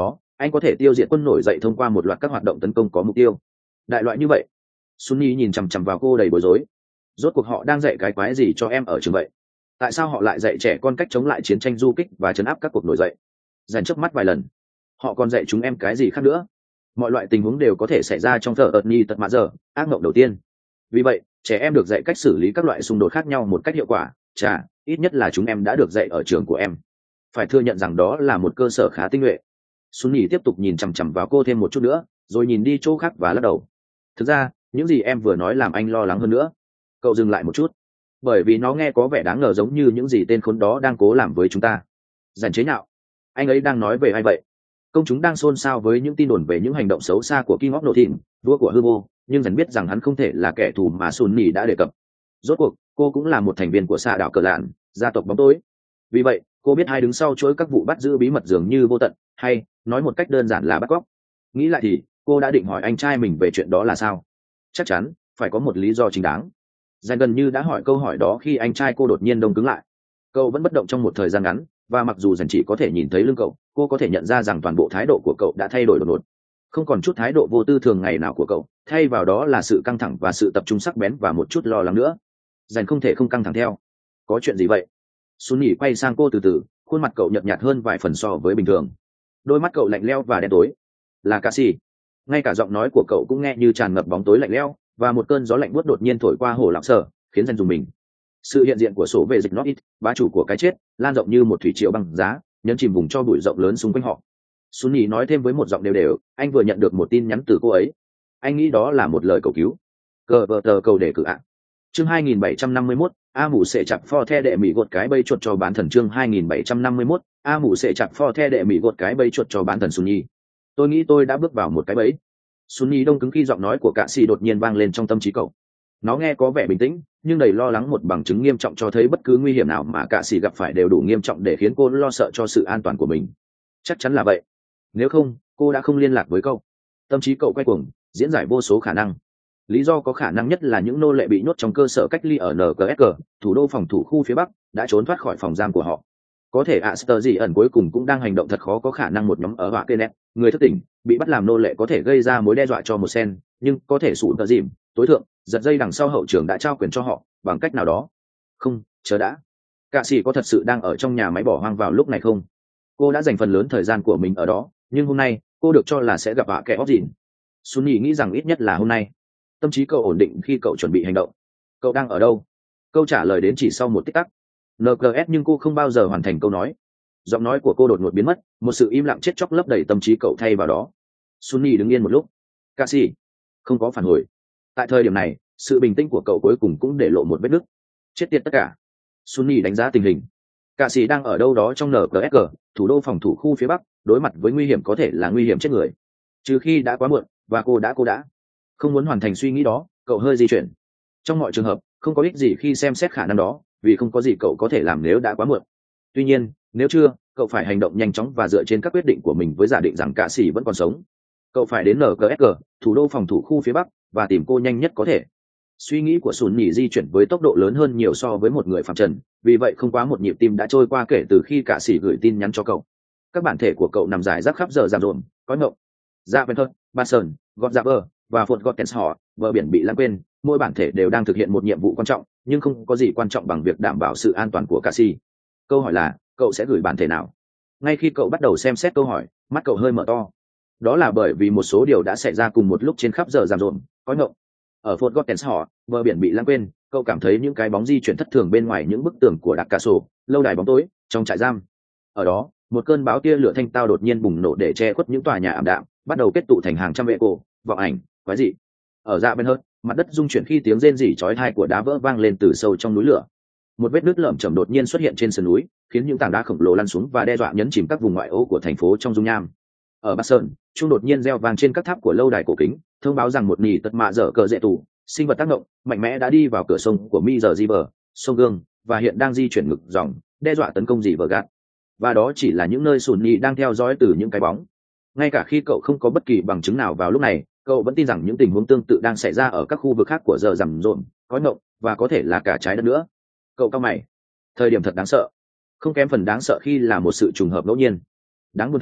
anh có thể tiêu diệt quân nổi dậy thông qua một loạt các hoạt động tấn công có mục tiêu đại loại như vậy. Sunny nhìn chằm chằm vào cô đầy bối rối. Rốt cuộc họ đang dạy cái quái gì cho em ở trường vậy? Tại sao họ lại dạy trẻ con cách chống lại chiến tranh du kích và trấn áp các cuộc nổi dậy? Dành chớp mắt vài lần, họ còn dạy chúng em cái gì khác nữa? Mọi loại tình huống đều có thể xảy ra trong thợ ợt nhi tật mạ giờ, ác mộng đầu tiên. Vì vậy trẻ em được dạy cách xử lý các loại xung đột khác nhau một cách hiệu quả. Chà, ít nhất là chúng em đã được dạy ở trường của em. Phải thừa nhận rằng đó là một cơ sở khá tinh nhuệ. Sunny tiếp tục nhìn chằm chằm vào cô thêm một chút nữa, rồi nhìn đi chỗ khác và lắc đầu. Thực ra những gì em vừa nói làm anh lo lắng hơn nữa. Cậu dừng lại một chút, bởi vì nó nghe có vẻ đáng ngờ giống như những gì tên khốn đó đang cố làm với chúng ta. Giản chế nhạo. Anh ấy đang nói về ai vậy? Công chúng đang xôn xao với những tin đồn về những hành động xấu xa của King of Nothing, vua của hư vô, nhưng dần biết rằng hắn không thể là kẻ thù mà Sunny đã đề cập. Rốt cuộc cô cũng là một thành viên của xạ đạo cờ lạn, gia tộc bóng tối. Vì vậy cô biết ai đứng sau chuỗi các vụ bắt giữ bí mật dường như vô tận, hay nói một cách đơn giản là bắt cóc. Nghĩ lại thì cô đã định hỏi anh trai mình về chuyện đó là sao. Chắc chắn phải có một lý do chính đáng. Dành gần như đã hỏi câu hỏi đó khi anh trai cô đột nhiên đông cứng lại. Cậu vẫn bất động trong một thời gian ngắn, và mặc dù dần chỉ có thể nhìn thấy lưng cậu, cô có thể nhận ra rằng toàn bộ thái độ của cậu đã thay đổi đột ngột. Không còn chút thái độ vô tư thường ngày nào của cậu, thay vào đó là sự căng thẳng và sự tập trung sắc bén và một chút lo lắng nữa. Dành không thể không căng thẳng theo. Có chuyện gì vậy? Sunny quay sang cô từ từ, khuôn mặt cậu nhợt nhạt hơn vài phần so với bình thường. Đôi mắt cậu lạnh lẽo và đen tối. Là Cassie. Ngay cả giọng nói của cậu cũng nghe như tràn ngập bóng tối lạnh lẽo, và một cơn gió lạnh buốt đột nhiên thổi qua hồ lặng sở, khiến dân dùng mình. Sự hiện diện của sổ về dịch North, bá chủ của cái chết, lan rộng như một thủy triều băng giá, nhấn chìm vùng cho bụi rộng lớn xung quanh họ. Sunny nói thêm với một giọng đều đều, anh vừa nhận được một tin nhắn từ cô ấy. Anh nghĩ đó là một lời cầu cứu. Cờ vờ tờ cầu đề cử ạ. Chương 2751, A mù sẽ chặt pho the đệ mỹ gột cái bẫy chuột cho bán thần. Chương 2751, A mù sẽ chặt pho the đệ mỹ gột cái bẫy chuột cho bán thần. Sunny. Tôi nghĩ tôi đã bước vào một cái bẫy. Sunny đông cứng khi giọng nói của cạ sĩ đột nhiên vang lên trong tâm trí cậu. Nó nghe có vẻ bình tĩnh, nhưng đầy lo lắng, một bằng chứng nghiêm trọng cho thấy bất cứ nguy hiểm nào mà cạ sĩ gặp phải đều đủ nghiêm trọng để khiến cô lo sợ cho sự an toàn của mình. Chắc chắn là vậy. Nếu không, cô đã không liên lạc với cậu. Tâm trí cậu quay cuồng, diễn giải vô số khả năng. Lý do có khả năng nhất là những nô lệ bị nhốt trong cơ sở cách ly ở NKSG, thủ đô phòng thủ khu phía Bắc, đã trốn thoát khỏi phòng giam của họ. Có thể Aster dị ẩn cuối cùng cũng đang hành động. Thật khó có khả năng một nhóm ở họa kê nét, người thức tỉnh, bị bắt làm nô lệ có thể gây ra mối đe dọa cho một sen, nhưng có thể sụn tờ dìm, tối thượng, giật dây đằng sau hậu trường đã trao quyền cho họ, bằng cách nào đó. Không, chờ đã. Cạ sĩ có thật sự đang ở trong nhà máy bỏ hoang vào lúc này không? Cô đã dành phần lớn thời gian của mình ở đó, nhưng hôm nay, cô được cho là sẽ gặp họa kẻ óc dịn. Sunny nghĩ rằng ít nhất là hôm nay. Tâm trí cậu ổn định khi cậu chuẩn bị hành động. Cậu đang ở đâu? Câu trả lời đến chỉ sau một tích tắc. NKS, nhưng cô không bao giờ hoàn thành câu nói. Giọng nói của cô đột ngột biến mất, một sự im lặng chết chóc lấp đầy tâm trí cậu thay vào đó. Sunny đứng yên một lúc. Cassie không có phản hồi. Tại thời điểm này, sự bình tĩnh của cậu cuối cùng cũng để lộ một vết nứt. Chết tiệt tất cả. Sunny đánh giá tình hình. Cassie đang ở đâu đó trong NKSG, thủ đô phòng thủ khu phía Bắc, đối mặt với nguy hiểm có thể là nguy hiểm chết người. Trừ khi đã quá muộn, và cô đã không muốn hoàn thành suy nghĩ đó, cậu hơi di chuyển. Trong mọi trường hợp, không có ích gì khi xem xét khả năng đó, vì không có gì cậu có thể làm nếu đã quá muộn. Tuy nhiên, nếu chưa, cậu phải hành động nhanh chóng và dựa trên các quyết định của mình với giả định rằng Cassie vẫn còn sống. Cậu phải đến NKSG, thủ đô phòng thủ khu phía Bắc, và tìm cô nhanh nhất có thể. Suy nghĩ của Sunny di chuyển với tốc độ lớn hơn nhiều so với một người phàm trần, vì vậy không quá một nhịp tim đã trôi qua kể từ khi Cassie gửi tin nhắn cho cậu. Các bản thể của cậu nằm rải rác khắp giờ giảm rộn, có ngộng, dạ vân thơ, ba sơn, gọt dạ bờ và phột gọt tens họ, bờ biển bị lãng quên. Mỗi bản thể đều đang thực hiện một nhiệm vụ quan trọng, nhưng không có gì quan trọng bằng việc đảm bảo sự an toàn của Cassie. Câu hỏi là, cậu sẽ gửi bản thể nào? Ngay khi cậu bắt đầu xem xét câu hỏi, mắt cậu hơi mở to. Đó là bởi vì một số điều đã xảy ra cùng một lúc trên khắp giờ giảm rộn, có ngộng. Ở Fort Gottens họ, bờ biển bị lãng quên, cậu cảm thấy những cái bóng di chuyển thất thường bên ngoài những bức tường của Đặc Cà Sổ, lâu đài bóng tối, trong trại giam. Ở đó, một cơn bão tia lửa thanh tao đột nhiên bùng nổ để che khuất những tòa nhà ảm đạm, bắt đầu kết tụ thành hàng trăm vệ cổ, vọng ảnh, quái dị. Ở dạ bên hơn, mặt đất rung chuyển khi tiếng rên rỉ chói tai của đá vỡ vang lên từ sâu trong núi lửa. Một vết nứt lởm chởm đột nhiên xuất hiện trên sườn núi, khiến những tảng đá khổng lồ lăn xuống và đe dọa nhấn chìm các vùng ngoại ô của thành phố trong dung nham. Ở Bắc Sơn, chuông đột nhiên reo vang trên các tháp của lâu đài cổ kính, thông báo rằng một nỉ tật mạ dở cờ dễ tù, sinh vật tác động mạnh mẽ đã đi vào cửa sông của Mi giờ River, sông Gương, và hiện đang di chuyển ngược dòng, đe dọa tấn công gì vờ gạt. Và đó chỉ là những nơi Sunny đang theo dõi từ những cái bóng. Ngay cả khi cậu không có bất kỳ bằng chứng nào vào lúc này, cậu vẫn tin rằng những tình huống tương tự đang xảy ra ở các khu vực khác của giờ rằm rộn, có ngộng, và có thể là cả trái đất nữa. Cậu cau mày. Thời điểm thật đáng sợ. Không kém phần đáng sợ khi là một sự trùng hợp ngẫu nhiên. Đáng buồn thay,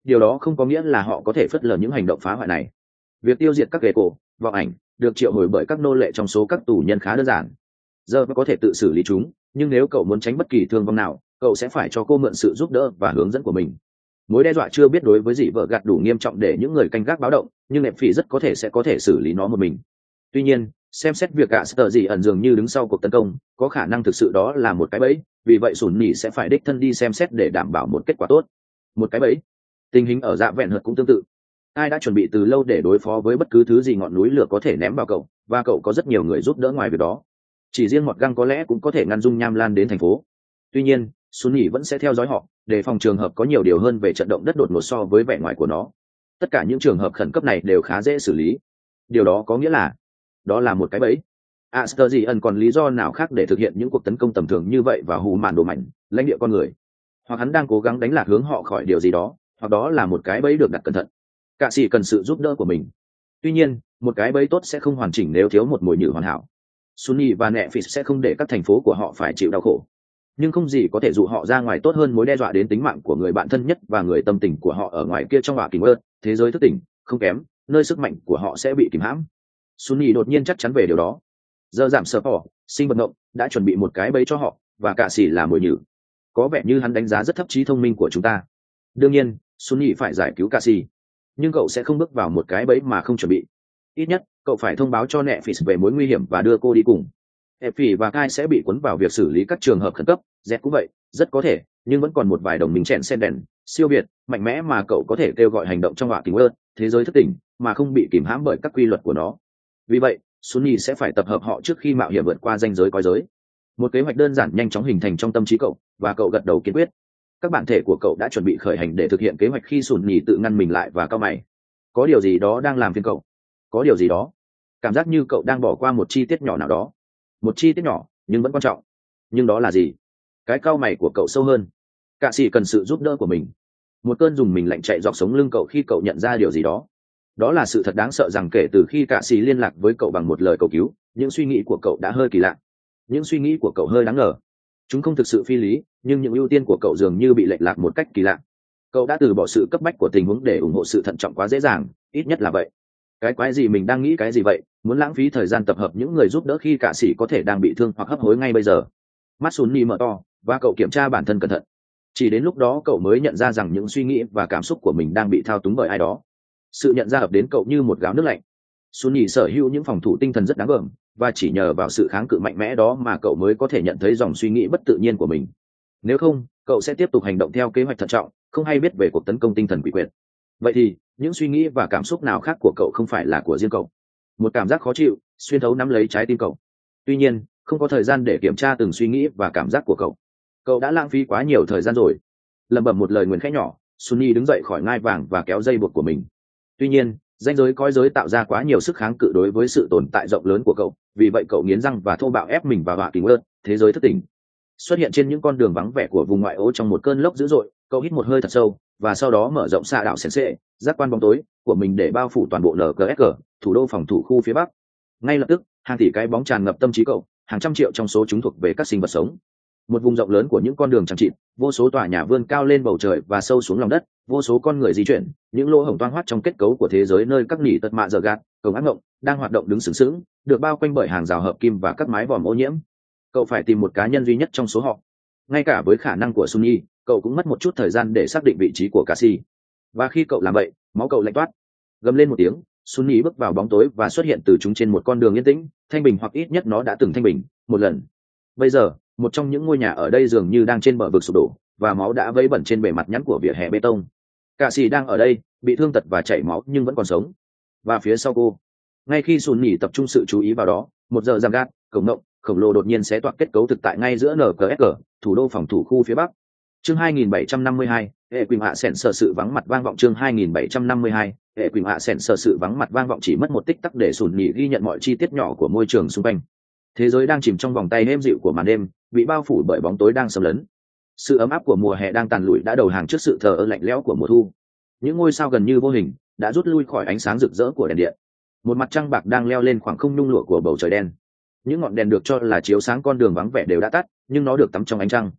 điều đó không có nghĩa là họ có thể phớt lờ những hành động phá hoại này. Việc tiêu diệt các ghế cổ vọng ảnh được triệu hồi bởi các nô lệ trong số các tù nhân khá đơn giản. Giờ có thể tự xử lý chúng, nhưng nếu cậu muốn tránh bất kỳ thương vong nào, cậu sẽ phải cho cô mượn sự giúp đỡ và hướng dẫn của mình. Mối đe dọa chưa biết đối với dị vợ gạt đủ nghiêm trọng để những người canh gác báo động, nhưng nẹp phỉ rất có thể sẽ có thể xử lý nó một mình. Tuy nhiên, xem xét việc cả sờ dị ẩn dường như đứng sau cuộc tấn công, có khả năng thực sự đó là một cái bẫy, vì vậy sùn nhỉ sẽ phải đích thân đi xem xét để đảm bảo một kết quả tốt. Một cái bẫy. Tình hình ở dạ vẹn hợt cũng tương tự. Ai đã chuẩn bị từ lâu để đối phó với bất cứ thứ gì ngọn núi lửa có thể ném vào cậu, và cậu có rất nhiều người giúp đỡ ngoài việc đó. Chỉ riêng Mọt Găng có lẽ cũng có thể ngăn dung nham lan đến thành phố. Tuy nhiên, Sun Nhỉ vẫn sẽ theo dõi họ, để phòng trường hợp có nhiều điều hơn về trận động đất đột ngột so với vẻ ngoài của nó. Tất cả những trường hợp khẩn cấp này đều khá dễ xử lý. Điều đó có nghĩa là đó là một cái bẫy. Asterion còn lý do nào khác để thực hiện những cuộc tấn công tầm thường như vậy vào hù màn đồ mảnh, lãnh địa con người? Hoặc hắn đang cố gắng đánh lạc hướng họ khỏi điều gì đó, hoặc đó là một cái bẫy được đặt cẩn thận. Cả sĩ cần sự giúp đỡ của mình. Tuy nhiên, một cái bẫy tốt sẽ không hoàn chỉnh nếu thiếu một mồi nhử hoàn hảo. Sunny và Netflix sẽ không để các thành phố của họ phải chịu đau khổ, nhưng không gì có thể dụ họ ra ngoài tốt hơn mối đe dọa đến tính mạng của người bạn thân nhất và người tâm tình của họ ở ngoài kia trong hỏa kình ơn thế giới thức tỉnh không kém, nơi sức mạnh của họ sẽ bị kìm hãm. Sunny đột nhiên chắc chắn về điều đó. Giờ giảm sợ bỏ sinh vật ngộng đã chuẩn bị một cái bẫy cho họ, và cả sĩ là mồi nhử. Có vẻ như hắn đánh giá rất thấp trí thông minh của chúng ta. Đương nhiên, Sunny phải giải cứu cả sĩ, nhưng cậu sẽ không bước vào một cái bẫy mà không chuẩn bị. Ít nhất cậu phải thông báo cho Netflix về mối nguy hiểm và đưa cô đi cùng. Effie và Kai sẽ bị cuốn vào việc xử lý các trường hợp khẩn cấp, Z cũng vậy, rất có thể, nhưng vẫn còn một vài đồng minh chèn sen đèn siêu việt mạnh mẽ mà cậu có thể kêu gọi hành động trong hỏa kính ơn thế giới thức tỉnh mà không bị kìm hãm bởi các quy luật của nó. Vì vậy, Sunny sẽ phải tập hợp họ trước khi mạo hiểm vượt qua ranh giới coi giới. Một kế hoạch đơn giản nhanh chóng hình thành trong tâm trí cậu, và cậu gật đầu kiên quyết. Các bản thể của cậu đã chuẩn bị khởi hành để thực hiện kế hoạch khi Sunny tự ngăn mình lại và cau mày. Có điều gì đó đang làm phiền cậu. Có điều gì đó. Cảm giác như cậu đang bỏ qua một chi tiết nhỏ nào đó. Một chi tiết nhỏ, nhưng vẫn quan trọng. Nhưng đó là gì? Cái cau mày của cậu sâu hơn. Cả sĩ cần sự giúp đỡ của mình. Một cơn dùng mình lạnh chạy dọc sống lưng cậu khi cậu nhận ra điều gì đó. Đó là sự thật đáng sợ rằng kể từ khi cả sĩ liên lạc với cậu bằng một lời cầu cứu, những suy nghĩ của cậu đã hơi kỳ lạ. Những suy nghĩ của cậu hơi đáng ngờ. Chúng không thực sự phi lý, nhưng những ưu tiên của cậu dường như bị lệch lạc một cách kỳ lạ. Cậu đã từ bỏ sự cấp bách của tình huống để ủng hộ sự thận trọng quá dễ dàng, ít nhất là vậy. Cái quái gì mình đang nghĩ cái gì vậy, muốn lãng phí thời gian tập hợp những người giúp đỡ khi cả sĩ có thể đang bị thương hoặc hấp hối ngay bây giờ. Mắt Sunny mở to, và cậu kiểm tra bản thân cẩn thận. Chỉ đến lúc đó cậu mới nhận ra rằng những suy nghĩ và cảm xúc của mình đang bị thao túng bởi ai đó. Sự nhận ra ập đến cậu như một gáo nước lạnh. Sunny sở hữu những phòng thủ tinh thần rất đáng gờm, và chỉ nhờ vào sự kháng cự mạnh mẽ đó mà cậu mới có thể nhận thấy dòng suy nghĩ bất tự nhiên của mình. Nếu không, cậu sẽ tiếp tục hành động theo kế hoạch thận trọng, không hay biết về cuộc tấn công tinh thần quỷ quyệt. Vậy thì, những suy nghĩ và cảm xúc nào khác của cậu không phải là của riêng cậu? Một cảm giác khó chịu xuyên thấu nắm lấy trái tim cậu. Tuy nhiên, không có thời gian để kiểm tra từng suy nghĩ và cảm giác của cậu. Cậu đã lãng phí quá nhiều thời gian rồi. Lẩm bẩm một lời nguyền khẽ nhỏ, Sunny đứng dậy khỏi ngai vàng và kéo dây buộc của mình. Tuy nhiên, ranh giới cõi giới tạo ra quá nhiều sức kháng cự đối với sự tồn tại rộng lớn của cậu, vì vậy cậu nghiến răng và thô bạo ép mình vào hỏa kính ơn thế giới thức tỉnh. Xuất hiện trên những con đường vắng vẻ của vùng ngoại ô trong một cơn lốc dữ dội, cậu hít một hơi thật sâu, và sau đó mở rộng xạ đạo sensei giác quan bóng tối của mình để bao phủ toàn bộ NGSG, thủ đô phòng thủ khu phía bắc. Ngay lập tức, hàng tỷ cái bóng tràn ngập tâm trí cậu, hàng trăm triệu trong số chúng thuộc về các sinh vật sống. Một vùng rộng lớn của những con đường chẳng chịt, vô số tòa nhà vươn cao lên bầu trời và sâu xuống lòng đất, vô số con người di chuyển, những lỗ hổng toang hoắt trong kết cấu của thế giới nơi các nỉ tật mạ giờ gạt, cổng ác ngộng đang hoạt động đứng sừng sững, được bao quanh bởi hàng rào hợp kim và các mái vòm ô nhiễm. Cậu phải tìm một cá nhân duy nhất trong số họ. Ngay cả với khả năng của Sunny, cậu cũng mất một chút thời gian để xác định vị trí của Cassie. Và khi cậu làm vậy, máu cậu lạnh toát. Gầm lên một tiếng, Sunny bước vào bóng tối và xuất hiện từ chúng trên một con đường yên tĩnh, thanh bình, hoặc ít nhất nó đã từng thanh bình một lần. Bây giờ, một trong những ngôi nhà ở đây dường như đang trên bờ vực sụp đổ, và máu đã vấy bẩn trên bề mặt nhẵn của vỉa hè bê tông. Cassie đang ở đây, bị thương tật và chảy máu nhưng vẫn còn sống. Và phía sau cô, ngay khi Sunny tập trung sự chú ý vào đó, một giờ giam gạt, cổng ngộng khổng lồ đột nhiên xé toạc kết cấu thực tại ngay giữa NGSG, thủ đô phòng thủ khu phía bắc. Chương 2752, hệ quỳnh hạ sẹn sợ sự vắng mặt vang vọng. Chương 2752, hệ quỳnh hạ sẹn sợ sự vắng mặt vang vọng. Chỉ mất một tích tắc để Sunny ghi nhận mọi chi tiết nhỏ của môi trường xung quanh. Thế giới đang chìm trong vòng tay êm dịu của màn đêm, bị bao phủ bởi bóng tối đang xâm lấn. Sự ấm áp của mùa hè đang tàn lụi đã đầu hàng trước sự thờ ơ lạnh lẽo của mùa thu. Những ngôi sao gần như vô hình đã rút lui khỏi ánh sáng rực rỡ của đèn điện. Một mặt trăng bạc đang leo lên khoảng không nhung lụa của bầu trời đen. Những ngọn đèn được cho là chiếu sáng con đường vắng vẻ đều đã tắt, nhưng nó được tắm trong ánh trăng.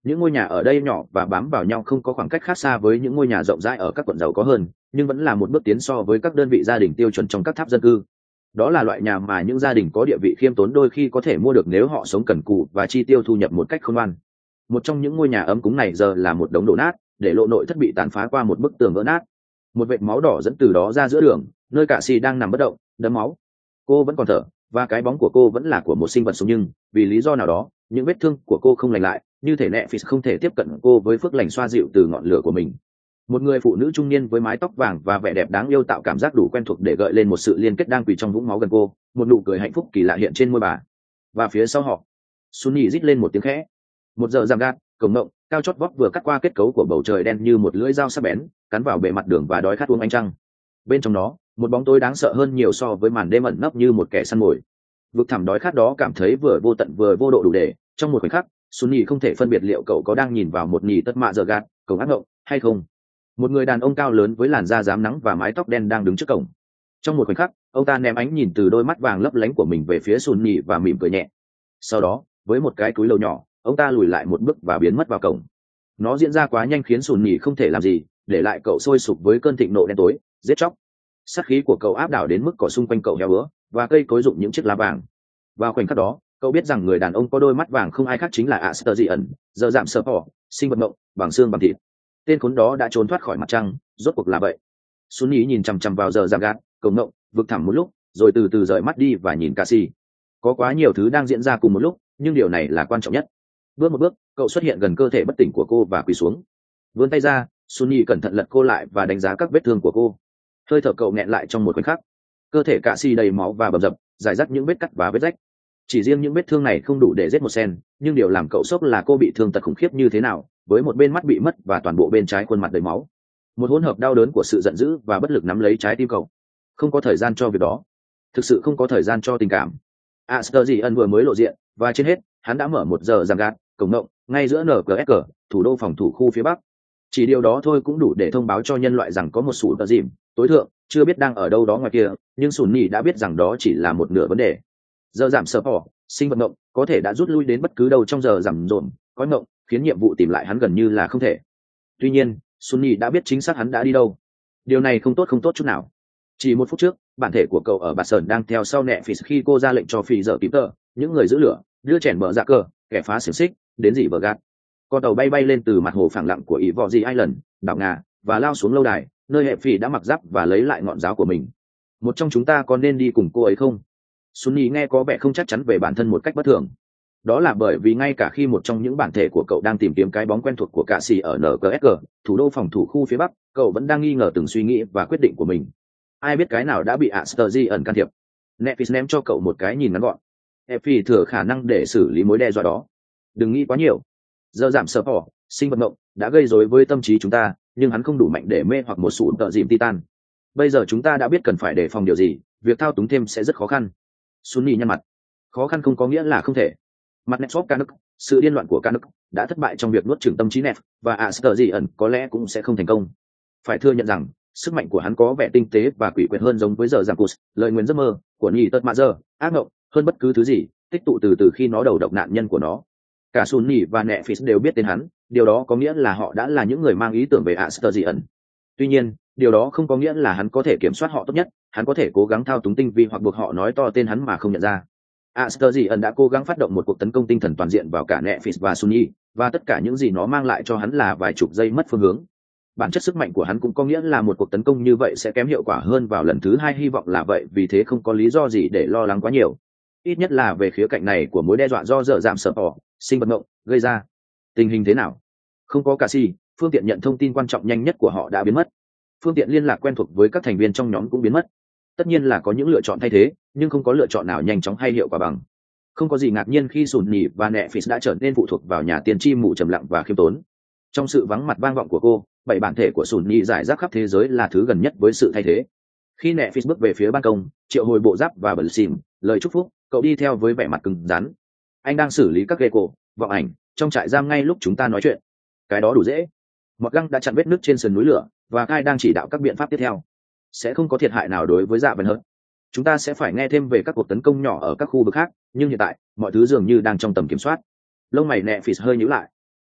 Những ngôi nhà ở đây nhỏ và bám vào nhau, không có khoảng cách khác xa với những ngôi nhà rộng rãi ở các quận giàu có hơn, nhưng vẫn là một bước tiến so với các đơn vị gia đình tiêu chuẩn trong các tháp dân cư. Đó là loại nhà mà những gia đình có địa vị khiêm tốn đôi khi có thể mua được nếu họ sống cần cù và chi tiêu thu nhập một cách khôn ngoan. Một trong những ngôi nhà ấm cúng này giờ là một đống đổ nát, để lộ nội thất bị tàn phá qua một bức tường vỡ nát. Một vệt máu đỏ dẫn từ đó ra giữa đường, nơi cả xì đang nằm bất động, đẫm máu. Cô vẫn còn thở, và cái bóng của cô vẫn là của một sinh vật sống, nhưng vì lý do nào đó, những vết thương của cô không lành lại, như thể Netflix không thể tiếp cận cô với phước lành xoa dịu từ ngọn lửa của mình. Một người phụ nữ trung niên với mái tóc vàng và vẻ đẹp đáng yêu tạo cảm giác đủ quen thuộc để gợi lên một sự liên kết đang quỳ trong vũng máu gần cô. Một nụ cười hạnh phúc kỳ lạ hiện trên môi bà. Và phía sau họ, Sunny rít lên một tiếng khẽ. Một giờ giảm gạt, cổng ngộng cao chót vót vừa cắt qua kết cấu của bầu trời đen như một lưỡi dao sắc bén, cắn vào bề mặt đường và đói khát uống ánh trăng. Bên trong đó, một bóng tối đáng sợ hơn nhiều so với màn đêm ẩn nấp như một kẻ săn mồi. Vực thẳm đói khát đó cảm thấy vừa vô tận vừa vô độ đủ để, trong một khoảnh khắc, Sunny không thể phân biệt liệu cậu có đang nhìn vào một nhì tất mạ giờ gạt, cổng ác ngộng, hay không. Một người đàn ông cao lớn với làn da rám nắng và mái tóc đen đang đứng trước cổng. Trong một khoảnh khắc, ông ta ném ánh nhìn từ đôi mắt vàng lấp lánh của mình về phía Sunny và mỉm cười nhẹ. Sau đó, với một cái túi lầu nhỏ, ông ta lùi lại một bước và biến mất vào cổng. Nó diễn ra quá nhanh khiến Sunny không thể làm gì, để lại cậu sôi sục với cơn thịnh nộ đen tối, giết chóc. Sát khí của cậu áp đảo đến mức cỏ xung quanh cậu heo bữa và cây cối rụng những chiếc lá vàng. Vào khoảnh khắc đó, cậu biết rằng người đàn ông có đôi mắt vàng không ai khác chính là Asterion, giờ giảm sơ bỏ, sinh vật mộng, bằng xương bằng thịt. Tên khốn đó đã trốn thoát khỏi mặt trăng, rốt cuộc là vậy. Sunny nhìn chằm chằm vào giờ giảm gạt, cổng ngộng, vực thẳm một lúc, rồi từ từ rời mắt đi và nhìn Cassie. Có quá nhiều thứ đang diễn ra cùng một lúc, nhưng điều này là quan trọng nhất. Bước một bước, cậu xuất hiện gần cơ thể bất tỉnh của cô và quỳ xuống. Vươn tay ra, Sunny cẩn thận lật cô lại và đánh giá các vết thương của cô. Hơi thở cậu nghẹn lại trong một khoảnh khắc. Cơ thể Cassie đầy máu và bầm dập, rải rác những vết cắt và vết rách. Chỉ riêng những vết thương này không đủ để giết một sen, nhưng điều làm cậu sốc là cô bị thương tật khủng khiếp như thế nào, với một bên mắt bị mất và toàn bộ bên trái khuôn mặt đầy máu. Một hỗn hợp đau đớn của sự giận dữ và bất lực nắm lấy trái tim cậu. Không có thời gian cho việc đó, thực sự không có thời gian cho tình cảm. Asterion vừa mới lộ diện, và trên hết, hắn đã mở một giờ giằng gạt, cổng ngộng, ngay giữa NQSG, thủ đô phòng thủ khu phía Bắc. Chỉ điều đó thôi cũng đủ để thông báo cho nhân loại rằng có một sủ tờ dìm tối thượng chưa biết đang ở đâu đó ngoài kia, nhưng Sunny đã biết rằng đó chỉ là một nửa vấn đề. Giờ giảm sơ bỏ, sinh vật ngộng có thể đã rút lui đến bất cứ đâu trong giờ giảm dồn có ngộng, khiến nhiệm vụ tìm lại hắn gần như là không thể. Tuy nhiên, Sunny đã biết chính xác hắn đã đi đâu. Điều này không tốt chút nào. Chỉ một phút trước, bản thể của cậu ở Bạt Sơn đang theo sau nẹ phì khi cô ra lệnh cho phi giờ kịp tờ, những người giữ lửa, đưa chèn mở ra cờ, kẻ phá xiềng xích, đến gì vợ gạt. Con tàu bay lên từ mặt hồ phẳng lặng của Ivory Island, đảo ngà, và lao xuống lâu đài, nơi hệ phì đã mặc giáp và lấy lại ngọn giáo của mình. Một trong chúng ta có nên đi cùng cô ấy không? Sunny nghe có vẻ không chắc chắn về bản thân một cách bất thường. Đó là bởi vì ngay cả khi một trong những bản thể của cậu đang tìm kiếm cái bóng quen thuộc của Cassie ở NQSG, thủ đô phòng thủ khu phía Bắc, cậu vẫn đang nghi ngờ từng suy nghĩ và quyết định của mình. Ai biết cái nào đã bị Asterion can thiệp. Netflix ném cho cậu một cái nhìn ngắn gọn. Effie thừa khả năng để xử lý mối đe dọa đó. Đừng nghĩ quá nhiều. Giờ giảm sơ bỏ, sinh vật mộng, đã gây rối với tâm trí chúng ta, nhưng hắn không đủ mạnh để mê hoặc một sủ tợ dìm Titan. Bây giờ chúng ta đã biết cần phải đề phòng điều gì, việc thao túng thêm sẽ rất khó khăn. Sunny nhăn mặt. Khó khăn không có nghĩa là không thể. Mặt Netshop Canuck, sự điên loạn của Canuck đã thất bại trong việc nuốt chửng tâm trí Nef, và Asterion có lẽ cũng sẽ không thành công. Phải thừa nhận rằng, sức mạnh của hắn có vẻ tinh tế và quỷ quyệt hơn, giống với giờ Giang lời nguyền giấc mơ của nhì tật mạ giờ, ác mộng hơn bất cứ thứ gì tích tụ từ khi nó đầu độc nạn nhân của nó. Cả Sunny và Netflix đều biết tên hắn, điều đó có nghĩa là họ đã là những người mang ý tưởng về Asterion. Tuy nhiên, điều đó không có nghĩa là hắn có thể kiểm soát họ tốt nhất. Hắn có thể cố gắng thao túng tinh vi hoặc buộc họ nói to tên hắn mà không nhận ra. Asterion đã cố gắng phát động một cuộc tấn công tinh thần toàn diện vào cả Netflix và Sunny, và tất cả những gì nó mang lại cho hắn là vài chục giây mất phương hướng. Bản chất sức mạnh của hắn cũng có nghĩa là một cuộc tấn công như vậy sẽ kém hiệu quả hơn vào lần thứ hai, hy vọng là vậy, vì thế không có lý do gì để lo lắng quá nhiều. Ít nhất là về khía cạnh này của mối đe dọa do giờ giảm sợ bỏ, sinh vật mộng, gây ra. Tình hình thế nào? Không có Cassie, phương tiện nhận thông tin quan trọng nhanh nhất của họ đã biến mất. Phương tiện liên lạc quen thuộc với các thành viên trong nhóm cũng biến mất. Tất nhiên là có những lựa chọn thay thế, nhưng không có lựa chọn nào nhanh chóng hay hiệu quả bằng. Không có gì ngạc nhiên khi Sunny và Netflix đã trở nên phụ thuộc vào nhà tiên tri mù trầm lặng và khiêm tốn. Trong sự vắng mặt vang vọng của cô, 7 bản thể của Sunny giải rác khắp thế giới là thứ gần nhất với sự thay thế. Khi Netflix bước về phía ban công, triệu hồi bộ giáp và bật xìm, lời chúc phúc, cậu đi theo với vẻ mặt cứng rắn. Anh đang xử lý các ghe cổ, vọng ảnh trong trại giam ngay lúc chúng ta nói chuyện. Cái đó đủ dễ. Mọt găng đã chặn vết nứt trên sườn núi lửa, và Kai đang chỉ đạo các biện pháp tiếp theo. Sẽ không có thiệt hại nào đối với Dạ Vân Hớt. Chúng ta sẽ phải nghe thêm về các cuộc tấn công nhỏ ở các khu vực khác, nhưng hiện tại mọi thứ dường như đang trong tầm kiểm soát. Lông mày Netflix hơi nhíu lại.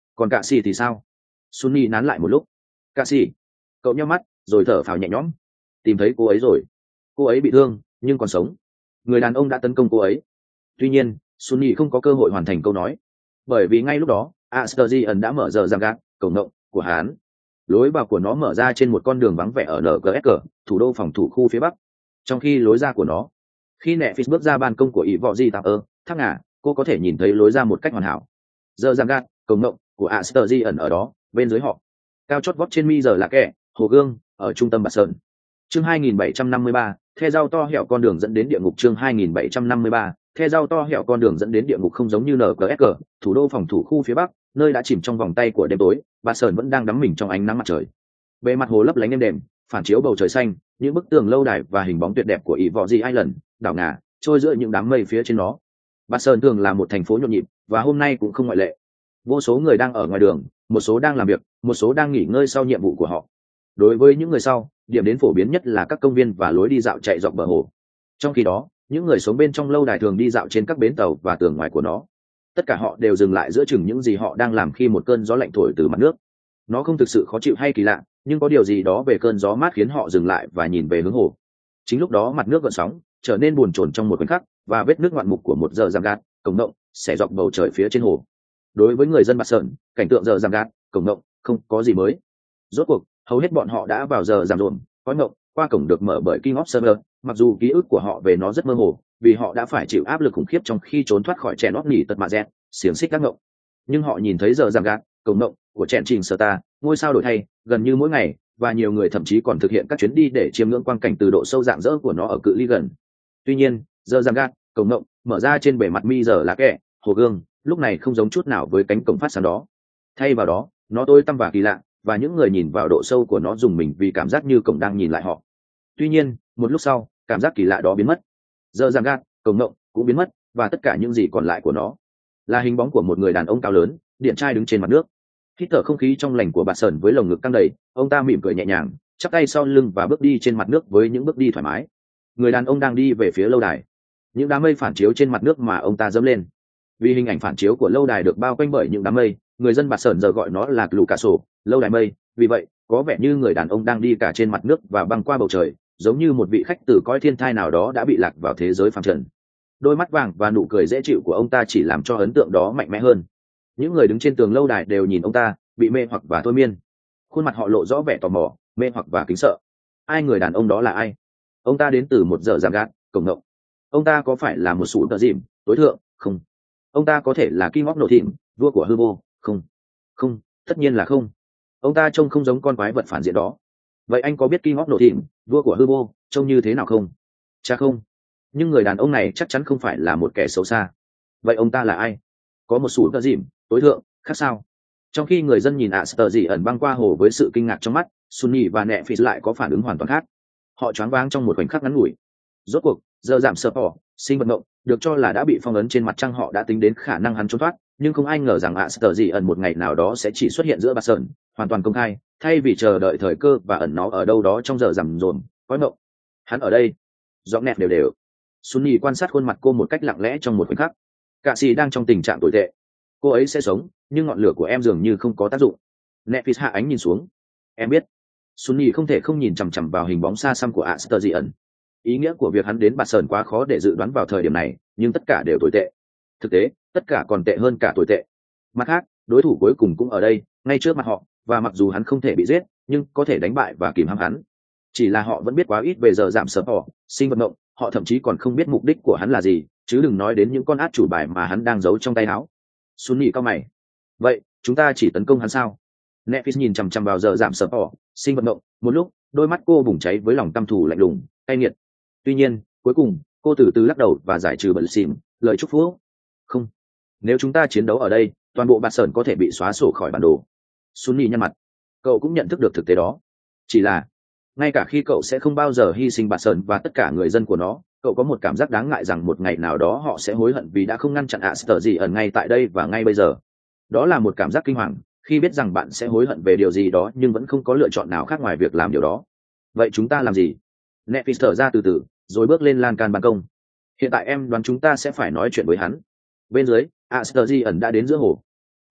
Còn cạ xì thì sao? Sunny nán lại một lúc. Cạ xì. Cậu nhắm mắt rồi thở phào nhẹ nhõm. Tìm thấy cô ấy rồi. Cô ấy bị thương nhưng còn sống. Người đàn ông đã tấn công cô ấy. Tuy nhiên Sunny không có cơ hội hoàn thành câu nói, bởi vì ngay lúc đó Asterion đã mở giờ giam gác cổng ngộng của hắn. Lối vào của nó mở ra trên một con đường vắng vẻ ở NGSG, thủ đô phòng thủ khu phía bắc. Trong khi lối ra của nó, khi Netflix bước ra ban công của ỷ vọ di tạp thác ngà, cô có thể nhìn thấy lối ra một cách hoàn hảo. Giờ giam gác cổng ngộng của Asterion ở đó, bên dưới họ. Cao chót vót trên mi giờ là kẻ hồ gương ở trung tâm Bạt Sơn. Chương 2753, the rau to hẻo con đường dẫn đến địa ngục. Chương 2753, the rau to hẻo con đường dẫn đến địa ngục. Không giống như NGSG, thủ đô phòng thủ khu phía bắc, nơi đã chìm trong vòng tay của đêm tối, Bạt Sơn vẫn đang đắm mình trong ánh nắng mặt trời. Bề mặt hồ lấp lánh êm đềm, phản chiếu bầu trời xanh, những bức tường lâu đài và hình bóng tuyệt đẹp của Ivory Island, đảo ngà, trôi giữa những đám mây phía trên nó. Bạt Sơn thường là một thành phố nhộn nhịp, và hôm nay cũng không ngoại lệ. Vô số người đang ở ngoài đường, một số đang làm việc, một số đang nghỉ ngơi sau nhiệm vụ của họ. Đối với những người sau, điểm đến phổ biến nhất là các công viên và lối đi dạo chạy dọc bờ hồ. Trong khi đó, những người sống bên trong lâu đài thường đi dạo trên các bến tàu và tường ngoài của nó. Tất cả họ đều dừng lại giữa chừng những gì họ đang làm khi một cơn gió lạnh thổi từ mặt nước. Nó không thực sự khó chịu hay kỳ lạ, nhưng có điều gì đó về cơn gió mát khiến họ dừng lại và nhìn về hướng hồ. Chính lúc đó mặt nước gợn sóng, trở nên buồn chồn trong một khoảnh khắc, và vết nước ngoạn mục của một giờ giam gạt, cổng động, xẻ dọc bầu trời phía trên hồ. Đối với người dân Bạt Sơn, cảnh tượng giờ giam gạt, cổng động, không có gì mới. Rốt cuộc, hầu hết bọn họ đã vào giờ giam rộn, có ngộng, qua cổng được mở bởi King of Server, mặc dù ký ức của họ về nó rất mơ hồ, vì họ đã phải chịu áp lực khủng khiếp trong khi trốn thoát khỏi chèn óc nỉ tật mạ dẹt, xiềng xích các ngộng. Nhưng họ nhìn thấy giờ giam gạt, cổng ngộng của chèn trình sở ta, ngôi sao đổi thay, gần như mỗi ngày, và nhiều người thậm chí còn thực hiện các chuyến đi để chiêm ngưỡng quang cảnh từ độ sâu rạng rỡ của nó ở cự ly gần. Tuy nhiên, giờ giam gạt, cổng ngộng mở ra trên bề mặt mi giờ là kẻ hồ gương, lúc này không giống chút nào với cánh cổng phát sáng đó. Thay vào đó, nó tối tăm và kỳ lạ, và những người nhìn vào độ sâu của nó dùng mình vì cảm giác như cổng đang nhìn lại họ. Tuy nhiên, một lúc sau, cảm giác kỳ lạ đó biến mất. Giờ giam gạt, cổng ngộng cũng biến mất, và tất cả những gì còn lại của nó là hình bóng của một người đàn ông cao lớn, điện trai đứng trên mặt nước. Hít thở không khí trong lành của Bạt Sơn với lồng ngực căng đầy, ông ta mỉm cười nhẹ nhàng, chắp tay sau lưng và bước đi trên mặt nước với những bước đi thoải mái. Người đàn ông đang đi về phía lâu đài. Những đám mây phản chiếu trên mặt nước mà ông ta dẫm lên. Vì hình ảnh phản chiếu của lâu đài được bao quanh bởi những đám mây, người dân Bạt Sơn giờ gọi nó là lù cà sổ, lâu đài mây. Vì vậy, có vẻ như người đàn ông đang đi cả trên mặt nước và băng qua bầu trời, giống như một vị khách từ cõi thiên thai nào đó đã bị lạc vào thế giới phàm trần. Đôi mắt vàng và nụ cười dễ chịu của ông ta chỉ làm cho ấn tượng đó mạnh mẽ hơn. Những người đứng trên tường lâu đài đều nhìn ông ta, bị mê hoặc và thôi miên. Khuôn mặt họ lộ rõ vẻ tò mò, mê hoặc và kính sợ. Ai người đàn ông đó là ai? Ông ta đến từ một giờ giam gạt, cổng ngộng. Ông ta có phải là một sủ tờ dìm tối thượng? Không. Ông ta có thể là King of Nổ Thịnh, vua của hư vô? Không. Không, tất nhiên là không. Ông ta trông không giống con quái vật phản diện đó. Vậy anh có biết King of Nổ Thịnh, vua của hư vô, trông như thế nào không? Chắc không. Nhưng người đàn ông này chắc chắn không phải là một kẻ xấu xa. Vậy ông ta là ai? Có một sủ tờ dìm tối thượng khác sao? Trong khi người dân nhìn Asterion băng qua hồ với sự kinh ngạc trong mắt, Sunny và Netflix lại có phản ứng hoàn toàn khác. Họ choáng váng trong một khoảnh khắc ngắn ngủi. Rốt cuộc, giờ giảm sơ bỏ, sinh vật ngộng, được cho là đã bị phong ấn trên mặt trăng, họ đã tính đến khả năng hắn trốn thoát, nhưng không ai ngờ rằng Asterion một ngày nào đó sẽ chỉ xuất hiện giữa Bạt Sơn, hoàn toàn công khai, thay vì chờ đợi thời cơ và ẩn nó ở đâu đó trong giờ giảm dồn, cõi ngộng. Hắn ở đây. Giọng nẹt đều đều. Sunny quan sát khuôn mặt cô một cách lặng lẽ trong một khoảnh khắc. Cạ sĩ đang trong tình trạng tồi tệ. Cô ấy sẽ sống, nhưng ngọn lửa của em dường như không có tác dụng. Netflix hạ ánh nhìn xuống. Em biết. Sunny không thể không nhìn chằm chằm vào hình bóng xa xăm của Asterion. Ý nghĩa của việc hắn đến Bạt Sơn quá khó để dự đoán vào thời điểm này, nhưng tất cả đều tồi tệ. Thực tế, tất cả còn tệ hơn cả tồi tệ. Mặt khác, đối thủ cuối cùng cũng ở đây, ngay trước mặt họ, và mặc dù hắn không thể bị giết, nhưng có thể đánh bại và kìm hãm hắn. Chỉ là họ vẫn biết quá ít về giờ giảm sớm họ, sinh vật ngộng, họ thậm chí còn không biết mục đích của hắn là gì, chứ đừng nói đến những con át chủ bài mà hắn đang giấu trong tay áo. Sunny cao mày. Vậy, chúng ta chỉ tấn công hắn sao? Netflix nhìn chằm chằm vào giờ giảm sớm họ, sinh vật ngộng, một lúc, đôi mắt cô bùng cháy với lòng căm thù lạnh lùng, cay nghiệt. Tuy nhiên, cuối cùng, cô từ từ lắc đầu và giải trừ bận xìm, lời chúc phúc. Không. Nếu chúng ta chiến đấu ở đây, toàn bộ Bạt Sơn có thể bị xóa sổ khỏi bản đồ. Sunny nhăn mặt. Cậu cũng nhận thức được thực tế đó. Chỉ là, ngay cả khi cậu sẽ không bao giờ hy sinh Bạt Sơn và tất cả người dân của nó, cậu có một cảm giác đáng ngại rằng một ngày nào đó họ sẽ hối hận vì đã không ngăn chặn Asterion ngay tại đây và ngay bây giờ. Đó là một cảm giác kinh hoàng, khi biết rằng bạn sẽ hối hận về điều gì đó nhưng vẫn không có lựa chọn nào khác ngoài việc làm điều đó. Vậy chúng ta làm gì? Netflix thở ra từ từ, rồi bước lên lan can ban công. Hiện tại em đoán chúng ta sẽ phải nói chuyện với hắn. Bên dưới, Asterion đã đến giữa hồ. Ở đó,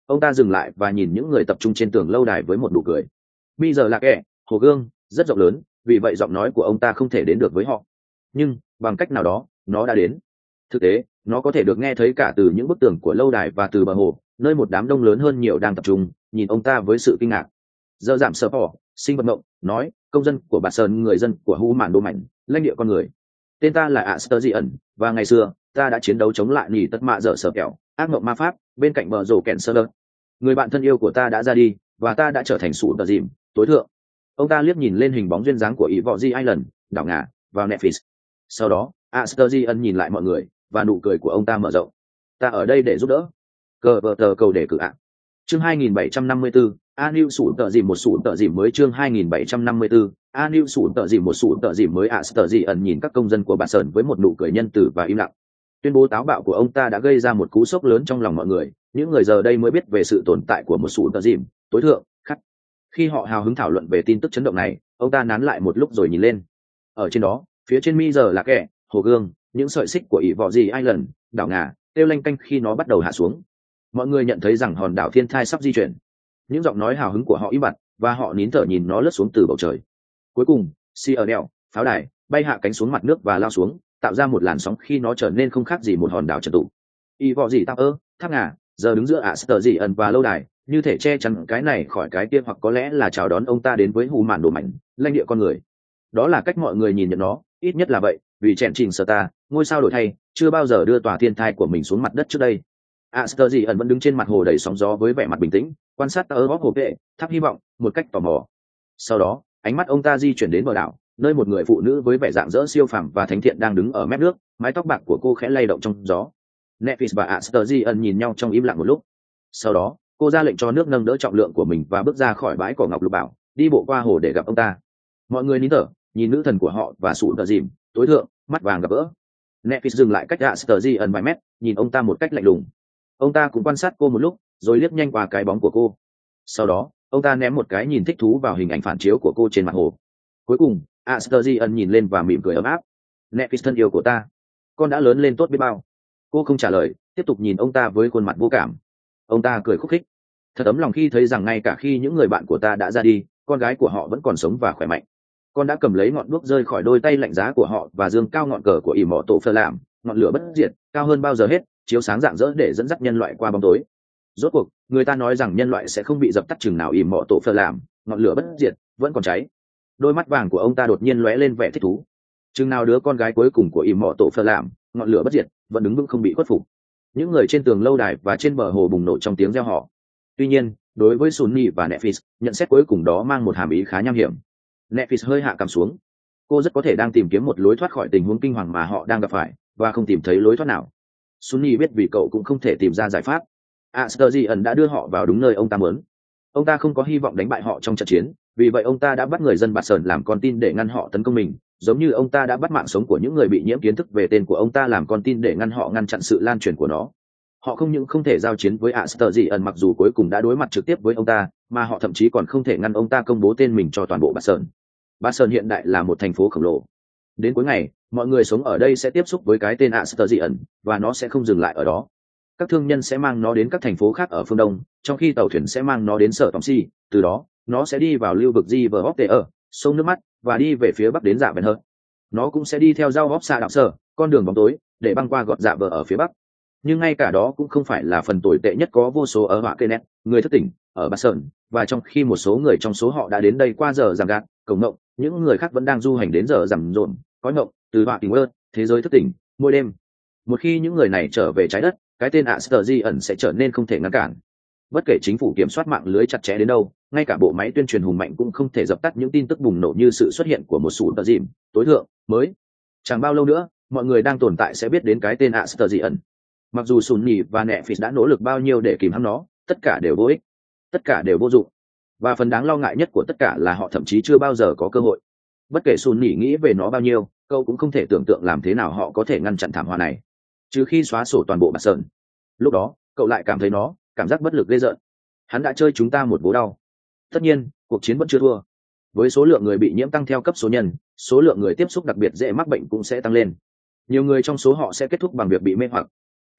ông ta dừng lại và nhìn những người tập trung trên tường lâu đài với một nụ cười. Mi giờ là kẻ hồ gương rất rộng lớn, vì vậy giọng nói của ông ta không thể đến được với họ, nhưng bằng cách nào đó nó đã đến. Thực tế nó có thể được nghe thấy cả từ những bức tường của lâu đài và từ bờ hồ, nơi một đám đông lớn hơn nhiều đang tập trung nhìn ông ta với sự kinh ngạc. Giờ giảm sợ bỏ sinh vật mộng nói, công dân của bà sơn, người dân của hu mạn đô mảnh, lãnh địa con người. Tên ta là Asterion, và ngày xưa ta đã chiến đấu chống lại nhì tất mạ dở sợ kẹo ác mộng ma pháp bên cạnh bờ rổ kẹn sơ lơ. Người bạn thân yêu của ta đã ra đi và ta đã trở thành sụ tờ dìm tối thượng. Ông ta liếc nhìn lên hình bóng duyên dáng của ý võ di Island đảo ngả vào Netflix. Sau đó Asterion nhìn lại mọi người và nụ cười của ông ta mở rộng. Ta ở đây để giúp đỡ. Cờ vợ tờ cầu đề cử ạ. Chương 2754, New sủ tợ dìm một sủ tợ dìm mới. Chương 2754, New sủ tợ dìm một sủ tợ dìm mới. Asterion nhìn các công dân của bà Sơn với một nụ cười nhân từ và im lặng. Tuyên bố táo bạo của ông ta đã gây ra một cú sốc lớn trong lòng mọi người. Những người giờ đây mới biết về sự tồn tại của một sủ tợ dìm tối thượng khắc. Khi họ hào hứng thảo luận về tin tức chấn động này, ông ta nán lại một lúc rồi nhìn lên. Ở trên đó, phía trên mi giờ là kẻ hồ gương, những sợi xích của ỷ vọ gì Island đảo ngà kêu lanh canh khi nó bắt đầu hạ xuống. Mọi người nhận thấy rằng hòn đảo thiên thai sắp di chuyển. Những giọng nói hào hứng của họ im bặt và họ nín thở nhìn nó lướt xuống từ bầu trời. Cuối cùng si ở đèo pháo đài bay hạ cánh xuống mặt nước và lao xuống, tạo ra một làn sóng khi nó trở nên không khác gì một hòn đảo trật tụ. Y vọ gì tao tháp ngà giờ đứng giữa Asterion và lâu đài, như thể che chắn cái này khỏi cái kia, hoặc có lẽ là chào đón ông ta đến với hù màn đồ mảnh, lãnh địa con người. Đó là cách mọi người nhìn nhận nó, ít nhất là vậy, vì chèn trình sở ta ngôi sao đổi thay chưa bao giờ đưa tòa thiên thai của mình xuống mặt đất trước đây. Asterion vẫn đứng trên mặt hồ đầy sóng gió với vẻ mặt bình tĩnh, quan sát tờ góc hồ vệ tháp hy vọng một cách tò mò. Sau đó ánh mắt ông ta di chuyển đến bờ đảo, nơi một người phụ nữ với vẻ dạng dỡ siêu phàm và thánh thiện đang đứng ở mép nước, mái tóc bạc của cô khẽ lay động trong gió. Nephis và Asterion nhìn nhau trong im lặng một lúc. Sau đó cô ra lệnh cho nước nâng đỡ trọng lượng của mình và bước ra khỏi bãi cỏ ngọc lục bảo, đi bộ qua hồ để gặp ông ta. Mọi người nín thở nhìn nữ thần của họ và sụ tờ dìm tối thượng mắt vàng gặp gỡ. Nephis dừng lại cách Asterion vài mét, nhìn ông ta một cách lạnh lùng. Ông ta cũng quan sát cô một lúc rồi liếc nhanh qua cái bóng của cô. Sau đó ông ta ném một cái nhìn thích thú vào hình ảnh phản chiếu của cô trên mặt hồ. Cuối cùng Asterion nhìn lên và mỉm cười ấm áp. Nephis thân yêu của ta, con đã lớn lên tốt biết bao. Cô không trả lời, tiếp tục nhìn ông ta với khuôn mặt vô cảm. Ông ta cười khúc khích. Thật ấm lòng khi thấy rằng ngay cả khi những người bạn của ta đã ra đi, con gái của họ vẫn còn sống và khỏe mạnh. Con đã cầm lấy ngọn đuốc rơi khỏi đôi tay lạnh giá của họ và dương cao ngọn cờ của ỷ mỏ tổ phơ làm, ngọn lửa bất diệt cao hơn bao giờ hết, chiếu sáng rạng rỡ để dẫn dắt nhân loại qua bóng tối. Rốt cuộc người ta nói rằng nhân loại sẽ không bị dập tắt chừng nào ỷ mỏ tổ phơ làm, ngọn lửa bất diệt vẫn còn cháy. Đôi mắt vàng của ông ta đột nhiên lóe lên vẻ thích thú. Chừng nào đứa con gái cuối cùng của ỷ mỏ tổ phơ làm, ngọn lửa bất diệt vẫn đứng vững không bị khuất phục. Những người trên tường lâu đài và trên bờ hồ bùng nổ trong tiếng reo hò. Tuy nhiên đối với Sunny và Nephis, nhận xét cuối cùng đó mang một hàm ý khá nham hiểm. Nephis hơi hạ cằm xuống. Cô rất có thể đang tìm kiếm một lối thoát khỏi tình huống kinh hoàng mà họ đang gặp phải và không tìm thấy lối thoát nào. Sunny biết vì cậu cũng không thể tìm ra giải pháp. Asterion đã đưa họ vào đúng nơi ông ta muốn. Ông ta không có hy vọng đánh bại họ trong trận chiến, vì vậy ông ta đã bắt người dân Bạt Sơn làm con tin để ngăn họ tấn công mình, giống như ông ta đã bắt mạng sống của những người bị nhiễm kiến thức về tên của ông ta làm con tin để ngăn họ ngăn chặn sự lan truyền của nó. Họ không những không thể giao chiến với Asterion mặc dù cuối cùng đã đối mặt trực tiếp với ông ta, mà họ thậm chí còn không thể ngăn ông ta công bố tên mình cho toàn bộ Bạt Sơn. Bạt Sơn hiện đại là một thành phố khổng lồ. Đến cuối ngày, mọi người sống ở đây sẽ tiếp xúc với cái tên Asterion, và nó sẽ không dừng lại ở đó. Các thương nhân sẽ mang nó đến các thành phố khác ở phương Đông, trong khi tàu thuyền sẽ mang nó đến sở Tòng Si, từ đó nó sẽ đi vào lưu vực Riverhopter, sông nước mắt, và đi về phía bắc đến Dạ Vẹn Hơn. Nó cũng sẽ đi theo giao hóp xa đạo sở, con đường bóng tối, để băng qua gọt Dạ Vợ ở phía bắc. Nhưng ngay cả đó cũng không phải là phần tồi tệ nhất, có vô số ở họa cây nét người thất tỉnh ở Bạt Sơn, và trong khi một số người trong số họ đã đến đây qua giờ giảm gạt cổng ngộng, những người khác vẫn đang du hành đến giờ giảm rộn cõi ngộng từ họa tình ơn thế giới thất tỉnh mỗi đêm. Một khi những người này trở về trái đất, cái tên Asterion sẽ trở nên không thể ngăn cản. Bất kể chính phủ kiểm soát mạng lưới chặt chẽ đến đâu, ngay cả bộ máy tuyên truyền hùng mạnh cũng không thể dập tắt những tin tức bùng nổ như sự xuất hiện của một sủ tờ dìm tối thượng mới. Chẳng bao lâu nữa, mọi người đang tồn tại sẽ biết đến cái tên Asterion. Mặc dù Sunny và Nephis đã nỗ lực bao nhiêu để kìm hãm nó, tất cả đều vô ích, tất cả đều vô dụng. Và phần đáng lo ngại nhất của tất cả là họ thậm chí chưa bao giờ có cơ hội. Bất kể Sunny nghĩ về nó bao nhiêu, cậu cũng không thể tưởng tượng làm thế nào họ có thể ngăn chặn thảm họa này, trừ khi xóa sổ toàn bộ Bạt Sơn. Lúc đó cậu lại cảm thấy nó cảm giác bất lực ghê rợn. Hắn đã chơi chúng ta một vố đau. Tất nhiên cuộc chiến vẫn chưa thua. Với số lượng người bị nhiễm tăng theo cấp số nhân, số lượng người tiếp xúc đặc biệt dễ mắc bệnh cũng sẽ tăng lên. Nhiều người trong số họ sẽ kết thúc bằng việc bị mê hoặc.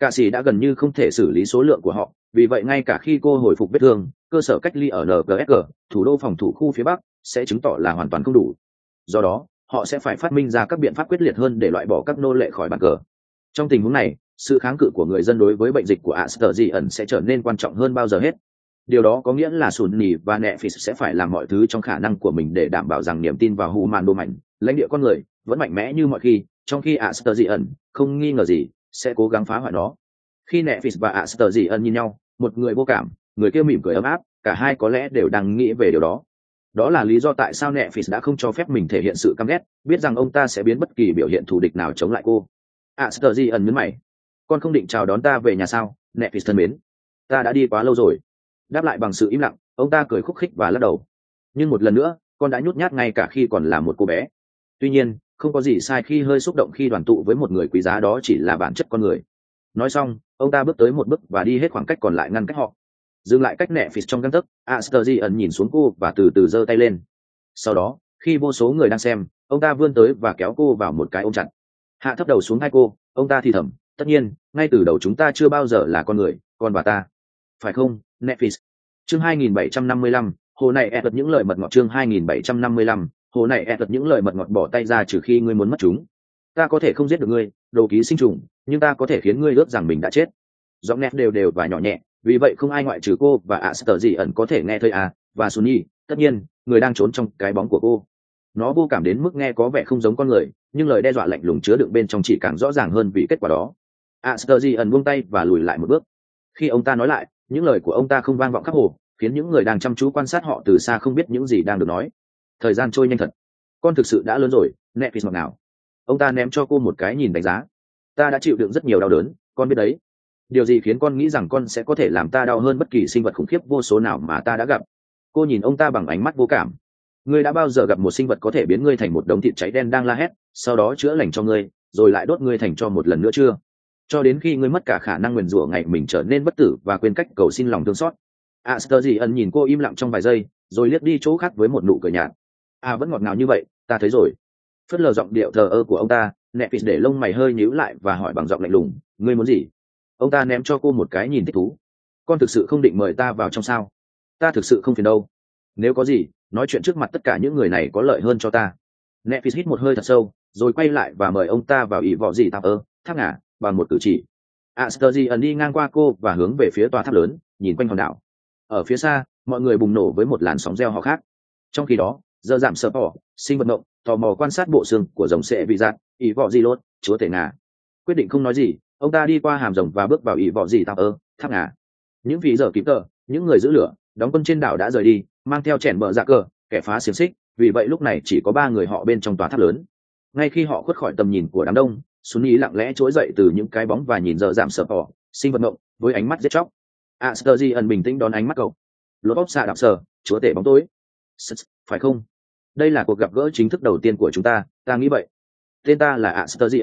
Cả sĩ đã gần như không thể xử lý số lượng của họ, vì vậy ngay cả khi cô hồi phục vết thương, cơ sở cách ly ở NGSG, thủ đô phòng thủ khu phía Bắc, sẽ chứng tỏ là hoàn toàn không đủ. Do đó, họ sẽ phải phát minh ra các biện pháp quyết liệt hơn để loại bỏ các nô lệ khỏi bàn cờ. Trong tình huống này, sự kháng cự của người dân đối với bệnh dịch của Aster sẽ trở nên quan trọng hơn bao giờ hết. Điều đó có nghĩa là Sunni và Netflix sẽ phải làm mọi thứ trong khả năng của mình để đảm bảo rằng niềm tin vào Human Domain, lãnh địa con người, vẫn mạnh mẽ như mọi khi, trong khi Aster không nghi ngờ gì, sẽ cố gắng phá hoại nó. Khi Netflix và Aster nhìn nhau, một người vô cảm, người kia mỉm cười ấm áp, cả hai có lẽ đều đang nghĩ về điều đó. Đó là lý do tại sao Netflix đã không cho phép mình thể hiện sự căm ghét, biết rằng ông ta sẽ biến bất kỳ biểu hiện thù địch nào chống lại cô. Aster nhấn mày. Con không định chào đón ta về nhà sao, Netflix thân mến? Ta đã đi quá lâu rồi. Đáp lại bằng sự im lặng, ông ta cười khúc khích và lắc đầu. Nhưng một lần nữa, con đã nhút nhát ngay cả khi còn là một cô bé. Tuy nhiên, không có gì sai khi hơi xúc động khi đoàn tụ với một người quý giá, đó chỉ là bản chất con người. Nói xong, ông ta bước tới một bước và đi hết khoảng cách còn lại ngăn cách họ. Dừng lại cách Netflix trong gang tấc, Aster nhìn xuống cô và từ từ giơ tay lên. Sau đó, khi vô số người đang xem, ông ta vươn tới và kéo cô vào một cái ôm chặt. Hạ thấp đầu xuống hai cô, ông ta thì thầm, tất nhiên, ngay từ đầu chúng ta chưa bao giờ là con người, con và ta. Phải không, Netflix? Chương 2755, hồ này ép những lời mật ngọt. Chương 2755, hồ này ép những lời mật ngọt. Bỏ tay ra trừ khi ngươi muốn mất chúng. Ta có thể không giết được ngươi, đồ ký sinh trùng, nhưng ta có thể khiến ngươi ước rằng mình đã chết. Giọng nét đều đều và nhỏ nhẹ, vì vậy không ai ngoại trừ cô và Aster có thể nghe thấy và Sunny, tất nhiên, người đang trốn trong cái bóng của cô. Nó vô cảm đến mức nghe có vẻ không giống con người, nhưng lời đe dọa lạnh lùng chứa đựng bên trong chỉ càng rõ ràng hơn vì kết quả đó. Aster buông tay và lùi lại một bước. Khi ông ta nói lại, những lời của ông ta không vang vọng khắp hồ, khiến những người đang chăm chú quan sát họ từ xa không biết những gì đang được nói. Thời gian trôi nhanh thật. Con thực sự đã lớn rồi, Netflix ngọt ngào. Ông ta ném cho cô một cái nhìn đánh giá. Ta đã chịu đựng rất nhiều đau đớn, con biết đấy. Điều gì khiến con nghĩ rằng con sẽ có thể làm ta đau hơn bất kỳ sinh vật khủng khiếp vô số nào mà ta đã gặp? Cô nhìn ông ta bằng ánh mắt vô cảm. Ngươi đã bao giờ gặp một sinh vật có thể biến ngươi thành một đống thịt cháy đen đang la hét, sau đó chữa lành cho ngươi, rồi lại đốt ngươi thành cho một lần nữa chưa? Cho đến khi ngươi mất cả khả năng nguyền rủa ngày mình trở nên bất tử và quên cách cầu xin lòng thương xót. Aster nhìn cô im lặng trong vài giây, rồi liếc đi chỗ khác với một nụ cười nhạt. Vẫn ngọt ngào như vậy, ta thấy rồi. Phớt lờ giọng điệu thờ ơ của ông ta, Netflix để lông mày hơi nhíu lại và hỏi bằng giọng lạnh lùng, ngươi muốn gì? Ông ta ném cho cô một cái nhìn thích thú. Con thực sự không định mời ta vào trong sao? Ta thực sự không phiền đâu. Nếu có gì, nói chuyện trước mặt tất cả những người này có lợi hơn cho ta. Netflix hít một hơi thật sâu, rồi quay lại và mời ông ta vào ỷ vọ gì tạp tháp ngả bằng một cử chỉ. Aster đi ngang qua cô và hướng về phía tòa tháp lớn, nhìn quanh hòn đảo. Ở phía xa, mọi người bùng nổ với một làn sóng reo hò khác. Trong khi đó, giờ giảm sợ bỏ, sinh vật mộng, tò mò quan sát bộ xương của rồng sệ vị giạt, ỷ vọ gì lốt, chúa tể ngà. Quyết định không nói gì, ông ta đi qua hàm rồng và bước vào ỷ vọ gì tạp tháp ngà. Những vị giờ kịp tờ, những người giữ lửa, đóng quân trên đảo đã rời đi, mang theo chèn bờ dạ cờ, kẻ phá xiềng xích, vì vậy lúc này chỉ có 3 người họ bên trong tòa tháp lớn. Ngay khi họ khuất khỏi tầm nhìn của đám đông, Sunny lặng lẽ trỗi dậy từ những cái bóng và nhìn giờ giảm sợ bỏ, sinh vật mộng, với ánh mắt giết chóc. Aster bình tĩnh đón ánh mắt cậu. Lột óc xạ đạp sờ, chúa tể bóng tối. Phải không? Đây là cuộc gặp gỡ chính thức đầu tiên của chúng ta, ta nghĩ vậy. Tên ta là Aster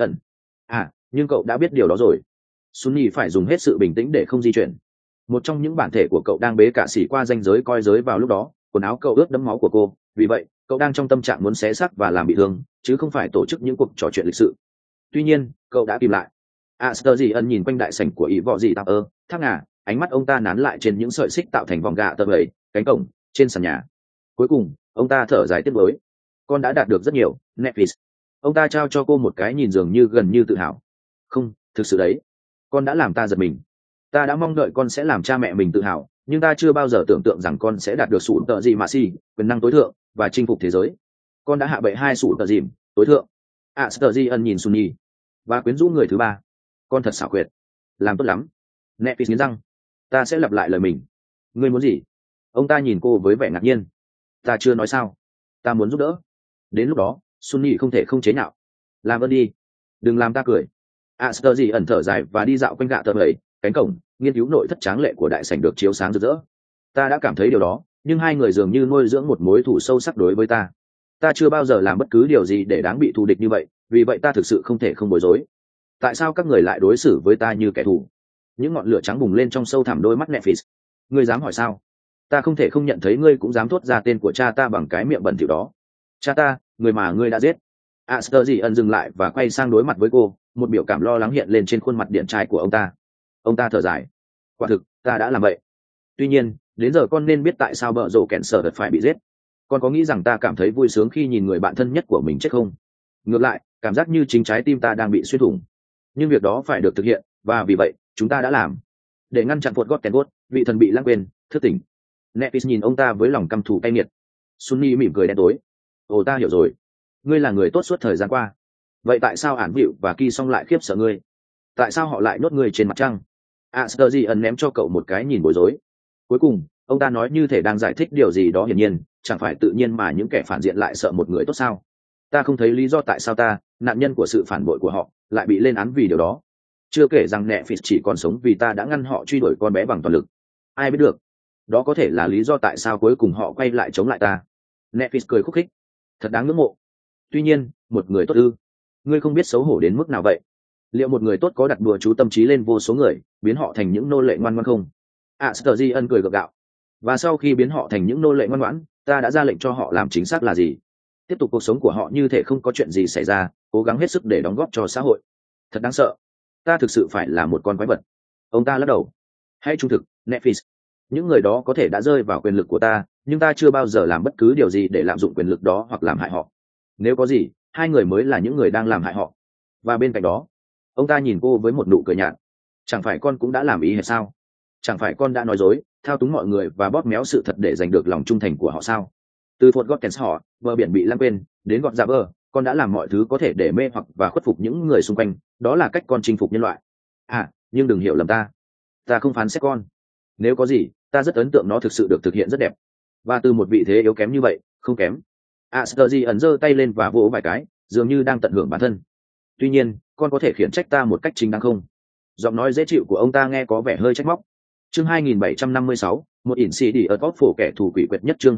nhưng cậu đã biết điều đó rồi. Sunny phải dùng hết sự bình tĩnh để không di chuyển. Một trong những bản thể của cậu đang bế cả xỉ qua ranh giới coi giới vào lúc đó, quần áo cậu ướt đẫm máu của cô, vì vậy cậu đang trong tâm trạng muốn xé xác và làm bị thương, chứ không phải tổ chức những cuộc trò chuyện lịch sự. Tuy nhiên, cậu đã kìm lại. Aster nhìn quanh đại sảnh của ỷ vọ gì tạp tháp ngà, ánh mắt ông ta nán lại trên những sợi xích tạo thành vòng gạ tờ bẩy, cánh cổng, trên sàn nhà. Cuối cùng, ông ta thở dài tiếc nuối. Con đã đạt được rất nhiều, Netflix. Ông ta trao cho cô một cái nhìn dường như gần như tự hào. Không, thực sự đấy. Con đã làm ta giật mình. Ta đã mong đợi con sẽ làm cha mẹ mình tự hào, nhưng ta chưa bao giờ tưởng tượng rằng con sẽ đạt được sủ tợ gì mà si, quyền năng tối thượng, và chinh phục thế giới. Con đã hạ bệ 2 sủ tợ dìm, tối thượng. Aster nhìn Sunny và quyến rũ người thứ 3. Con thật xảo quyệt. Làm tốt lắm. Netflix nghiến răng. Ta sẽ lặp lại lời mình. Ngươi muốn gì? Ông ta nhìn cô với vẻ ngạc nhiên. Ta chưa nói sao. Ta muốn giúp đỡ. Đến lúc đó, Sunny không thể không chế nhạo. Làm ơn đi. Đừng làm ta cười. Aster ẩn thở dài và đi dạo quanh gạ tờ bẩy, cánh cổng, nghiên cứu nội thất tráng lệ của đại sảnh được chiếu sáng rực rỡ. Ta đã cảm thấy điều đó, nhưng hai người dường như nuôi dưỡng một mối thù sâu sắc đối với ta. Ta chưa bao giờ làm bất cứ điều gì để đáng bị thù địch như vậy, vì vậy ta thực sự không thể không bối rối. Tại sao các người lại đối xử với ta như kẻ thù? Những ngọn lửa trắng bùng lên trong sâu thẳm đôi mắt Netflix. Ngươi dám hỏi sao? Ta không thể không nhận thấy ngươi cũng dám thốt ra tên của cha ta bằng cái miệng bẩn thỉu đó. Cha ta, người mà ngươi đã giết. Aster dừng lại và quay sang đối mặt với cô, một biểu cảm lo lắng hiện lên trên khuôn mặt điển trai của ông ta. Ông ta thở dài. Quả thực ta đã làm vậy. Tuy nhiên đến giờ con nên biết tại sao bợ rộ kẹn sở phải bị giết. Con có nghĩ rằng ta cảm thấy vui sướng khi nhìn người bạn thân nhất của mình chết không? Ngược lại, cảm giác như chính trái tim ta đang bị xuyên thủng. Nhưng việc đó phải được thực hiện, và vì vậy chúng ta đã làm. Để ngăn chặn Fort Gotten, vị thần bị lãng quên thức tỉnh. Nepis nhìn ông ta với lòng căm thù cay nghiệt. Sunny mỉm cười đen tối. Ồ, ta hiểu rồi. Ngươi là người tốt suốt thời gian qua. Vậy tại sao ản vịu và Ki Song lại khiếp sợ ngươi? Tại sao họ lại nhốt ngươi trên mặt trăng? Asterion ném cho cậu một cái nhìn bối rối. Cuối cùng ông ta nói như thể đang giải thích điều gì đó hiển nhiên, chẳng phải tự nhiên mà những kẻ phản diện lại sợ một người tốt sao? Ta không thấy lý do tại sao ta, nạn nhân của sự phản bội của họ, lại bị lên án vì điều đó. Chưa kể rằng Nepis chỉ còn sống vì ta đã ngăn họ truy đuổi con bé bằng toàn lực. Ai biết được, đó có thể là lý do tại sao cuối cùng họ quay lại chống lại ta. Nepis cười khúc khích. Thật đáng ngưỡng mộ. Tuy nhiên một người tốt ư? Ngươi không biết xấu hổ đến mức nào vậy. Liệu một người tốt có đặt bùa chú tâm trí lên vô số người, biến họ thành những nô lệ ngoan ngoãn không? Asterion cười gượng gạo. Và sau khi biến họ thành những nô lệ ngoan ngoãn, ta đã ra lệnh cho họ làm chính xác là gì? Tiếp tục cuộc sống của họ như thể không có chuyện gì xảy ra, cố gắng hết sức để đóng góp cho xã hội. Thật đáng sợ. Ta thực sự phải là một con quái vật. Ông ta lắc đầu. Hãy trung thực, Nepis. Những người đó có thể đã rơi vào quyền lực của ta, nhưng ta chưa bao giờ làm bất cứ điều gì để lạm dụng quyền lực đó hoặc làm hại họ. Nếu có gì, hai người mới là những người đang làm hại họ. Và bên cạnh đó, ông ta nhìn cô với một nụ cười nhạt. Chẳng phải con cũng đã làm ý hay sao? Chẳng phải con đã nói dối, thao túng mọi người và bóp méo sự thật để giành được lòng trung thành của họ sao? Từ Fort Gotten họ, bờ biển bị lãng quên, đến gọt ra bờ, con đã làm mọi thứ có thể để mê hoặc và khuất phục những người xung quanh. Đó là cách con chinh phục nhân loại. Nhưng đừng hiểu lầm ta không phán xét con. Nếu có gì, ta rất ấn tượng nó thực sự được thực hiện rất đẹp. Và từ một vị thế yếu kém như vậy, không kém. Asterion giơ tay lên và vỗ vài cái, dường như đang tận hưởng bản thân. Tuy nhiên con có thể khiển trách ta một cách chính đáng không? Giọng nói dễ chịu của ông ta nghe có vẻ hơi trách móc. Chương 2756, một ỉn xì đi ở top phổ kẻ thù quỷ quyệt nhất. Chương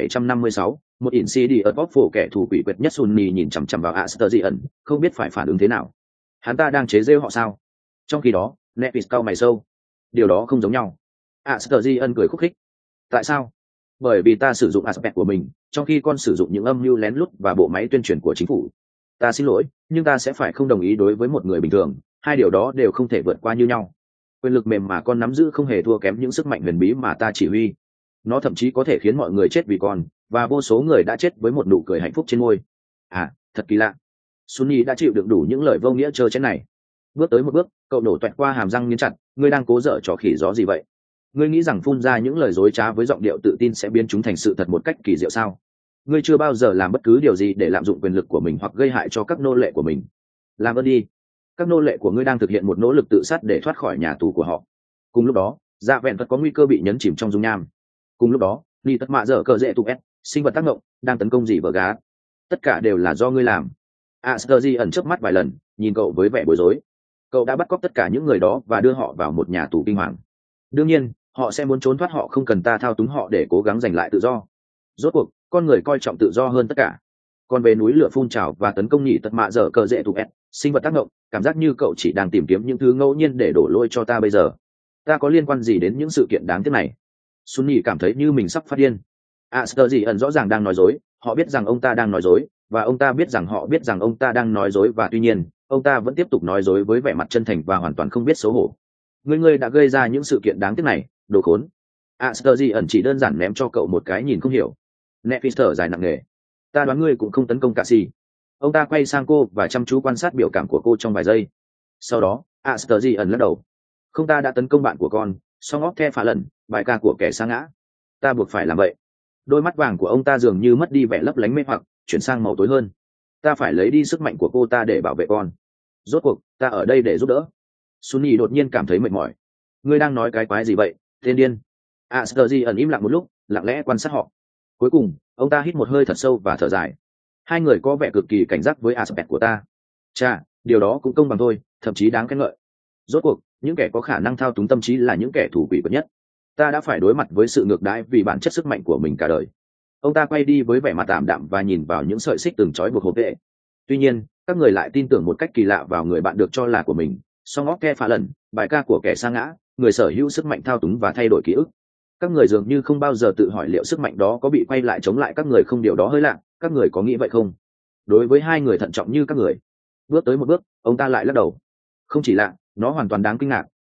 2756, một ỉn xì đi ở top phổ kẻ thù quỷ quyệt nhất. Sunny nhìn chằm chằm vào Asterion, không biết phải phản ứng thế nào. Hắn ta đang chế giễu họ sao? Trong khi đó Nepis cau mày sâu. Điều đó không giống nhau. Asterion cười khúc khích. Tại sao? Bởi vì ta sử dụng aspect của mình, trong khi con sử dụng những âm mưu lén lút và bộ máy tuyên truyền của chính phủ. Ta xin lỗi, nhưng ta sẽ phải không đồng ý đối với một người bình thường. Hai điều đó đều không thể vượt qua như nhau. Quyền lực mềm mà con nắm giữ không hề thua kém những sức mạnh huyền bí mà ta chỉ huy. Nó thậm chí có thể khiến mọi người chết vì con, và vô số người đã chết với một nụ cười hạnh phúc trên môi. Thật kỳ lạ. Sunny đã chịu đựng đủ những lời vô nghĩa trơ trẽn này. Bước tới một bước, cậu nổ toẹt qua hàm răng nghiến chặt. Ngươi đang cố dở trò khỉ gió gì vậy? Ngươi nghĩ rằng phun ra những lời dối trá với giọng điệu tự tin sẽ biến chúng thành sự thật một cách kỳ diệu sao? Ngươi chưa bao giờ làm bất cứ điều gì để lạm dụng quyền lực của mình hoặc gây hại cho các nô lệ của mình. Làm ơn đi. Các nô lệ của ngươi đang thực hiện một nỗ lực tự sát để thoát khỏi nhà tù của họ. Cùng lúc đó dạ vẹn vật có nguy cơ bị nhấn chìm trong dung nham. Cùng lúc đó ni tất mạ dở cờ dễ tụ s sinh vật tác động đang tấn công dì vợ gá. Tất cả đều là do ngươi làm. Asterion chớp mắt vài lần, nhìn cậu với vẻ bối rối. Cậu đã bắt cóc tất cả những người đó và đưa họ vào một nhà tù kinh hoàng. Đương nhiên họ sẽ muốn trốn thoát, họ không cần ta thao túng họ để cố gắng giành lại tự do. Rốt cuộc con người coi trọng tự do hơn tất cả. Còn về núi lửa phun trào và tấn công nhị tật mạ dở cờ dễ tụ s sinh vật tác động, cảm giác như cậu chỉ đang tìm kiếm những thứ ngẫu nhiên để đổ lỗi cho ta bây giờ. Ta có liên quan gì đến những sự kiện đáng tiếc này? Sunny cảm thấy như mình sắp phát điên. Asterion rõ ràng đang nói dối. Họ biết rằng ông ta đang nói dối, và ông ta biết rằng họ biết rằng ông ta đang nói dối, và tuy nhiên ông ta vẫn tiếp tục nói dối với vẻ mặt chân thành và hoàn toàn không biết xấu hổ. Ngươi đã gây ra những sự kiện đáng tiếc này, đồ khốn. Asterion chỉ đơn giản ném cho cậu một cái nhìn không hiểu. Nepis thở dài nặng nề. Ta đoán ngươi cũng không tấn công Cassie. Ông ta quay sang cô và chăm chú quan sát biểu cảm của cô trong vài giây. Sau đó Asterion lắc đầu. Không, ta đã tấn công bạn của con, song óc the phá lần, bài ca của kẻ sa ngã. Ta buộc phải làm vậy. Đôi mắt vàng của ông ta dường như mất đi vẻ lấp lánh mê hoặc, chuyển sang màu tối hơn. Ta phải lấy đi sức mạnh của cô ta để bảo vệ con. Rốt cuộc ta ở đây để giúp đỡ. Sunny đột nhiên cảm thấy mệt mỏi. Ngươi đang nói cái quái gì vậy, tên điên? Asterion im lặng một lúc, lặng lẽ quan sát họ. Cuối cùng ông ta hít một hơi thật sâu và thở dài. Hai người có vẻ cực kỳ cảnh giác với aspect của ta. Chà, điều đó cũng công bằng thôi, thậm chí đáng khen ngợi. Rốt cuộc những kẻ có khả năng thao túng tâm trí là những kẻ thù quỷ nhất. Ta đã phải đối mặt với sự ngược đãi vì bản chất sức mạnh của mình cả đời. Ông ta quay đi với vẻ mặt tạm đạm và nhìn vào những sợi xích từng trói buộc hộp vệ. Tuy nhiên các người lại tin tưởng một cách kỳ lạ vào người bạn được cho là của mình. Song óc the phá lần, bài ca của kẻ sa ngã, người sở hữu sức mạnh thao túng và thay đổi ký ức. Các người dường như không bao giờ tự hỏi liệu sức mạnh đó có bị quay lại chống lại các người không. Điều đó hơi lạ, các người có nghĩ vậy không? Đối với hai người thận trọng như các người. Bước tới một bước, ông ta lại lắc đầu. Không chỉ lạ, nó hoàn toàn đáng kinh ngạc.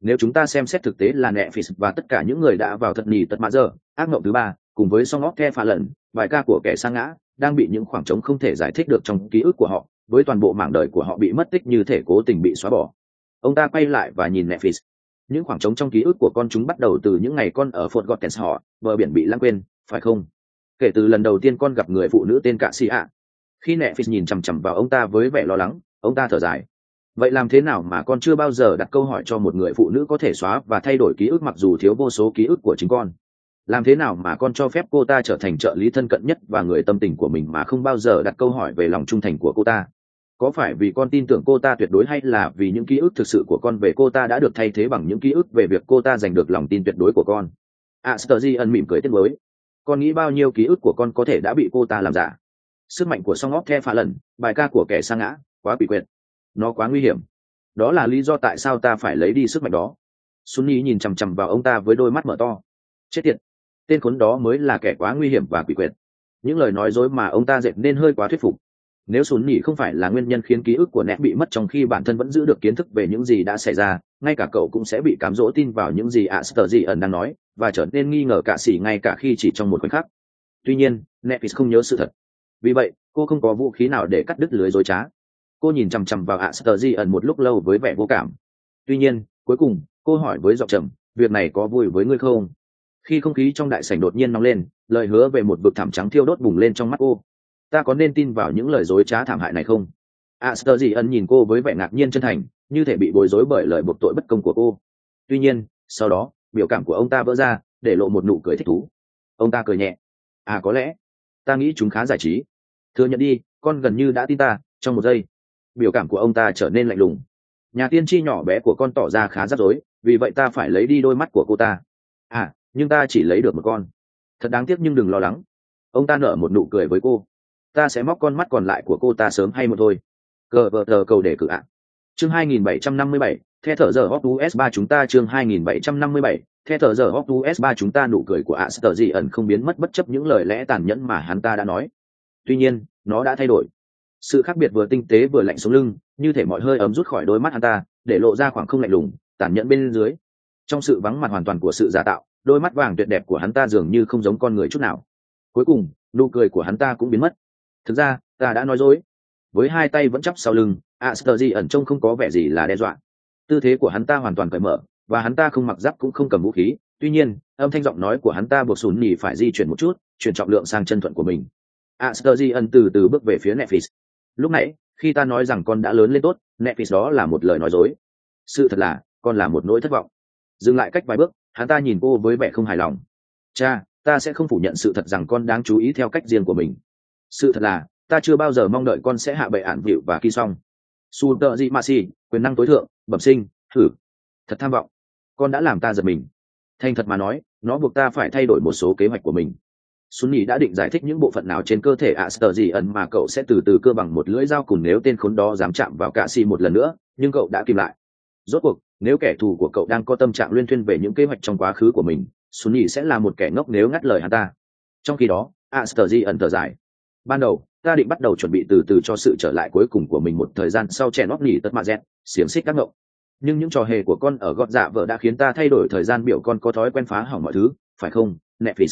Nếu chúng ta xem xét thực tế là Netflix và tất cả những người đã vào thật nhì tật mã giờ, ác mộng thứ ba, cùng với Song of The Fallen, vài ca của kẻ sa ngã, đang bị những khoảng trống không thể giải thích được trong ký ức của họ, với toàn bộ mảng đời của họ bị mất tích như thể cố tình bị xóa bỏ. Ông ta quay lại và nhìn Netflix. Những khoảng trống trong ký ức của con chúng bắt đầu từ những ngày con ở Fort Gottens họ, bờ biển bị lãng quên, phải không? Kể từ lần đầu tiên con gặp người phụ nữ tên Cạ Sĩ ạ. Khi Netflix nhìn chằm chằm vào ông ta với vẻ lo lắng, ông ta thở dài. Vậy làm thế nào mà con chưa bao giờ đặt câu hỏi cho một người phụ nữ có thể xóa và thay đổi ký ức mặc dù thiếu vô số ký ức của chính con? Làm thế nào mà con cho phép cô ta trở thành trợ lý thân cận nhất và người tâm tình của mình mà không bao giờ đặt câu hỏi về lòng trung thành của cô ta? Có phải vì con tin tưởng cô ta tuyệt đối, hay là vì những ký ức thực sự của con về cô ta đã được thay thế bằng những ký ức về việc cô ta giành được lòng tin tuyệt đối của con? Sturgeon mỉm cười tiếc nuối. Con nghĩ bao nhiêu ký ức của con có thể đã bị cô ta làm giả? Sức mạnh của Song of The Fallen, bài ca của kẻ sa ngã, quá quỷ quyệt. Nó quá nguy hiểm. Đó là lý do tại sao ta phải lấy đi sức mạnh đó. Sunny nhìn chằm chằm vào ông ta với đôi mắt mở to. Chết tiệt, tên khốn đó mới là kẻ quá nguy hiểm và quỷ quyệt. Những lời nói dối mà ông ta dệt nên hơi quá thuyết phục. Nếu Sunny không phải là nguyên nhân khiến ký ức của Ned bị mất trong khi bản thân vẫn giữ được kiến thức về những gì đã xảy ra, ngay cả cậu cũng sẽ bị cám dỗ tin vào những gì Sturgeon đang nói và trở nên nghi ngờ cả sĩ ngay cả khi chỉ trong một khoảnh khắc. Tuy nhiên, Netflix không nhớ sự thật. Vì vậy, cô không có vũ khí nào để cắt đứt lưới dối trá. Cô nhìn chằm chằm vào Sturgeon một lúc lâu với vẻ vô cảm. Tuy nhiên, cuối cùng, cô hỏi với giọng trầm, việc này có vui với ngươi không? Khi không khí trong đại sảnh đột nhiên nóng lên, lời hứa về một vực thẳm trắng thiêu đốt bùng lên trong mắt cô. Ta có nên tin vào những lời dối trá thảm hại này không? Sturgeon nhìn cô với vẻ ngạc nhiên chân thành, như thể bị bối rối bởi lời buộc tội bất công của cô. Tuy nhiên, sau đó, biểu cảm của ông ta vỡ ra, để lộ một nụ cười thích thú. Ông ta cười nhẹ. Có lẽ, ta nghĩ chúng khá giải trí. Thừa nhận đi, con gần như đã tin ta. Trong một giây, biểu cảm của ông ta trở nên lạnh lùng. Nhà tiên tri nhỏ bé của con tỏ ra khá rắc rối, vì vậy ta phải lấy đi đôi mắt của cô ta. Nhưng ta chỉ lấy được một con. Thật đáng tiếc, nhưng đừng lo lắng. Ông ta nở một nụ cười với cô. Ta sẽ móc con mắt còn lại của cô ta sớm hay muộn thôi. Cờ vợ tờ cầu đề cử ạ. Chương 2757, the thở giờ hot us 3 chúng ta. Chương 2757, the thở giờ hot us 3 chúng ta. Nụ cười của Sturgeon không biến mất bất chấp những lời lẽ tàn nhẫn mà hắn ta đã nói. Tuy nhiên, nó đã thay đổi. Sự khác biệt vừa tinh tế vừa lạnh sống lưng, như thể mọi hơi ấm rút khỏi đôi mắt hắn ta, để lộ ra khoảng không lạnh lùng, tàn nhẫn bên dưới. Trong sự vắng mặt hoàn toàn của sự giả tạo, đôi mắt vàng tuyệt đẹp của hắn ta dường như không giống con người chút nào. Cuối cùng, nụ cười của hắn ta cũng biến mất. Thực ra, ta đã nói dối. Với hai tay vẫn chắp sau lưng, Sturgeon trông không có vẻ gì là đe dọa. Tư thế của hắn ta hoàn toàn cởi mở, và hắn ta không mặc giáp cũng không cầm vũ khí. Tuy nhiên, âm thanh giọng nói của hắn ta buộc Sunny phải di chuyển một chút, chuyển trọng lượng sang chân thuận của mình. Sturgeon từ từ bước về phía Netflix. Lúc nãy, khi ta nói rằng con đã lớn lên tốt, Netflix, đó là một lời nói dối. Sự thật là, con là một nỗi thất vọng. Dừng lại cách vài bước, hắn ta nhìn cô với vẻ không hài lòng. Cha, ta sẽ không phủ nhận sự thật rằng con đáng chú ý theo cách riêng của mình. Sự thật là, ta chưa bao giờ mong đợi con sẽ hạ bệ ản vịu và khi xong. Sultancy, quyền năng tối thượng, bẩm sinh, thử. Thật tham vọng. Con đã làm ta giật mình. Thành thật mà nói, nó buộc ta phải thay đổi một số kế hoạch của mình. Sunny đã định giải thích những bộ phận nào trên cơ thể Sturgeon mà cậu sẽ từ từ cưa bằng một lưỡi dao cùn nếu tên khốn đó dám chạm vào Cạ Sĩ một lần nữa, nhưng cậu đã kìm lại. Rốt cuộc, nếu kẻ thù của cậu đang có tâm trạng luyên thuyên về những kế hoạch trong quá khứ của mình, Sunny sẽ là một kẻ ngốc nếu ngắt lời hắn ta. Trong khi đó, Sturgeon thở dài. Ban đầu, ta định bắt đầu chuẩn bị từ từ cho sự trở lại cuối cùng của mình một thời gian sau chèn nót nỉ tất mạ dẹt, xiềng xích các ngộng. Nhưng những trò hề của con ở gót dạ vợ đã khiến ta thay đổi thời gian biểu. Con có thói quen phá hỏng mọi thứ, phải không, Netflix?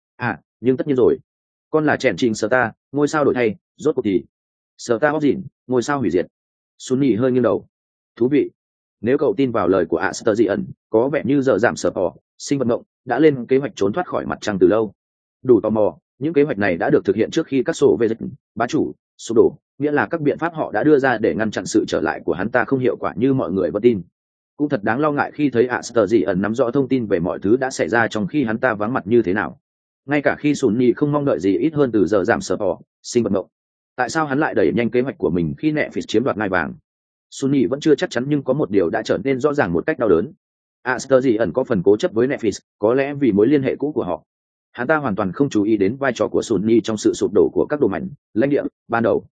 Nhưng tất nhiên rồi. Con là chèn trình sở ta, ngôi sao đổi thay, rốt cuộc thì sở ta góp dịn, ngôi sao hủy diệt. Sunny hơi nghiêng đầu. Thú vị. Nếu cậu tin vào lời của Sturgeon, có vẻ như giờ giảm sở bỏ, sinh vật mộng đã lên kế hoạch trốn thoát khỏi mặt trăng từ lâu. Đủ tò mò, những kế hoạch này đã được thực hiện trước khi các sổ về dịch bá chủ sụp đổ, nghĩa là các biện pháp họ đã đưa ra để ngăn chặn sự trở lại của hắn ta không hiệu quả như mọi người vẫn tin. Cũng thật đáng lo ngại khi thấy Sturgeon nắm rõ thông tin về mọi thứ đã xảy ra trong khi hắn ta vắng mặt như thế nào. Ngay cả khi Sunny không mong đợi gì ít hơn từ giờ giảm sở bỏ, sinh vật mộng. Tại sao hắn lại đẩy nhanh kế hoạch của mình khi Netflix chiếm đoạt ngai vàng? Sunny vẫn chưa chắc chắn, nhưng có một điều đã trở nên rõ ràng một cách đau đớn. Sturgeon có phần cố chấp với Netflix, có lẽ vì mối liên hệ cũ của họ. Hắn ta hoàn toàn không chú ý đến vai trò của Sunny trong sự sụp đổ của các đồ mảnh lãnh địa ban đầu.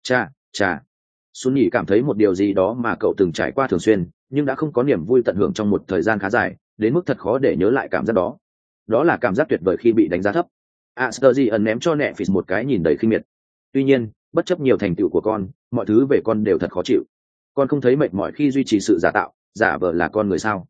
Chà. Sunny cảm thấy một điều gì đó mà cậu từng trải qua thường xuyên, nhưng đã không có niềm vui tận hưởng trong một thời gian khá dài, đến mức thật khó để nhớ lại cảm giác đó. Đó là cảm giác tuyệt vời khi bị đánh giá thấp. Sturgeon ném cho Netflix một cái nhìn đầy khinh miệt. Tuy nhiên, bất chấp nhiều thành tựu của con, mọi thứ về con đều thật khó chịu. Con không thấy mệt mỏi khi duy trì sự giả tạo, giả vờ là con người sao?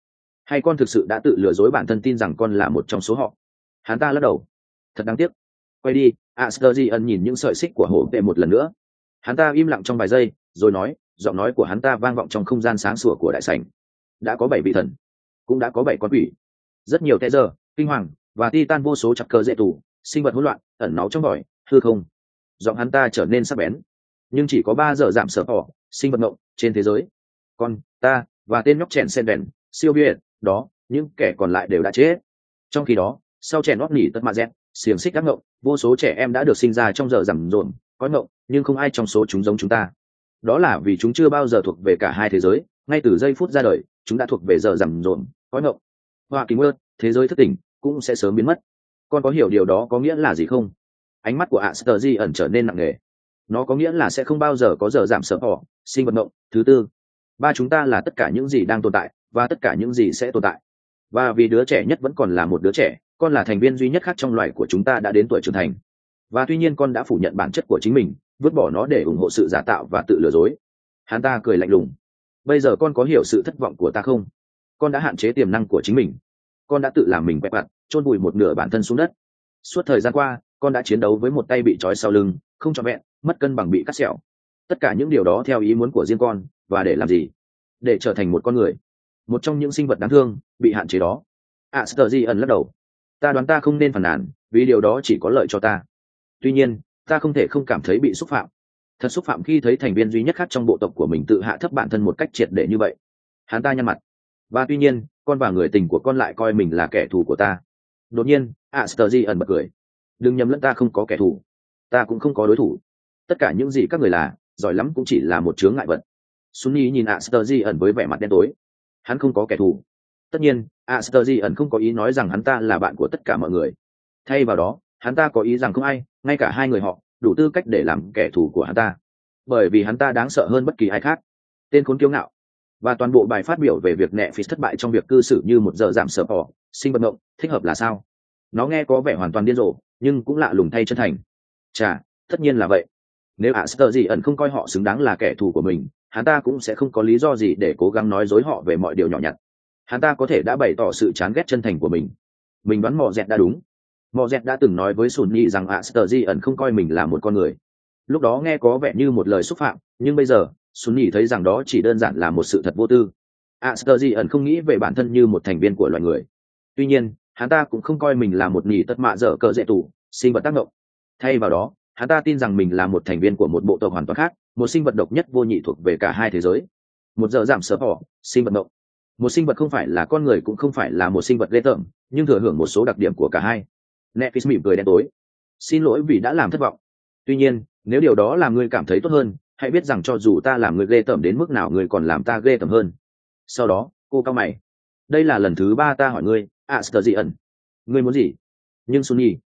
hay con thực sự đã tự lừa dối bản thân tin rằng con là một trong số họ? Hắn ta lắc đầu. Thật đáng tiếc. Quay đi. Asterion nhìn những sợi xích của hổ vệ một lần nữa. Hắn ta im lặng trong vài giây rồi nói, giọng nói của hắn ta vang vọng trong không gian sáng sủa của đại sảnh. Đã có 7 vị thần, cũng đã có 7 con quỷ, rất nhiều tệ giờ, kinh hoàng và titan, vô số chặt cơ dễ tù, sinh vật hỗn loạn ẩn náu trong bỏi hư không. Giọng hắn ta trở nên sắc bén. Nhưng chỉ có 3 giờ giảm sở họ sinh vật ngộng trên thế giới. Con ta và tên nhóc chèn sen đèn siêu biệt đó, những kẻ còn lại đều đã chết. Trong khi đó, sau chèn nót nỉ tất mạ dẹt xiềng xích ác ngộng, vô số trẻ em đã được sinh ra trong giờ rằm rộn có ngộng, nhưng không ai trong số chúng giống chúng ta. Đó là vì chúng chưa bao giờ thuộc về cả hai thế giới. Ngay từ giây phút ra đời, chúng đã thuộc về giờ rằm rộn có ngộng. Hoa kính ơn, thế giới thức tỉnh cũng sẽ sớm biến mất. Con có hiểu điều đó có nghĩa là gì không? Ánh mắt của Astergy ẩn trở nên nặng nề. Nó có nghĩa là sẽ không bao giờ có giờ giảm sợ họ sinh vật ngộng thứ tư. Ba chúng ta là tất cả những gì đang tồn tại và tất cả những gì sẽ tồn tại. Và vì đứa trẻ nhất vẫn còn là một đứa trẻ, con là thành viên duy nhất khác trong loài của chúng ta đã đến tuổi trưởng thành. Và tuy nhiên con đã phủ nhận bản chất của chính mình, vứt bỏ nó để ủng hộ sự giả tạo và tự lừa dối. Hắn ta cười lạnh lùng. Bây giờ con có hiểu sự thất vọng của ta không? Con đã hạn chế tiềm năng của chính mình. Con đã tự làm mình quẹt vặt, chôn vùi một nửa bản thân xuống đất. Suốt thời gian qua, con đã chiến đấu với một tay bị trói sau lưng, không trọn vẹn, mất cân bằng, bị cắt sẹo. Tất cả những điều đó theo ý muốn của riêng con. Và để làm gì? Để trở thành một con người, một trong những sinh vật đáng thương bị hạn chế đó. Astergy ẩn lắc đầu. Ta đoán ta không nên phàn nàn, vì điều đó chỉ có lợi cho ta. Tuy nhiên, ta không thể không cảm thấy bị xúc phạm. Thật xúc phạm khi thấy thành viên duy nhất khác trong bộ tộc của mình tự hạ thấp bản thân một cách triệt để như vậy. Hắn ta nhăn mặt. Và tuy nhiên, con và người tình của con lại coi mình là kẻ thù của ta. Đột nhiên, Astergy ẩn bật cười. Đừng nhầm lẫn, ta không có kẻ thù. Ta cũng không có đối thủ. Tất cả những gì các người là, giỏi lắm cũng chỉ là một chướng ngại vật. Sunny nhìn Astergy ẩn với vẻ mặt đen tối. Hắn không có kẻ thù. Tất nhiên, Astergy ẩn không có ý nói rằng hắn ta là bạn của tất cả mọi người. Thay vào đó, hắn ta có ý rằng không ai, ngay cả hai người họ, đủ tư cách để làm kẻ thù của hắn ta. Bởi vì hắn ta đáng sợ hơn bất kỳ ai khác. Tên khốn kiêu ngạo. Và toàn bộ bài phát biểu về việc Netflix thất bại trong việc cư xử như một giờ giảm sợ họ sinh vật ngộng thích hợp là sao? Nó nghe có vẻ hoàn toàn điên rồ, nhưng cũng lạ lùng thay chân thành. Chà, tất nhiên là vậy. Nếu Astergy ẩn không coi họ xứng đáng là kẻ thù của mình, hắn ta cũng sẽ không có lý do gì để cố gắng nói dối họ về mọi điều nhỏ nhặt. Hắn ta có thể đã bày tỏ sự chán ghét chân thành của mình. Mình đoán Mọ Dẹt đã đúng. Mọ Dẹt đã từng nói với Sunny rằng Astergy ẩn không coi mình là một con người. Lúc đó nghe có vẻ như một lời xúc phạm, nhưng bây giờ Sunny thấy rằng đó chỉ đơn giản là một sự thật vô tư. Astergy ẩn không nghĩ về bản thân như một thành viên của loài người. Tuy nhiên, hắn ta cũng không coi mình là một nhì tất mạ dở cờ dễ tủ sinh vật tác động. Thay vào đó, hắn ta tin rằng mình là một thành viên của một bộ tộc hoàn toàn khác, một sinh vật độc nhất vô nhị thuộc về cả hai thế giới. Một giờ giảm sớm họ sinh vật mộng. Một sinh vật không phải là con người cũng không phải là một sinh vật ghê tởm, nhưng thừa hưởng một số đặc điểm của cả hai. Netflix mỉm cười đen tối. Xin lỗi vì đã làm thất vọng. Tuy nhiên, nếu điều đó làm ngươi cảm thấy tốt hơn, hãy biết rằng cho dù ta làm ngươi ghê tởm đến mức nào, ngươi còn làm ta ghê tởm hơn. Sau đó, cô cao mày. Đây là lần thứ 3 ta hỏi ngươi, Astergy ẩn. Ngươi muốn gì? Nhưng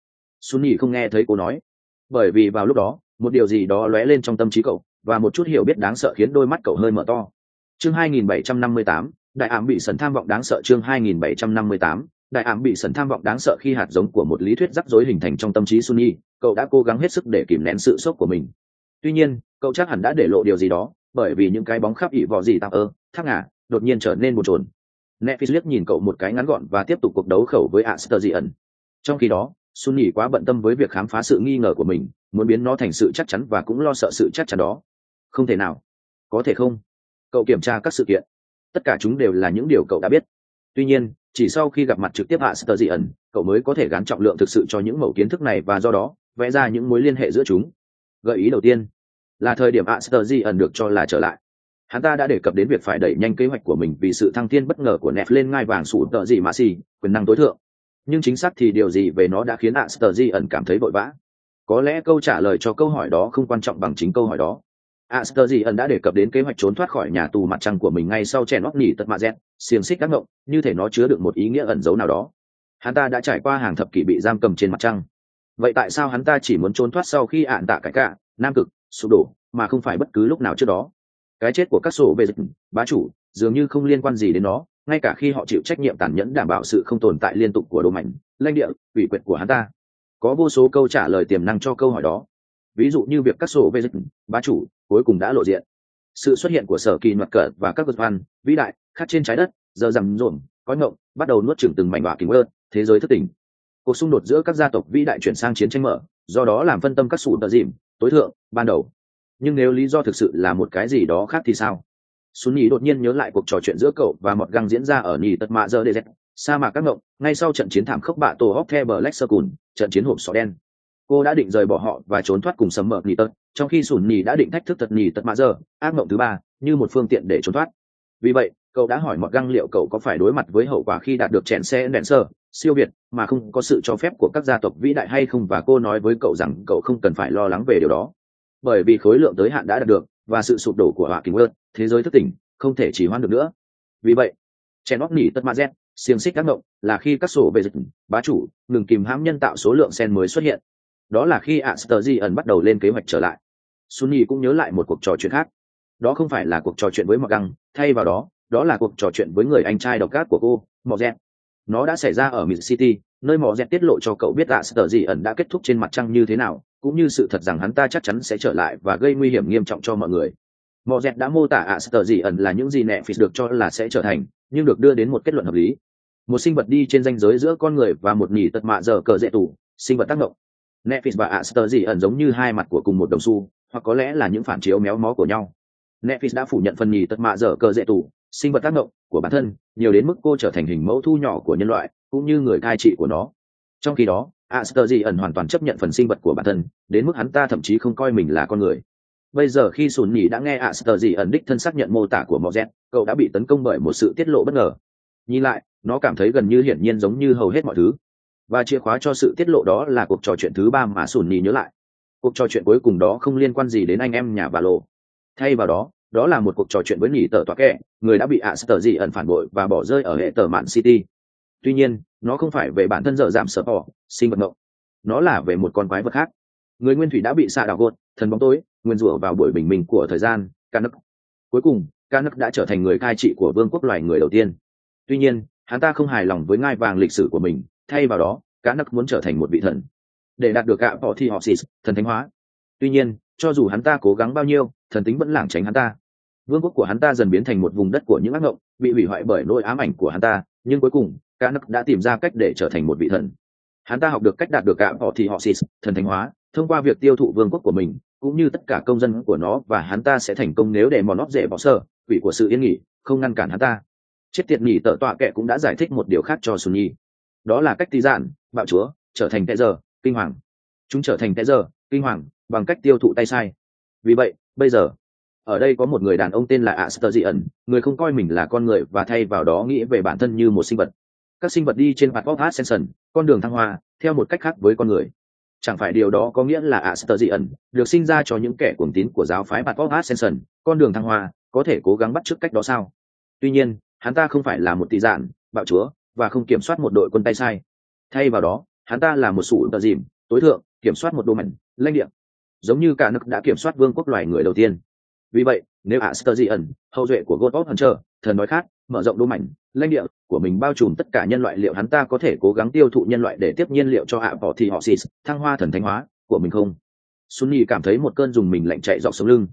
Sunny không nghe thấy cô nói. Bởi vì vào lúc đó, một điều gì đó lóe lên trong tâm trí cậu, và một chút hiểu biết đáng sợ khiến đôi mắt cậu hơi mở to. Chương 2758, đại ám bị sẩn tham vọng đáng sợ. Chương 2758, đại ám bị sẩn tham vọng đáng sợ. Khi hạt giống của một lý thuyết rắc rối hình thành trong tâm trí Sunny, cậu đã cố gắng hết sức để kìm nén sự sốc của mình. Tuy nhiên, cậu chắc hẳn đã để lộ điều gì đó, bởi vì những cái bóng khắp ỉ vò gì tạo thác ngả đột nhiên trở nên bồn chồn. Netflix liếc nhìn cậu một cái ngắn gọn và tiếp tục cuộc đấu khẩu với Astergy ẩn. Trong khi đó, Sunny quá bận tâm với việc khám phá sự nghi ngờ của mình, muốn biến nó thành sự chắc chắn và cũng lo sợ sự chắc chắn đó. Không thể nào. Có thể không? Cậu kiểm tra các sự kiện. Tất cả chúng đều là những điều cậu đã biết. Tuy nhiên, chỉ sau khi gặp mặt trực tiếp Astergy ẩn, cậu mới có thể gán trọng lượng thực sự cho những mẩu kiến thức này và do đó, vẽ ra những mối liên hệ giữa chúng. Gợi ý đầu tiên là thời điểm Astergy ẩn được cho là trở lại. Hắn ta đã đề cập đến việc phải đẩy nhanh kế hoạch của mình vì sự thăng thiên bất ngờ của Netflix lên ngai vàng sủ tợ gì mã xì, quyền năng tối thượng. Nhưng chính xác thì điều gì về nó đã khiến Astergy ẩn cảm thấy vội vã? Có lẽ câu trả lời cho câu hỏi đó không quan trọng bằng chính câu hỏi đó. Astergy ẩn đã đề cập đến kế hoạch trốn thoát khỏi nhà tù mặt trăng của mình ngay sau chèn óc nỉ tật mạ z xiềng xích các ngộng, như thể nó chứa được một ý nghĩa ẩn giấu nào đó. Hắn ta đã trải qua hàng thập kỷ bị giam cầm trên mặt trăng. Vậy tại sao hắn ta chỉ muốn trốn thoát sau khi ạn tạ cái cả nam cực sụp đổ, mà không phải bất cứ lúc nào trước đó? Cái chết của các sổ về dịch bá chủ dường như không liên quan gì đến nó, ngay cả khi họ chịu trách nhiệm tàn nhẫn đảm bảo sự không tồn tại liên tục của đồ mảnh lãnh địa ủy quyền của hắn ta. Có vô số câu trả lời tiềm năng cho câu hỏi đó. Ví dụ như việc các sổ về dịch bá chủ cuối cùng đã lộ diện, sự xuất hiện của sở kỳ luật cờ và các vật văn vĩ đại khác trên trái đất giờ rằm rộn có ngộng bắt đầu nuốt chửng từng mảnh bạ kính ơn thế giới thất tỉnh. Cuộc xung đột giữa các gia tộc vĩ đại chuyển sang chiến tranh mở, do đó làm phân tâm các sủ tờ dìm tối thượng ban đầu. Nhưng nếu lý do thực sự là một cái gì đó khác thì sao? Xuân Nhĩ đột nhiên nhớ lại cuộc trò chuyện giữa cậu và Mọt Găng diễn ra ở Nhĩ Tật Mạ Giờ DZ, sa mạc các ngộng, ngay sau trận chiến thảm khốc bạ tổ hóc the Black Circle, trận chiến hộp sọ đen. Cô đã định rời bỏ họ và trốn thoát cùng sầm mờ Nhĩ Tật, trong khi Xuân Nhĩ đã định thách thức thật Nhĩ Tật Mạ Giờ, ác ngộng thứ ba, như một phương tiện để trốn thoát. Vì vậy, cậu đã hỏi Mọt Găng liệu cậu có phải đối mặt với hậu quả khi đạt được chèn xe đèn sơ siêu việt mà không có sự cho phép của các gia tộc vĩ đại hay không, và cô nói với cậu rằng cậu không cần phải lo lắng về điều đó, bởi vì khối lượng tới hạn đã đạt được và sự sụp đổ của họa kính ơn thế giới thức tỉnh không thể chỉ hoãn được nữa. Vì vậy chèn óc nỉ tất ma z xiềng xích các ngộng là khi các sổ về dịch bá chủ ngừng kìm hãm nhân tạo số lượng sen mới xuất hiện. Đó là khi Astergian bắt đầu lên kế hoạch trở lại. Sunny cũng nhớ lại một cuộc trò chuyện khác. Đó không phải là cuộc trò chuyện với Morgan, thay vào đó đó là cuộc trò chuyện với người anh trai độc ác của cô, Morgan. Nó đã xảy ra ở Mid City, nơi Morgan tiết lộ cho cậu biết Astergian đã kết thúc trên mặt trăng như thế nào, cũng như sự thật rằng hắn ta chắc chắn sẽ trở lại và gây nguy hiểm nghiêm trọng cho mọi người. Morgan đã mô tả Astergian là những gì Netflix được cho là sẽ trở thành, nhưng được đưa đến một kết luận hợp lý. Một sinh vật đi trên ranh giới giữa con người và một nhỉ tật mạ giờ cờ dễ tủ, sinh vật tác động. Netflix và Astergian giống như hai mặt của cùng một đồng xu, hoặc có lẽ là những phản chiếu méo mó của nhau. Netflix đã phủ nhận phần nhì tật mạ dở cờ dễ tủ sinh vật tác động của bản thân nhiều đến mức cô trở thành hình mẫu thu nhỏ của nhân loại cũng như người cai trị của nó. Trong khi đó Astergian hoàn toàn chấp nhận phần sinh vật của bản thân đến mức hắn ta thậm chí không coi mình là con người. Bây giờ khi Sùn Nhì đã nghe Astergian đích thân xác nhận mô tả của Mozet, cậu đã bị tấn công bởi một sự tiết lộ bất ngờ. Nhìn lại, nó cảm thấy gần như hiển nhiên giống như hầu hết mọi thứ. Và chìa khóa cho sự tiết lộ đó là cuộc trò chuyện thứ ba mà Sùn Nhì nhớ lại. Cuộc trò chuyện cuối cùng đó không liên quan gì đến anh em nhà bà Lộ. Thay vào đó, đó là một cuộc trò chuyện với nhỉ tờ toa kẹ, người đã bị Astergian phản bội và bỏ rơi ở hệ tờ Mạn City. Tuy nhiên, nó không phải về bản thân dở giảm sợ bỏ, sinh vật ngộng. Nó là về một con quái vật khác. Người nguyên thủy đã bị xạ đảo gột, thần bóng tối, nguyên rủa vào buổi bình minh của thời gian, Canuck. Cuối cùng, Canuck đã trở thành người cai trị của vương quốc loài người đầu tiên. Tuy nhiên, hắn ta không hài lòng với ngai vàng lịch sử của mình, thay vào đó, Canuck muốn trở thành một vị thần. Để đạt được cả bỏ thì họ xì thần thánh hóa. Tuy nhiên, cho dù hắn ta cố gắng bao nhiêu, thần tính vẫn lảng tránh hắn ta. Vương quốc của hắn ta dần biến thành một vùng đất của những ác mộng, bị hủy hoại bởi nỗi ám ảnh của hắn ta, nhưng cuối cùng, Canuck đã tìm ra cách để trở thành một vị thần. Hắn ta học được cách đạt được cả bỏ thì họ xì thần thánh hóa thông qua việc tiêu thụ vương quốc của mình cũng như tất cả công dân của nó, và hắn ta sẽ thành công nếu để mòn óp dễ bỏ sơ quỷ của sự yên nghỉ không ngăn cản hắn ta. Chết tiệt nhỉ tợ tọa kệ cũng đã giải thích một điều khác cho Sunny. Đó là cách tí dạn bạo chúa trở thành tệ giờ kinh hoàng. Chúng trở thành tệ giờ kinh hoàng bằng cách tiêu thụ tay sai. Vì vậy bây giờ ở đây có một người đàn ông tên là Astergian, người không coi mình là con người và thay vào đó nghĩ về bản thân như một sinh vật. Các sinh vật đi trên Pathwalk Ascension, con đường thăng hoa, theo một cách khác với con người. Chẳng phải điều đó có nghĩa là Astergian được sinh ra cho những kẻ cuồng tín của giáo phái Pathwalk Ascension, con đường thăng hoa, có thể cố gắng bắt chước cách đó sao? Tuy nhiên, hắn ta không phải là một tỷ dạn, bạo chúa, và không kiểm soát một đội quân tay sai. Thay vào đó, hắn ta là một sủ tờ dìm, tối thượng, kiểm soát một đô mảnh, lãnh địa. Giống như cả nước đã kiểm soát vương quốc loài người đầu tiên. Vì vậy, nếu Astergian, hậu duệ của God of Hunter, thần nói khác, mở rộng đô mảnh, lãnh địa của mình bao trùm tất cả nhân loại, liệu hắn ta có thể cố gắng tiêu thụ nhân loại để tiếp nhiên liệu cho ạ bỏ thì họ xì thăng hoa thần thánh hóa của mình không? Sunny cảm thấy một cơn dùng mình lạnh chạy dọc sống lưng.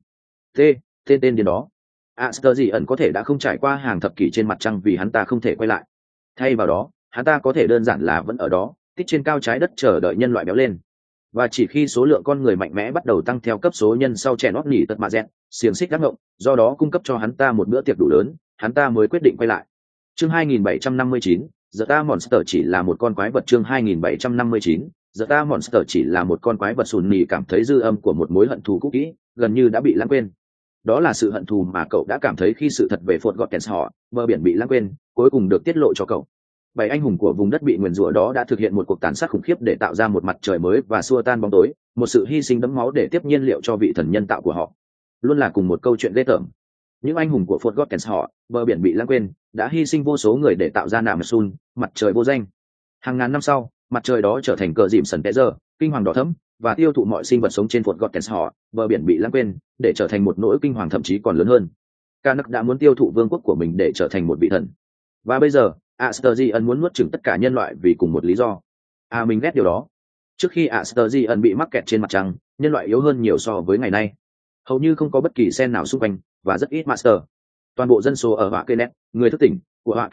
Tên điên đó. Astergian có thể đã không trải qua hàng thập kỷ trên mặt trăng vì hắn ta không thể quay lại. Thay vào đó, hắn ta có thể đơn giản là vẫn ở đó, tích trên cao trái đất chờ đợi nhân loại béo lên. Và chỉ khi số lượng con người mạnh mẽ bắt đầu tăng theo cấp số nhân sau chèn óc nỉ tật mạ dẹt xiềng xích đắc ngộng, do đó cung cấp cho hắn ta một bữa tiệc đủ lớn, hắn ta mới quyết định quay lại. Chương 2759, The Ta Monster chỉ là một con quái vật. Chương 2759, The Ta Monster chỉ là một con quái vật. Sunny cảm thấy dư âm của một mối hận thù cũ kỹ gần như đã bị lãng quên. Đó là sự hận thù mà cậu đã cảm thấy khi sự thật về Fort Gothens họ bờ biển bị lãng quên cuối cùng được tiết lộ cho cậu. 7 anh hùng của vùng đất bị nguyền rủa đó đã thực hiện một cuộc tàn sát khủng khiếp để tạo ra một mặt trời mới và xua tan bóng tối, một sự hy sinh đẫm máu để tiếp nhiên liệu cho vị thần nhân tạo của họ. Luôn là cùng một câu chuyện ghê tởm. Những anh hùng của Fort Gothens họ bờ biển bị lãng quên đã hy sinh vô số người để tạo ra Nam Sun, mặt trời vô danh. Hàng ngàn năm sau, mặt trời đó trở thành cờ dìm sần tệ giờ kinh hoàng đỏ thẫm và tiêu thụ mọi sinh vật sống trên Fort Gothens họ bờ biển bị lãng quên để trở thành một nỗi kinh hoàng thậm chí còn lớn hơn. Canuck đã muốn tiêu thụ vương quốc của mình để trở thành một vị thần. Và bây giờ Astergian muốn nuốt chửng tất cả nhân loại vì cùng một lý do. Mình ghét điều đó. Trước khi Astergian bị mắc kẹt trên mặt trăng, nhân loại yếu hơn nhiều so với ngày nay. Hầu như không có bất kỳ sen nào xung quanh, và rất ít master. Toàn bộ dân số ở Họa Kenneth, người thức tỉnh của Họa Kình Earth,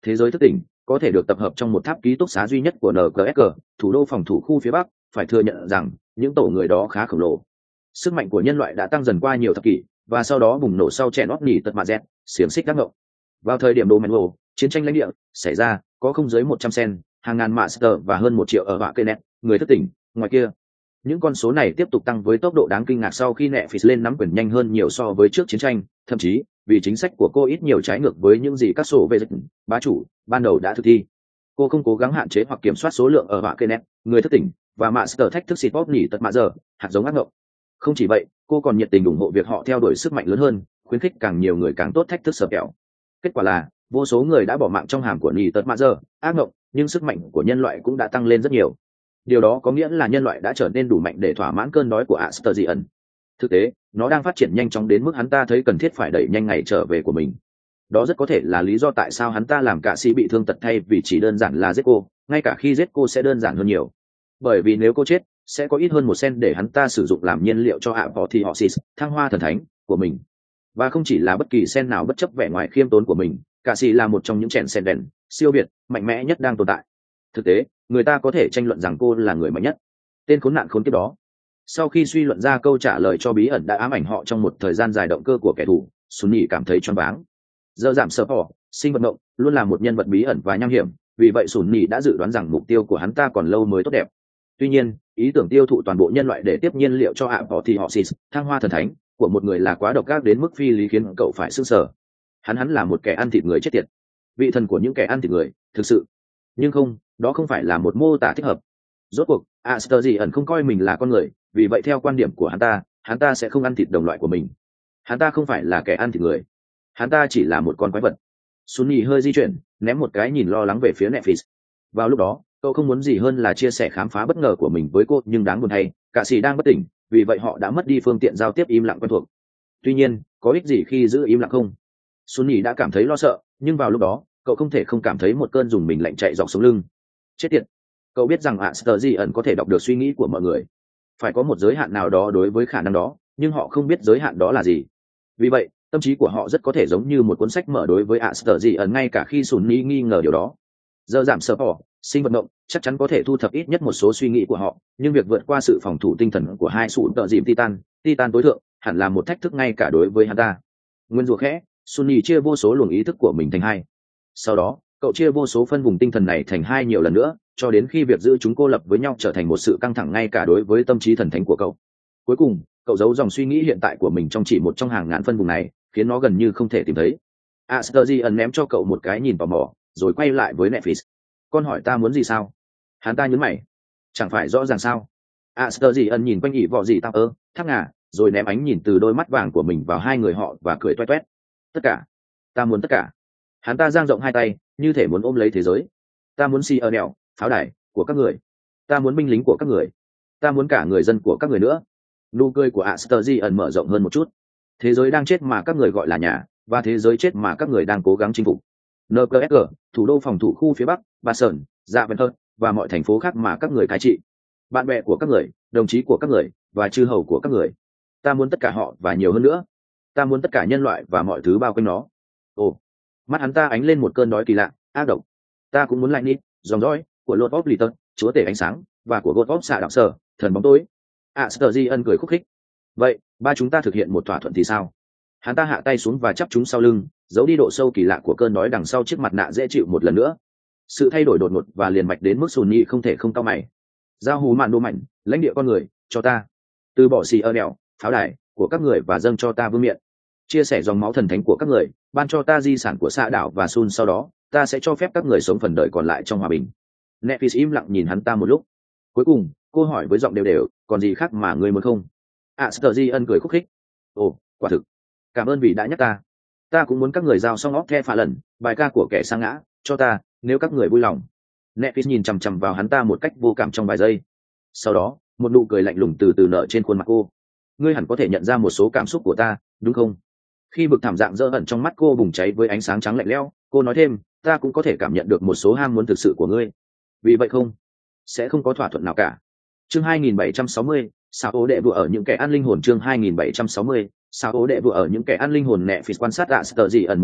thế giới thức tỉnh có thể được tập hợp trong một tháp ký túc xá duy nhất của NGSG, thủ đô phòng thủ khu phía Bắc, phải thừa nhận rằng những tổ người đó khá khổng lồ. Sức mạnh của nhân loại đã tăng dần qua nhiều thập kỷ, và sau đó bùng nổ sau trẻ nót nỉ tật mạ dẹt, xiềng xích đắc ngộ. Vào thời điểm Domengo, chiến tranh lãnh địa xảy ra, có không dưới 100 sen, hàng ngàn master và hơn 1 triệu ở họa cây nét, người thức tỉnh. Ngoài kia, những con số này tiếp tục tăng với tốc độ đáng kinh ngạc sau khi Netflix lên nắm quyền nhanh hơn nhiều so với trước chiến tranh, thậm chí vì chính sách của cô ít nhiều trái ngược với những gì các sổ về dịch bá chủ ban đầu đã thực thi. Cô không cố gắng hạn chế hoặc kiểm soát số lượng ở họa cây nét, người thức tỉnh và master thách thức xịt bóp nỉ tật mạ giờ, hạt giống ác ngộng. Không chỉ vậy, cô còn nhiệt tình ủng hộ việc họ theo đuổi sức mạnh lớn hơn, khuyến khích càng nhiều người càng tốt thách thức sờ kẹo. Kết quả là vô số người đã bỏ mạng trong hàm của nỉ tật mạ giờ, ác ngộng, nhưng sức mạnh của nhân loại cũng đã tăng lên rất nhiều. Điều đó có nghĩa là nhân loại đã trở nên đủ mạnh để thỏa mãn cơn đói của Asterion. Thực tế, nó đang phát triển nhanh chóng đến mức hắn ta thấy cần thiết phải đẩy nhanh ngày trở về của mình. Đó rất có thể là lý do tại sao hắn ta làm cả sĩ bị thương tật thay vì chỉ đơn giản là giết cô, ngay cả khi giết cô sẽ đơn giản hơn nhiều. Bởi vì nếu cô chết, sẽ có ít hơn 1 sen để hắn ta sử dụng làm nhiên liệu cho Apotheosis, thăng hoa thần thánh của mình. Và không chỉ là bất kỳ sen nào bất chấp vẻ ngoài khiêm tốn của mình, cả sĩ là một trong những chèn sen đèn siêu việt, mạnh mẽ nhất đang tồn tại. Thực tế, người ta có thể tranh luận rằng cô là người mạnh nhất. Tên khốn nạn khốn kiếp đó. Sau khi suy luận ra câu trả lời cho bí ẩn đã ám ảnh họ trong một thời gian dài động cơ của kẻ thù, Sunny cảm thấy choáng váng. Giờ giảm sợ bỏ, sinh vật mộng, luôn là một nhân vật bí ẩn và nham hiểm, vì vậy Sunny đã dự đoán rằng mục tiêu của hắn ta còn lâu mới tốt đẹp. Tuy nhiên, ý tưởng tiêu thụ toàn bộ nhân loại để tiếp nhiên liệu cho Apotheosis, thăng hoa thần thánh của một người là quá độc ác đến mức phi lý, khiến cậu phải sửng sở. Hắn là một kẻ ăn thịt người chết tiệt, vị thần của những kẻ ăn thịt người, thực sự. Nhưng không, đó không phải là một mô tả thích hợp. Rốt cuộc, Asterion không coi mình là con người, vì vậy theo quan điểm của hắn ta sẽ không ăn thịt đồng loại của mình. Hắn ta không phải là kẻ ăn thịt người, hắn ta chỉ là một con quái vật. Sunny hơi di chuyển, ném một cái nhìn lo lắng về phía Netflix. Vào lúc đó, cậu không muốn gì hơn là chia sẻ khám phá bất ngờ của mình với cô, nhưng đáng buồn thay, cả sĩ đang bất tỉnh, vì vậy họ đã mất đi phương tiện giao tiếp im lặng quen thuộc. Tuy nhiên, có ích gì khi giữ im lặng không? Sunny đã cảm thấy lo sợ, nhưng vào lúc đó, cậu không thể không cảm thấy một cơn dùng mình lạnh chạy dọc sống lưng. Chết tiệt! Cậu biết rằng Asterion có thể đọc được suy nghĩ của mọi người. Phải có một giới hạn nào đó đối với khả năng đó, nhưng họ không biết giới hạn đó là gì. Vì vậy, tâm trí của họ rất có thể giống như một cuốn sách mở đối với Asterion, ngay cả khi Sunny nghi ngờ điều đó. Giờ giảm sợ bỏ, sinh vật mộng, chắc chắn có thể thu thập ít nhất một số suy nghĩ của họ, nhưng việc vượt qua sự phòng thủ tinh thần của hai sụ tợ dìm Titan tối thượng, hẳn là một thách thức ngay cả đối với hắn ta. Nguyên rủa khẽ, Sunny chia vô số luồng ý thức của mình thành hai. Sau đó, cậu chia vô số phân vùng tinh thần này thành hai nhiều lần nữa, cho đến khi việc giữ chúng cô lập với nhau trở thành một sự căng thẳng ngay cả đối với tâm trí thần thánh của cậu. Cuối cùng, cậu giấu dòng suy nghĩ hiện tại của mình trong chỉ một trong hàng ngàn phân vùng này, khiến nó gần như không thể tìm thấy. Asterion ném cho cậu một cái nhìn tò mò, rồi quay lại với Netflix. Con hỏi ta muốn gì sao? Hắn ta nhấn mày. Chẳng phải rõ ràng sao? Asterion nhìn quanh ỉ vọ gì tao thắc ngà, rồi ném ánh nhìn từ đôi mắt vàng của mình vào hai người họ và cười toét toét. Tất cả. Ta muốn tất cả. Hắn ta dang rộng hai tay, như thể muốn ôm lấy thế giới. Ta muốn si ở đèo, pháo đài của các người. Ta muốn binh lính của các người. Ta muốn cả người dân của các người nữa. Nụ cười của Asterion mở rộng hơn một chút. Thế giới đang chết mà các người gọi là nhà, và thế giới chết mà các người đang cố gắng chinh phục. NGSG, thủ đô phòng thủ khu phía Bắc, Ba Sơn, Dạ Vân Thơn, và mọi thành phố khác mà các người cai trị. Bạn bè của các người, đồng chí của các người, và chư hầu của các người. Ta muốn tất cả họ và nhiều hơn nữa. Ta muốn tất cả nhân loại và mọi thứ bao quanh nó. Ồ, mắt hắn ta ánh lên một cơn đói kỳ lạ, ác độc. Ta cũng muốn lại nít, dòng dõi của Lord of Liton, chúa tể ánh sáng, và của God of xạ đạo sở, thần bóng tối. Asterion cười khúc khích. Vậy, ba chúng ta thực hiện một thỏa thuận thì sao? Hắn ta hạ tay xuống và chắp chúng sau lưng, giấu đi độ sâu kỳ lạ của cơn đói đằng sau chiếc mặt nạ dễ chịu một lần nữa. Sự thay đổi đột ngột và liền mạch đến mức Sunny không thể không cau mày. Giao hú mạn đô mạnh, lãnh địa con người, cho ta. Từ bỏ xì ở đèo, pháo đài của các người và dâng cho ta vương miện. Chia sẻ dòng máu thần thánh của các người, ban cho ta di sản của xạ đảo và Sun, sau đó ta sẽ cho phép các người sống phần đời còn lại trong hòa bình. Netflix im lặng nhìn hắn ta một lúc. Cuối cùng, cô hỏi với giọng đều đều, còn gì khác mà ngươi muốn không? Asterion cười khúc khích. Ồ, quả thực. Cảm ơn vì đã nhắc ta. Ta cũng muốn các người giao xong óc the phá lần, bài ca của kẻ sa ngã, cho ta, nếu các người vui lòng. Netflix nhìn chằm chằm vào hắn ta một cách vô cảm trong vài giây. Sau đó, một nụ cười lạnh lùng từ từ nở trên khuôn mặt cô. Ngươi hẳn có thể nhận ra một số cảm xúc của ta, đúng không? Khi bực thảm dạng dơ ẩn trong mắt cô bùng cháy với ánh sáng trắng lạnh lẽo, cô nói thêm, ta cũng có thể cảm nhận được một số ham muốn thực sự của ngươi. Vì vậy không, sẽ không có thỏa thuận nào cả. Chương 2760, sao ố đệ vừa ở những kẻ ăn linh hồn. Chương 2760, sao ố đệ vừa ở những kẻ ăn linh hồn. Netflix quan sát Asterion một lúc,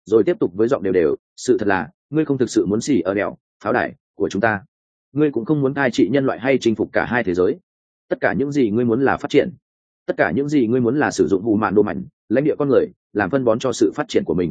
rồi tiếp tục với giọng đều đều, sự thật là ngươi không thực sự muốn xì ở đèo pháo đài của chúng ta, ngươi cũng không muốn cai trị nhân loại hay chinh phục cả hai thế giới. Tất cả những gì ngươi muốn là phát triển, tất cả những gì ngươi muốn là sử dụng hù mạn đồ mảnh lãnh địa con người làm phân bón cho sự phát triển của mình.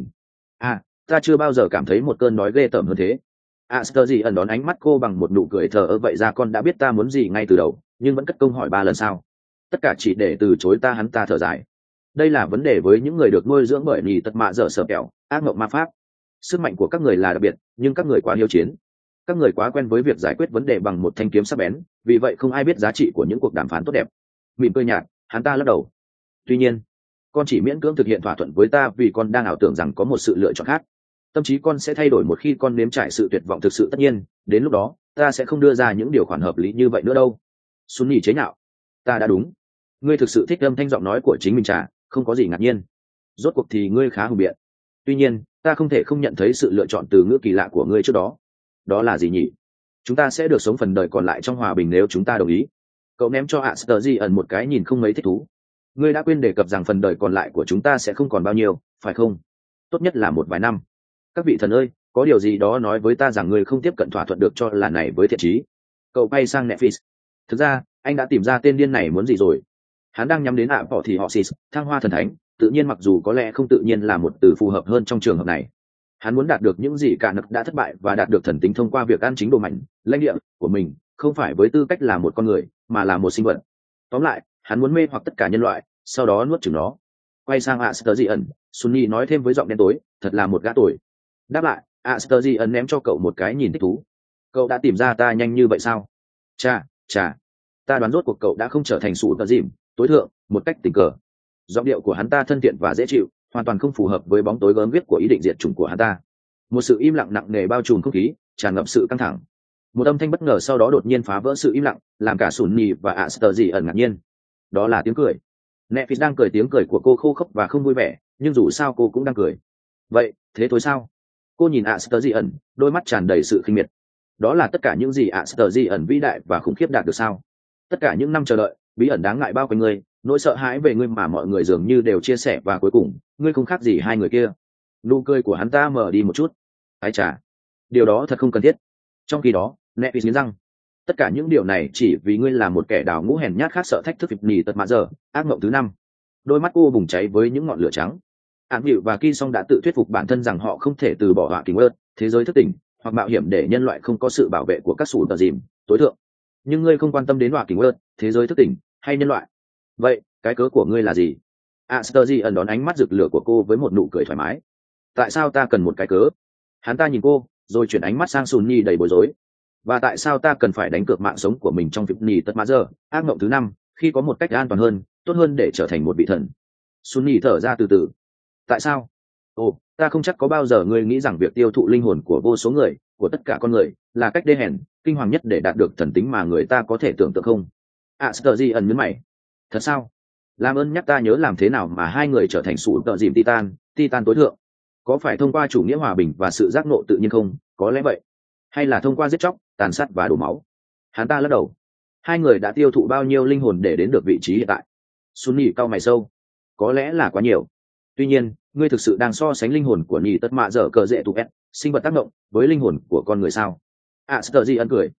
Ta chưa bao giờ cảm thấy một cơn nói ghê tởm hơn thế. Sturgy ẩn đón ánh mắt cô bằng một nụ cười thờ ơ. Vậy ra con đã biết ta muốn gì ngay từ đầu, nhưng vẫn cất công hỏi 3 lần sao? Tất cả chỉ để từ chối ta. Hắn ta thở dài. Đây là vấn đề với những người được nuôi dưỡng bởi nỉ tật mạ dở sở kẹo ác mộng ma pháp. Sức mạnh của các người là đặc biệt, nhưng các người quá hiếu chiến. Các người quá quen với việc giải quyết vấn đề bằng một thanh kiếm sắc bén, vì vậy không ai biết giá trị của những cuộc đàm phán tốt đẹp. Mỉm cười nhạt, hắn ta lắc đầu. Tuy nhiên, con chỉ miễn cưỡng thực hiện thỏa thuận với ta vì con đang ảo tưởng rằng có một sự lựa chọn khác. Tâm trí con sẽ thay đổi một khi con nếm trải sự tuyệt vọng thực sự. Tất nhiên, đến lúc đó ta sẽ không đưa ra những điều khoản hợp lý như vậy nữa đâu. Sun Nhi chế nhạo. Ta đã đúng. Ngươi thực sự thích âm thanh giọng nói của chính mình chả, không có gì ngạc nhiên. Rốt cuộc thì ngươi khá hùng biện. Tuy nhiên, ta không thể không nhận thấy sự lựa chọn từ ngữ kỳ lạ của ngươi trước đó. Đó là gì nhỉ? Chúng ta sẽ được sống phần đời còn lại trong hòa bình nếu chúng ta đồng ý. Cậu ném cho Sturgy ẩn một cái nhìn không mấy thích thú. Ngươi đã quên đề cập rằng phần đời còn lại của chúng ta sẽ không còn bao nhiêu, phải không? Tốt nhất là một vài năm. Các vị thần ơi, có điều gì đó nói với ta rằng ngươi không tiếp cận thỏa thuận được cho là này với thiện chí. Cậu bay sang Netflix. Thực ra, anh đã tìm ra tên điên này muốn gì rồi. Hắn đang nhắm đến bỏ thì họ xì thăng hoa thần thánh, tự nhiên mặc dù có lẽ không tự nhiên là một từ phù hợp hơn trong trường hợp này. Hắn muốn đạt được những gì cả nực đã thất bại và đạt được thần tính thông qua việc ăn chính đồ mạnh, lãnh địa của mình, không phải với tư cách là một con người, mà là một sinh vật. Tóm lại, hắn muốn mê hoặc tất cả nhân loại, sau đó nuốt chửng nó. Quay sang Asterion, Sunny nói thêm với giọng đen tối, thật là một gã tồi. Đáp lại, Asterion ném cho cậu một cái nhìn thích thú. Cậu đã tìm ra ta nhanh như vậy sao? Chà, ta đoán rốt cuộc cậu đã không trở thành sủ tờ dìm, tối thượng, một cách tình cờ. Giọng điệu của hắn ta thân thiện và dễ chịu, hoàn toàn không phù hợp với bóng tối gớm ghiếc của ý định diệt chủng của hắn ta. Một sự im lặng nặng nề bao trùm không khí, tràn ngập sự căng thẳng. Một âm thanh bất ngờ sau đó đột nhiên phá vỡ sự im lặng, làm cả Sunny và Asterion ngạc nhiên. Đó là tiếng cười. Netflix đang cười, tiếng cười của cô khô khốc và không vui vẻ, nhưng dù sao cô cũng đang cười. Vậy, thế thôi sao? Cô nhìn Asterion, đôi mắt tràn đầy sự khinh miệt. Đó là tất cả những gì Asterion vĩ đại và khủng khiếp đạt được sao? Tất cả những năm chờ đợi, bí ẩn đáng ngại bao quanh ngươi, nỗi sợ hãi về ngươi mà mọi người dường như đều chia sẻ, và cuối cùng, ngươi không khác gì hai người kia. Nụ cười của hắn ta mở đi một chút. Ái chà, điều đó thật không cần thiết. Trong khi đó, Netflix nghiến răng. Tất cả những điều này chỉ vì ngươi là một kẻ đào ngũ hèn nhát khác sợ thách thức, nỉ tật mạ giờ, ác mộng thứ 5. Đôi mắt cô bùng cháy với những ngọn lửa trắng. Ám hiệu và Ki Song đã tự thuyết phục bản thân rằng họ không thể từ bỏ họa kính ớt, thế giới thức tỉnh, hoặc mạo hiểm để nhân loại không có sự bảo vệ của các sủ tờ dìm tối thượng. Nhưng ngươi không quan tâm đến họa kính ớt, thế giới thức tỉnh, hay nhân loại. Vậy, cái cớ của ngươi là gì? Sturgy ẩn đón ánh mắt rực lửa của cô với một nụ cười thoải mái. Tại sao ta cần một cái cớ? Hắn ta nhìn cô, rồi chuyển ánh mắt sang Sunny đầy bối rối. Và tại sao ta cần phải đánh cược mạng sống của mình trong việc nỉ tật mạ giờ, ác mộng thứ 5, khi có một cách an toàn hơn, tốt hơn để trở thành một vị thần? Sunny thở ra từ từ. Tại sao? Ta không chắc có bao giờ ngươi nghĩ rằng việc tiêu thụ linh hồn của vô số người, của tất cả con người, là cách đê hèn, kinh hoàng nhất để đạt được thần tính mà người ta có thể tưởng tượng không? Sturgy ẩn nhấn mày. Thật sao? Làm ơn nhắc ta nhớ làm thế nào mà hai người trở thành sủ tợ dìm Titan tối thượng. Có phải thông qua chủ nghĩa hòa bình và sự giác ngộ tự nhiên không? Có lẽ vậy. Hay là thông qua giết chóc, tàn sát và đổ máu? Hắn ta lắc đầu. Hai người đã tiêu thụ bao nhiêu linh hồn để đến được vị trí hiện tại? Sunny cau mày sâu. Có lẽ là quá nhiều. Tuy nhiên, ngươi thực sự đang so sánh linh hồn của nhì tất mạ dở cờ dễ tụ ép, sinh vật tác động, với linh hồn của con người sao? Sturgy ẩn cười.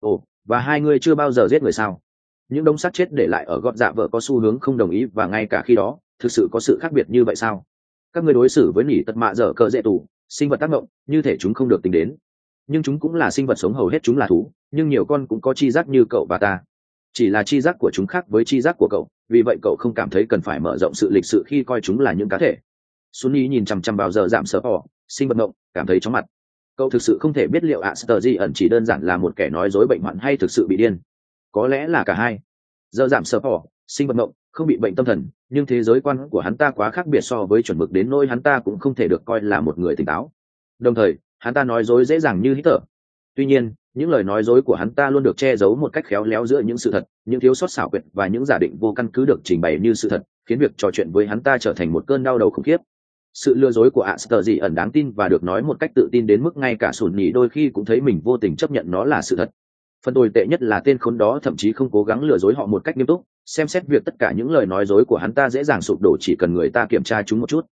Và hai ngươi chưa bao giờ giết người sao? Những đống xác chết để lại ở gót dạ vợ có xu hướng không đồng ý, và ngay cả khi đó, thực sự có sự khác biệt như vậy sao? Các ngươi đối xử với nhì tất mạ dở cờ dễ tụ, sinh vật tác động, như thể chúng không được tính đến. Nhưng chúng cũng là sinh vật sống, hầu hết chúng là thú, nhưng nhiều con cũng có chi giác như cậu và ta. Chỉ là chi giác của chúng khác với chi giác của cậu, vì vậy cậu không cảm thấy cần phải mở rộng sự lịch sự khi coi chúng là những cá thể. Sunny nhìn chằm chằm vào giờ giảm sợ họ, sinh vật ngộng, cảm thấy chóng mặt. Cậu thực sự không thể biết liệu Sturgy ẩn chỉ đơn giản là một kẻ nói dối bệnh hoạn hay thực sự bị điên. Có lẽ là cả hai. Giờ giảm sợ họ, sinh vật ngộng, không bị bệnh tâm thần, nhưng thế giới quan của hắn ta quá khác biệt so với chuẩn mực đến nỗi hắn ta cũng không thể được coi là một người tỉnh táo. Đồng thời, hắn ta nói dối dễ dàng như hít thở. Tuy nhiên, những lời nói dối của hắn ta luôn được che giấu một cách khéo léo giữa những sự thật, những thiếu sót xảo quyệt và những giả định vô căn cứ được trình bày như sự thật, khiến việc trò chuyện với hắn ta trở thành một cơn đau đầu khủng khiếp. Sự lừa dối của Sturgy ẩn đáng tin và được nói một cách tự tin đến mức ngay cả Sunny đôi khi cũng thấy mình vô tình chấp nhận nó là sự thật. Phần tồi tệ nhất là tên khốn đó thậm chí không cố gắng lừa dối họ một cách nghiêm túc, xem xét việc tất cả những lời nói dối của hắn ta dễ dàng sụp đổ chỉ cần người ta kiểm tra chúng một chút.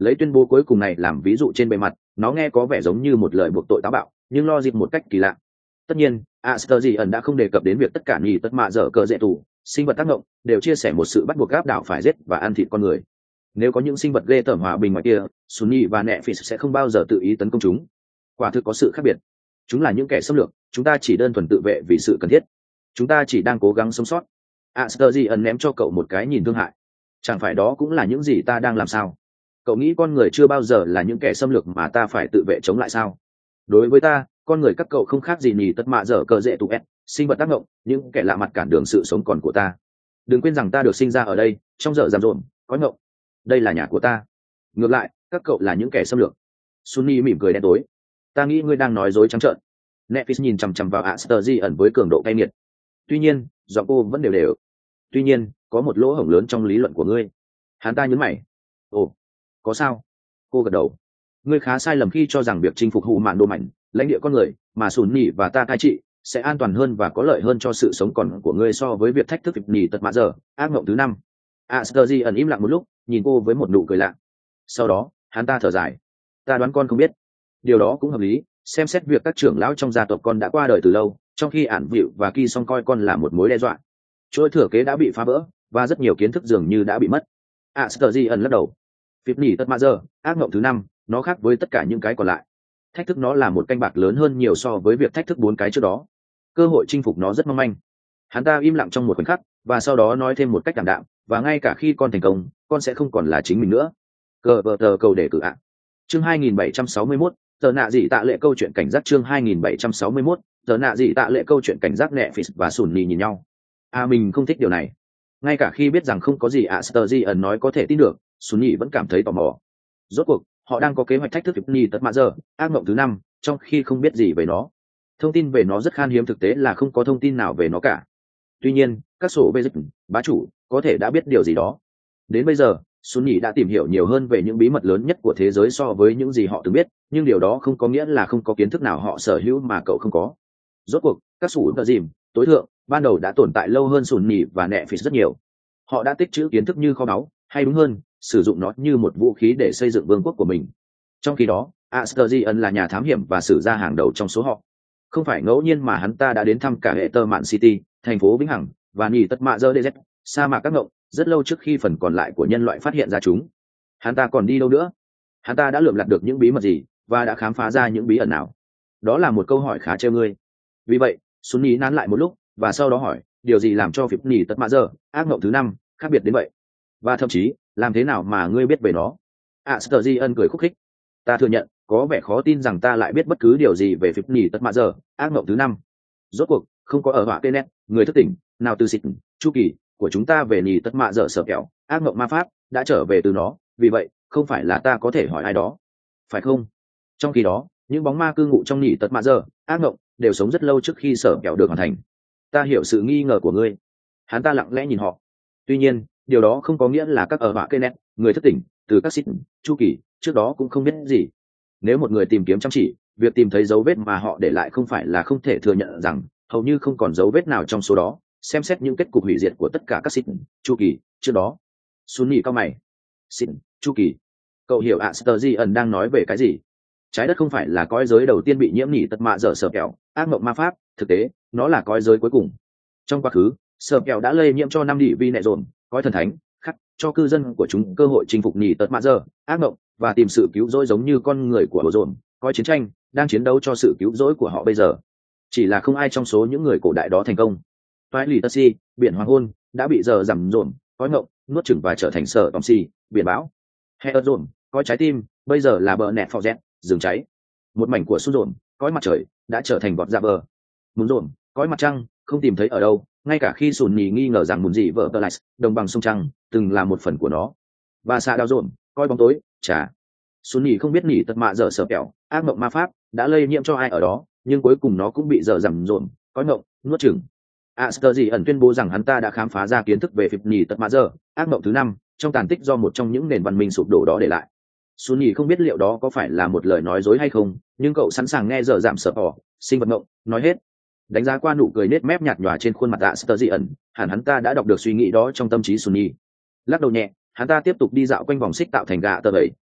Lấy tuyên bố cuối cùng này làm ví dụ trên bề mặt, nó nghe có vẻ giống như một lời buộc tội táo bạo, nhưng lo dịp một cách kỳ lạ. Tất nhiên, Asterion đã không đề cập đến việc tất cả nhì tất mạ dở cờ dễ tù, sinh vật tác động đều chia sẻ một sự bắt buộc áp đảo phải giết và ăn thịt con người. Nếu có những sinh vật ghê tởm hòa bình ngoài kia, Sunni và Netflix sẽ không bao giờ tự ý tấn công chúng. Quả thực có sự khác biệt. Chúng là những kẻ xâm lược, chúng ta chỉ đơn thuần tự vệ vì sự cần thiết. Chúng ta chỉ đang cố gắng sống sót. Asterion ném cho cậu một cái nhìn thương hại. Chẳng phải đó cũng là những gì ta đang làm sao? Cậu nghĩ con người chưa bao giờ là những kẻ xâm lược mà ta phải tự vệ chống lại sao? Đối với ta, con người các cậu không khác gì nhì tất mạ dở cờ dễ tụ ép, sinh vật tác động, những kẻ lạ mặt cản đường sự sống còn của ta. Đừng quên rằng ta được sinh ra ở đây, trong giờ giảm rộn, có ngộng. Đây là nhà của ta. Ngược lại, các cậu là những kẻ xâm lược. Sunni mỉm cười đen tối. Ta nghĩ ngươi đang nói dối trắng trợn. Netflix nhìn chằm chằm vào Asterion với cường độ cay nghiệt. Tuy nhiên, giọng cô vẫn đều đều. Tuy nhiên, có một lỗ hổng lớn trong lý luận của ngươi. Hắn ta nhấn mày. Ồ, có sao? Cô gật đầu. Ngươi khá sai lầm khi cho rằng việc chinh phục hù mạn đô mạnh, lãnh địa con người, mà Sunni và ta cai trị sẽ an toàn hơn và có lợi hơn cho sự sống còn của ngươi so với việc thách thức nhì tật mã giờ, ác mộng thứ 5. Asterion im lặng một lúc, nhìn cô với một nụ cười lạ. Sau đó, hắn ta thở dài. Ta đoán con không biết. Điều đó cũng hợp lý, xem xét việc các trưởng lão trong gia tộc con đã qua đời từ lâu, trong khi ản vịu và Ki Song coi con là một mối đe dọa. Chuỗi thừa kế đã bị phá vỡ, và rất nhiều kiến thức dường như đã bị mất. Asterion lắc đầu. Việc nhì tật mã giờ, ác mộng thứ 5, nó khác với tất cả những cái còn lại. Thách thức nó là một canh bạc lớn hơn nhiều so với việc thách thức 4 cái trước đó. Cơ hội chinh phục nó rất mong manh. Hắn ta im lặng trong một khoảnh khắc, và sau đó nói thêm một cách đảm đạm, và ngay cả khi con thành công, con sẽ không còn là chính mình nữa. Cờ vờ tờ cầu đề cử ạ. Chương 2761, giờ nạ dị tạ lệ câu chuyện cảnh giác. Chương 2761, giờ nạ dị tạ lệ câu chuyện cảnh giác. Netflix và Sunni nhìn nhau. Mình không thích điều này. Ngay cả khi biết rằng không có gì Asterion nói có thể tin được, Sunni vẫn cảm thấy tò mò. Rốt cuộc, họ đang có kế hoạch thách thức nhì tật mã giờ, ác mộng thứ 5, trong khi không biết gì về nó. Thông tin về nó rất khan hiếm, thực tế là không có thông tin nào về nó cả. Tuy nhiên, các sổ bê dịch, bá chủ, có thể đã biết điều gì đó. Đến bây giờ, Sunni đã tìm hiểu nhiều hơn về những bí mật lớn nhất của thế giới so với những gì họ từng biết, nhưng điều đó không có nghĩa là không có kiến thức nào họ sở hữu mà cậu không có. Rốt cuộc, các sủ tờ dìm, tối thượng, ban đầu đã tồn tại lâu hơn Sunni và Netflix rất nhiều. Họ đã tích trữ kiến thức như kho báu, hay đúng hơn, sử dụng nó như một vũ khí để xây dựng vương quốc của mình. Trong khi đó, Asterion là nhà thám hiểm và sử gia hàng đầu trong số họ. Không phải ngẫu nhiên mà hắn ta đã đến thăm cả hệ tơ mạn City, thành phố Vĩnh Hằng, và nhì tất mạ dơ DZ, sa mạc các ngộng, rất lâu trước khi phần còn lại của nhân loại phát hiện ra chúng. Hắn ta còn đi đâu nữa? Hắn ta đã lượm lặt được những bí mật gì, và đã khám phá ra những bí ẩn nào? Đó là một câu hỏi khá trêu ngươi. Vì vậy, Sunni nán lại một lúc, và sau đó hỏi, điều gì làm cho việc nhì tất mạ dơ, ác ngộng thứ 5, khác biệt đến vậy? Và thậm chí, làm thế nào mà ngươi biết về nó? Asterion cười khúc khích. Ta thừa nhận, có vẻ khó tin rằng ta lại biết bất cứ điều gì về việc nhì tất mạ giờ, ác mộng thứ 5. Rốt cuộc, không có ở họa tên nét, người thức tỉnh, nào từ xịt, chu kỳ của chúng ta về nhì tất mạ giờ sở kẹo, ác mộng ma pháp, đã trở về từ nó, vì vậy, không phải là ta có thể hỏi ai đó. Phải không? Trong khi đó, những bóng ma cư ngụ trong nhì tất mạ giờ, ác mộng, đều sống rất lâu trước khi sở kẹo được hoàn thành. Ta hiểu sự nghi ngờ của ngươi. Hắn ta lặng lẽ nhìn họ. Tuy nhiên, điều đó không có nghĩa là các ở họa cây nét, người thức tỉnh, từ các xịt, chu kỳ, trước đó cũng không biết gì. Nếu một người tìm kiếm chăm chỉ, việc tìm thấy dấu vết mà họ để lại không phải là không thể thừa nhận rằng hầu như không còn dấu vết nào trong số đó. Xem xét những kết cục hủy diệt của tất cả các xịt, chu kỳ trước đó. Sunni cao mày. Xịt, chu kỳ. Cậu hiểu Asterion đang nói về cái gì? Trái đất không phải là cõi giới đầu tiên bị nhiễm nhỉ tật mạ dở sở kẹo, ác mộng ma pháp. Thực tế, nó là cõi giới cuối cùng. Trong quá khứ, sở kẹo đã lây nhiễm cho 5 đỉ vi nệ dồn, cõi thần thánh, khắc cho cư dân của chúng cơ hội chinh phục nhỉ tật mạ dở, ác mộng, và tìm sự cứu rỗi giống như con người của bồ dồn, coi chiến tranh đang chiến đấu cho sự cứu rỗi của họ bây giờ. Chỉ là không ai trong số những người cổ đại đó thành công. Toái lì tơ si, biển hoàng hôn, đã bị giờ giảm dồn, coi ngộng, nuốt chửng và trở thành sở tòm si, biển bão. He ơ dồn, coi trái tim, bây giờ là bờ nẹt phò rét, rừng cháy. Một mảnh của sun dồn, coi mặt trời, đã trở thành vọt ra bờ. Muốn dồn, coi mặt trăng, không tìm thấy ở đâu, ngay cả khi sùn nhì nghi ngờ rằng muốn gì vợ tơ lại, đồng bằng sông trăng, từng là một phần của nó. Và xạ đào dồn, coi bóng tối, chả. Xuân nhì không biết nhỉ tật mạ dở sở kẹo, ác mộng ma pháp đã lây nhiễm cho ai ở đó, nhưng cuối cùng nó cũng bị dở dầm rộn, có mộng, nuốt chửng. Asterion tuyên bố rằng hắn ta đã khám phá ra kiến thức về việc nhỉ tật mạ dở, ác mộng thứ 5, trong tàn tích do một trong những nền văn minh sụp đổ đó để lại. Xuân nhì không biết liệu đó có phải là một lời nói dối hay không, nhưng cậu sẵn sàng nghe dở giảm sợ bỏ, sinh vật mộng, nói hết. Đánh giá qua nụ cười nết mép nhạt nhòa trên khuôn mặt Asterion, hẳn hắn ta đã đọc được suy nghĩ đó trong tâm trí Xuân nhì. Lắc đầu nhẹ, hắn ta tiếp tục đi dạo quanh vòng xích tạo thành gạ tờ bảy,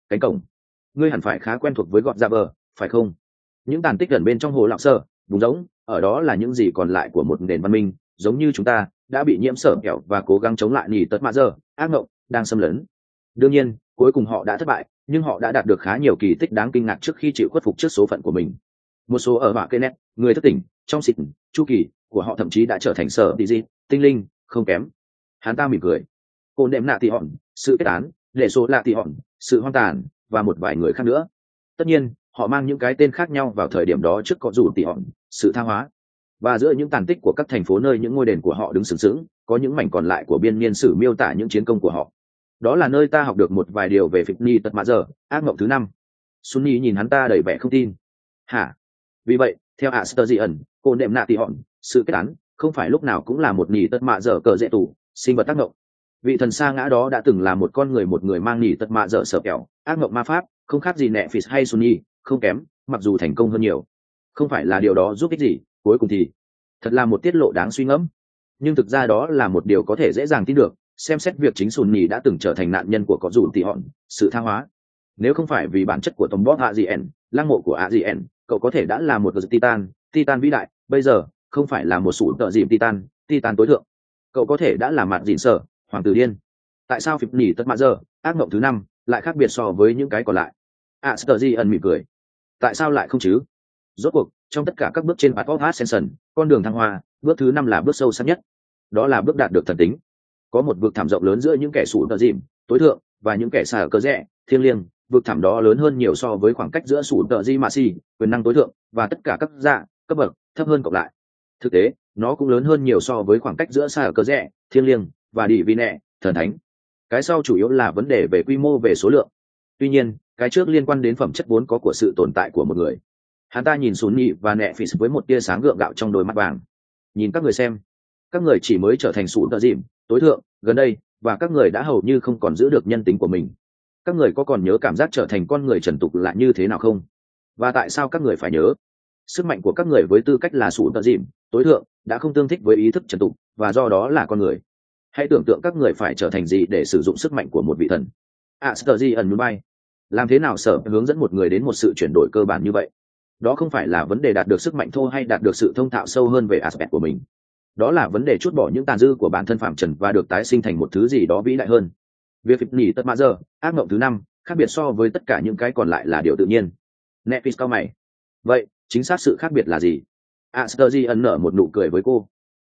cánh cổng. Ngươi hẳn phải khá quen thuộc với gọt ra bờ, phải không? Những tàn tích gần bên trong hồ lạo sơ, vùng rỗng, ở đó là những gì còn lại của một nền văn minh, giống như chúng ta đã bị nhiễm sở kẹo và cố gắng chống lại nỉ tật mạ giờ ác mộng đang xâm lấn. Đương nhiên cuối cùng họ đã thất bại, nhưng họ đã đạt được khá nhiều kỳ tích đáng kinh ngạc trước khi chịu khuất phục trước số phận của mình. Một số ở họa cây nét người thất tỉnh trong xịt chu kỳ của họ thậm chí đã trở thành sở tỷ di tinh linh không kém. Hắn ta mỉm cười. Côn đệm nạ tị hòn, sự kết án, để số lạ tị hòn, sự hoang tàn, và một vài người khác nữa. Tất nhiên họ mang những cái tên khác nhau vào thời điểm đó trước có dù tị hòn, sự tha hóa. Và giữa những tàn tích của các thành phố nơi những ngôi đền của họ đứng sừng sững, có những mảnh còn lại của biên niên sử miêu tả những chiến công của họ. Đó là nơi ta học được một vài điều về Phịch Ni tật mạ giờ ác mộng thứ 5. Sunny nhìn hắn ta đầy vẻ không tin. Hả? Vì vậy theo Asterion, cô đệm nạ tị hòn, sự kết án không phải lúc nào cũng là một nỉ tật mạ giờ cờ dễ tủ sinh vật tác động. Vị thần sa ngã đó đã từng là một người mang nỉ tật mạ giờ sợ kẹo ác mộng ma pháp, không khác gì nẹ Phis hay Sunny, không kém, mặc dù thành công hơn nhiều. Không phải là điều đó giúp ích gì, cuối cùng thì thật là một tiết lộ đáng suy ngẫm. Nhưng thực ra đó là một điều có thể dễ dàng tin được, xem xét việc chính Sunny đã từng trở thành nạn nhân của có dù tị hòn, sự tha hóa. Nếu không phải vì bản chất của Tombot Azien, lăng mộ của Azien, cậu có thể đã là một Titan vĩ đại, bây giờ không phải là một sủ tợ dìm Titan tối thượng. Cậu có thể đã là mặt dịn sở, hoàng tử điên. Tại sao Phịch Nỉ tật mạ giờ ác mộng thứ 5 lại khác biệt so với những cái còn lại? Asterion mỉm cười. Tại sao lại không chứ? Rốt cuộc trong tất cả các bước trên Path of Ascension, con đường thăng hoa, bước thứ 5 là bước sâu sắc nhất. Đó là bước đạt được thần tính. Có một vực thẳm rộng lớn giữa những kẻ sủ tợ dìm tối thượng và những kẻ xà cờ rẽ thiêng liêng. Vực thẳm đó lớn hơn nhiều so với khoảng cách giữa sủ tợ di mạ xì quyền năng tối thượng và tất cả các dạ cấp bậc thấp hơn cộng lại. Thực tế nó cũng lớn hơn nhiều so với khoảng cách giữa xà cờ rẽ thiêng liêng và đi vi nẹ thần thánh. Cái sau chủ yếu là vấn đề về quy mô, về số lượng. Tuy nhiên cái trước liên quan đến phẩm chất vốn có của sự tồn tại của một người. Hắn ta nhìn Sunny và nẹ Phis với một tia sáng gượng gạo trong đôi mắt vàng. Nhìn các người xem, các người chỉ mới trở thành sủ tợ dìm tối thượng gần đây, và các người đã hầu như không còn giữ được nhân tính của mình. Các người có còn nhớ cảm giác trở thành con người trần tục là như thế nào không? Và tại sao các người phải nhớ? Sức mạnh của các người với tư cách là sủ tợ dìm tối thượng đã không tương thích với ý thức trần tục, và do đó là con người. Hãy tưởng tượng các người phải trở thành gì để sử dụng sức mạnh của một vị thần. Asterion núi bay. Làm thế nào sở hướng dẫn một người đến một sự chuyển đổi cơ bản như vậy? Đó không phải là vấn đề đạt được sức mạnh thô hay đạt được sự thông thạo sâu hơn về aspect của mình. Đó là vấn đề trút bỏ những tàn dư của bản thân phạm trần và được tái sinh thành một thứ gì đó vĩ đại hơn. Việc Phịch Nỉ tật mạ giờ ác mộng thứ 5 khác biệt so với tất cả những cái còn lại là điều tự nhiên. Nepis cao mày. Vậy chính xác sự khác biệt là gì? Asterion nở một nụ cười với cô.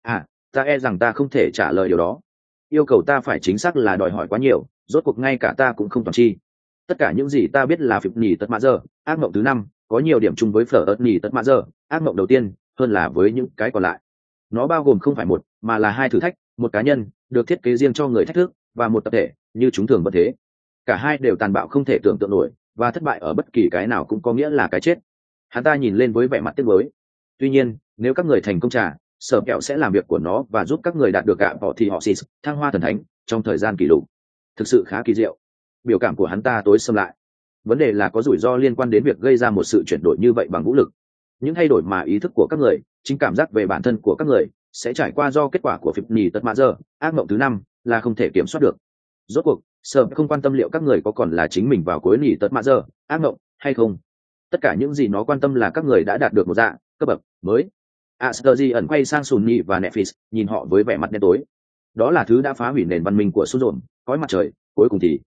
Ta e rằng ta không thể trả lời điều đó. Yêu cầu ta phải chính xác là đòi hỏi quá nhiều, rốt cuộc ngay cả ta cũng không toàn chi. Tất cả những gì ta biết là Phịch Nỉ tật mạ giờ ác mộng thứ 5 có nhiều điểm chung với Phở Nỉ tật mạ giờ ác mộng đầu tiên hơn là với những cái còn lại. Nó bao gồm không phải một mà là 2 thử thách, một cá nhân được thiết kế riêng cho người thách thức, và một tập thể như chúng thường vẫn thế. Cả hai đều tàn bạo không thể tưởng tượng nổi, và thất bại ở bất kỳ cái nào cũng có nghĩa là cái chết. Hắn ta nhìn lên với vẻ mặt tiếc nuối. Tuy nhiên nếu các người thành công trả, sở kẹo sẽ làm việc của nó và giúp các người đạt được cả họ thì họ xịt thăng hoa thần thánh trong thời gian kỷ lục. Thực sự khá kỳ diệu. Biểu cảm của hắn ta tối sầm lại. Vấn đề là có rủi ro liên quan đến việc gây ra một sự chuyển đổi như vậy bằng vũ lực. Những thay đổi mà ý thức của các người, chính cảm giác về bản thân của các người sẽ trải qua do kết quả của Phịch Nỉ tật mạ giờ ác mộng thứ 5 là không thể kiểm soát được. Rốt cuộc sở không quan tâm liệu các người có còn là chính mình vào cuối nỉ tật mạ giờ ác mộng hay không. Tất cả những gì nó quan tâm là các người đã đạt được một dạng cấp bậc mới. Asterion quay sang Sunny và Nephis, nhìn họ với vẻ mặt đen tối. Đó là thứ đã phá hủy nền văn minh của Suzon, cõi mặt trời. Cuối cùng thì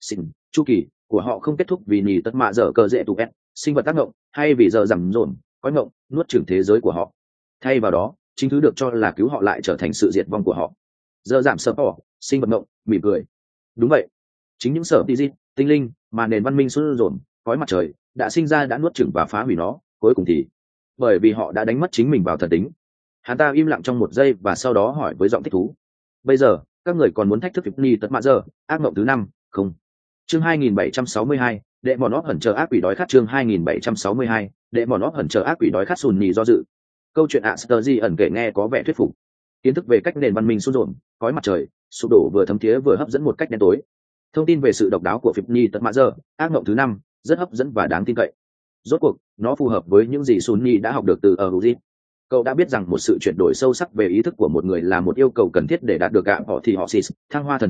chu kỳ của họ không kết thúc vì nỉ tật mạ giờ cờ dễ tụ ép sinh vật tác động, hay vì giờ rằm rồn cõi ngộng nuốt chửng thế giới của họ. Thay vào đó chính thứ được cho là cứu họ lại trở thành sự diệt vong của họ. Giờ giảm sợ bỏ sinh vật ngộng mỉm cười. Đúng vậy, chính những sở tinh linh mà nền văn minh Suzon cõi mặt trời đã sinh ra đã nuốt chửng và phá hủy nó. Cuối cùng thì bởi vì họ đã đánh mất chính mình vào thần tính. Hắn ta im lặng trong một giây và sau đó hỏi với giọng thích thú. Bây giờ các người còn muốn thách thức Phịch Nỉ tật mạ giờ ác mộng thứ 5 không? Chương 2762, đệ mòn óp hẩn chờ ác quỷ đói khát. Chương 2762, đệ mòn óp hẩn chờ ác quỷ đói khát. Sunny do dự. Câu chuyện Asterion kể nghe có vẻ thuyết phục. Kiến thức về cách nền văn minh Suzon cõi mặt trời sụp đổ vừa thấm thía vừa hấp dẫn một cách đen tối. Thông tin về sự độc đáo của Phịch Nỉ tật mạ giờ ác mộng thứ 5 rất hấp dẫn và đáng tin cậy. Rốt cuộc nó phù hợp với những gì Sunny đã học được từ Eugene. Cậu đã biết rằng một sự chuyển đổi sâu sắc về ý thức của một người là một yêu cầu cần thiết để đạt được gạ họ thì họ xịt thăng hoa thần thánh,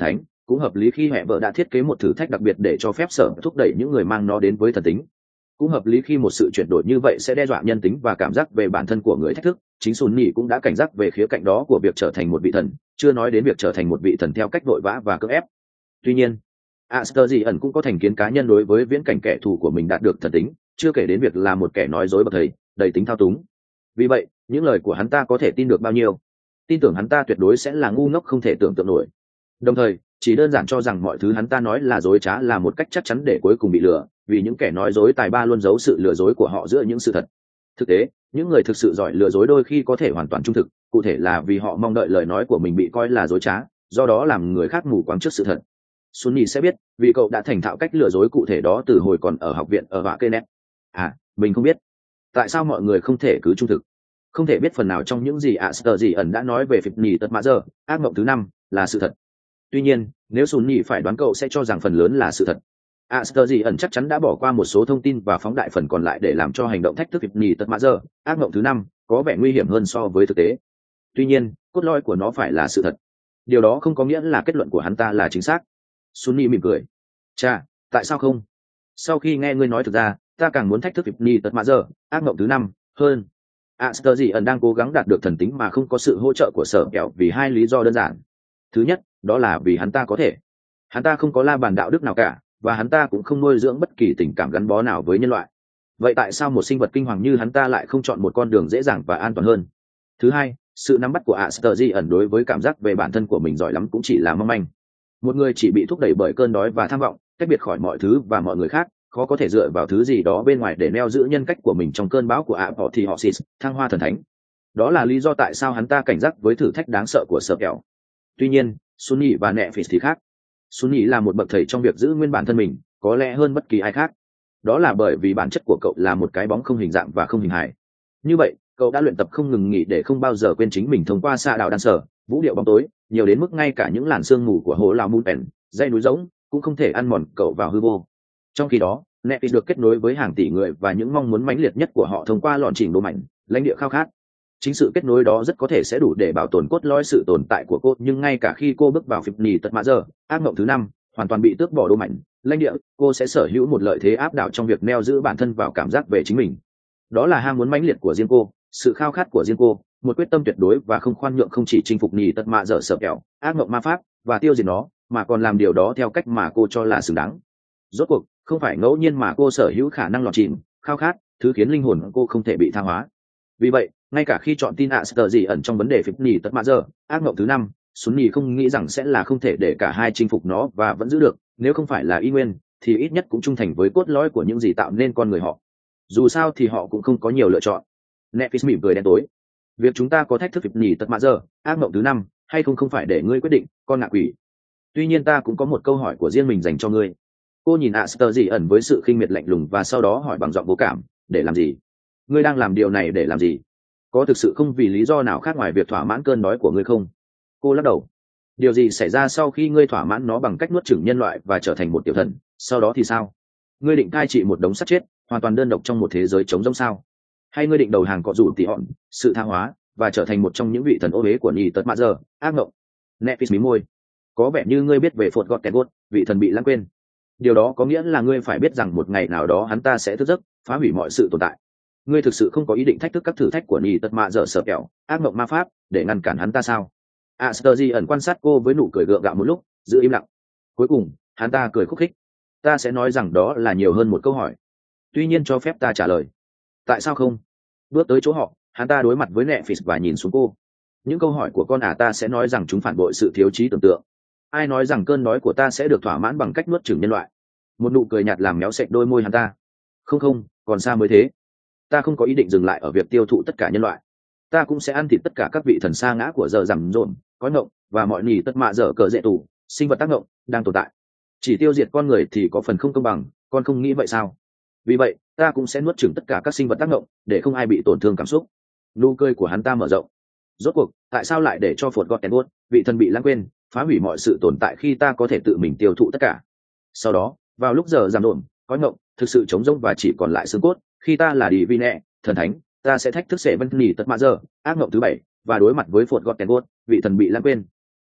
cũng hợp lý khi hệ vợ đã thiết kế một thử thách đặc biệt để cho phép sở thúc đẩy những người mang nó đến với thần tính. Cũng hợp lý khi một sự chuyển đổi như vậy sẽ đe dọa nhân tính và cảm giác về bản thân của người thách thức. Chính Sunni cũng đã cảnh giác về khía cạnh đó của việc trở thành một vị thần, chưa nói đến việc trở thành một vị thần theo cách vội vã và cưỡng ép. Tuy nhiên, Aster dị ẩn cũng có thành kiến cá nhân đối với viễn cảnh kẻ thù của mình đạt được thần tính, chưa kể đến việc là một kẻ nói dối bậc thầy, đầy tính thao túng. Vì vậy, những lời của hắn ta có thể tin được bao nhiêu? Tin tưởng hắn ta tuyệt đối sẽ là ngu ngốc không thể tưởng tượng nổi. Đồng thời, chỉ đơn giản cho rằng mọi thứ hắn ta nói là dối trá là một cách chắc chắn để cuối cùng bị lừa, vì những kẻ nói dối tài ba luôn giấu sự lừa dối của họ giữa những sự thật. Thực tế, những người thực sự giỏi lừa dối đôi khi có thể hoàn toàn trung thực, cụ thể là vì họ mong đợi lời nói của mình bị coi là dối trá, do đó làm người khác mù quáng trước sự thật. Sunny sẽ biết, vì cậu đã thành thạo cách lừa dối cụ thể đó từ hồi còn ở học viện ở Vạ Kê Nét. Mình không biết. Tại sao mọi người không thể cứ trung thực? Không thể biết phần nào trong những gì Aster dị ẩn đã nói về Phịp Nhì Tật Mã Giờ, ác mộng thứ 5, là sự thật. Tuy nhiên, nếu Sunny phải đoán cậu sẽ cho rằng phần lớn là sự thật. Aster dị ẩn chắc chắn đã bỏ qua một số thông tin và phóng đại phần còn lại để làm cho hành động thách thức Phịp Nhì Tật Mã Giờ, ác mộng thứ 5, có vẻ nguy hiểm hơn so với thực tế. Tuy nhiên, cốt lõi của nó phải là sự thật. Điều đó không có nghĩa là kết luận của hắn ta là chính xác. Sunny mỉm cười. Chà, tại sao không? Sau khi nghe ngươi nói thực ra, ta càng muốn thách thức Phịp Nhì Tật Mã Giờ, ác mộng thứ 5, hơn. Aster dị ẩn đang cố gắng đạt được thần tính mà không có sự hỗ trợ của sở kẹo vì hai lý do đơn giản. Thứ nhất, đó là vì hắn ta có thể. Hắn ta không có la bàn đạo đức nào cả, và hắn ta cũng không nuôi dưỡng bất kỳ tình cảm gắn bó nào với nhân loại. Vậy tại sao một sinh vật kinh hoàng như hắn ta lại không chọn một con đường dễ dàng và an toàn hơn? Thứ hai, sự nắm bắt của Aster dị ẩn đối với cảm giác về bản thân của mình giỏi lắm cũng chỉ là mong manh. Một người chỉ bị thúc đẩy bởi cơn đói và tham vọng, cách biệt khỏi mọi thứ và mọi người khác, khó có thể dựa vào thứ gì đó bên ngoài để neo giữ nhân cách của mình trong cơn bão của Apotheosis, thăng hoa thần thánh. Đó là lý do tại sao hắn ta cảnh giác với thử thách đáng sợ của sở kẹo. Tuy nhiên, Sunny và Netflix thì khác. Sunny là một bậc thầy trong việc giữ nguyên bản thân mình, có lẽ hơn bất kỳ ai khác. Đó là bởi vì bản chất của cậu là một cái bóng không hình dạng và không hình hài. Như vậy, cậu đã luyện tập không ngừng nghỉ để không bao giờ quên chính mình thông qua xạ đạo đan sở, vũ điệu bóng tối, nhiều đến mức ngay cả những làn sương mù của hồ lao Moonpen, dãy núi rỗng, cũng không thể ăn mòn cậu vào hư vô. Trong khi đó, Netflix được kết nối với hàng tỷ người và những mong muốn mãnh liệt nhất của họ thông qua lọn chỉnh đồ mảnh, lãnh địa khao khát. Chính sự kết nối đó rất có thể sẽ đủ để bảo tồn cốt lõi sự tồn tại của cô, nhưng ngay cả khi cô bước vào Phịp Nhì Tật Mã Giờ, ác mộng thứ 5, hoàn toàn bị tước bỏ đô mảnh, lãnh địa, cô sẽ sở hữu một lợi thế áp đảo trong việc neo giữ bản thân vào cảm giác về chính mình. Đó là ham muốn mãnh liệt của riêng cô, sự khao khát của riêng cô, một quyết tâm tuyệt đối và không khoan nhượng không chỉ chinh phục Nhì Tật Mã Giờ sở kẹo, ác mộng ma pháp và tiêu diệt nó, mà còn làm điều đó theo cách mà cô cho là xứng đáng. Rốt cuộc, không phải ngẫu nhiên mà cô sở hữu khả năng lọt chìm, khao khát, thứ khiến linh hồn cô không thể bị tha hóa. Vì vậy, ngay cả khi chọn tin Aster dị ẩn trong vấn đề Phịp Nhì Tật Mã Giờ, ác mộng thứ 5, Sunny không nghĩ rằng sẽ là không thể để cả hai chinh phục nó và vẫn giữ được, nếu không phải là y nguyên, thì ít nhất cũng trung thành với cốt lõi của những gì tạo nên con người họ. Dù sao thì họ cũng không có nhiều lựa chọn. Netflix mỉm cười đen tối. Việc chúng ta có thách thức Phịp Nhì Tật Mã Giờ, ác mộng thứ 5, hay không phải để ngươi quyết định, con ngạ quỷ. Tuy nhiên ta cũng có một câu hỏi của riêng mình dành cho ngươi. Cô nhìn Aster dị ẩn với sự khinh miệt lạnh lùng và sau đó hỏi bằng giọng vô cảm, để làm gì? Ngươi đang làm điều này để làm gì? Có thực sự không vì lý do nào khác ngoài việc thỏa mãn cơn đói của ngươi không? Cô lắc đầu. Điều gì xảy ra sau khi ngươi thỏa mãn nó bằng cách nuốt chửng nhân loại và trở thành một tiểu thần, sau đó thì sao? Ngươi định cai trị một đống xác chết, hoàn toàn đơn độc trong một thế giới trống rỗng sao? Hay ngươi định đầu hàng cọ rủ tỉ hòn, sự tha hóa, và trở thành một trong những vị thần ô uế của Nhì Tật Mã Giờ, ác mộng? Netflix mí môi. Có vẻ như ngươi biết về Phột Gọt Kẹt Gốt, vị thần bị lãng quên. Điều đó có nghĩa là ngươi phải biết rằng một ngày nào đó hắn ta sẽ thức giấc, phá hủy mọi sự tồn tại. Ngươi thực sự không có ý định thách thức các thử thách của Nhì Tật Mã Giờ sở kẹo, ác mộng ma pháp, để ngăn cản hắn ta sao? Aster dị ẩn quan sát cô với nụ cười gượng gạo một lúc, giữ im lặng. Cuối cùng, hắn ta cười khúc khích. Ta sẽ nói rằng đó là nhiều hơn một câu hỏi. Tuy nhiên cho phép ta trả lời. Tại sao không? Bước tới chỗ họ, hắn ta đối mặt với Netflix và nhìn xuống cô. Những câu hỏi của con ta sẽ nói rằng chúng phản bội sự thiếu trí tưởng tượng. Ai nói rằng cơn đói của ta sẽ được thỏa mãn bằng cách nuốt chửng nhân loại? Một nụ cười nhạt làm méo sệch đôi môi hắn ta. Không, còn xa mới thế. Ta không có ý định dừng lại ở việc tiêu thụ tất cả nhân loại. Ta cũng sẽ ăn thịt tất cả các vị thần sa ngã của giờ rằm rộn, có ngộng và mọi Nhì Tật Mã Giờ cờ dễ tù, sinh vật tác ngộng đang tồn tại. Chỉ tiêu diệt con người thì có phần không công bằng, con không nghĩ vậy sao? Vì vậy, ta cũng sẽ nuốt chửng tất cả các sinh vật tác ngộng để không ai bị tổn thương cảm xúc. Nụ cười của hắn ta mở rộng. Rốt cuộc, tại sao lại để cho Phột Gọt Kẹt Gốt, vị thần bị lãng quên, phá hủy mọi sự tồn tại khi ta có thể tự mình tiêu thụ tất cả? Sau đó, vào lúc giờ rằm rộn, có ngộng thực sự trống rỗng và chỉ còn lại xương cốt, khi ta là Divine, thần thánh, ta sẽ thách thức sẽ Nhì Tật Mã Giờ, ác mộng thứ 7, và đối mặt với Phột Gọt Kẹt Gốt, vị thần bị lãng quên.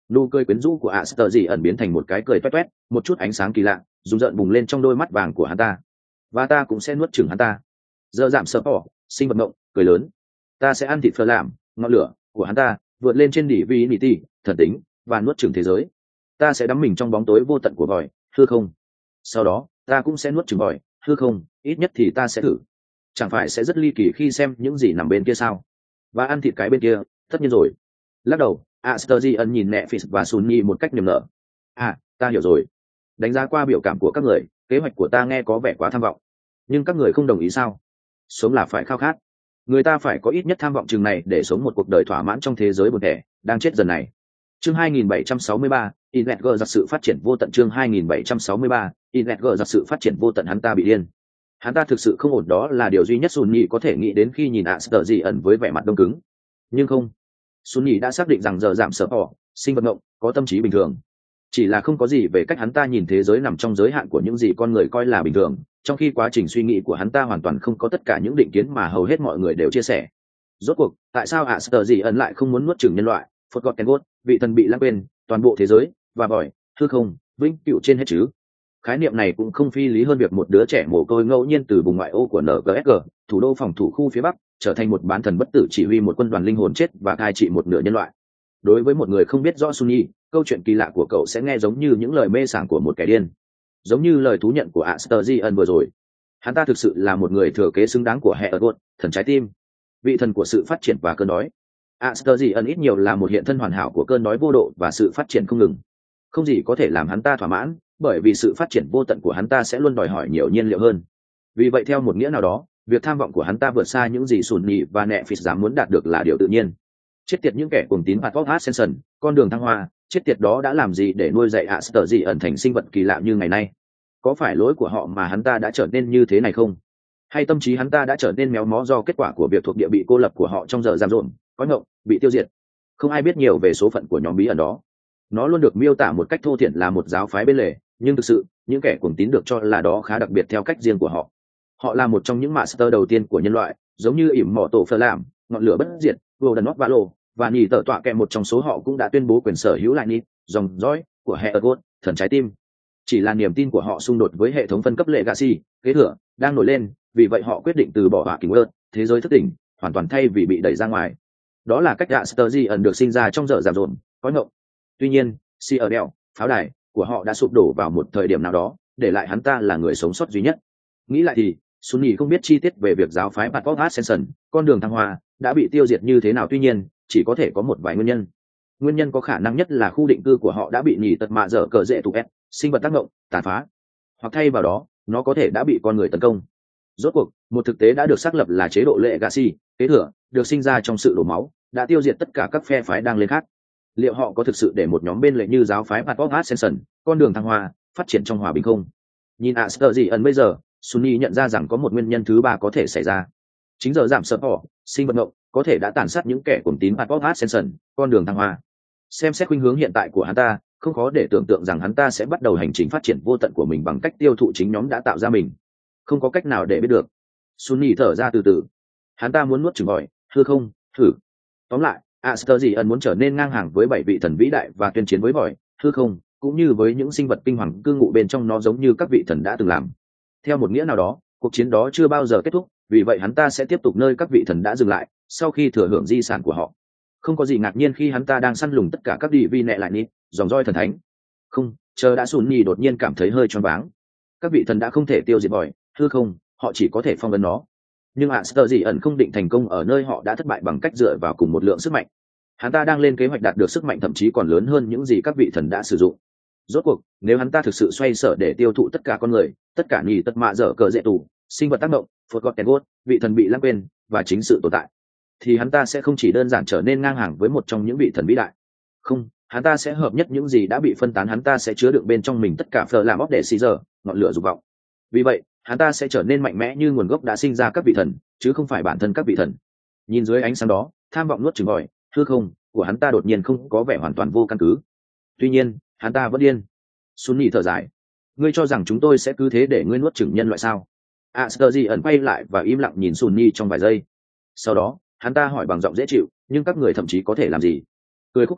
nụ cười quyến rũ của Aster gì ẩn biến thành một cái cười toét toét, một chút ánh sáng kỳ lạ rùng rợn bùng lên trong đôi mắt vàng của hắn ta. Và ta cũng sẽ nuốt chửng hắn ta. Giờ giảm sợ bỏ, sinh vật mộng, cười lớn. Ta sẽ ăn thịt phở làm, ngọn lửa của hắn ta vượt lên trên đỉ vi nỉ ti, thần tính và nuốt chửng thế giới. Ta sẽ đắm mình trong bóng tối vô tận của vòi hư không. Sau đó ta cũng sẽ nuốt chửng vòi hư không, ít nhất thì ta sẽ thử. Chẳng phải sẽ rất ly kỳ khi xem những gì nằm bên kia sao? Và ăn thịt cái bên kia, tất nhiên rồi. Lắc đầu, Astergian nhìn Netflix và Sunny một cách niềm nở. Ta hiểu rồi. Đánh giá qua biểu cảm của các người, kế hoạch của ta nghe có vẻ quá tham vọng. Nhưng các người không đồng ý sao? Sống là phải khao khát. Người ta phải có ít nhất tham vọng chừng này để sống một cuộc đời thỏa mãn trong thế giới buồn tẻ, đang chết dần này. Chương 2763, Internet G giặc sự phát triển vô tận. Chương 2763, Internet G giặc sự phát triển vô tận. Hắn ta bị điên. Hắn ta thực sự không ổn, đó là điều duy nhất Sunny có thể nghĩ đến khi nhìn Astergian với vẻ mặt đông cứng. Nhưng không. Sunny đã xác định rằng giờ giảm sợ bỏ, sinh vật ngộng, có tâm trí bình thường. Chỉ là không có gì về cách hắn ta nhìn thế giới nằm trong giới hạn của những gì con người coi là bình thường, trong khi quá trình suy nghĩ của hắn ta hoàn toàn không có tất cả những định kiến mà hầu hết mọi người đều chia sẻ. Rốt cuộc, tại sao Astergian lại không muốn nuốt chửng nhân loại, Forgotten God, vị thần bị lãng quên, toàn bộ thế giới, và vòi, hư không, vĩnh cửu trên hết chứ? Khái niệm này cũng không phi lý hơn việc một đứa trẻ mồ côi ngẫu nhiên từ vùng ngoại ô của NGSG, thủ đô phòng thủ khu phía Bắc, trở thành một bán thần bất tử chỉ huy một quân đoàn linh hồn chết và cai trị một nửa nhân loại. Đối với một người không biết rõ Sunny, câu chuyện kỳ lạ của cậu sẽ nghe giống như những lời mê sảng của một kẻ điên, giống như lời thú nhận của Astergian vừa rồi. Hắn ta thực sự là một người thừa kế xứng đáng của Heorot, thần trái tim, vị thần của sự phát triển và cơn đói. Astergian ít nhiều là một hiện thân hoàn hảo của cơn đói vô độ và sự phát triển không ngừng. Không gì có thể làm hắn ta thỏa mãn, bởi vì sự phát triển vô tận của hắn ta sẽ luôn đòi hỏi nhiều nhiên liệu hơn. Vì vậy theo một nghĩa nào đó, việc tham vọng của hắn ta vượt xa những gì Sunny và Netflix dám muốn đạt được là điều tự nhiên. Chết tiệt những kẻ cuồng tín Patpok Ascension, con đường thăng hoa, chết tiệt đó đã làm gì để nuôi dạy Astergian thành sinh vật kỳ lạ như ngày nay? Có phải lỗi của họ mà hắn ta đã trở nên như thế này không? Hay tâm trí hắn ta đã trở nên méo mó do kết quả của việc thuộc địa bị cô lập của họ trong giờ giam rộn, có ngộng, bị tiêu diệt? Không ai biết nhiều về số phận của nhóm bí ẩn đó. Nó luôn được miêu tả một cách thô thiển là một giáo phái bên lề, nhưng thực sự, những kẻ cuồng tín được cho là đó khá đặc biệt theo cách riêng của họ. Họ là một trong những master đầu tiên của nhân loại, giống như ỉm mỏ tổ phơ làm, ngọn lửa bất diệt, Golden Valo, và nhì tờ tọa kèm một trong số họ cũng đã tuyên bố quyền sở hữu lại nít, dòng dõi của Heorot, thần trái tim. Chỉ là niềm tin của họ xung đột với hệ thống phân cấp legacy, kế thừa, đang nổi lên, vì vậy họ quyết định từ bỏ hỏa kính ơn, thế giới thức tỉnh, hoàn toàn thay vì bị đẩy ra ngoài. Đó là cách Astergian được sinh ra trong giờ giảm rộn, có ngộng. Tuy nhiên, Citadel, pháo đài của họ đã sụp đổ vào một thời điểm nào đó, để lại hắn ta là người sống sót duy nhất. Nghĩ lại thì, Sunny không biết chi tiết về việc giáo phái Patpok Ascension, con đường thăng hoa, đã bị tiêu diệt như thế nào. Tuy nhiên, chỉ có thể có một vài nguyên nhân. Nguyên nhân có khả năng nhất là khu định cư của họ đã bị nhì tật mạ dở cờ dễ tụ ép, sinh vật tác động, tàn phá. Hoặc thay vào đó, nó có thể đã bị con người tấn công. Rốt cuộc, một thực tế đã được xác lập là chế độ legacy, kế thừa, được sinh ra trong sự đổ máu, đã tiêu diệt tất cả các phe phái đang lên khác. Liệu họ có thực sự để một nhóm bên lệ như giáo phái Patpok Ascension, con đường thăng hoa, phát triển trong hòa bình không? Nhìn Astergian bây giờ, Sunny nhận ra rằng có một nguyên nhân thứ ba có thể xảy ra. Chính giờ giảm sợ bỏ, sinh vật ngộng, có thể đã tàn sát những kẻ cuồng tín Patpok Ascension, con đường thăng hoa. Xem xét khuynh hướng hiện tại của hắn ta, không khó để tưởng tượng rằng hắn ta sẽ bắt đầu hành trình phát triển vô tận của mình bằng cách tiêu thụ chính nhóm đã tạo ra mình. Không có cách nào để biết được. Sunny thở ra từ từ. Hắn ta muốn nuốt chửng vòi, hư không, thử. Tóm lại, Astergian muốn trở nên ngang hàng với 7 vị thần vĩ đại và tuyên chiến với vòi, hư không, cũng như với những sinh vật kinh hoàng cư ngụ bên trong nó giống như các vị thần đã từng làm. Theo một nghĩa nào đó, cuộc chiến đó chưa bao giờ kết thúc, vì vậy hắn ta sẽ tiếp tục nơi các vị thần đã dừng lại, sau khi thừa hưởng di sản của họ. Không có gì ngạc nhiên khi hắn ta đang săn lùng tất cả các địa vi nệ lại nít, dòng roi thần thánh. Không, chờ đã Sunny đột nhiên cảm thấy hơi choáng váng. Các vị thần đã không thể tiêu diệt vòi, hư không, họ chỉ có thể phong ấn nó. Nhưng Astergian không định thành công ở nơi họ đã thất bại bằng cách dựa vào cùng một lượng sức mạnh. Hắn ta đang lên kế hoạch đạt được sức mạnh thậm chí còn lớn hơn những gì các vị thần đã sử dụng. Rốt cuộc, nếu hắn ta thực sự xoay sở để tiêu thụ tất cả con người, tất cả nhì tất mạ dở cờ dễ tù, sinh vật tác động, Forgotten God, vị thần bị lãng quên, và chính sự tồn tại, thì hắn ta sẽ không chỉ đơn giản trở nên ngang hàng với một trong những vị thần vĩ đại. Không, hắn ta sẽ hợp nhất những gì đã bị phân tán. Hắn ta sẽ chứa đựng bên trong mình tất cả phở làm óc để xì giờ, ngọn lửa dục vọng. Vì vậy, hắn ta sẽ trở nên mạnh mẽ như nguồn gốc đã sinh ra các vị thần, chứ không phải bản thân các vị thần. Nhìn dưới ánh sáng đó, tham vọng nuốt chửng vòi, hư không của hắn ta đột nhiên không có vẻ hoàn toàn vô căn cứ. Tuy nhiên, hắn ta vẫn điên. Sunny thở dài. Ngươi cho rằng chúng tôi sẽ cứ thế để ngươi nuốt chửng nhân loại sao? Astergian quay lại và im lặng nhìn Sunny trong vài giây. Sau đó, hắn ta hỏi bằng giọng dễ chịu, nhưng các người thậm chí có thể làm gì? Cười khúc khích khẽ,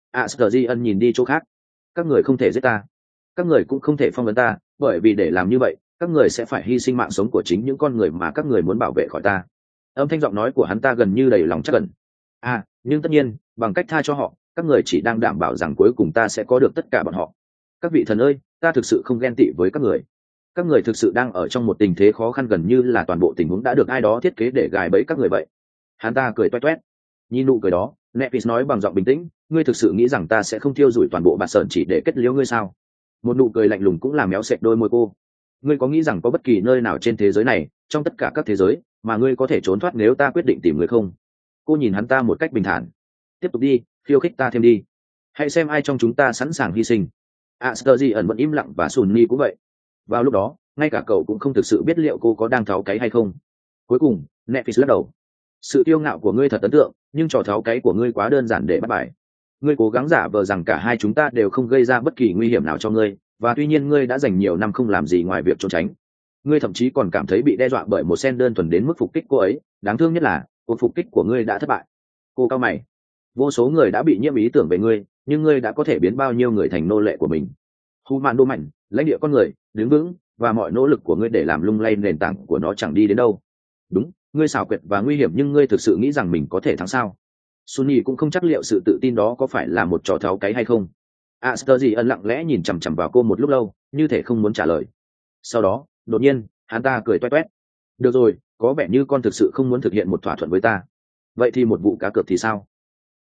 Asterion nhìn đi chỗ khác. Các người không thể giết ta, các người cũng không thể phong vấn ta, bởi vì để làm như vậy các người sẽ phải hy sinh mạng sống của chính những con người mà các người muốn bảo vệ khỏi ta. Âm thanh giọng nói của hắn ta gần như đầy lòng chắc ẩn. Nhưng tất nhiên bằng cách tha cho họ, các người chỉ đang đảm bảo rằng cuối cùng ta sẽ có được tất cả bọn họ. Các vị thần ơi, ta thực sự không ghen tị với các người thực sự đang ở trong một tình thế khó khăn, gần như là toàn bộ tình huống đã được ai đó thiết kế để gài bẫy các người vậy. Hắn ta cười toét toét. Nhìn nụ cười đó, Nepis nói bằng giọng bình tĩnh, ngươi thực sự nghĩ rằng ta sẽ không thiêu rủi toàn bộ bạt sởn chỉ để kết liễu ngươi sao? Một nụ cười lạnh lùng cũng làm méo sệt đôi môi cô. Ngươi có nghĩ rằng có bất kỳ nơi nào trên thế giới này, trong tất cả các thế giới, mà ngươi có thể trốn thoát nếu ta quyết định tìm ngươi không? Cô nhìn hắn ta một cách bình thản. Tiếp tục đi, khiêu khích ta thêm đi. Hãy xem ai trong chúng ta sẵn sàng hy sinh. Asterion vẫn im lặng và Sunny cũng vậy. Vào lúc đó, ngay cả cậu cũng không thực sự biết liệu cô có đang tháo cáy hay không. Cuối cùng, Nepis lắc đầu. Sự kiêu ngạo của ngươi thật ấn tượng, nhưng trò tháo cáy của ngươi quá đơn giản để bắt bài. Ngươi cố gắng giả vờ rằng cả hai chúng ta đều không gây ra bất kỳ nguy hiểm nào cho ngươi, và tuy nhiên ngươi đã dành nhiều năm không làm gì ngoài việc trốn tránh. Ngươi thậm chí còn cảm thấy bị đe dọa bởi một sen đơn thuần đến mức phục kích cô ấy. Đáng thương nhất là cuộc phục kích của ngươi đã thất bại. Cô cao mày. Vô số người đã bị nhiễm ý tưởng về ngươi, nhưng ngươi đã có thể biến bao nhiêu người thành nô lệ của mình. Hu mạn đô mạnh, lãnh địa con người, đứng vững, và mọi nỗ lực của ngươi để làm lung lay nền tảng của nó chẳng đi đến đâu. Đúng, ngươi xảo quyệt và nguy hiểm, nhưng ngươi thực sự nghĩ rằng mình có thể thắng sao? Sunny cũng không chắc liệu sự tự tin đó có phải là một trò tháo cáy hay không. Asterion lặng lẽ nhìn chằm chằm vào cô một lúc lâu, như thể không muốn trả lời. Sau đó, đột nhiên, hắn ta cười toét toét. Được rồi, có vẻ như con thực sự không muốn thực hiện một thỏa thuận với ta. Vậy thì một vụ cá cược thì sao?